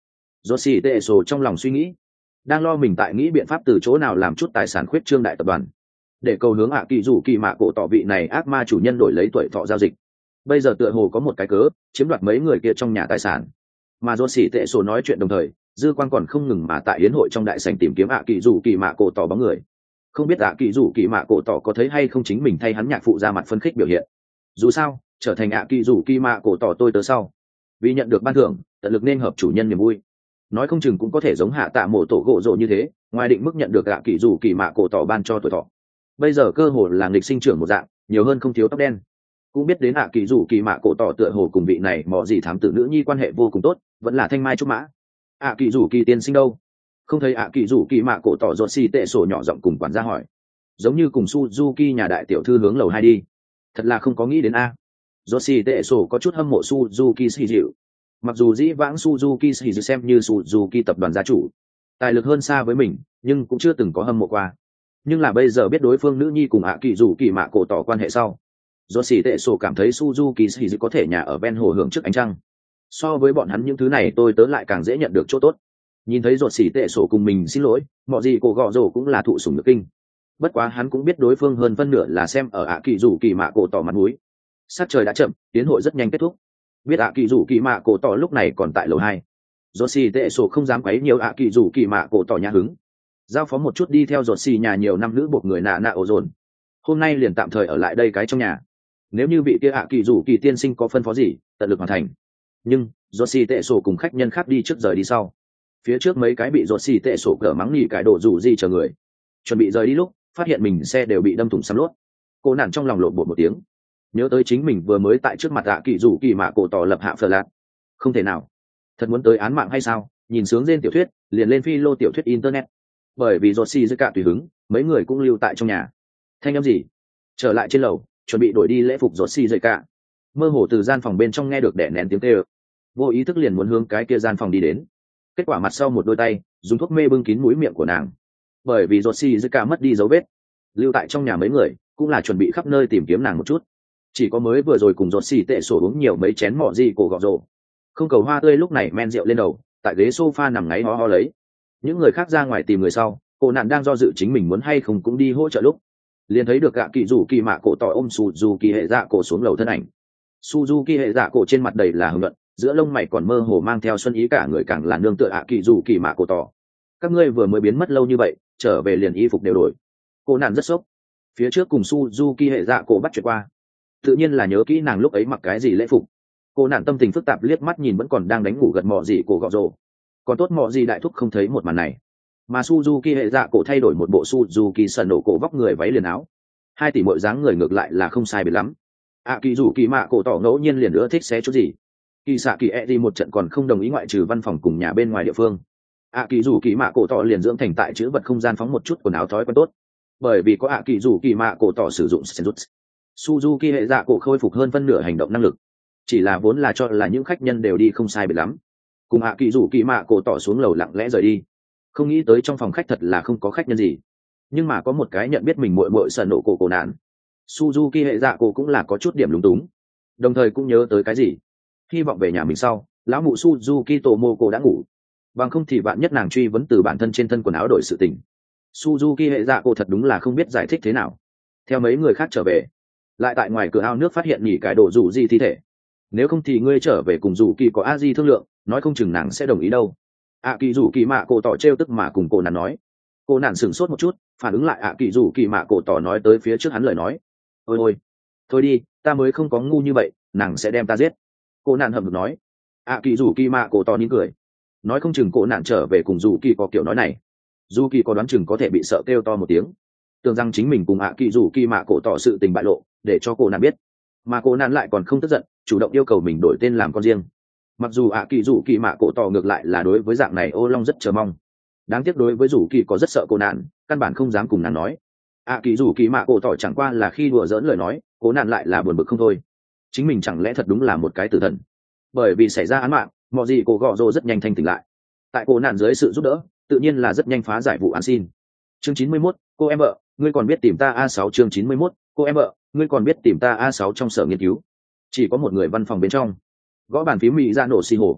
Rốt xì tệ sổ trong lòng suy nghĩ, đang lo mình tại nghĩ biện pháp từ chỗ nào làm chút tài sản khuyết trương đại tập đoàn, để cầu hướng ạ kỳ rủ kỳ mạ cổ tỏ vị này ác ma chủ nhân đổi lấy tuổi thọ giao dịch. Bây giờ tựa hồ có một cái cớ chiếm đoạt mấy người kia trong nhà tài sản. Mà Rốt xì tệ sổ nói chuyện đồng thời, dư quan còn không ngừng mà tại yến hội trong đại sảnh tìm kiếm ạ kỳ rủ kỳ mạ cổ tỏ bóng người. Không biết ạ kỳ rủ kỳ mạ cổ tỏ có thấy hay không chính mình thay hắn nhạc phụ ra mặt phân khích biểu hiện. Dù sao trở thành ạ kỳ rủ kỳ mạ cổ tỏ tôi tớ sau, vì nhận được ban thưởng tận lực nên hợp chủ nhân niềm vui, nói không chừng cũng có thể giống hạ tạ mổ tổ gỗ rộ như thế, ngoài định mức nhận được ạ kỳ rủ kỳ mạ cổ tỏ ban cho tuổi thọ. Bây giờ cơ hồ là nghịch sinh trưởng một dạng, nhiều hơn không thiếu tóc đen. Cũng biết đến ạ kỳ rủ kỳ mạ cổ tỏ tựa hồ cùng vị này mò gì thám tử nữ nhi quan hệ vô cùng tốt, vẫn là thanh mai trúc mã. ạ kỳ rủ kỳ tiên sinh đâu? Không thấy ạ kỳ rủ kỳ mạ cổ tỏ Rốt xì tệ sổ nhỏ giọng cùng quản gia hỏi, giống như cùng Suzuki nhà đại tiểu thư hướng lầu 2 đi. Thật là không có nghĩ đến a. Rốt xì tệ sổ có chút hâm mộ Suzuki Shizu. Mặc dù dĩ vãng Suzuki Shizu xem như Suzuki tập đoàn gia chủ, tài lực hơn xa với mình, nhưng cũng chưa từng có hâm mộ qua. Nhưng là bây giờ biết đối phương nữ nhi cùng ạ kỳ rủ kỳ mạ cổ tỏ quan hệ sau, Rốt xì tệ sổ cảm thấy Suzuki Shizu có thể nhà ở ven hồ hưởng trước ánh trăng. So với bọn hắn những thứ này tôi tớ lại càng dễ nhận được chỗ tốt. Nhìn thấy Rốt xì tệ sổ cùng mình xin lỗi, mọi gì cổ gọ rổ cũng là thụ sủng nhược kinh. Bất quá hắn cũng biết đối phương hơn phân nửa là xem ở ạ kỳ rủ kỳ mạ cổ tỏ mặt mũi. Sát trời đã chậm, tiến hội rất nhanh kết thúc. Biết ạ kỳ rủ kỳ mạ cổ tỏ lúc này còn tại lầu 2, Rốt xì tệ sổ không dám quấy nhiều ạ kỳ rủ kỳ mạ cổ tỏ nhà hứng, giao phó một chút đi theo Rốt xì nhà nhiều năm nữ buộc người nạ ổ dồn. Hôm nay liền tạm thời ở lại đây cái trong nhà, nếu như vị kia ạ kỳ rủ kỳ tiên sinh có phân phó gì tận lực hoàn thành. Nhưng Rốt xì tệ sổ cùng khách nhân khác đi trước rời đi sau, phía trước mấy cái bị Rốt xì tệ sổ cỡ mắng nghỉ cải đổ rủ gì chờ người chuẩn bị rời đi lúc phát hiện mình xe đều bị đâm thủng xăm lốp. Cô nản trong lòng lộn bột một tiếng, nhớ tới chính mình vừa mới tại trước mặt ạ kỳ rủ kỳ mạ cổ tỏ lập hạ phờ lạc. Không thể nào, thật muốn tới án mạng hay sao? Nhìn sướng trên tiểu thuyết liền lên phi lô tiểu thuyết internet. Bởi vì Rốt xì dưới cả tùy hứng, mấy người cũng lưu tại trong nhà. Thanh âm gì? Trở lại trên lầu chuẩn bị đổi đi lễ phục Rốt xì dưới cả, mơ hồ từ gian phòng bên trong nghe được đẻ nén tiếng kêu, vô ý thức liền muốn hướng cái kia gian phòng đi đến. Kết quả mặt sau một đôi tay dùng thuốc mê bưng kín mũi miệng của nàng. Bởi vì Rốt xì dưới cả mất đi dấu vết, lưu tại trong nhà mấy người cũng là chuẩn bị khắp nơi tìm kiếm nàng một chút. Chỉ có mới vừa rồi cùng Rốt xì tệ sổ uống nhiều mấy chén mọ gì cổ gọ rổ, không cầu hoa tươi lúc này men rượu lên đầu, tại ghế sofa nằm ngáy ho ho lấy. Những người khác ra ngoài tìm người sau, cô nạn đang do dự chính mình muốn hay không cũng đi hỗ trợ lúc, liền thấy được gạ kỳ rủ kỳ mạ cổ tỏ ôm Suzuki hệ dạ cổ xuống lầu thân ảnh. Suzuki hệ dạ cổ trên mặt đầy là hưng luận, giữa lông mày còn mơ hồ mang theo xuân ý, cả người càng là nương tựa ạ kỳ rủ kỳ mạ cổ tỏ. Các ngươi vừa mới biến mất lâu như vậy, trở về liền y phục đều đổi. Cô nạn rất sốc. Phía trước cùng Suzuki hệ dạ cổ bắt chuyện qua, tự nhiên là nhớ kỹ nàng lúc ấy mặc cái gì lễ phục. Cô nạn tâm tình phức tạp liếc mắt nhìn vẫn còn đang đánh ngủ gật mọ gì cổ gọ rồ. Còn tốt mọ gì đại thúc không thấy một màn này, mà Suzuki hệ dạ cổ thay đổi một bộ Suzuki sần nổ cổ vóc người váy liền áo, hai tỷ mỗi dáng người ngược lại là không sai biệt lắm. Kỳ rủ kỳ mạ cổ tỏ ngẫu nhiên liền nữa thích xé chút gì. Kỳ xạ kỳ e đi một trận còn không đồng ý ngoại trừ văn phòng cùng nhà bên ngoài địa phương. Kỳ rủ kỳ mạ cổ tỏ liền dưỡng thành tại chữ vật không gian phóng một chút quần áo thói quen tốt. Bởi vì có kỳ rủ kỳ mạ cổ tỏ sử dụng senjutsu, Suzuki hệ dạ cổ khôi phục hơn phân nửa hành động năng lực. Chỉ là vốn là cho là những khách nhân đều đi không sai biệt lắm, cùng kỳ rủ kỳ mạ cổ tỏ xuống lầu lặng lẽ rời đi. Không nghĩ tới trong phòng khách thật là không có khách nhân gì, nhưng mà có một cái nhận biết mình muội muội sần nổ cổ nạn. Suzuki hệ dạ cổ cũng là có chút điểm lúng túng, đồng thời cũng nhớ tới cái gì, hy vọng về nhà mình sau lão mụ Suzuki Tomoko đã ngủ, bằng không thì bạn nhất nàng truy vấn từ bản thân trên thân quần áo đổi sự tình. Suzuki hệ dạ cổ thật đúng là không biết giải thích thế nào. Theo mấy người khác trở về, lại tại ngoài cửa ao nước phát hiện nhỉ cái đồ rủ gì thi thể. Nếu không thì ngươi trở về cùng rủ kỳ có a di thương lượng, nói không chừng nàng sẽ đồng ý đâu. Kỳ rủ kỳ mạ cổ tỏ trêu tức mà cùng cô nàng nói. Cô nàng sửng sốt một chút, phản ứng lại kỳ rủ kỳ mạ cổ tỏ nói tới phía trước hắn lời nói. Ôi ôi, thôi đi, ta mới không có ngu như vậy, nàng sẽ đem ta giết. Cô nàng hậm hực nói. Kỳ rủ kỳ mạ cổ tỏ nín cười, nói không chừng cô nàng trở về cùng rủ kỳ có kiểu nói này, dù kỳ có đoán chừng có thể bị sợ kêu to một tiếng, tưởng rằng chính mình cùng kỳ rủ kỳ mạ cổ tỏ sự tình bại lộ, để cho cô nàng biết. Mà cô nàng lại còn không tức giận, chủ động yêu cầu mình đổi tên làm con riêng. Mặc dù kỳ rủ kỳ mạ cổ tỏ ngược lại là đối với dạng này ô long rất chờ mong, đáng tiếc đối với rủ kỳ có rất sợ cô nạn, căn bản không dám cùng nàng nói. Kỳ rủ kỳ mạ cổ tỏ chẳng qua là khi đùa giỡn lời nói, cô nạn lại là buồn bực không thôi. Chính mình chẳng lẽ thật đúng là một cái tử thần? Bởi vì xảy ra án mạng, mọi gì cô gọ rồ rất nhanh thanh tỉnh lại. Tại cô nạn dưới sự giúp đỡ, tự nhiên là rất nhanh phá giải vụ án xin. Chương 91, cô em vợ, ngươi còn biết tìm ta A6. Chương 91, cô em vợ, ngươi còn biết tìm ta A6. Trong sở nghiên cứu, chỉ có một người văn phòng bên trong, gõ bàn phím mỹ ra nổ xì hồ.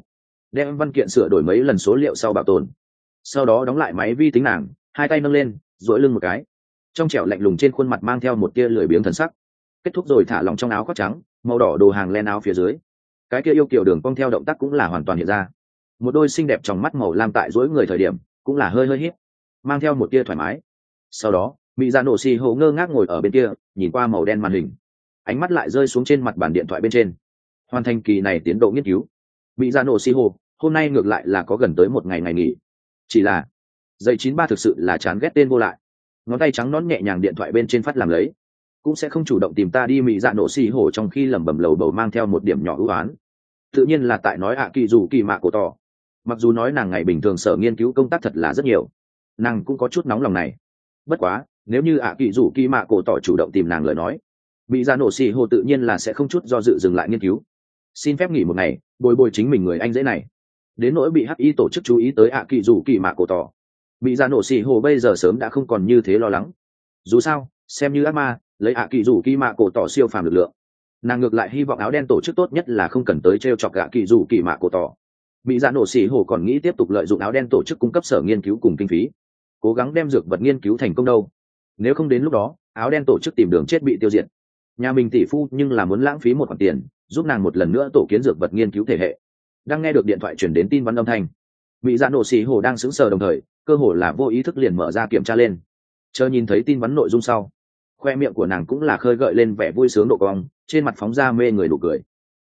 đem văn kiện sửa đổi mấy lần số liệu sau bảo tồn, sau đó đóng lại máy vi tính nàng, hai tay nâng lên duỗi lưng một cái, trong trẻo lạnh lùng trên khuôn mặt mang theo một tia lười biếng thần sắc. Kết thúc rồi thả lỏng trong áo khoác trắng màu đỏ đồ hàng len áo phía dưới, cái kia yêu kiểu đường cong theo động tác cũng là hoàn toàn hiện ra, một đôi xinh đẹp trong mắt màu lam tại duỗi người thời điểm cũng là hơi hơi hít, mang theo một tia thoải mái. Sau đó mỹ dạ nổ xì hồ ngơ ngác ngồi ở bên kia nhìn qua màu đen màn hình, ánh mắt lại rơi xuống trên mặt bàn điện thoại bên trên. Hoàn thành kỳ này tiến độ nghiên cứu, mỹ dạ nổ xì hồ hôm nay ngược lại là có gần tới một ngày nghỉ, chỉ là dây 93 thực sự là chán ghét tên vô lại, ngón tay trắng nón nhẹ nhàng điện thoại bên trên phát làm lấy, cũng sẽ không chủ động tìm ta đi. Mỹ dạ nổ xì hồ trong khi lẩm bẩm lầu bầu mang theo một điểm nhỏ ưu ái, tự nhiên là tại nói ạ kỳ dù kỳ mạ cổ tỏ. Mặc dù nói nàng ngày bình thường sở nghiên cứu công tác thật là rất nhiều, nàng cũng có chút nóng lòng này. Bất quá nếu như ạ kỳ dù kỳ mạ cổ tỏ chủ động tìm nàng lời nói, mỹ dạ nổ xì hồ tự nhiên là sẽ không chút do dự dừng lại nghiên cứu, xin phép nghỉ một ngày bồi bồi chính mình người anh dễ này. Đến nỗi bị hắc y tổ chức chú ý tới ạ kỳ dù kỳ mạ cổ tỏ, mỹ dạ nổ xì hồ bây giờ sớm đã không còn như thế lo lắng. Dù sao xem như ác ma lấy ạ kỳ dù kỳ mạ cổ tỏ siêu phàm lực lượng, nàng ngược lại hy vọng áo đen tổ chức tốt nhất là không cần tới t r e o chọc ạ kỳ dù kỳ mạ cổ tỏ. Mỹ dạ nổ xì hồ còn nghĩ tiếp tục lợi dụng áo đen tổ chức cung cấp sở nghiên cứu cùng kinh phí, cố gắng đem dược vật nghiên cứu thành công đâu. Nếu không đến lúc đó áo đen tổ chức tìm đường chết bị tiêu diệt, nhà mình tỷ phu nhưng là muốn lãng phí một khoản tiền giúp nàng một lần nữa tổ kiến dược vật nghiên cứu thể hệ. Đang nghe được điện thoại chuyển đến tin vắn âm thanh, mỹ dạ nổ xì hồ đang sững sờ, đồng thời cơ hồ là vô ý thức liền mở ra kiểm tra lên. Chờ nhìn thấy tin vắn nội dung sau, khoe miệng của nàng cũng là khơi gợi lên vẻ vui sướng độ cong, trên mặt phóng ra mê người nụ cười.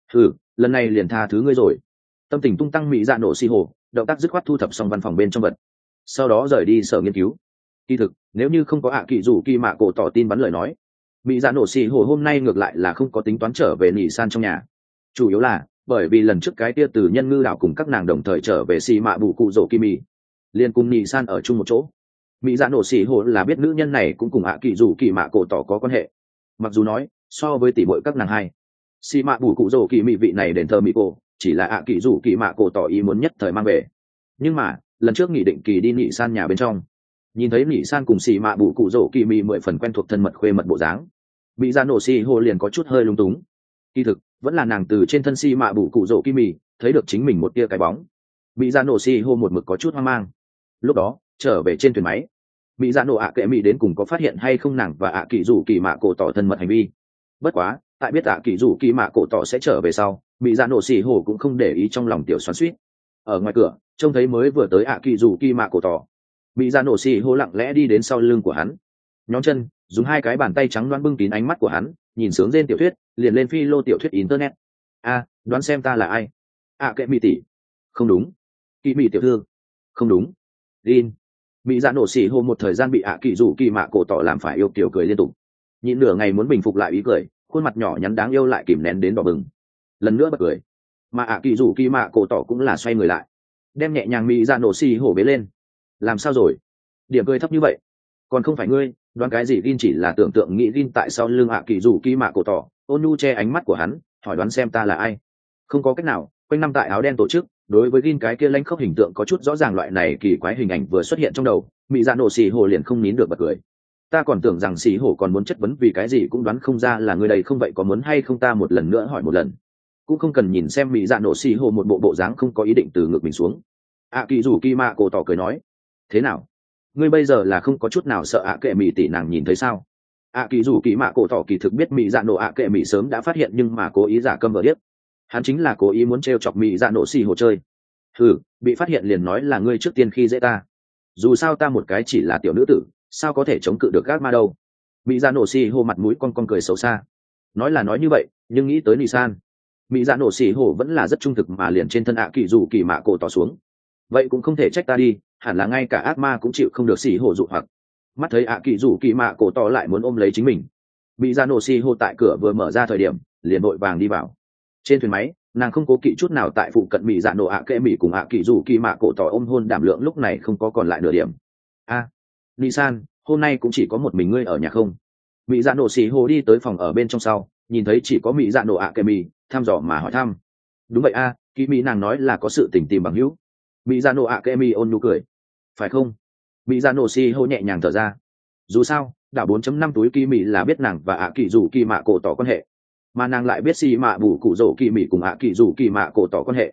Lần này liền tha thứ ngươi rồi. Tâm tình tung tăng mỹ dạ nổ xì hồ động tác dứt khoát thu thập xong văn phòng bên trong vật, sau đó rời đi sở nghiên cứu. Kỳ thực nếu như không có ạ kỳ dù kỳ mạ cổ tỏ tin bắn lời nói, mỹ dạ nổ xì hồ hôm nay ngược lại là không có tính toán trở về nỉ san trong nhà. Chủ yếu là bởi vì lần trước cái tia từ nhân ngư đảo cùng các nàng đồng thời trở về xì mạ bù cụ rổ kỳ mì, liền cùng nỉ san ở chung một chỗ. Mỹ dạ nổ xì hồ là biết nữ nhân này cũng cùng ạ kỳ dù kỳ mạ cổ tỏ có quan hệ, mặc dù nói so với tỷ muội các nàng hai, xì mạ bù cụ rổ kỳ mì vị này đền thờ mỹ cổ chỉ là ạ kỳ dù kỳ mạ cổ tỏ ý muốn nhất thời mang về. Nhưng mà lần trước nghỉ định kỳ đi nỉ san nhà bên trong, nhìn thấy nỉ san cùng xì mạ bù cụ rổ kỳ mì 10 phần quen thuộc thân mật khuê mật bộ dáng, mỹ dạ nổ xì hồ liền có chút hơi lung túng. Kỳ thực vẫn là nàng từ trên thân xì mạ bù cụ rổ kỳ mì thấy được chính mình một tia cái bóng. Mỹ dạ nổ xì hồ một mực có chút hoang mang. Lúc đó trở về trên thuyền máy, mỹ dạ nổ ạ kệ mỹ đến cùng có phát hiện hay không nàng và ạ kỳ dù kỳ mạ cổ tỏ thân mật hành vi. Bất quá tại biết ạ kỳ dù kỳ mạ cổ tỏ sẽ trở về sau, mỹ dạ nổ xì hồ cũng không để ý trong lòng tiểu xoắn suýt. Ở ngoài cửa trông thấy mới vừa tới ạ kỳ dù kỳ mạ cổ tỏ, mỹ dạ nổ xì hồ lặng lẽ đi đến sau lưng của hắn, nhóm chân dùng hai cái bàn tay trắng đoán bưng kín ánh mắt của hắn, nhìn sướng rên tiểu thuyết liền lên phi lô tiểu thuyết internet. Đoán xem ta là ai? ạ kệ mỹ tỷ? Không đúng. Kỳ mỹ tiểu thư? Không đúng. Din. Mỹ dạ nổ xì hồ một thời gian bị ạ kỳ dù kỳ mạ cổ tỏ làm phải yêu kiểu cười liên tục, nhịn nửa ngày muốn bình phục lại ý cười, khuôn mặt nhỏ nhắn đáng yêu lại kìm nén đến đỏ bừng, lần nữa bật cười. Mà ạ kỳ dù kỳ mạ cổ tỏ cũng là xoay người lại, đem nhẹ nhàng mỹ dạ nổ xì hồ bế lên. Làm sao rồi? Điểm cười thấp như vậy? Còn không phải ngươi đoán cái gì? Din chỉ là tưởng tượng nghĩ Din tại sau lưng ạ kỳ dù kỳ mạ cổ tỏ, ôn nhu che ánh mắt của hắn, hỏi đoán xem ta là ai. Không có cách nào, quanh năm tại áo đen tổ chức, đối với Gin cái kia lãnh khốc hình tượng có chút rõ ràng, loại này kỳ quái hình ảnh vừa xuất hiện trong đầu, mỹ dạ nổ xì hồ liền không nín được bật cười. Ta còn tưởng rằng xì hồ còn muốn chất vấn vì cái gì cũng đoán không ra là người đây, không vậy có muốn hay không ta một lần nữa hỏi một lần. Cũng không cần nhìn xem mỹ dạ nổ xì hồ một bộ dáng không có ý định từ ngực mình xuống. ạ kỳ dù kỳ mạ cổ tỏ cười nói, thế nào, ngươi bây giờ là không có chút nào sợ ạ kệ mỹ tỷ nàng nhìn thấy sao? ạ kỳ dù kỳ mạ cổ tỏ kỳ thực biết mỹ dạ nổ ạ kệ mỹ sớm đã phát hiện, nhưng mà cố ý giả câm vờ điếc. Hắn chính là cố ý muốn trêu chọc mỹ dạ nổ xì hồ chơi. Bị phát hiện liền nói là ngươi trước tiên khi dễ ta. Dù sao ta một cái chỉ là tiểu nữ tử, sao có thể chống cự được gác ma đâu. Mỹ dạ nổ xì hồ mặt mũi con cười xấu xa. Nói là nói như vậy, nhưng nghĩ tới Nisan, mỹ dạ nổ xì hồ vẫn là rất trung thực, mà liền trên thân ạ kỳ dù kỳ mạ cổ tỏ xuống. Vậy cũng không thể trách ta đi, hẳn là ngay cả ác ma cũng chịu không được xì hồ dụ hoặc. Mắt thấy ạ kỳ dù kỳ mạ cổ tỏ lại muốn ôm lấy chính mình, mỹ dạ nổ xì hồ tại cửa vừa mở ra thời điểm liền vội vàng đi vào. Trên thuyền máy nàng không cố kỵ chút nào tại phụ cận mỹ dạ nổ ạ kệ mỹ cùng ạ kỳ dù kỳ mạ cổ tỏ ôm hôn đảm lượng lúc này không có còn lại nửa điểm. Nisan, hôm nay cũng chỉ có một mình ngươi ở nhà không? Mỹ dạ nổ xì hồ đi tới phòng ở bên trong sau, nhìn thấy chỉ có mỹ dạ nổ ạ kệ mỹ, thăm dò mà hỏi thăm. Đúng vậy kỳ mỹ nàng nói là có sự tình tìm bằng hữu. Mỹ dạ nổ ạ kệ mỹ ôn nhu cười. Phải không? Mỹ dạ nổ xì hồ nhẹ nhàng thở ra. Dù sao đảo 4.5 túi kỳ mỹ là biết nàng và ạ kỳ dù kỳ mạ cổ tỏ quan hệ, mà nàng lại biết xì mạ bù cụ rổ kỳ mỹ cùng ạ kỳ dù kỳ mạ cổ tỏ quan hệ.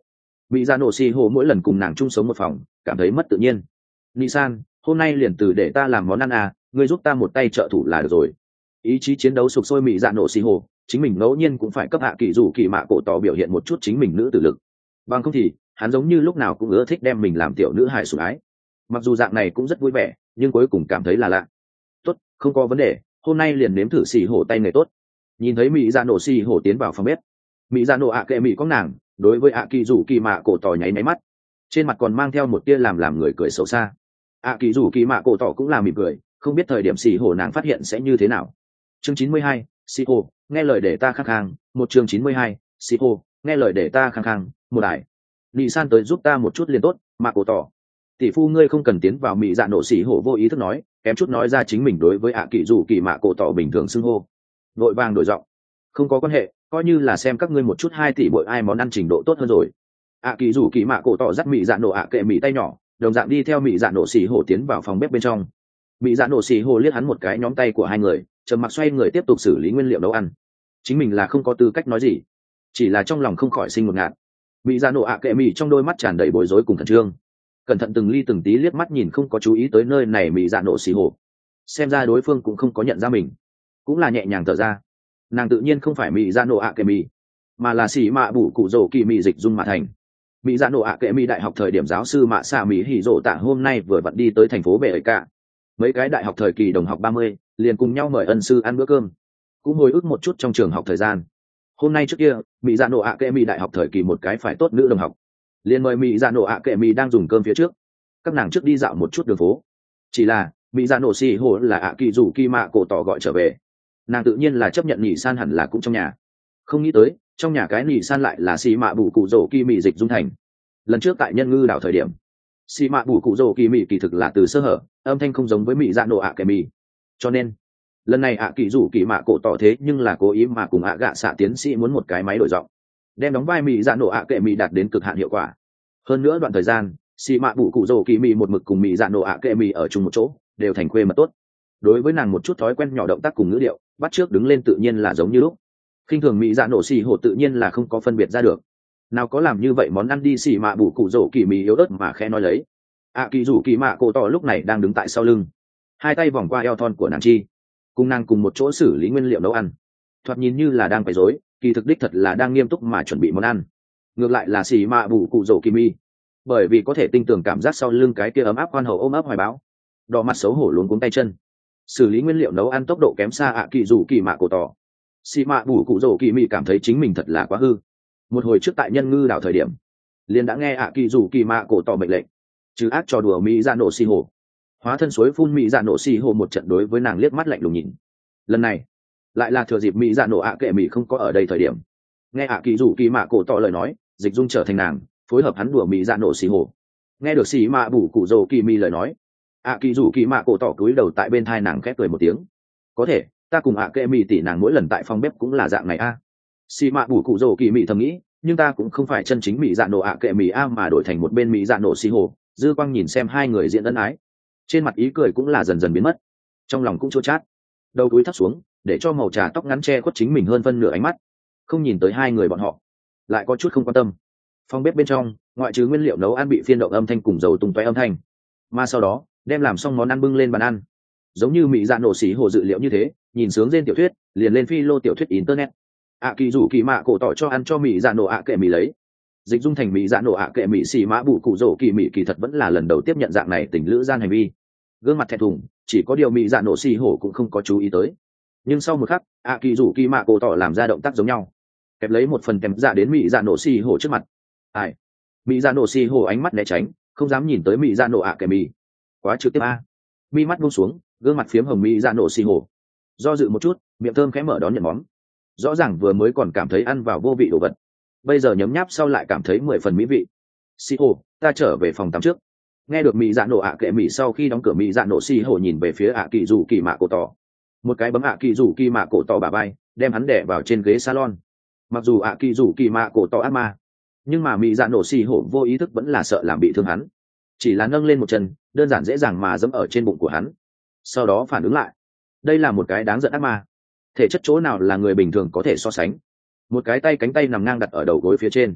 mỹ dạ nổ xì hồ mỗi lần cùng nàng chung sống một phòng cảm thấy mất tự nhiên. Nị san, hôm nay liền từ để ta làm món ăn à, ngươi giúp ta một tay trợ thủ là được rồi. Ý chí chiến đấu sục sôi mỹ dạ nổ xì hồ, chính mình ngẫu nhiên cũng phải cấp hạ kỳ rủ kỳ mạ cổ tỏ biểu hiện một chút chính mình nữ tử lực, bằng không thì hắn giống như lúc nào cũng ưa thích đem mình làm tiểu nữ hài sủng ái. Mặc dù dạng này cũng rất vui vẻ, nhưng cuối cùng cảm thấy là lạ. Tốt, không có vấn đề, hôm nay liền nếm thử xì hổ tay nghề tốt. Nhìn thấy mỹ dạ nổ xì hổ tiến vào phòng bếp, mỹ dạ nổ ạ kệ mỹ có nàng đối với ạ kỳ rủ kỳ mạ cổ tỏ nháy máy mắt, trên mặt còn mang theo một tia làm người cười xấu xa. ạ kỳ rủ kỳ mạ cổ tỏ cũng là mỉm cười, không biết thời điểm xì hổ nàng phát hiện sẽ như thế nào. Chương 92, xì hổ nghe lời để ta khang khang. Một chương 92, xì hổ nghe lời để ta khang khang. Một đại nị san tới giúp ta một chút liền tốt, mạ cổ tỏ tỷ phu ngươi không cần tiến vào. mỹ dạ nổ xì hổ vô ý thức nói, kém chút nói ra chính mình đối với ạ kỳ rủ kỳ mạ cổ tỏ bình thường xưng hô. Vội vàng đổi giọng, không có quan hệ, coi như là xem các ngươi một chút 2 tỷ bội ai món ăn trình độ tốt hơn rồi. ạ kỳ rủ kỳ mạ cổ tỏ dắt mỹ dạ nổ ạ kệ mỹ tay nhỏ, đồng dạng đi theo mỹ dạ nổ xì hổ tiến vào phòng bếp bên trong. Mỹ dạ nổ xì hổ liếc hắn một cái nhóm tay của hai người, trầm mặc xoay người tiếp tục xử lý nguyên liệu nấu ăn. Chính mình là không có tư cách nói gì, chỉ là trong lòng không khỏi sinh một ngạt. Mỹ dạ nổ ạ kệ mỹ trong đôi mắt tràn đầy bối rối cùng khẩn trương, cẩn thận từng ly từng tí liếc mắt nhìn không có chú ý tới nơi này mỹ dạ nổ xì hổ, xem ra đối phương cũng không có nhận ra mình, cũng là nhẹ nhàng thở ra. Nàng tự nhiên không phải mỹ dạ nổ ạ kệ mỹ, mà là xì mạ bủ cụ rổ kỳ mỹ dịch dung mà thành. Mỹ dạ nổ ạ kệ mỹ đại học thời điểm giáo sư mạ xạ mỹ hỉ rổ tạ hôm nay vừa vặn đi tới thành phố bệ ấy cả, mấy cái đại học thời kỳ đồng học 30 liền cùng nhau mời ân sư ăn bữa cơm, cũng hồi ức một chút trong trường học thời gian. Hôm nay trước kia mỹ dạ nổ ạ kệ mỹ đại học thời kỳ một cái phải tốt nữ đồng học liền mời mỹ dạ nổ ạ kệ mỹ đang dùng cơm phía trước, các nàng trước đi dạo một chút đường phố. Chỉ là mỹ dạ nổ xì hồ là ạ kỳ rủ kỳ mạ cổ tỏ gọi trở về, nàng tự nhiên là chấp nhận nhị san hẳn là cũng trong nhà, không nghĩ tới trong nhà cái nhị san lại là xì mạ bù cụ rổ kỳ mỹ dịch dung thành. Lần trước tại nhân ngư đảo thời điểm, xì mạ bù cụ rổ kỳ mỹ kỳ thực là từ sơ hở, âm thanh không giống với mỹ dạ nổ ạ kệ mỹ, cho nên lần này ạ kỳ rủ kỳ mạ cổ tỏ thế nhưng là cố ý mà cùng ạ gạ xạ tiến sĩ muốn một cái máy đổi giọng, đem đóng vai mỹ dạ nổ ạ kệ mỹ đạt đến cực hạn hiệu quả. Hơn nữa đoạn thời gian xì mạ bù cụ rổ kỳ mỹ một mực cùng mỹ dạ nổ ạ kệ mỹ ở chung một chỗ, đều thành khuê mật tốt. Đối với nàng một chút thói quen nhỏ động tác cùng ngữ điệu bắt trước đứng lên tự nhiên là giống như lúc. Khinh thường mỹ dạ nổ xì hồ tự nhiên là không có phân biệt ra được, nào có làm như vậy món ăn đi. Xì mạ bù cụ rổ kỳ mỹ yếu ớt mà khẽ nói lấy. ạ kỳ rủ kỳ mạ cổ tỏ lúc này đang đứng tại sau lưng, hai tay vòng qua eo thon của nàng chi, cùng nàng cùng một chỗ xử lý nguyên liệu nấu ăn. Thoạt nhìn như là đang quấy rối, kỳ thực đích thật là đang nghiêm túc mà chuẩn bị món ăn. Ngược lại là xì mạ bù cụ rổ kỳ mi, bởi vì có thể tinh tường cảm giác sau lưng cái kia ấm áp khoan hậu ôm ấp hoài bão, đỏ mặt xấu hổ luống cuống tay chân, xử lý nguyên liệu nấu ăn tốc độ kém xa ạ kỳ rủ kỳ mạ cổ tỏ. Xì mạ bù cụ rổ kỳ mi cảm thấy chính mình thật là quá hư. Một hồi trước tại nhân ngư đảo thời điểm liền đã nghe ạ kỳ rủ kỳ mạ cổ tỏ mệnh lệnh, trừ ác trò đùa mỹ dạ nổ xì hồ, hóa thân suối phun mỹ dạ nổ xì hồ một trận đối với nàng liếc mắt lạnh lùng nhìn. Lần này lại là thừa dịp mỹ dạ nổ ạ kệ mỹ không có ở đây thời điểm, nghe ạ kỳ rủ kỳ mạ cổ tỏ lời nói, dịch dung trở thành nàng phối hợp hắn đùa mỹ dạ nổ xì hồ. Nghe được xì mạ bù cụ rổ kỳ mi lời nói, ạ kỳ rủ kỳ mạ cổ tỏ cúi đầu tại bên thai nàng khép cười một tiếng. Có thể ta cùng ạ kệ mỹ tỷ nàng mỗi lần tại phòng bếp cũng là dạng này a. Xì mạ bù cụ rổ kỳ mỹ thầm nghĩ, nhưng ta cũng không phải chân chính mỹ dạ nổ ạ kệ mỹ a, mà đổi thành một bên mỹ dạ nổ xì hồ. Dư quang nhìn xem hai người diễn ân ái, trên mặt ý cười cũng là dần dần biến mất, trong lòng cũng chua chát, đầu cúi thấp xuống để cho màu trà tóc ngắn che khuất chính mình hơn phân nửa ánh mắt, không nhìn tới hai người bọn họ, lại có chút không quan tâm. Phòng bếp bên trong ngoại trừ nguyên liệu nấu ăn bị phiên động âm thanh cùng dầu tung tóe âm thanh, mà sau đó đem làm xong món ăn bưng lên bàn ăn, giống như mỹ dạ nổ xì hồ dự liệu như thế, nhìn sướng trên tiểu thuyết liền lên phi lô tiểu thuyết internet. ạ kỳ rủ kỳ mạ cổ tỏ cho ăn cho mỹ dạ nổ ạ kệ mỹ lấy dịch dung thành mỹ dạ nổ ạ kệ mỹ. Xì mã bù cụ rổ kỳ mỹ kỳ thật vẫn là lần đầu tiếp nhận dạng này tình lữ gian hành vi, gương mặt thẹn thùng, chỉ có điều mỹ dạ nổ xì hổ cũng không có chú ý tới. Nhưng sau một khắc ạ kỳ rủ kỳ mạ cổ tỏ làm ra động tác giống nhau, kẹp lấy một phần kèm dạ đến mỹ dạ nổ xì hổ trước mặt. Ai? Mỹ dạ nổ xì hổ ánh mắt né tránh, không dám nhìn tới mỹ dạ nổ ạ kệ mỹ, quá trực tiếp a. Mi mắt buông xuống, gương mặt phiếm hồng mỹ dạ nổ xì hổ do dự một chút, miệng thơm khẽ mở đón nhận món. Rõ ràng vừa mới còn cảm thấy ăn vào vô vị đồ vật, bây giờ nhấm nháp sau lại cảm thấy 10 phần mỹ vị. Xì hồ, ta trở về phòng tắm trước. Nghe được mỹ dạ nổ ạ kệ mỹ sau khi đóng cửa, mỹ dạ nổ xì hồ nhìn về phía ạ kỳ rủ kỳ mạ cổ tỏ, một cái bấm ạ kỳ rủ kỳ mạ cổ tỏ bả vai, đem hắn đè vào trên ghế salon. Mặc dù ạ kỳ rủ kỳ mạ cổ tỏ ác ma, nhưng mà mỹ dạ nổ xì hồ vô ý thức vẫn là sợ làm bị thương hắn, chỉ là nâng lên một chân đơn giản dễ dàng mà dẫm ở trên bụng của hắn, sau đó phản ứng lại. Đây là một cái đáng giận ác ma, thể chất chỗ nào là người bình thường có thể so sánh. Một cái tay cánh tay nằm ngang đặt ở đầu gối phía trên,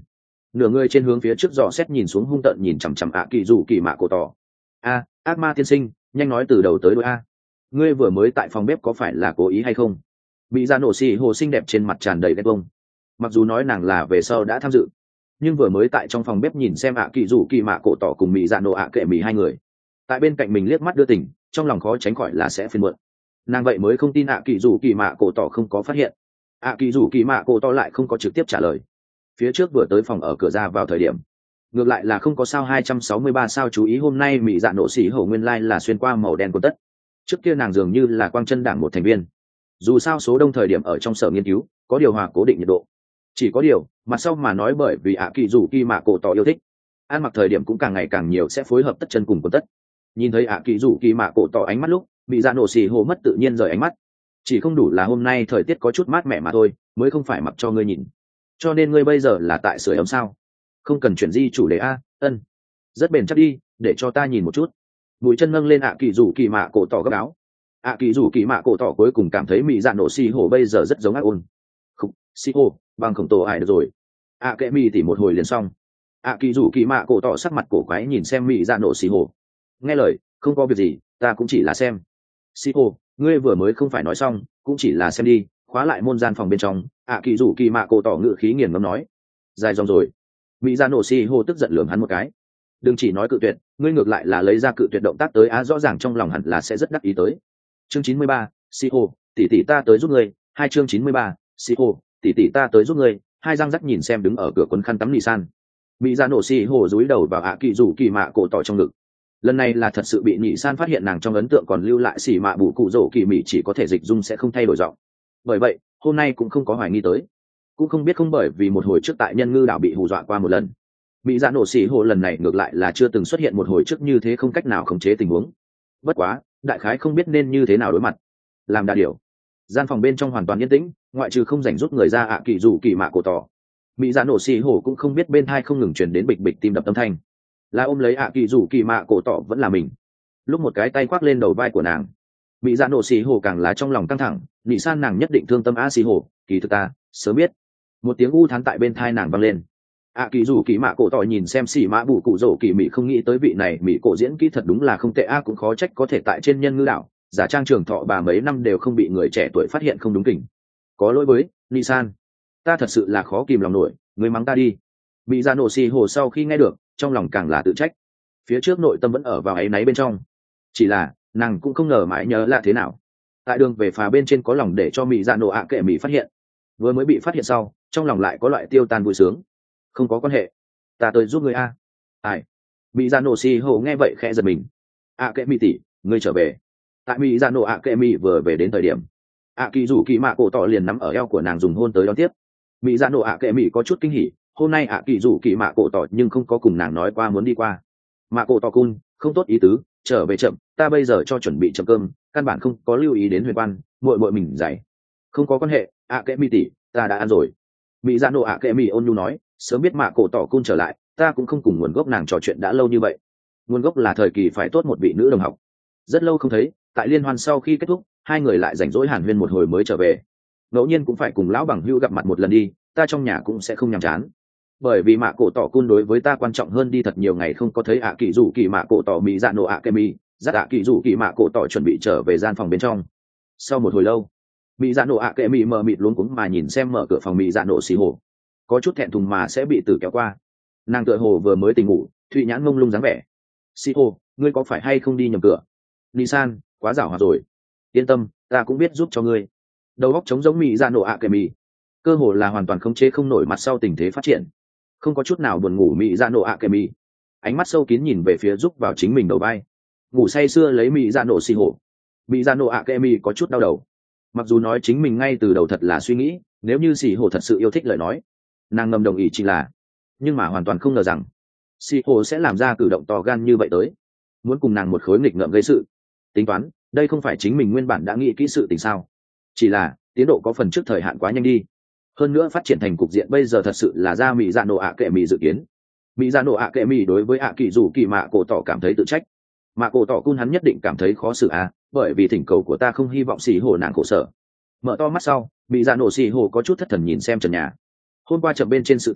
nửa người trên hướng phía trước dò xét nhìn xuống hung tợn nhìn chằm chằm ạ kỳ rủ kỳ mạ cổ tỏ. A, ác ma tiên sinh, nhanh nói từ đầu tới đuôi a, ngươi vừa mới tại phòng bếp có phải là cố ý hay không? Mỹ Dạ nổ xì hồ xinh đẹp trên mặt tràn đầy ghen tuông. Mặc dù nói nàng là về sau đã tham dự, nhưng vừa mới tại trong phòng bếp nhìn xem ạ kỳ rủ kỳ mạ cổ tỏ cùng Mỹ Dạ nổ ạ kệ Mỹ hai người tại bên cạnh mình liếc mắt đưa tình, trong lòng khó tránh khỏi là sẽ phiền muộn. Nàng vậy mới không tin ạ kỳ rủ kỳ mạ cổ tỏ không có phát hiện. ạ kỳ rủ kỳ mạ cổ tỏ lại không có trực tiếp trả lời. Phía trước vừa tới phòng ở cửa ra vào thời điểm, ngược lại là không có sao 263 sao chú ý hôm nay Mỹ Dạ nổ xì hổ nguyên lai là xuyên qua màu đen của tất. Trước kia nàng dường như là quang chân đảng một thành viên, dù sao số đông thời điểm ở trong sở nghiên cứu có điều hòa cố định nhiệt độ. Chỉ có điều mặt sau mà nói bởi vì ạ kỳ rủ kỳ mạ cổ tỏ yêu thích ăn mặc thời điểm cũng càng ngày càng nhiều sẽ phối hợp tất chân cùng quần tất. Nhìn thấy ạ kỳ rủ kỳ mạ cổ tỏ ánh mắt lúc Mỹ Dạ nổ xì hổ mất tự nhiên rời ánh mắt. Chỉ không đủ là hôm nay thời tiết có chút mát mẻ mà thôi, mới không phải mặc cho ngươi nhìn. Cho nên ngươi bây giờ là tại sưởi ấm sao? Không cần chuyển di chủ đề a. Ân, rất bền chắc đi, để cho ta nhìn một chút. Mũi chân nâng lên ạ kỳ rủ kỳ mạ cổ tỏ gấp áo. ạ kỳ rủ kỳ mạ cổ tỏ cuối cùng cảm thấy Mỹ Dạ nổ xì hổ bây giờ rất giống ác ôn. Khúc xì hổ bằng khổng tổ ải được rồi. ạ kệ Mỹ tỉ một hồi liền xong. ạ kỳ rủ kỳ mạ cổ tỏ sắc mặt cổ quái nhìn xem Mỹ Dạ nổ xì hổ. Nghe lời, không có việc gì, ta cũng chỉ là xem. Xì hổ, ngươi vừa mới không phải nói xong, cũng chỉ là xem đi. Khóa lại môn gian phòng bên trong, ạ kỳ rủ kỳ mạ cổ tỏ ngự khí nghiền ngẫm nói. Dài dòng rồi. Mỹ Dạ nổ xì hổ tức giận lườm hắn một cái. Đừng chỉ nói cự tuyệt, ngươi ngược lại là lấy ra cự tuyệt động tác tới rõ ràng trong lòng hẳn là sẽ rất đắc ý tới. Chương 93, Siho, tỷ tỷ ta tới giúp ngươi. Hai chương 93, Siho, tỷ tỷ ta tới giúp ngươi. Hai răng rắc nhìn xem đứng ở cửa quấn khăn tắm Nissan. Mỹ Dạ nổ Siho dúi đầu vào ạ kỳ rủ kỳ mạ cổ tỏ trong ngực. Lần này là thật sự bị Nissan phát hiện nàng trong ấn tượng còn lưu lại xỉ mạ bù cụ rổ kỳ mỹ chỉ có thể dịch dung sẽ không thay đổi giọng. Bởi vậy, hôm nay cũng không có hoài nghi tới. Cũng không biết không bởi vì một hồi trước tại nhân ngư đảo bị hù dọa qua một lần. Mỹ Dạ nổ xỉ hồ lần này ngược lại là chưa từng xuất hiện một hồi trước như thế không cách nào khống chế tình huống. Bất quá, đại khái không biết nên như thế nào đối mặt. Làm đa điều. Gian phòng bên trong hoàn toàn yên tĩnh, ngoại trừ không rảnh rút người ra ạ kỳ rủ kỳ mạ cổ tỏ. Mỹ Dạ nổ xỉ hồ cũng không biết bên thai không ngừng truyền đến bịch bịch tim đập âm thanh. Là ôm lấy ạ kỳ rủ kỳ mạ cổ tỏ vẫn là mình. Lúc một cái tay khoác lên đầu vai của nàng, Mỹ Dạ nổ xỉ hồ càng là trong lòng căng thẳng, nị san nàng nhất định thương tâm a xỉ hồ, kỳ thực ta sớm biết. Một tiếng u thán tại bên thai nàng vang lên. ạ kỳ rủ kỳ mạ cổ tỏ nhìn xem xỉ mã bù cụ rổ kỳ mỹ không nghĩ tới vị này mỹ cổ diễn kỹ thật đúng là không tệ a cũng khó trách có thể tại trên nhân ngư đảo giả trang trường thọ bà mấy năm đều không bị người trẻ tuổi phát hiện không đúng kỉnh. Có lỗi với Nisan, ta thật sự là khó kìm lòng nổi, người mắng ta đi. Mỹ Dạ nổ xì hồ sau khi nghe được trong lòng càng là tự trách, phía trước nội tâm vẫn ở vào áy náy bên trong, chỉ là nàng cũng không ngờ mãi nhớ là thế nào tại đường về phà bên trên có lòng để cho Mỹ Dạ nổ ạ kệ mỹ phát hiện, vừa mới bị phát hiện sau trong lòng lại có loại tiêu tan vui sướng. Không có quan hệ, ta tới giúp ngươi a. Ai? Mỹ Dạ nổ xì hồ nghe vậy khẽ giật mình. ạ kệ mỹ tỷ, ngươi trở về. Tại Mỹ Dạ nổ ạ kệ mỹ vừa về đến thời điểm, ạ kỳ rủ kỳ mạ cổ tỏ liền nắm ở eo của nàng dùng hôn tới đón tiếp. Mỹ Dạ nổ ạ kệ mỹ có chút kinh hỉ, hôm nay ạ kỳ rủ kỳ mạ cổ tỏ nhưng không có cùng nàng nói qua muốn đi qua. Mạ cổ tỏ cun, không tốt ý tứ, trở về chậm, ta bây giờ cho chuẩn bị chậm cơm, căn bản không có lưu ý đến huyền quan, muội muội mình dạy. Không có quan hệ, ạ kệ mỹ tỷ, ta đã ăn rồi. Mỹ Dạ nổ ạ kệ mỹ ôn nhu nói, sớm biết mạ cổ tỏ cun trở lại, ta cũng không cùng nguồn gốc nàng trò chuyện đã lâu như vậy. Nguồn gốc là thời kỳ phải tốt một vị nữ đồng học, rất lâu không thấy, tại liên hoan sau khi kết thúc hai người lại rảnh rỗi hàn huyên một hồi mới trở về. Ngẫu nhiên cũng phải cùng lão bằng hữu gặp mặt một lần đi, ta trong nhà cũng sẽ không nhàm chán. Bởi vì mạ cổ tỏ cun đối với ta quan trọng hơn đi, thật nhiều ngày không có thấy ạ kỳ rủ kỳ mạ cổ tỏ. Mỹ Dạ nổ ạ kệ mỹ dắt ạ kỳ rủ kỳ mạ cổ tỏ chuẩn bị trở về gian phòng bên trong. Sau một hồi lâu, Mỹ Dạ nổ ạ kệ mỹ mờ mịt luống cuống mà nhìn xem mở cửa phòng Mỹ Dạ nổ xì hồ, có chút thẹn thùng mà sẽ bị tử kéo qua. Nàng tựa hồ vừa mới tỉnh ngủ, thụy nhãn mông lung dáng vẻ. Xì hồ, ngươi có phải hay không đi nhầm cửa? Nisan, quá giảo hoạt rồi. Yên tâm, ta cũng biết giúp cho ngươi. Đầu óc trống giống Mỹ Dạ nổ ạ kệ mỹ, cơ hồ là hoàn toàn khống chế không nổi mặt sau tình thế phát triển, không có chút nào buồn ngủ. Mỹ Dạ nổ ạ kệ mỹ ánh mắt sâu kín nhìn về phía giúp vào chính mình đầu vai, ngủ say sưa lấy Mỹ Dạ nổ xì hồ. Mỹ Dạ nổ ạ kệ mỹ có chút đau đầu, mặc dù nói chính mình ngay từ đầu thật là suy nghĩ nếu như xì hồ thật sự yêu thích lời nói nàng ngầm đồng ý chỉ là, nhưng mà hoàn toàn không ngờ rằng xì hồ sẽ làm ra cử động to gan như vậy tới, muốn cùng nàng một khối nghịch ngợm gây sự. Tính toán đây không phải chính mình nguyên bản đã nghĩ kỹ sự tình sao, chỉ là tiến độ có phần trước thời hạn quá nhanh đi, hơn nữa phát triển thành cục diện bây giờ thật sự là ra Mỹ Dạ nổ ạ kệ mỹ dự kiến. Mỹ Dạ nổ ạ kệ mỹ đối với ạ kỳ rủ kỳ mạ cổ tỏ cảm thấy tự trách, mạ cổ tỏ cun hắn nhất định cảm thấy khó xử à, bởi vì thỉnh cầu của ta không hy vọng xì hồ nàng khổ sở. Mở to mắt sau, Mỹ Dạ nổ xì hồ có chút thất thần nhìn xem trần nhà. Hôm qua chậm bên trên sự tình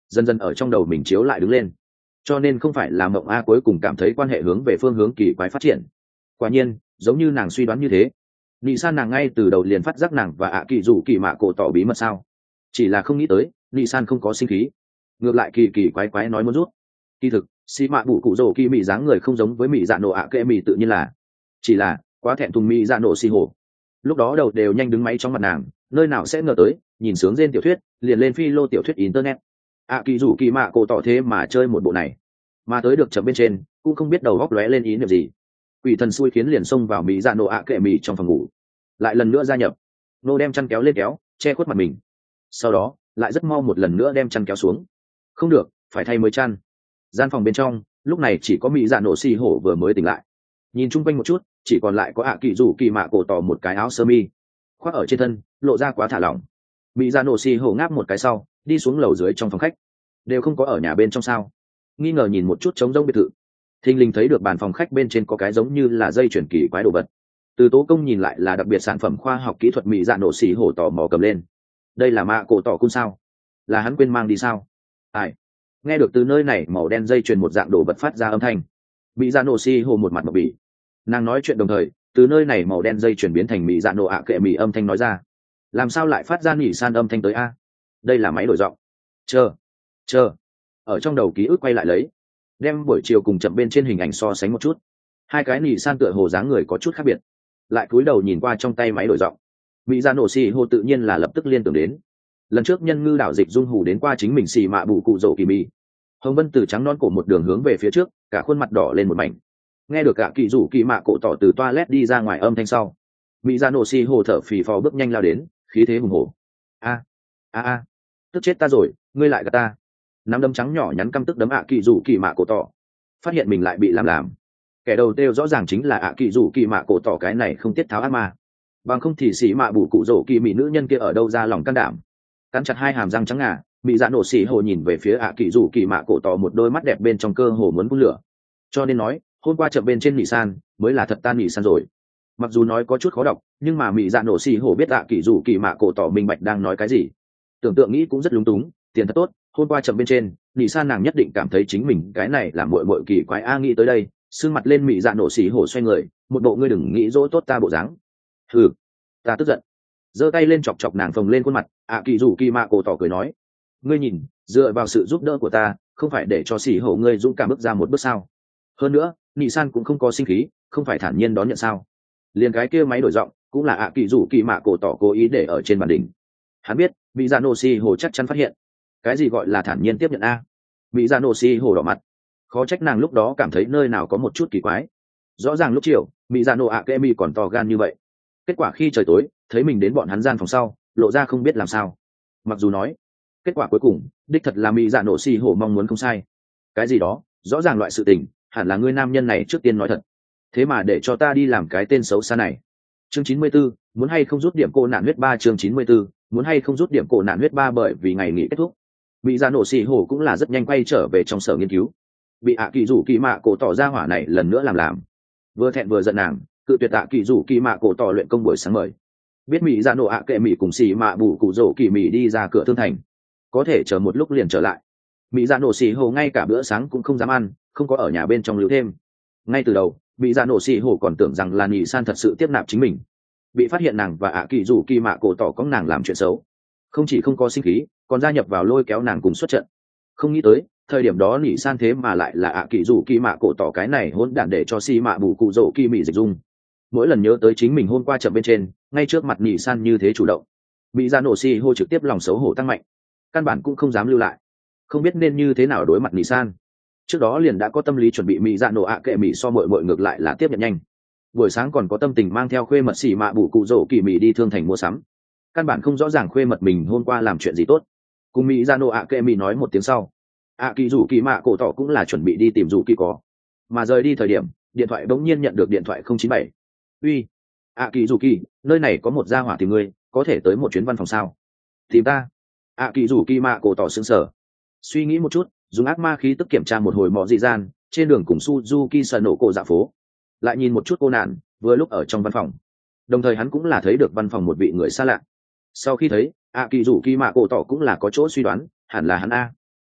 dần dần ở trong đầu mình chiếu lại đứng lên. Cho nên không phải là mộng a cuối cùng cảm thấy quan hệ hướng về phương hướng kỳ quái phát triển. Quả nhiên giống như nàng suy đoán như thế, nị san nàng ngay từ đầu liền phát giác nàng và ạ kỳ rủ kỳ mạ cổ tỏ bí mật sao. Chỉ là không nghĩ tới nị san không có sinh khí, ngược lại kỳ kỳ quái quái nói muốn rút. Kỳ thực xì mạ bụ cụ rổ kỳ mị dáng người không giống với mị dạ nổ ạ kệ mị tự nhiên là, chỉ là quá thẹn thùng mị dạ nổ xì hổ. Lúc đó đầu đều nhanh đứng máy trong mặt nàng, nơi nào sẽ ngờ tới nhìn sướng rên tiểu thuyết liền lên phi lô tiểu thuyết internet. ạ kỳ rủ kỳ mạ cổ tỏ thế mà chơi một bộ này, mà tới được chậm bên trên cũng không biết đầu góc lóe lên ý niệm gì. Quỷ thần xui khiến liền xông vào mỹ dạ nổ ạ kệ mị trong phòng ngủ, lại lần nữa gia nhập. Nô đem chăn kéo lên kéo che khuất mặt mình, sau đó lại rất mau một lần nữa đem chăn kéo xuống. Không được, phải thay mới chăn. Gian phòng bên trong lúc này chỉ có mỹ dạ nổ xì hổ vừa mới tỉnh lại, nhìn chung quanh một chút chỉ còn lại có ạ kỳ rủ kỳ mạ cổ tỏ một cái áo sơ mi khoác ở trên thân, lộ ra quá thả lỏng. Mỹ dạ nổ xì hổ ngáp một cái sau đi xuống lầu dưới trong phòng khách. Đều không có ở nhà bên trong sao? Nghi ngờ nhìn một chút trống rỗng biệt thự, thình lình thấy được bàn phòng khách bên trên có cái giống như là dây chuyển kỳ quái đồ vật. Từ tố công nhìn lại là đặc biệt sản phẩm khoa học kỹ thuật. Mỹ dạ nổ xì hổ tò mò cầm lên. Đây là mạ cổ tỏ cun sao? Là hắn quên mang đi sao? Ai? Nghe được từ nơi này màu đen dây chuyền một dạng đồ vật phát ra âm thanh, Mỹ dạ nổ xì hổ một mặt mập bỉ. Nàng nói chuyện đồng thời từ nơi này màu đen dây chuyển biến thành Mỹ dạ nổ ạ kệ mị âm thanh nói ra. Làm sao lại phát ra nhỉ san âm thanh tới a? Đây là máy đổi giọng. Chờ ở trong đầu ký ức quay lại lấy, đem buổi chiều cùng chậm bên trên hình ảnh so sánh một chút. Hai cái nỉ san tựa hồ dáng người có chút khác biệt. Lại cúi đầu nhìn qua trong tay máy đổi giọng, mỹ ra nổ xì hồ tự nhiên là lập tức liên tưởng đến lần trước nhân ngư đảo dịch dung hù đến qua chính mình xì mạ bù cụ rổ kỳ mì. Hồng vân từ trắng non cổ một đường hướng về phía trước, cả khuôn mặt đỏ lên một mảnh. Nghe được cả kỳ rủ kỳ mạ cổ tỏ từ toilet đi ra ngoài âm thanh sau, mỹ ra nổ xì hồ thở phì phò bước nhanh lao đến, khí thế hùng hổ. A tức chết ta rồi, ngươi lại gạt ta. Nắm đấm trắng nhỏ nhắn căm tức đấm ạ kỳ rủ kỳ mạ cổ tỏ, phát hiện mình lại bị làm. Kẻ đầu tiêu rõ ràng chính là ạ kỳ rủ kỳ mạ cổ tỏ cái này không tiết tháo ác ma. Bằng không thì xì mạ bù cụ rổ kỳ mị nữ nhân kia ở đâu ra lòng can đảm. Cắn chặt hai hàm răng trắng ngà, mỹ dạ nổ xì hồ nhìn về phía ạ kỳ rủ kỳ mạ cổ tỏ một đôi mắt đẹp bên trong cơ hồ muốn phun lửa. Cho nên nói hôm qua chậm bên trên mỹ san mới là thật tan mỹ san rồi. Mặc dù nói có chút khó đọc, nhưng mà mỹ dạ nổ xì hồ biết ạ kỳ rủ kỳ mạ cổ tỏ minh bạch đang nói cái gì. Tưởng tượng nghĩ cũng rất lúng túng, tiền thật tốt, hôm qua chậm bên trên mỹ san nàng nhất định cảm thấy chính mình cái này là muội muội kỳ quái. Nghĩ tới đây sưng mặt lên, mỹ dạ nổ xì hồ xoay người, một bộ ngươi đừng nghĩ dỗ tốt ta bộ dáng. Hừ, ta tức giận. Giơ tay lên chọc chọc nàng phồng lên khuôn mặt, ạ kỳ rủ kỳ mạ cổ tỏ cười nói, ngươi nhìn, dựa vào sự giúp đỡ của ta không phải để cho xì hổ ngươi dũng cảm bước ra một bước sao? Hơn nữa nị san cũng không có sinh khí, không phải thản nhiên đón nhận sao? Liền cái kia máy đổi giọng cũng là ạ kỳ rủ kỳ mạ cổ tỏ cố ý để ở trên bàn đỉnh. Hắn biết mỹ dạ nổ xì hồ chắc chắn phát hiện cái gì gọi là thản nhiên tiếp nhận a. Mỹ dạ nổ xì hồ đỏ mặt, khó trách nàng lúc đó cảm thấy nơi nào có một chút kỳ quái. Rõ ràng lúc chiều mỹ dạ nổ ạ kệ mỹ còn to gan như vậy, kết quả khi trời tối thấy mình đến bọn hắn gian phòng sau lộ ra không biết làm sao. Mặc dù nói kết quả cuối cùng đích thật là mỹ dạ nổ xì hổ mong muốn không sai, cái gì đó rõ ràng loại sự tình hẳn là ngươi nam nhân này trước tiên nói thật, thế mà để cho ta đi làm cái tên xấu xa này. Chương 94, muốn hay không rút điểm cô nạn huyết 3. Chương 94, muốn hay không rút điểm cô nạn huyết 3. Bởi vì ngày nghỉ kết thúc, mỹ dạ nổ xì hổ cũng là rất nhanh quay trở về trong sở nghiên cứu. Bị ạ kỳ rủ kỳ mạ cổ tỏ ra hỏa này lần nữa làm vừa thẹn vừa giận nàng, cự tuyệt ạ kỳ rủ kỳ mạ cổ tỏ luyện công buổi sáng mời. Biết mỹ dạ nổ ạ kệ mỹ cùng xì mạ bù cụ rổ kỳ mỹ đi ra cửa thương thành, có thể chờ một lúc liền trở lại. Mỹ dạ nổ xì hồ ngay cả bữa sáng cũng không dám ăn, không có ở nhà bên trong lưu thêm. Ngay từ đầu mỹ dạ nổ xì hồ còn tưởng rằng là nhị san thật sự tiếp nạp chính mình, bị phát hiện nàng và ạ kỳ rủ kỳ mạ cổ tỏ có nàng làm chuyện xấu, không chỉ không có sinh khí còn gia nhập vào lôi kéo nàng cùng xuất trận. Không nghĩ tới thời điểm đó nhị san thế mà lại là ạ kỳ rủ kỳ mạ cổ tỏ cái này hỗn đản để cho xì mạ bù cụ rổ kỳ mỹ dịch dung. Mỗi lần nhớ tới chính mình hôm qua chậm bên trên ngay trước mặt nhị san như thế chủ động, mỹ dạ nổ xì hô trực tiếp lòng xấu hổ tăng mạnh, căn bản cũng không dám lưu lại, không biết nên như thế nào đối mặt nhị san. Trước đó liền đã có tâm lý chuẩn bị, mỹ dạ nổ ạ kệ mỹ so mội ngược lại là tiếp nhận nhanh. Buổi sáng còn có tâm tình mang theo khuê mật xì mạ bù cụ rổ kỳ mỹ đi thương thành mua sắm, căn bản không rõ ràng khuê mật mình hôm qua làm chuyện gì tốt. Cùng mỹ dạ nổ ạ kệ mỹ nói một tiếng sau, ạ kỳ rủ kỳ mạ cổ tỏ cũng là chuẩn bị đi tìm rủ kỳ có, mà rời đi thời điểm điện thoại bỗng nhiên nhận được điện thoại 097. Uy, ạ kỳ rủ kỳ, nơi này có một gia hỏa tìm ngươi, có thể tới một chuyến văn phòng sao? Tìm ta? ạ kỳ rủ kỳ mạ cổ tỏ sững sờ, suy nghĩ một chút dùng ác ma khí tức kiểm tra một hồi mọ dị gian trên đường cùng Suzuki sợ nổ cổ dạ phố, lại nhìn một chút cô nạn vừa lúc ở trong văn phòng, đồng thời hắn cũng là thấy được văn phòng một vị người xa lạ. Sau khi thấy ạ kỳ rủ kỳ mạ cổ tỏ cũng là có chỗ suy đoán, hẳn là hắn a. Tốt,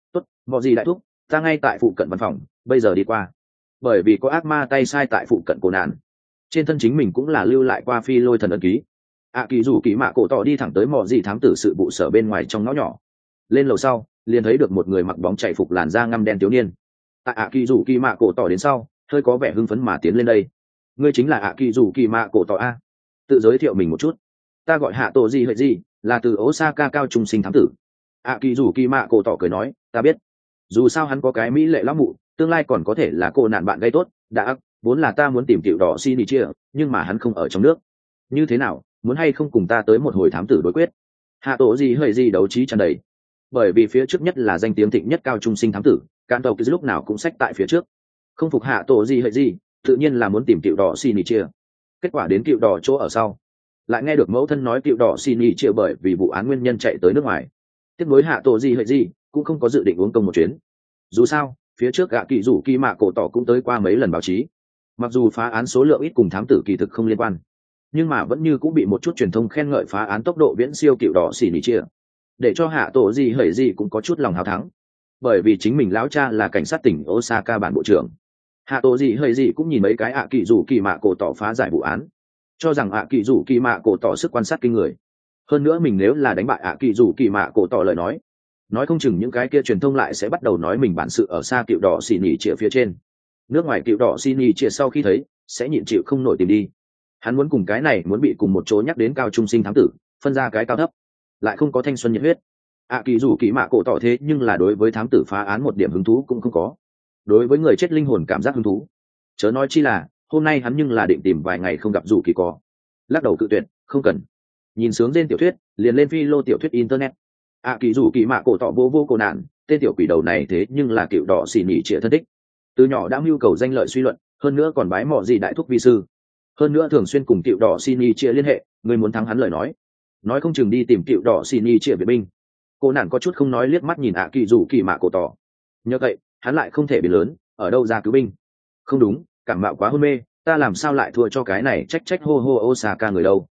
Mọi gì đại thúc, ta ngay tại phụ cận văn phòng, bây giờ đi qua. Bởi vì có ác ma tay sai tại phụ cận cổ nạn, trên thân chính mình cũng là lưu lại qua phi lôi thần ấn ký. Kỳ dù kỳ mạ cổ tỏ đi thẳng tới mỏ gì thám tử sự vụ sở bên ngoài trong ngõ nhỏ. Lên lầu sau liền thấy được một người mặc bóng chạy phục làn da ngăm đen thiếu niên. Tại kỳ dù kỳ mạ cổ tỏ đến sau hơi có vẻ hưng phấn mà tiến lên đây. Ngươi chính là kỳ dù kỳ mạ cổ tỏ a? Tự giới thiệu mình một chút. Ta gọi hạ tổ gì hệ gì, là từ Osaka cao trung sinh thám tử. Kỳ dù kỳ mạ cổ tỏ cười nói, ta biết. Dù sao hắn có cái mỹ lệ lắm mụ, tương lai còn có thể là cô nạn bạn gây tốt. Đã vốn là ta muốn tìm tiểu đỏ xin đi chia, nhưng mà hắn không ở trong nước. Như thế nào, muốn hay không cùng ta tới một hồi thám tử đối quyết? Hạ tổ gì hơi gì đấu trí tràn đầy. Bởi vì phía trước nhất là danh tiếng thịnh nhất cao trung sinh thám tử, cán tàu cứ lúc nào cũng xách tại phía trước. Không phục hạ tổ gì hơi gì, tự nhiên là muốn tìm tiểu đỏ xin đi chia. Kết quả đến cựu đỏ chỗ ở sau, lại nghe được mẫu thân nói cựu đỏ xin đi chia bởi vì vụ án nguyên nhân chạy tới nước ngoài. Tiếp nối hạ tổ gì hơi gì cũng không có dự định uống công một chuyến. Dù sao phía trước gạ kỳ rủ kỳ mạ cổ tỏ cũng tới qua mấy lần báo chí, mặc dù phá án số lượng ít cùng thám tử kỳ thực không liên quan, nhưng mà vẫn như cũng bị một chút truyền thông khen ngợi phá án tốc độ viễn siêu cựu đỏ xỉ nỉ chia, để cho hạ tổ gì hởi gì cũng có chút lòng hào thắng. Bởi vì chính mình lão cha là cảnh sát tỉnh Osaka bản bộ trưởng, hạ tổ gì hởi gì cũng nhìn mấy cái kỳ rủ kỳ mạ cổ tỏ phá giải vụ án, cho rằng kỳ rủ kỳ mạ cổ tỏ sức quan sát kinh người. Hơn nữa mình nếu là đánh bại kỳ rủ kỳ mạ cổ tỏ lời nói không chừng những cái kia truyền thông lại sẽ bắt đầu nói mình bản sự ở xa cựu đỏ xì nhì chĩa phía trên. Nước ngoài cựu đỏ xì nhì chĩa sau khi thấy sẽ nhịn chịu không nổi tìm đi. Hắn muốn cùng cái này muốn bị cùng một chỗ nhắc đến cao trung sinh thám tử phân ra cái cao thấp, lại không có thanh xuân nhiệt huyết. Kỳ dù kỳ mạ cổ tỏ thế nhưng là đối với thám tử phá án một điểm hứng thú cũng không có, đối với người chết linh hồn cảm giác hứng thú chớ nói chi là hôm nay hắn nhưng là định tìm vài ngày không gặp dù kỳ có. Lắc đầu cự tuyệt, không cần. Nhìn sướng trên tiểu thuyết liền lên phi lô tiểu thuyết internet. Kỳ dù kỳ mạ cổ tỏ vô cổ nạn, tên tiểu quỷ đầu này thế nhưng là cựu đỏ xỉ nhỉ trịa thân thích, từ nhỏ đã mưu cầu danh lợi suy luận, hơn nữa còn bái mọ gì đại thúc vi sư, hơn nữa thường xuyên cùng cựu đỏ xỉ nhỉ trịa liên hệ. Người muốn thắng hắn lời nói không chừng đi tìm cựu đỏ xỉ nhỉ trịa vệ binh. Cô nạn có chút không nói, liếc mắt nhìn kỳ dù kỳ mạ cổ tỏ. Nhờ vậy hắn lại không thể biến lớn, ở đâu ra cứu binh? Không đúng, cảm mạo quá hôn mê, ta làm sao lại thua cho cái này trách hô Osaka người đâu?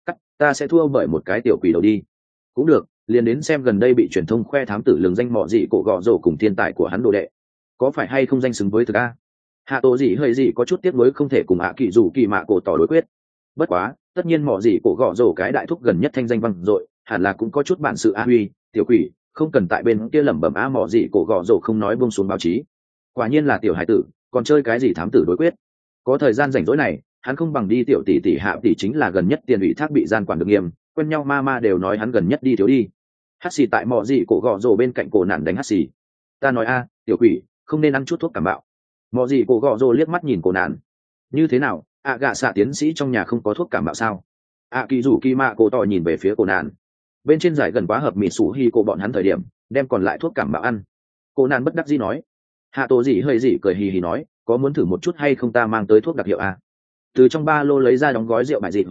Ta sẽ thua bởi một cái tiểu quỷ đầu đi. Cũng được, liền đến xem gần đây bị truyền thông khoe thám tử lường danh mọ gì cổ gọ rổ cùng thiên tài của hắn đồ đệ có phải hay không danh xứng với thực a. Hạ tổ gì hơi gì có chút tiếc nuối không thể cùng kỳ dù kỳ mạ cổ tỏ đối quyết. Bất quá tất nhiên mọ gì cổ gọ rổ cái đại thúc gần nhất thanh danh vang dội, hẳn là cũng có chút bản sự. Huy tiểu quỷ, không cần tại bên kia lẩm bẩm mọ gì cổ gọ rổ không nói buông xuống báo chí. Quả nhiên là tiểu hải tử, còn chơi cái gì thám tử đối quyết? Có thời gian rảnh rỗi này hắn không bằng đi tiểu tỷ hạ tỷ, chính là gần nhất tiền ủy thác bị gian quản được nghiêm, quen nhau ma đều nói hắn gần nhất đi thiếu đi. Hắt xì tại mọ gì cổ gọ rổ bên cạnh cổ nạn đánh hắt xì. Ta nói tiểu quỷ, không nên ăn chút thuốc cảm bạo. Mọ gì cổ gọ rổ liếc mắt nhìn cổ nạn. Như thế nào, gạ xạ tiến sĩ trong nhà không có thuốc cảm bạo sao? Kỳ rủ kỳ mạ cổ tỏ nhìn về phía cổ nạn. Bên trên giải gần quá hợp mì sủ hi cổ bọn hắn thời điểm đem còn lại thuốc cảm bạo ăn. Cổ nạn bất đắc dĩ nói. Hạ tổ gì hơi gì cười hì hì nói, có muốn thử một chút hay không, ta mang tới thuốc đặc hiệu từ trong ba lô lấy ra đóng gói rượu bại dị.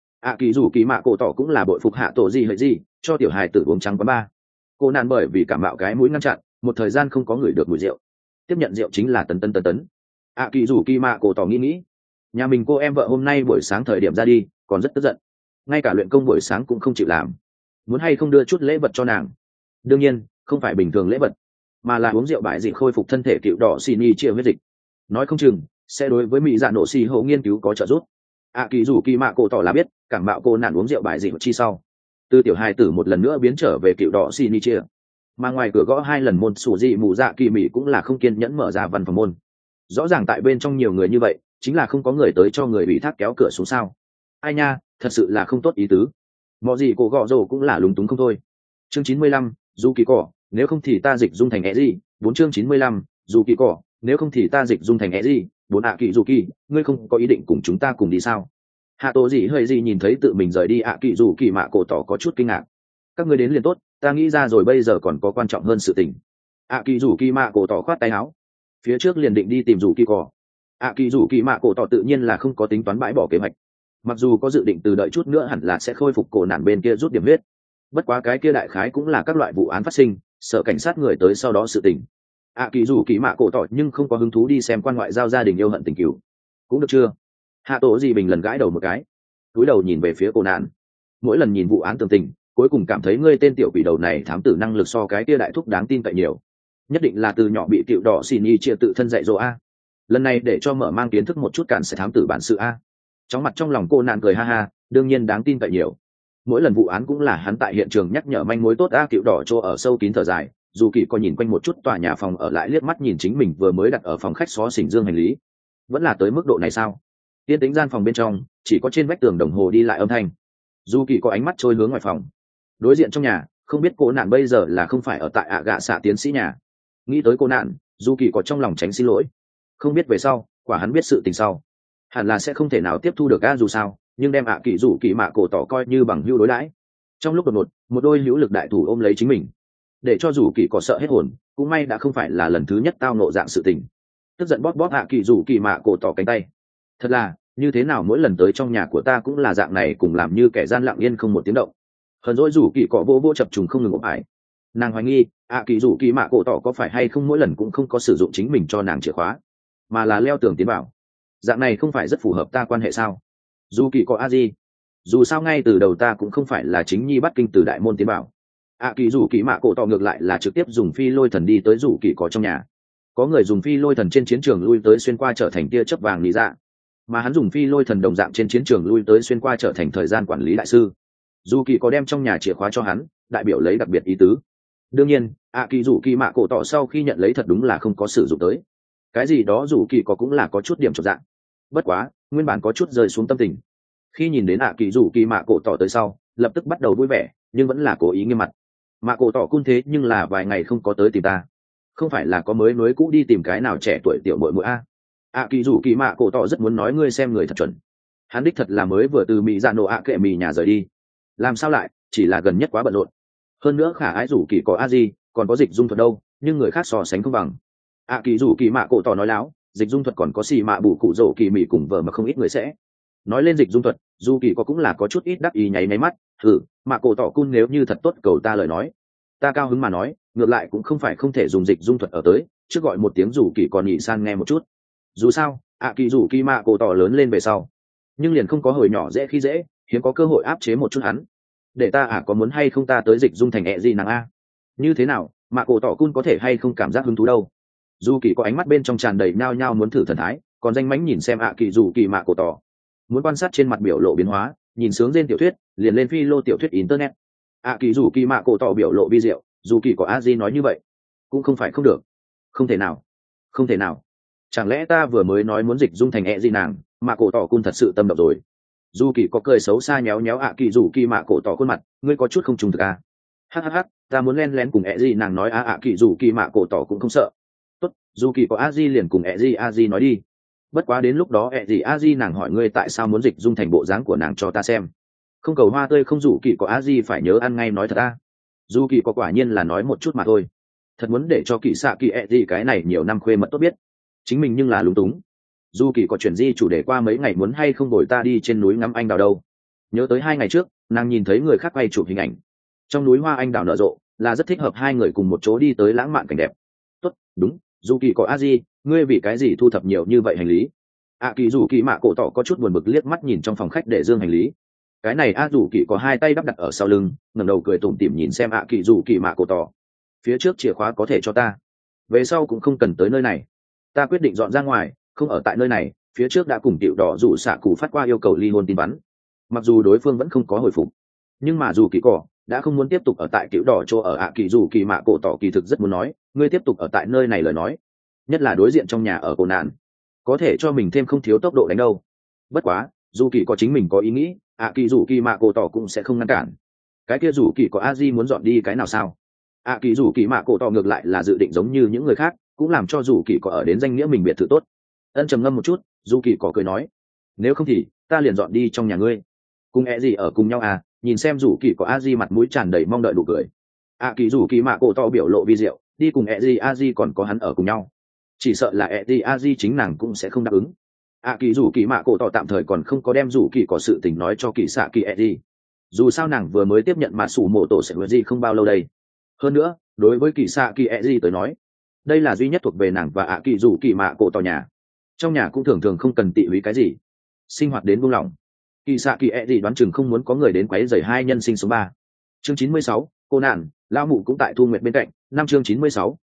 Kỳ rủ kỳ mạ cổ tỏ cũng là bội phục hạ tổ gì hơi gì, cho tiểu hài tử uống trắng quá ba. Cô nạn bởi vì cảm mạo cái mũi ngăn chặn, một thời gian không có người được mùi rượu. Tiếp nhận rượu chính là tấn. Kỳ rủ kỳ mạ cổ tỏ nghĩ, nhà mình cô em vợ hôm nay buổi sáng thời điểm ra đi còn rất tức giận, ngay cả luyện công buổi sáng cũng không chịu làm. Muốn hay không đưa chút lễ vật cho nàng? Đương nhiên không phải bình thường lễ vật, mà là uống rượu bại dị khôi phục thân thể cựu đỏ xì ni chia huyết dịch, nói không chừng sẽ đối với mỹ dạ nổ xì hậu nghiên cứu có trợ giúp. Kỳ rủ kỳ mạ cổ tỏ là biết cảm mạo cô nạn uống rượu bại dị chi sau, từ tiểu hài tử một lần nữa biến trở về cựu đỏ xì ni chia. Mà ngoài cửa gõ 2 lần môn sủ dị mù dạ kỳ mỹ cũng là không kiên nhẫn mở ra văn phòng môn. Rõ ràng tại bên trong nhiều người như vậy, chính là không có người tới cho người ủy thác kéo cửa xuống sao? Ai nha, thật sự là không tốt ý tứ. Mọi gì cổ gọ rồ cũng là lúng túng không thôi. Chương 95, dù kỳ cỏ, nếu không thì ta dịch dung thành é gì? 4 chương 95, dù kỳ cỏ, nếu không thì ta dịch dung thành é gì? 4 kỳ dù kỳ, ngươi không có ý định cùng chúng ta cùng đi sao? Hạ tổ gì hơi gì nhìn thấy tự mình rời đi kỳ dù kỳ mạ cổ tỏ có chút kinh ngạc. Các ngươi đến liền tốt, ta nghĩ ra rồi, bây giờ còn có quan trọng hơn sự tình. Kỳ dù kỳ mạ cổ tỏ khoát tay áo, phía trước liền định đi tìm dù kỳ cỏ. Kỳ dù kỳ mạ cổ tỏ tự nhiên là không có tính toán bãi bỏ kế hoạch, mặc dù có dự định từ đợi chút nữa hẳn là sẽ khôi phục cổ nạn bên kia rút điểm huyết. Bất quá cái kia đại khái cũng là các loại vụ án phát sinh, sợ cảnh sát người tới sau đó sự tình. Kỳ dù kỳ mạ cổ tỏ nhưng không có hứng thú đi xem quan ngoại giao gia đình yêu hận tình cửu. Cũng được chưa? Hạ tổ gì bình lần gãi đầu một cái, cúi đầu nhìn về phía cổ nạn. Mỗi lần nhìn vụ án tường tình, cuối cùng cảm thấy ngươi tên tiểu quỷ đầu này thám tử năng lực so cái kia đại thúc đáng tin cậy nhiều. nhất định là từ nhỏ bị cựu đỏ xì nhì chia tự thân dạy dỗ a. Lần này để cho mở mang kiến thức một chút cản sẽ thám tử bản sự a. Chóng mặt trong lòng cô nạn cười ha ha, đương nhiên đáng tin cậy nhiều. Mỗi lần vụ án cũng là hắn tại hiện trường nhắc nhở manh mối tốt a. Cựu đỏ chỗ ở sâu kín thở dài, dù kỳ có nhìn quanh một chút tòa nhà phòng ở lại liếc mắt nhìn chính mình vừa mới đặt ở phòng khách xó xỉnh dương hành lý. Vẫn là tới mức độ này sao? Tiên tính gian phòng bên trong chỉ có trên vách tường đồng hồ đi lại âm thanh. Dù kỳ có ánh mắt trôi hướng ngoài phòng, đối diện trong nhà không biết cô nạn bây giờ là không phải ở tại ạ gạ xạ tiến sĩ nhà. Nghĩ tới cô nạn, dù kỳ có trong lòng tránh xin lỗi, không biết về sau quả hắn biết sự tình sau hẳn là sẽ không thể nào tiếp thu được a dù sao nhưng đem ạ kỳ rủ kỳ mạ cổ tỏ coi như bằng hữu đối đãi. Trong lúc đột ngột một đôi hữu lực đại thủ ôm lấy chính mình, để cho rủ kỳ có sợ hết hồn. Cũng may đã không phải là lần thứ nhất tao nộ dạng sự tình. Tức giận bóp bóp ạ kỳ rủ kỳ mạ cổ tỏ cánh tay. Thật là như thế nào mỗi lần tới trong nhà của ta cũng là dạng này, cùng làm như kẻ gian lặng yên không một tiếng động. Hờn dỗi rủ kỳ cọ vô vô chập trùng không ngừng ốp ải. Nàng hoài nghi ạ kỳ rủ kỳ mạ cổ tỏ có phải hay không mỗi lần cũng không có sử dụng chính mình cho nàng chìa khóa, mà là leo tường tiến vào. Dạng này không phải rất phù hợp ta quan hệ sao? Dù kỳ có a gì, dù sao ngay từ đầu ta cũng không phải là chính nhi bắt kinh từ đại môn tiến bảo. ạ kỳ rủ kỳ mạ cổ tỏ ngược lại là trực tiếp dùng phi lôi thần đi tới rủ kỳ có trong nhà. Có người dùng phi lôi thần trên chiến trường lui tới xuyên qua trở thành tia chớp vàng lý dạ, mà hắn dùng phi lôi thần đồng dạng trên chiến trường lui tới xuyên qua trở thành thời gian quản lý đại sư. Dù kỳ có đem trong nhà chìa khóa cho hắn, đại biểu lấy đặc biệt ý tứ. Đương nhiên ạ kỳ rủ kỳ mạ cổ tỏ sau khi nhận lấy thật đúng là không có sử dụng tới. Cái gì đó rủ kỳ có cũng là có chút điểm trọn dạng. Bất quá nguyên bản có chút rơi xuống tâm tình, khi nhìn đến ạ kỳ rủ kỳ mạ cổ tỏ tới sau lập tức bắt đầu vui vẻ, nhưng vẫn là cố ý nghiêm mặt. Mạ cổ tỏ cun thế nhưng là vài ngày không có tới tìm ta, không phải là có mới nối cũ đi tìm cái nào trẻ tuổi tiểu muội muội a. ạ kỳ rủ kỳ mạ cổ tỏ rất muốn nói ngươi xem người thật chuẩn, hắn đích thật là mới vừa từ mỹ dạ nổ ạ kệ mì nhà rời đi. Làm sao lại chỉ là gần nhất quá bận rộn. Hơn nữa khả ái rủ kỳ có a gì còn có dịch dung thuật đâu, nhưng người khác so sánh không bằng. ạ kỳ rủ kỳ mạ cổ tỏ nói láo, dịch dung thuật còn có xì mạ bù cụ rổ kỳ mì cùng vợ mà không ít người sẽ nói lên dịch dung thuật. Dù kỳ có cũng là có chút ít đắc ý nháy máy mắt. Mạ cổ tỏ cun nếu như thật tốt cầu ta lời nói, ta cao hứng mà nói, ngược lại cũng không phải không thể dùng dịch dung thuật ở tới trước gọi một tiếng rủ kỳ còn nhị san nghe một chút. Dù sao ạ kỳ rủ kỳ mạ cổ tỏ lớn lên về sau, nhưng liền không có hồi nhỏ dễ khi dễ, hiếm có cơ hội áp chế một chút hắn. Để ta có muốn hay không ta tới dịch dung thành ẹ gì nàng a? Như thế nào mạ cổ tỏ cun có thể hay không cảm giác hứng thú đâu. Dù kỳ có ánh mắt bên trong tràn đầy nhao nhao muốn thử thần thái, còn danh mánh nhìn xem ạ kỳ rủ kỳ mạ cổ tỏ, muốn quan sát trên mặt biểu lộ biến hóa, nhìn sướng trên tiểu thuyết liền lên phi lô tiểu thuyết internet. ạ kỳ rủ kỳ mạ cổ tỏ biểu lộ vi diệu, dù kỳ có a di nói như vậy cũng không phải không được. Không thể nào, không thể nào, chẳng lẽ ta vừa mới nói muốn dịch dung thành ẹ gì nàng, mạ cổ tỏ cun thật sự tâm động rồi. Dù kỳ có cười xấu xa nhéo nhéo ạ kỳ rủ kỳ mạ cổ tỏ khuôn mặt, ngươi có chút không trùng thực à? Hắc, ta muốn len lén cùng ẹ gì nàng nói ạ kỳ rủ kỳ mạ cổ tỏ cũng không sợ. Tốt, dù kỳ có a di liền cùng ẹ gì a di nói đi. Bất quá đến lúc đó ẹ gì a di nàng hỏi ngươi tại sao muốn dịch dung thành bộ dáng của nàng cho ta xem. Không cầu hoa tươi không dù kỳ có a di phải nhớ ăn ngay nói thật a. Dù kỳ có quả nhiên là nói một chút mà thôi, thật muốn để cho kỳ xạ kỳ ẹ gì cái này nhiều năm khuê mật tốt biết chính mình nhưng là lúng túng. Dù kỳ có chuyển di chủ đề qua mấy ngày muốn hay không đổi ta đi trên núi ngắm anh đào đâu. Nhớ tới 2 ngày trước nàng nhìn thấy người khác quay chụp hình ảnh trong núi hoa anh đào nở rộ, là rất thích hợp hai người cùng một chỗ đi tới lãng mạn cảnh đẹp. Tốt, đúng, dù kỳ có a di ngươi vì cái gì thu thập nhiều như vậy hành lý? ạ kỳ dù kỳ mạ cổ tỏ có chút buồn bực liếc mắt nhìn trong phòng khách để dương hành lý. Cái này a dù kỳ có 2 tay đắp đặt ở sau lưng, ngẩng đầu cười tủm tỉm nhìn xem ạ kỳ dù kỳ mạ cổ tỏ. Phía trước chìa khóa có thể cho ta, về sau cũng không cần tới nơi này. Ta quyết định dọn ra ngoài, không ở tại nơi này. Phía trước đã cùng tiểu đỏ rủ xạ cụ phát qua yêu cầu ly hôn tin vắn, mặc dù đối phương vẫn không có hồi phục, nhưng mà dù kỳ cỏ đã không muốn tiếp tục ở tại tiểu đỏ chỗ ở ạ kỳ dù kỳ mạ cổ tỏ kỳ thực rất muốn nói, ngươi tiếp tục ở tại nơi này lời nói, nhất là đối diện trong nhà ở cổ nạn, có thể cho mình thêm không thiếu tốc độ đánh đâu. Bất quá dù kỳ có chính mình có ý nghĩ, ạ kỳ dù kỳ mạ cổ tỏ cũng sẽ không ngăn cản. Cái kia dù kỳ có a di muốn dọn đi cái nào sao? ạ kỳ dù kỳ mạ cổ tỏ ngược lại là dự định giống như những người khác, cũng làm cho dù kỳ có ở đến danh nghĩa mình biệt thự tốt. Ân trầm ngâm một chút, dù kỳ có cười nói, nếu không thì ta liền dọn đi trong nhà ngươi, cùng ẹ gì ở cùng nhau à? Nhìn xem dù kỳ có a di mặt mũi tràn đầy mong đợi đủ cười, ạ kỳ dù kỳ mạ cổ tỏ biểu lộ vi diệu, đi cùng ẹ gì a di còn có hắn ở cùng nhau, chỉ sợ là ẹ gì a di chính nàng cũng sẽ không đáp ứng. ạ kỳ dù kỳ mạ cổ tỏ tạm thời còn không có đem dù kỳ có sự tình nói cho kỳ xạ kỳ ẹ gì, dù sao nàng vừa mới tiếp nhận mà sủ mộ tổ sẽ với gì không bao lâu đây. Hơn nữa đối với kỳ xạ kỳ ẹ gì tới nói, đây là duy nhất thuộc về nàng và ạ kỳ dù kỳ mạ cổ tỏ nhà, trong nhà cũng thường thường không cần tị húy cái gì, sinh hoạt đến buông lỏng. Kỳ xạ kỳ ẹ gì đoán chừng không muốn có người đến quấy rầy hai nhân sinh số 3. Chương 96, cô nạn, lao mụ cũng tại Thu Nguyệt bên cạnh. Chương 96,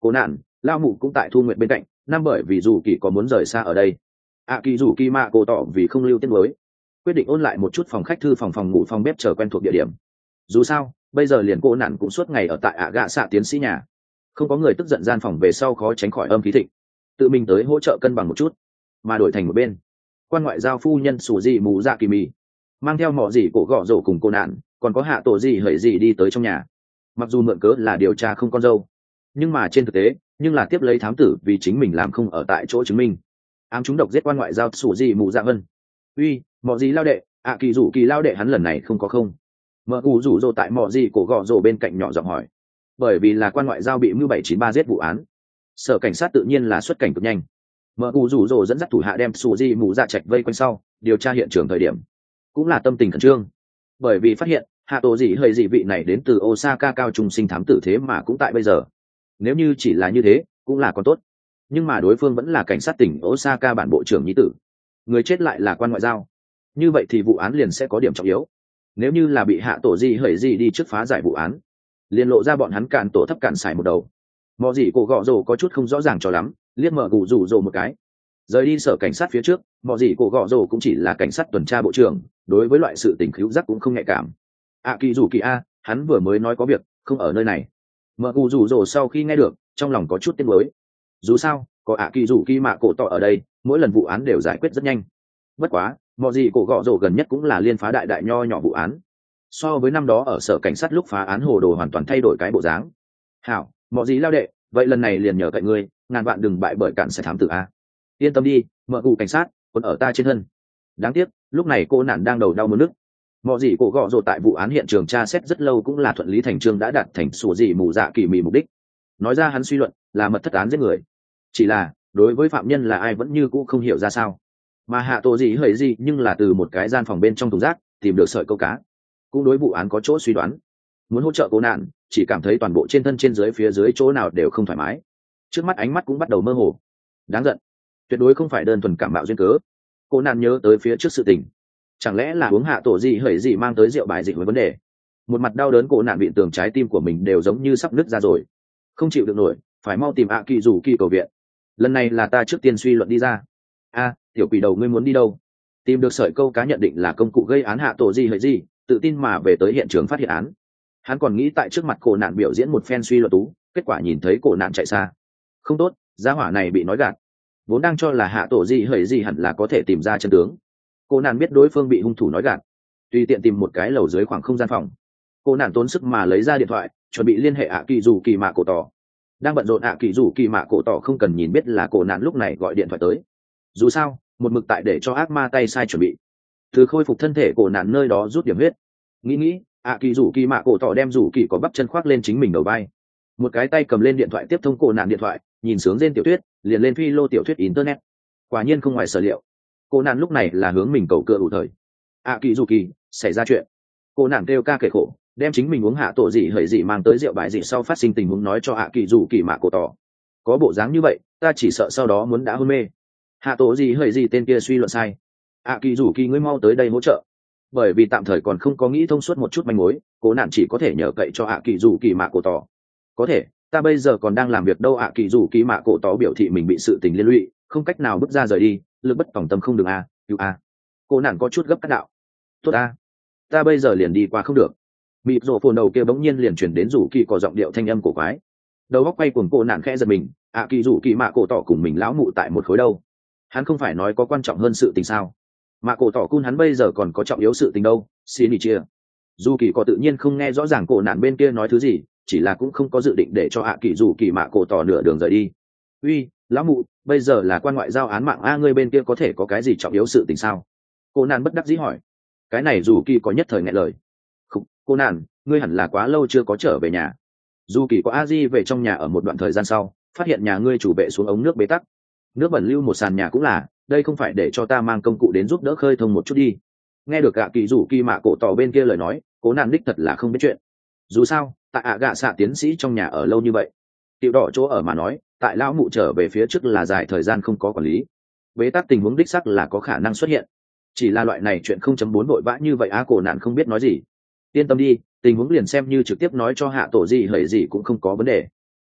Cố nạn lao mụ cũng tại Thu Nguyệt bên cạnh, năm bởi vì dù kỳ có muốn rời xa ở đây. Kỳ dù kỳ mạ cổ tỏ vì không lưu tiết mới, quyết định ôn lại một chút phòng khách thư phòng ngủ phòng bếp chờ quen thuộc địa điểm. Dù sao bây giờ liền cô nạn cũng suốt ngày ở tại gạ xạ tiến sĩ nhà, không có người tức giận gian phòng về sau khó tránh khỏi âm khí thịnh, tự mình tới hỗ trợ cân bằng một chút. Mà đổi thành một bên, quan ngoại giao phu nhân sủ dị mù dạ kỳ mì mang theo mọ gì cổ gọ rổ cùng cô nạn, còn có hạ tổ gì hởi gì đi tới trong nhà. Mặc dù mượn cớ là điều tra không con dâu, nhưng mà trên thực tế nhưng là tiếp lấy thám tử vì chính mình làm không ở tại chỗ chứng minh, ám chúng độc giết quan ngoại giao sủ dị mù dạ vân. Uy, mọ gì lao đệ, kỳ rủ kỳ lao đệ hắn lần này không có không? Mợ cụ rủ rồ tại mọ gì cổ gọ rổ bên cạnh nhỏ giọng hỏi. Bởi vì là quan ngoại giao bị mưu 793 giết vụ án, sở cảnh sát tự nhiên là xuất cảnh cực nhanh. Mợ cụ rủ rồ dẫn dắt thủ hạ đem sủ dị mù dạ trạch vây quanh sau điều tra hiện trường thời điểm cũng là tâm tình khẩn trương, bởi vì phát hiện hạ tổ dị hơi dị vị này đến từ Osaka cao trung sinh thám tử thế mà cũng tại bây giờ. Nếu như chỉ là như thế cũng là còn tốt, nhưng mà đối phương vẫn là cảnh sát tỉnh Osaka bản bộ trưởng nhi tử, người chết lại là quan ngoại giao, như vậy thì vụ án liền sẽ có điểm trọng yếu. Nếu như là bị hạ tổ dị hơi dị đi trước phá giải vụ án, liền lộ ra bọn hắn cạn tổ thấp cạn xài một đầu. Mọ dị cổ gọ rồ có chút không rõ ràng cho lắm, liếc mở gù rủ rồ một cái rời đi sở cảnh sát phía trước. Mọ dị cổ gọ rồ cũng chỉ là cảnh sát tuần tra bộ trưởng, đối với loại sự tình khíu giác cũng không nhạy cảm. Kỳ rủ kỳ a, hắn vừa mới nói có việc không ở nơi này. Mở gù rủ rồ sau khi nghe được trong lòng có chút tiếc nuối, dù sao có kỳ rủ kỳ mạ cổ tỏ ở đây, mỗi lần vụ án đều giải quyết rất nhanh. Bất quá mọ dị cổ gọ rồ gần nhất cũng là liên phá đại đại nho nhỏ vụ án, so với năm đó ở sở cảnh sát lúc phá án hồ đồ hoàn toàn thay đổi cái bộ dáng. Hảo, mọ dị lao đệ, vậy lần này liền nhờ cậy ngươi, ngàn vạn đừng bại bởi cản sẽ thám tử a. Yên tâm đi, mợ cụ cảnh sát còn ở ta trên thân. Đáng tiếc lúc này cô nạn đang đầu đau muốn nức. Mọ gì cổ gọ rồ tại vụ án hiện trường tra xét rất lâu cũng là thuận lý thành trương đã đạt thành sủ dị mù dạ kỳ mì mục đích. Nói ra hắn suy luận là mật thất án giết người, chỉ là đối với phạm nhân là ai vẫn như cũ không hiểu ra sao. Mà hạ tổ gì hời gì nhưng là từ một cái gian phòng bên trong thùng rác tìm được sợi câu cá, cũng đối vụ án có chỗ suy đoán. Muốn hỗ trợ cô nạn, chỉ cảm thấy toàn bộ trên thân trên dưới phía dưới chỗ nào đều không thoải mái, trước mắt ánh mắt cũng bắt đầu mơ hồ. Đáng giận, tuyệt đối không phải đơn thuần cảm mạo duyên cớ. Cô nạn nhớ tới phía trước sự tình, chẳng lẽ là uống hạ tổ gì hởi gì mang tới rượu bài dịch với vấn đề. Một mặt đau đớn, cô nạn bị tường trái tim của mình đều giống như sắp nứt ra rồi, không chịu được nổi, phải mau tìm kỳ rủ kỳ cầu viện. Lần này là ta trước tiên suy luận đi ra. Tiểu quỷ đầu, ngươi muốn đi đâu? Tìm được sợi câu cá nhận định là công cụ gây án hạ tổ gì hởi gì, tự tin mà về tới hiện trường phát hiện án. Hắn còn nghĩ tại trước mặt cổ nạn biểu diễn một phen suy luận tú, kết quả nhìn thấy cổ nạn chạy xa. Không tốt, gia hỏa này bị nói gạt, vốn đang cho là hạ tổ gì hởi gì hẳn là có thể tìm ra chân tướng. Cô nạn biết đối phương bị hung thủ nói gạt, tùy tiện tìm một cái lầu dưới khoảng không gian phòng. Cô nạn tốn sức mà lấy ra điện thoại chuẩn bị liên hệ kỳ dù kỳ mạ cổ tỏ. Đang bận rộn kỳ dù kỳ mạ cổ tỏ không cần nhìn biết là cổ nạn lúc này gọi điện thoại tới, dù sao một mực tại để cho ác ma tay sai chuẩn bị từ khôi phục thân thể cổ nạn nơi đó rút điểm huyết. Nghĩ kỳ dù kỳ mạ cổ tỏ đem rủ kỳ có bắp chân khoác lên chính mình đầu vai, một cái tay cầm lên điện thoại tiếp thông cổ nạn điện thoại, nhìn sướng trên tiểu thuyết liền lên phi lô tiểu thuyết internet. Quả nhiên không ngoài sở liệu, cô nạn lúc này là hướng mình cầu cựa ủ thời. Kỳ dù kỳ, xảy ra chuyện. Cô nạn kêu ca kể khổ, đem chính mình uống hạ tổ dị hởi dị mang tới rượu bài dị sau phát sinh tình huống nói cho kỳ dù kỳ mạ cổ tỏ. Có bộ dáng như vậy ta chỉ sợ sau đó muốn đã hôn mê. Hạ tổ dị hởi dị tên kia suy luận sai. Kỳ dù kỳ, ngươi mau tới đây hỗ trợ. Bởi vì tạm thời còn không có nghĩ thông suốt một chút manh mối, cô nạn chỉ có thể nhờ cậy cho kỳ dù kỳ mạ cổ tỏ. Có thể, ta bây giờ còn đang làm việc đâu. Kỳ dù kỳ mạ cổ tỏ biểu thị mình bị sự tình liên lụy, không cách nào bước ra rời đi, lực bất tòng tâm không được cứu cô nạn có chút gấp cắt đạo. Tốt ta bây giờ liền đi qua không được. Mịt rổ phồn đầu kia bỗng nhiên liền chuyển đến rủ kỳ có giọng điệu thanh âm cổ quái. Đầu góc quay cuồng, cô nạn khẽ giật mình. Kỳ rủ kỳ mạ cổ tỏ cùng mình lão mụ tại một khối đâu? Hắn không phải nói có quan trọng hơn sự tình sao? Mạ cổ tỏ cun hắn bây giờ còn có trọng yếu sự tình đâu. Xin đi chia. Dù kỳ có tự nhiên không nghe rõ ràng cô nạn bên kia nói thứ gì, chỉ là cũng không có dự định để cho kỳ rủ kỳ mạ cổ tỏ nửa đường rời đi. Uy, lão mụ, bây giờ là quan ngoại giao án mạng ngươi bên kia có thể có cái gì trọng yếu sự tình sao? Cô nạn bất đắc dĩ hỏi. Cái này dù kỳ có nhất thời nghẹn lời. Cô nạn, ngươi hẳn là quá lâu chưa có trở về nhà. Dù kỳ có a di về trong nhà ở một đoạn thời gian sau, phát hiện nhà ngươi chủ vệ xuống ống nước bế tắc, nước bẩn lưu một sàn nhà cũng là, đây không phải để cho ta mang công cụ đến giúp đỡ khơi thông một chút đi. Nghe được kỳ rủ kỳ mạ cổ tỏ bên kia lời nói, cô nạn đích thật là không biết chuyện. Dù sao tại gạ xạ tiến sĩ trong nhà ở lâu như vậy, tiểu đỏ chỗ ở mà nói, tại lão mụ trở về phía trước là dài thời gian không có quản lý, bế tắc tình huống đích sắc là có khả năng xuất hiện. Chỉ là loại này chuyện 0.4 vội vã như vậy cổ nạn không biết nói gì. Yên tâm đi, tình huống liền xem như trực tiếp nói cho hạ tổ gì hởi gì cũng không có vấn đề.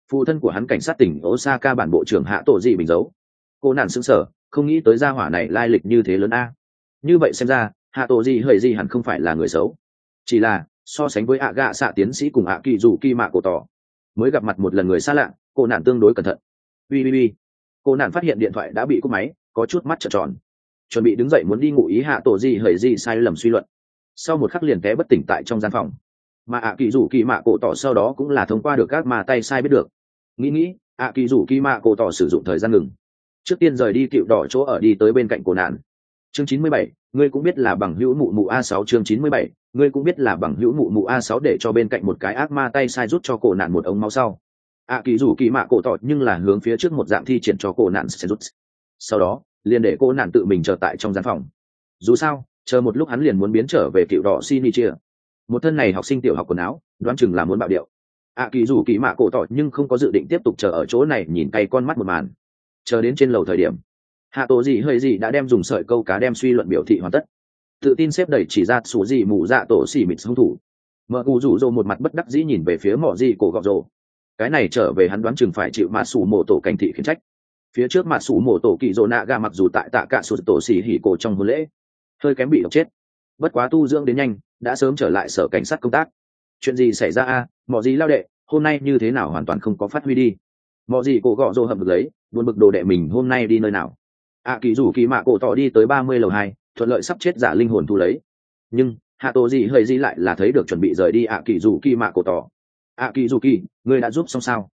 Phụ thân của hắn cảnh sát tỉnh Osaka bản bộ trưởng Hạ Tổ Dị Bình giấu. Cô nạn sững sờ, không nghĩ tới gia hỏa này lai lịch như thế lớn a. Như vậy xem ra, Hạ Tổ Dị Hời Dị hẳn không phải là người xấu. Chỉ là, so sánh với ạ gạ xạ tiến sĩ cùng ạ kỳ dù kỳ mạ cổ tỏ, mới gặp mặt một lần người xa lạ, cô nạn tương đối cẩn thận. Ui. Cô nạn phát hiện điện thoại đã bị cúp máy, có chút mắt trợn tròn. Chuẩn bị đứng dậy muốn đi ngủ ý Hạ Tổ Dị Hời Dị sai lầm suy luận. Sau một khắc liền té bất tỉnh tại trong gian phòng. Mà ạ kỳ dù kỳ mạ cổ tỏ sau đó cũng là thông qua được các mà tay sai biết được. Nghĩ ạ kỳ dù kỳ mạ cổ tỏ sử dụng thời gian ngừng, trước tiên rời đi cựu đỏ chỗ ở đi tới bên cạnh cổ nạn. Chương 97, ngươi cũng biết là bằng hữu mụ mụ A6. Chương 97, ngươi cũng biết là bằng hữu mụ mụ A6 để cho bên cạnh một cái ác ma tay sai rút cho cổ nạn một ống máu sau. ạ kỳ dù kỳ mạ cổ tỏ nhưng là hướng phía trước một dạng thi triển cho cổ nạn sẽ rút. Sau đó liền để cổ nạn tự mình chờ tại trong gian phòng. Dù sao chờ một lúc hắn liền muốn biến trở về cựu đỏ Shinichia. Một thân này học sinh tiểu học quần áo đoán chừng là muốn bạo điệu. ạ kỳ dù kỳ mạ cổ tỏ nhưng không có dự định tiếp tục chờ ở chỗ này nhìn cay con mắt một màn. Chờ đến trên lầu thời điểm, Hạ Tổ Dị Hời Dị đã đem dùng sợi câu cá đem suy luận biểu thị hoàn tất, tự tin xếp đẩy chỉ ra số gì mù dạ tổ xỉ mịt hung thủ. Mở cụ rủ rồ một mặt bất đắc dĩ nhìn về phía mỏ gì cổ gọt rồ. Cái này trở về hắn đoán chừng phải chịu mạ sủ mổ tổ cảnh thị khiển trách. Phía trước mạ sủ mổ tổ kỳ rồ nạ ga mặc dù tại tạ cả sụt tổ xỉ hỉ cổ trong hôn lễ hơi kém bị độc chết, bất quá tu dưỡng đến nhanh, đã sớm trở lại sở cảnh sát công tác. Chuyện gì xảy ra a? Mỏ gì lao đệ, hôm nay như thế nào hoàn toàn không có phát huy đi. Mỏ gì cổ gọt rồ hậm được lấy, buồn bực đồ đệ mình hôm nay đi nơi nào. Kỳ rủ kỳ mạ cổ tỏ đi tới 30 lầu 2, thuận lợi sắp chết giả linh hồn thu lấy. Nhưng Hạ Tổ Dị Hời Dị lại là thấy được chuẩn bị rời đi kỳ rủ kỳ mạ cổ tỏ. Kỳ rủ kỳ, ngươi đã giúp xong sao?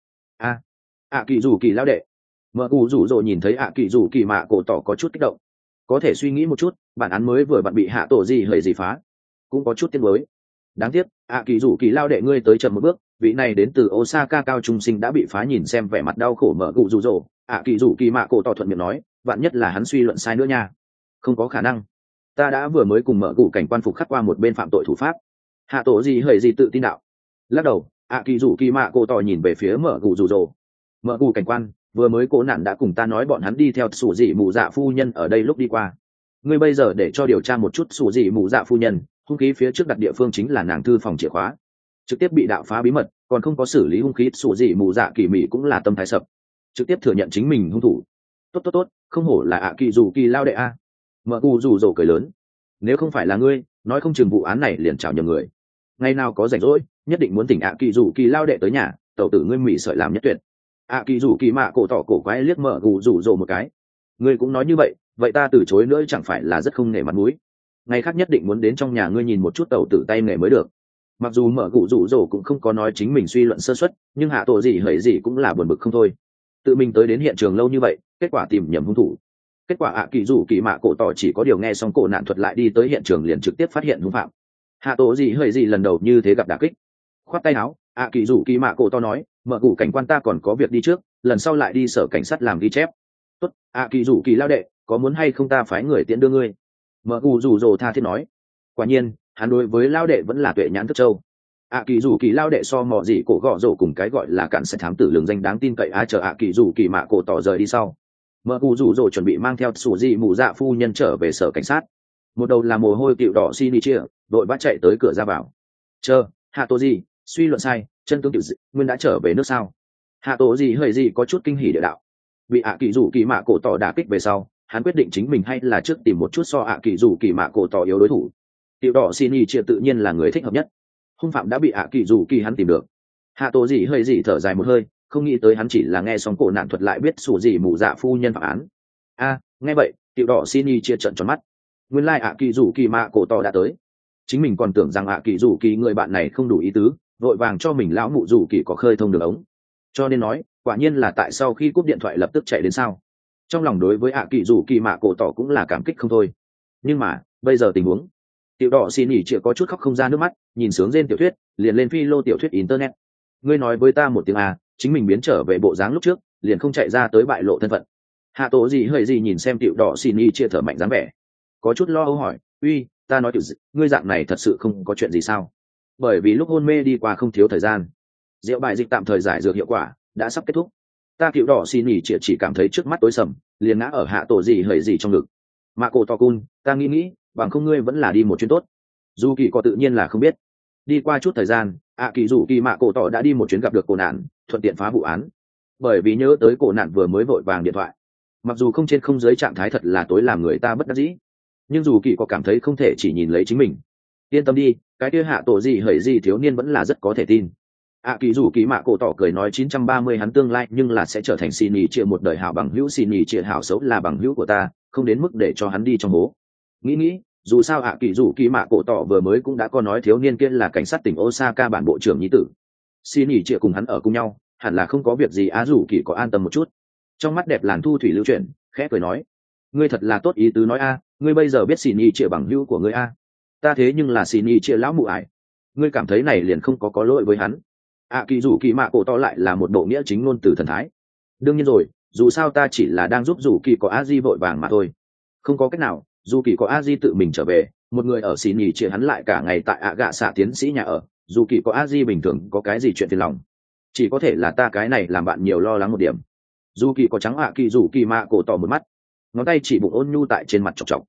Kỳ rủ kỳ lao đệ. Mở cụ rủ rồ nhìn thấy kỳ rủ kỳ mạ cổ tỏ có chút kích động. Có thể suy nghĩ một chút, bản án mới vừa bị Hạ Tổ Dị Hời Dị phá, cũng có chút tiếc nuối. Đáng tiếc kỳ rủ kỳ lao đệ ngươi tới chậm một bước, vị này đến từ Osaka cao trung sinh đã bị phá. Nhìn xem vẻ mặt đau khổ mở cụ rủ rồ, kỳ rủ kỳ mạ cổ tỏ thuận miệng nói, vạn nhất là hắn suy luận sai nữa nha. Không có khả năng, ta đã vừa mới cùng mở cụ cảnh quan phục khắc qua một bên phạm tội thủ pháp. Hạ Tổ Dị Hời Dị tự tin đạo. Lắc đầu, kỳ rủ kỳ mạ cổ tỏ nhìn về phía mở cụ rủ rồ. Mở cụ cảnh quan, vừa mới cố nạn đã cùng ta nói bọn hắn đi theo sủ dị mù dạ phu nhân ở đây lúc đi qua. Ngươi bây giờ để cho điều tra một chút sủ dị mù dạ phu nhân, hung khí phía trước đặt địa phương chính là nàng thư phòng chìa khóa, trực tiếp bị đạo phá bí mật, còn không có xử lý hung khí. Sủ dị mù dạ kỳ mị cũng là tâm thái sập, trực tiếp thừa nhận chính mình hung thủ. Tốt, không hổ là kỳ dù kỳ lao đệ a. Mở cụ rủ rồ cười lớn. Nếu không phải là ngươi, nói không chừng vụ án này liền chảo nhầm người. Ngày nào có rảnh rỗi, nhất định muốn tỉnh kỳ dù kỳ lao đệ tới nhà, tẩu tử ngươi mỉ sợi làm nhất tuyệt. Kỳ dù kỳ mạ cổ tỏ cổ quái liếc mở cụ rủ rồ một cái. Ngươi cũng nói như vậy ta từ chối nữa chẳng phải là rất không nể mặt mũi. Ngày khác nhất định muốn đến trong nhà ngươi nhìn một chút tẩu tử tay nghề mới được. Mặc dù mở cụ rủ rồ cũng không có nói chính mình suy luận sơ suất, nhưng Hạ Tổ Dị Hời Dị cũng là buồn bực không thôi. Tự mình tới đến hiện trường lâu như vậy, kết quả tìm nhầm hung thủ. Kết quả kỳ dù kỳ mạ cổ tỏ chỉ có điều nghe xong cổ nạn thuật lại đi tới hiện trường liền trực tiếp phát hiện hung phạm. Hạ Tổ Dị Hời Dị lần đầu như thế gặp đả kích, khoát tay áo. Kỳ dù kỳ mạ cổ tỏ nói, mở cụ cảnh quan ta còn có việc đi trước, lần sau lại đi sở cảnh sát làm ghi chép. Tốt, kỳ dù kỳ lao đệ, có muốn hay không ta phái người tiễn đưa ngươi? Mở cụ rủ rồ tha thiết nói. Quả nhiên hắn đối với lao đệ vẫn là tuệ nhãn thức châu. Kỳ dù kỳ lao đệ so mò gì cổ gọ rổ cùng cái gọi là cản sẽ thám tử lường danh đáng tin cậy. Chờ kỳ dù kỳ mạ cổ tỏ rời đi sau, mở cụ rủ rồ chuẩn bị mang theo sủ dị mù dạ phu nhân trở về sở cảnh sát. Một đầu là mồ hôi cựu đỏ Shinichia đội bắt chạy tới cửa ra vào. Chờ Hạ Tổ Dị suy luận sai, chân tướng tiểu dị nguyên đã trở về nước sao? Hạ Tổ Dị Hời Dị có chút kinh hỉ địa đạo. Bị kỳ dù kỳ mạ cổ tỏ đả kích về sau, hắn quyết định chính mình hay là trước tìm một chút so kỳ dù kỳ mạ cổ tỏ yếu đối thủ. Tiểu đỏ Shinichia tự nhiên là người thích hợp nhất. Hung phạm đã bị kỳ dù kỳ hắn tìm được. Hạ Tổ Dị Hời Dị thở dài một hơi, không nghĩ tới hắn chỉ là nghe xong cổ nạn thuật lại biết sủ dị mù dạ phu nhân phạm án. Nghe vậy tiểu đỏ Shinichia trợn tròn mắt. Nguyên lai kỳ dù kỳ mạ cổ tỏ đã tới. Chính mình còn tưởng rằng kỳ dù kỳ người bạn này không đủ ý tứ, vội vàng cho mình lão mụ dù kỳ có khơi thông đường ống. Cho nên nói, quả nhiên là tại sau khi cúp điện thoại lập tức chạy đến sao. Trong lòng đối với kỳ dù kỳ mạ cổ tỏ cũng là cảm kích không thôi. Nhưng mà bây giờ tình huống, tiểu đỏ Shinichia có chút khóc không ra nước mắt, nhìn sướng rên tiểu thuyết liền lên phi lô tiểu thuyết internet. Ngươi nói với ta một tiếng chính mình biến trở về bộ dáng lúc trước, liền không chạy ra tới bại lộ thân phận. Hạ Tổ Dị Hời Dị nhìn xem tiểu đỏ Shinichia thở mạnh dáng vẻ, có chút lo âu hỏi, uy, ta nói tiểu dị, ngươi dạng này thật sự không có chuyện gì sao? Bởi vì lúc hôn mê đi qua không thiếu thời gian, rượu bài dịch tạm thời giải dược hiệu quả đã sắp kết thúc. Ta tiểu đỏ Shinichia chỉ cảm thấy trước mắt tối sầm, liền ngã ở Hạ Tổ Dị Hời Dị trong ngực. Mạ cổ to cun, ta nghĩ bằng không ngươi vẫn là đi một chuyến tốt. Dù kỳ có tự nhiên là không biết. đi qua chút thời gian kỳ rủ kỳ mạ cổ tỏ đã đi một chuyến gặp được cổ nạn, thuận tiện phá vụ án. Bởi vì nhớ tới cổ nạn vừa mới vội vàng điện thoại, mặc dù không trên không dưới trạng thái thật là tối làm người ta bất đắc dĩ, nhưng dù kỳ có cảm thấy không thể chỉ nhìn lấy chính mình. Yên tâm đi, cái kia hạ tổ gì hởi gì thiếu niên vẫn là rất có thể tin. Kỳ rủ kỳ mạ cổ tỏ cười nói 930 hắn tương lai nhưng là sẽ trở thành xì nhì chia một đời hảo bằng hữu, xì nhì chia hảo xấu là bằng hữu của ta, không đến mức để cho hắn đi trong hố. Nghĩ dù sao kỳ rủ kỳ mạ cổ tỏ vừa mới cũng đã có nói thiếu niên kia là cảnh sát tỉnh Osaka bản bộ trưởng nhi tử, xì nhì chia cùng hắn ở cùng nhau hẳn là không có việc gì. Rủ kỳ có an tâm một chút, trong mắt đẹp làn thu thủy lưu chuyển, khẽ cười nói ngươi thật là tốt ý tứ nói ngươi bây giờ biết xì nhì chia bằng hữu của ngươi ta thế nhưng là xì nhì chia lão mụ ải, ngươi cảm thấy này liền không có lỗi với hắn. Kỳ rủ kỳ mạ cổ tỏ lại là một bộ nghĩa chính ngôn từ thần thái. Đương nhiên rồi, dù sao ta chỉ là đang giúp rủ kỳ có Aji vội vàng mà thôi, không có cách nào, dù kỳ có Aji tự mình trở về, một người ở xì nhì chia hắn lại cả ngày tại gạ xạ tiến sĩ nhà ở, dù kỳ có Aji bình thường có cái gì chuyện phiền lòng, chỉ có thể là ta cái này làm bạn nhiều lo lắng một điểm. Dù kỳ có trắng kỳ rủ kỳ mạ cổ tỏ một mắt, ngón tay chỉ bụng ôn nhu tại trên mặt chọc chọc.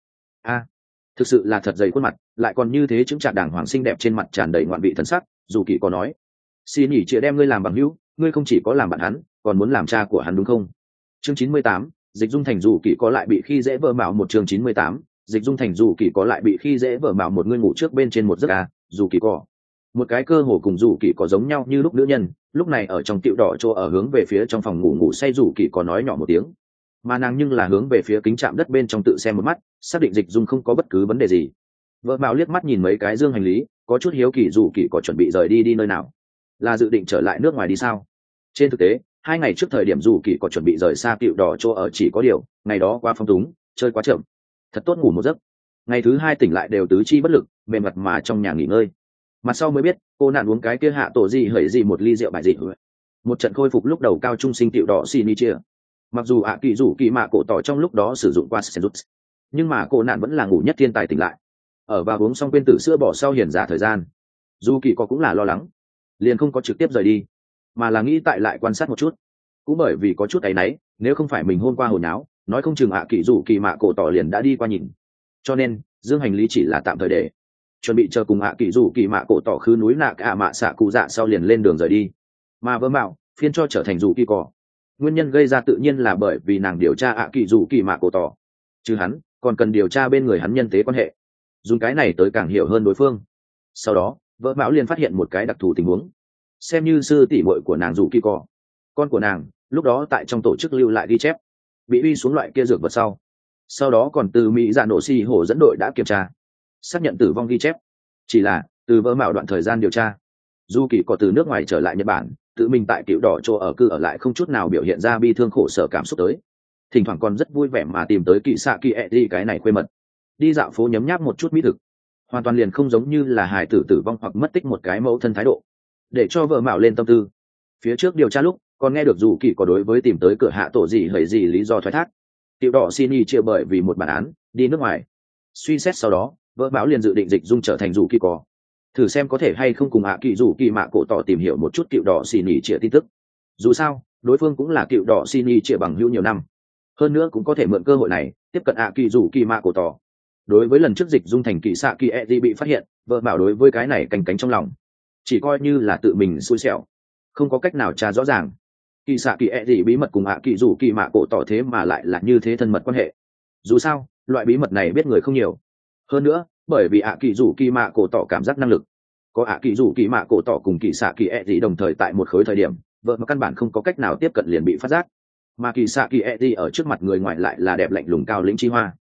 Thực sự là thật dày khuôn mặt, lại còn như thế chứng trạc đàng hoàng xinh đẹp, trên mặt tràn đầy ngoạn vị thần sắc. Dù kỳ có nói xin nhỉ chia đem ngươi làm bằng hữu, ngươi không chỉ có làm bạn hắn, còn muốn làm cha của hắn đúng không? Chương 98, dịch dung thành dù kỳ có lại bị khi dễ vợ mạo một. Chương 98, dịch dung thành dù kỳ có lại bị khi dễ vợ mạo một. Ngươi ngủ trước bên trên một giấc dù kỳ có một cái cơ hồ cùng dù kỳ có giống nhau như lúc nữ nhân, lúc này ở trong tiệu đỏ chỗ ở hướng về phía trong phòng ngủ say dù kỳ có nói nhỏ một tiếng, mà nàng nhưng là hướng về phía kính chạm đất bên trong tự xem một mắt, xác định dịch dung không có bất cứ vấn đề gì. Vợ mạo liếc mắt nhìn mấy cái dương hành lý, có chút hiếu kỳ dù kỳ có chuẩn bị rời đi nơi nào, là dự định trở lại nước ngoài đi sao? Trên thực tế 2 ngày trước thời điểm dù kỳ có chuẩn bị rời xa tiệu đỏ chỗ ở, chỉ có điều ngày đó quá phong túng, chơi quá chậm, thật tốt ngủ một giấc. Ngày thứ 2 tỉnh lại đều tứ chi bất lực, mềm mặt mà trong nhà nghỉ ngơi. Mặt sau mới biết cô nạn uống cái kia hạ tổ gì hởi gì một ly rượu bại dị, một trận khôi phục lúc đầu cao trung sinh tiệu đỏ xin đi chia. Mặc dù kỳ rủ kỳ mạ cổ tỏ trong lúc đó sử dụng qua Senjutsu, nhưng mà cô nạn vẫn là ngủ nhất thiên tài tỉnh lại, ở và uống xong quên tử sữa bỏ sau hiển giả thời gian. Dù kỳ có cũng là lo lắng, liền không có trực tiếp rời đi, mà là nghĩ tại lại quan sát một chút. Cũng bởi vì có chút áy náy, nếu không phải mình hôm qua hồi náo, nói không chừng kỳ rủ kỳ mạ cổ tỏ liền đã đi qua nhìn. Cho nên dương hành lý chỉ là tạm thời để chuẩn bị chờ cùng kỳ rủ kỳ mạ cổ tỏ khứ núi nạ mạ xạ cụ dạ sau liền lên đường rời đi. Mà vỡ mạo phiên cho trở thành rủ kỳ cỏ, nguyên nhân gây ra tự nhiên là bởi vì nàng điều tra kỳ rủ kỳ mạ cổ tỏ, chứ hắn còn cần điều tra bên người hắn nhân tế quan hệ, dùng cái này tới càng hiểu hơn đối phương. Sau đó vợ mão liền phát hiện một cái đặc thù tình huống, xem như sư tỷ muội của nàng rủ kỳ cỏ, con của nàng lúc đó tại trong tổ chức lưu lại ghi chép, bị uy xuống loại kia dược vật sau đó còn từ mỹ dạ nổ xì hổ dẫn đội đã kiểm tra xác nhận tử vong ghi chép. Chỉ là từ vợ mạo đoạn thời gian điều tra, dù kỳ có từ nước ngoài trở lại Nhật Bản, tự mình tại cựu đỏ chỗ ở cư ở lại, không chút nào biểu hiện ra bi thương khổ sở cảm xúc tới, thỉnh thoảng còn rất vui vẻ mà tìm tới kỳ xạ kỳ ẹ đi cái này khuê mật, đi dạo phố nhấm nháp một chút mỹ thực, hoàn toàn liền không giống như là hài tử tử vong hoặc mất tích một cái mẫu thân thái độ, để cho vợ mạo lên tâm tư. Phía trước điều tra lúc còn nghe được dù kỳ có đối với tìm tới cửa hạ tổ gì hởi gì lý do thoái thác, tiểu đỏ xin y chia bởi vì một bản án đi nước ngoài. Suy xét sau đó vợ mạo liền dự định dịch dung trở thành dù kỳ có, thử xem có thể hay không cùng kỳ rủ kỳ mạ cổ tỏ tìm hiểu một chút cựu đỏ xin y chia tin tức. Dù sao đối phương cũng là cựu đỏ xin y chia bằng hữu nhiều năm, hơn nữa cũng có thể mượn cơ hội này tiếp cận kỳ rủ kỳ mạ cổ tỏ. Đối với lần trước dịch dung thành kỳ xạ kỳ e d bị phát hiện, vợ bảo đối với cái này canh cánh trong lòng, chỉ coi như là tự mình xui xẻo, không có cách nào tra rõ ràng kỳ xạ kỳ e d bí mật cùng kỳ rủ kỳ mạ cổ tỏ thế mà lại là như thế thân mật quan hệ. Dù sao loại bí mật này biết người không nhiều, hơn nữa bởi vì kỳ rủ kỳ mạ cổ tỏ cảm giác năng lực, có kỳ rủ kỳ mạ cổ tỏ cùng kỳ xạ kỳ e d đồng thời tại một khối thời điểm, vợ mà căn bản không có cách nào tiếp cận liền bị phát giác, mà kỳ xạ kỳ e d ở trước mặt người ngoài lại là đẹp lạnh lùng cao lĩnh chi hoa.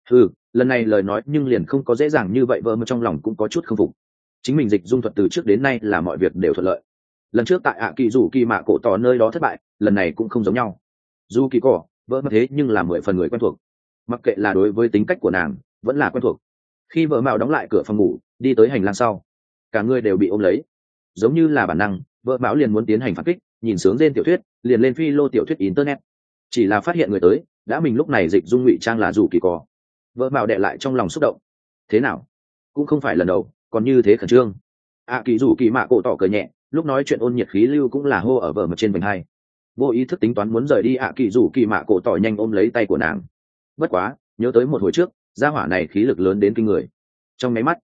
Lần này lời nói nhưng liền không có dễ dàng như vậy, vợ mà trong lòng cũng có chút không phục. Chính mình dịch dung thuật từ trước đến nay là mọi việc đều thuận lợi, lần trước tại kỳ rủ kỳ mạ cổ tỏ nơi đó thất bại, lần này cũng không giống nhau. Dù kỳ cỏ vợ mà thế nhưng là 10 phần người quen thuộc, mặc kệ là đối với tính cách của nàng vẫn là quen thuộc. Khi vợ mạo đóng lại cửa phòng ngủ đi tới hành lang sau, cả người đều bị ôm lấy, giống như là bản năng vợ mạo liền muốn tiến hành phản kích, nhìn sướng trên tiểu thuyết liền lên phi lô tiểu thuyết internet, chỉ là phát hiện người tới đã mình lúc này dịch dung ngụy trang là dù kỳ cỏ. Vợ mạo đệ lại trong lòng xúc động, thế nào cũng không phải lần đầu còn như thế khẩn trương. kỳ rủ kỳ mạ cổ tỏ cười nhẹ, lúc nói chuyện ôn nhiệt khí lưu cũng là hô ở vợ mặt trên vành hai, vô ý thức tính toán muốn rời đi. kỳ rủ kỳ mạ cổ tỏ nhanh ôm lấy tay của nàng, bất quá nhớ tới một hồi trước gia hỏa này khí lực lớn đến kinh người, trong máy mắt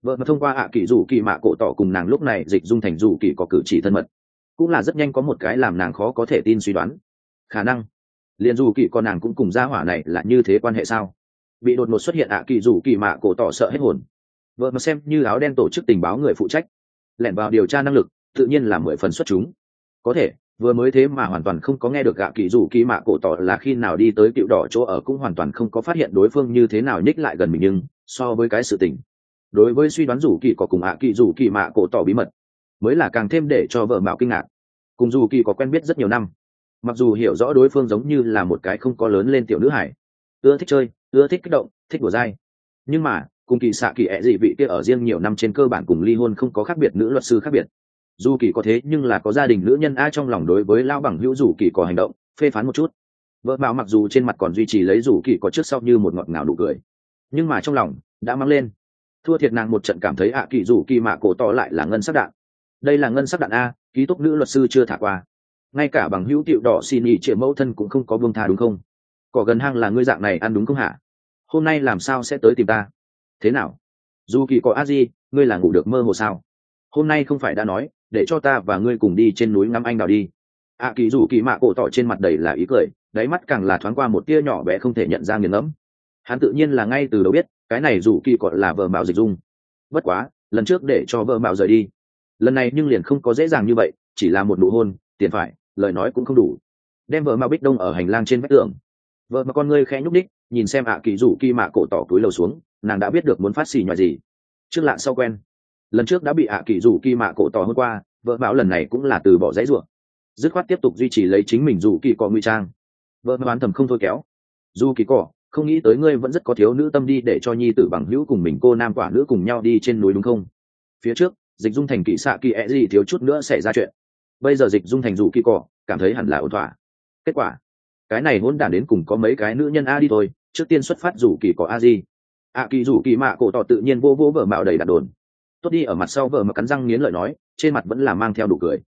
vợ mà thông qua ạ kỳ rủ kỳ mạ cổ tỏ cùng nàng lúc này dịch dung thành rủ kỳ có cử chỉ thân mật, cũng là rất nhanh có một cái làm nàng khó có thể tin suy đoán. Khả năng liền dù kỳ con nàng cũng cùng gia hỏa này là như thế quan hệ sao? Bị đột ngột xuất hiện ạ kỳ rủ kỳ mạ cổ tỏ sợ hết hồn. Vợ mà xem như áo đen tổ chức tình báo người phụ trách, lẻn vào điều tra năng lực tự nhiên là 10 phần xuất chúng. Có thể vừa mới thế mà hoàn toàn không có nghe được ạ kỳ rủ kỳ mạ cổ tỏ là khi nào đi tới cựu đỏ chỗ ở, cũng hoàn toàn không có phát hiện đối phương như thế nào nhích lại gần mình, nhưng so với cái sự tình, đối với suy đoán rủ kỳ có cùng ạ kỳ rủ kỳ mạ cổ tỏ bí mật mới là càng thêm để cho vợ mạo kinh ngạc. Cùng dù kỳ có quen biết rất nhiều năm, mặc dù hiểu rõ đối phương giống như là một cái không có lớn lên tiểu nữ hải, ưa thích chơi, ưa thích kích động, thích đùa dai, nhưng mà cùng kỳ xạ kỳ ẹ dị vị kia ở riêng nhiều năm trên cơ bản cùng ly hôn không có khác biệt, nữ luật sư khác biệt. Dù kỳ có thế nhưng là có gia đình nữ nhân, ai trong lòng đối với lao bằng hữu dù kỳ có hành động phê phán một chút. Vợ mạo mặc dù trên mặt còn duy trì lấy dù kỳ có trước sau như một ngọt ngào nụ cười, nhưng mà trong lòng đã mang lên thua thiệt nàng một trận, cảm thấy ạ kỳ dù kỳ mạ cổ tỏ lại là ngân sắc đạn. Đây là ngân sắc đạn a, ký túc nữ luật sư chưa thả qua, ngay cả bằng hữu tiệu đỏ xin ý triệu mẫu thân cũng không có buông tha đúng không? Cỏ gần hang là ngươi dạng này ăn đúng không hả? Hôm nay làm sao sẽ tới tìm ta? Thế nào dù kỳ có a di, ngươi là ngủ được mơ hồ sao? Hôm nay không phải đã nói để cho ta và ngươi cùng đi trên núi ngắm anh đào đi? ạ kỳ dù kỳ mạ cổ tỏ trên mặt đầy là ý cười, đáy mắt càng là thoáng qua một tia nhỏ bé không thể nhận ra nghiền ngẫm. Hắn tự nhiên là ngay từ đầu biết cái này dù kỳ còn là vợ mạo dịch dung. Bất quá lần trước để cho vợ mạo rời đi, lần này nhưng liền không có dễ dàng như vậy, chỉ là một nụ hôn, tiền phải lời nói cũng không đủ, đem vợ mạo bích đông ở hành lang trên vách tường. Vợ mà con ngươi khẽ nhúc đích nhìn xem ạ kỳ rủ kỳ mạ cổ tỏ túi lầu xuống, nàng đã biết được muốn phát xì nhòi gì. Trước lạ sau quen, lần trước đã bị ạ kỳ rủ kỳ mạ cổ tỏ hôm qua, vợ mạo lần này cũng là từ bỏ dãy ruộng, dứt khoát tiếp tục duy trì lấy chính mình rủ kỳ cọ ngụy trang. Vợ mà bán thầm không thôi kéo, dù kỳ cọ không nghĩ tới ngươi vẫn rất có thiếu nữ tâm, đi để cho nhi tử bằng hữu cùng mình cô nam quả nữ cùng nhau đi trên núi đúng không? Phía trước dịch dung thành kỵ xạ kỳ ẹ gì thiếu chút nữa xảy ra chuyện, bây giờ dịch dung thành rủ kỳ cọ cảm thấy hẳn là ổn thỏa. Kết quả cái này hỗn đản đến cùng có mấy cái nữ nhân a đi thôi, trước tiên xuất phát rủ kỳ có a gì. ạ kỳ rủ kỳ mạ cổ tỏ tự nhiên vô vỗ vợ mạo đầy đặt đồn tốt đi, ở mặt sau vợ mà cắn răng nghiến lợi nói, trên mặt vẫn là mang theo đủ cười.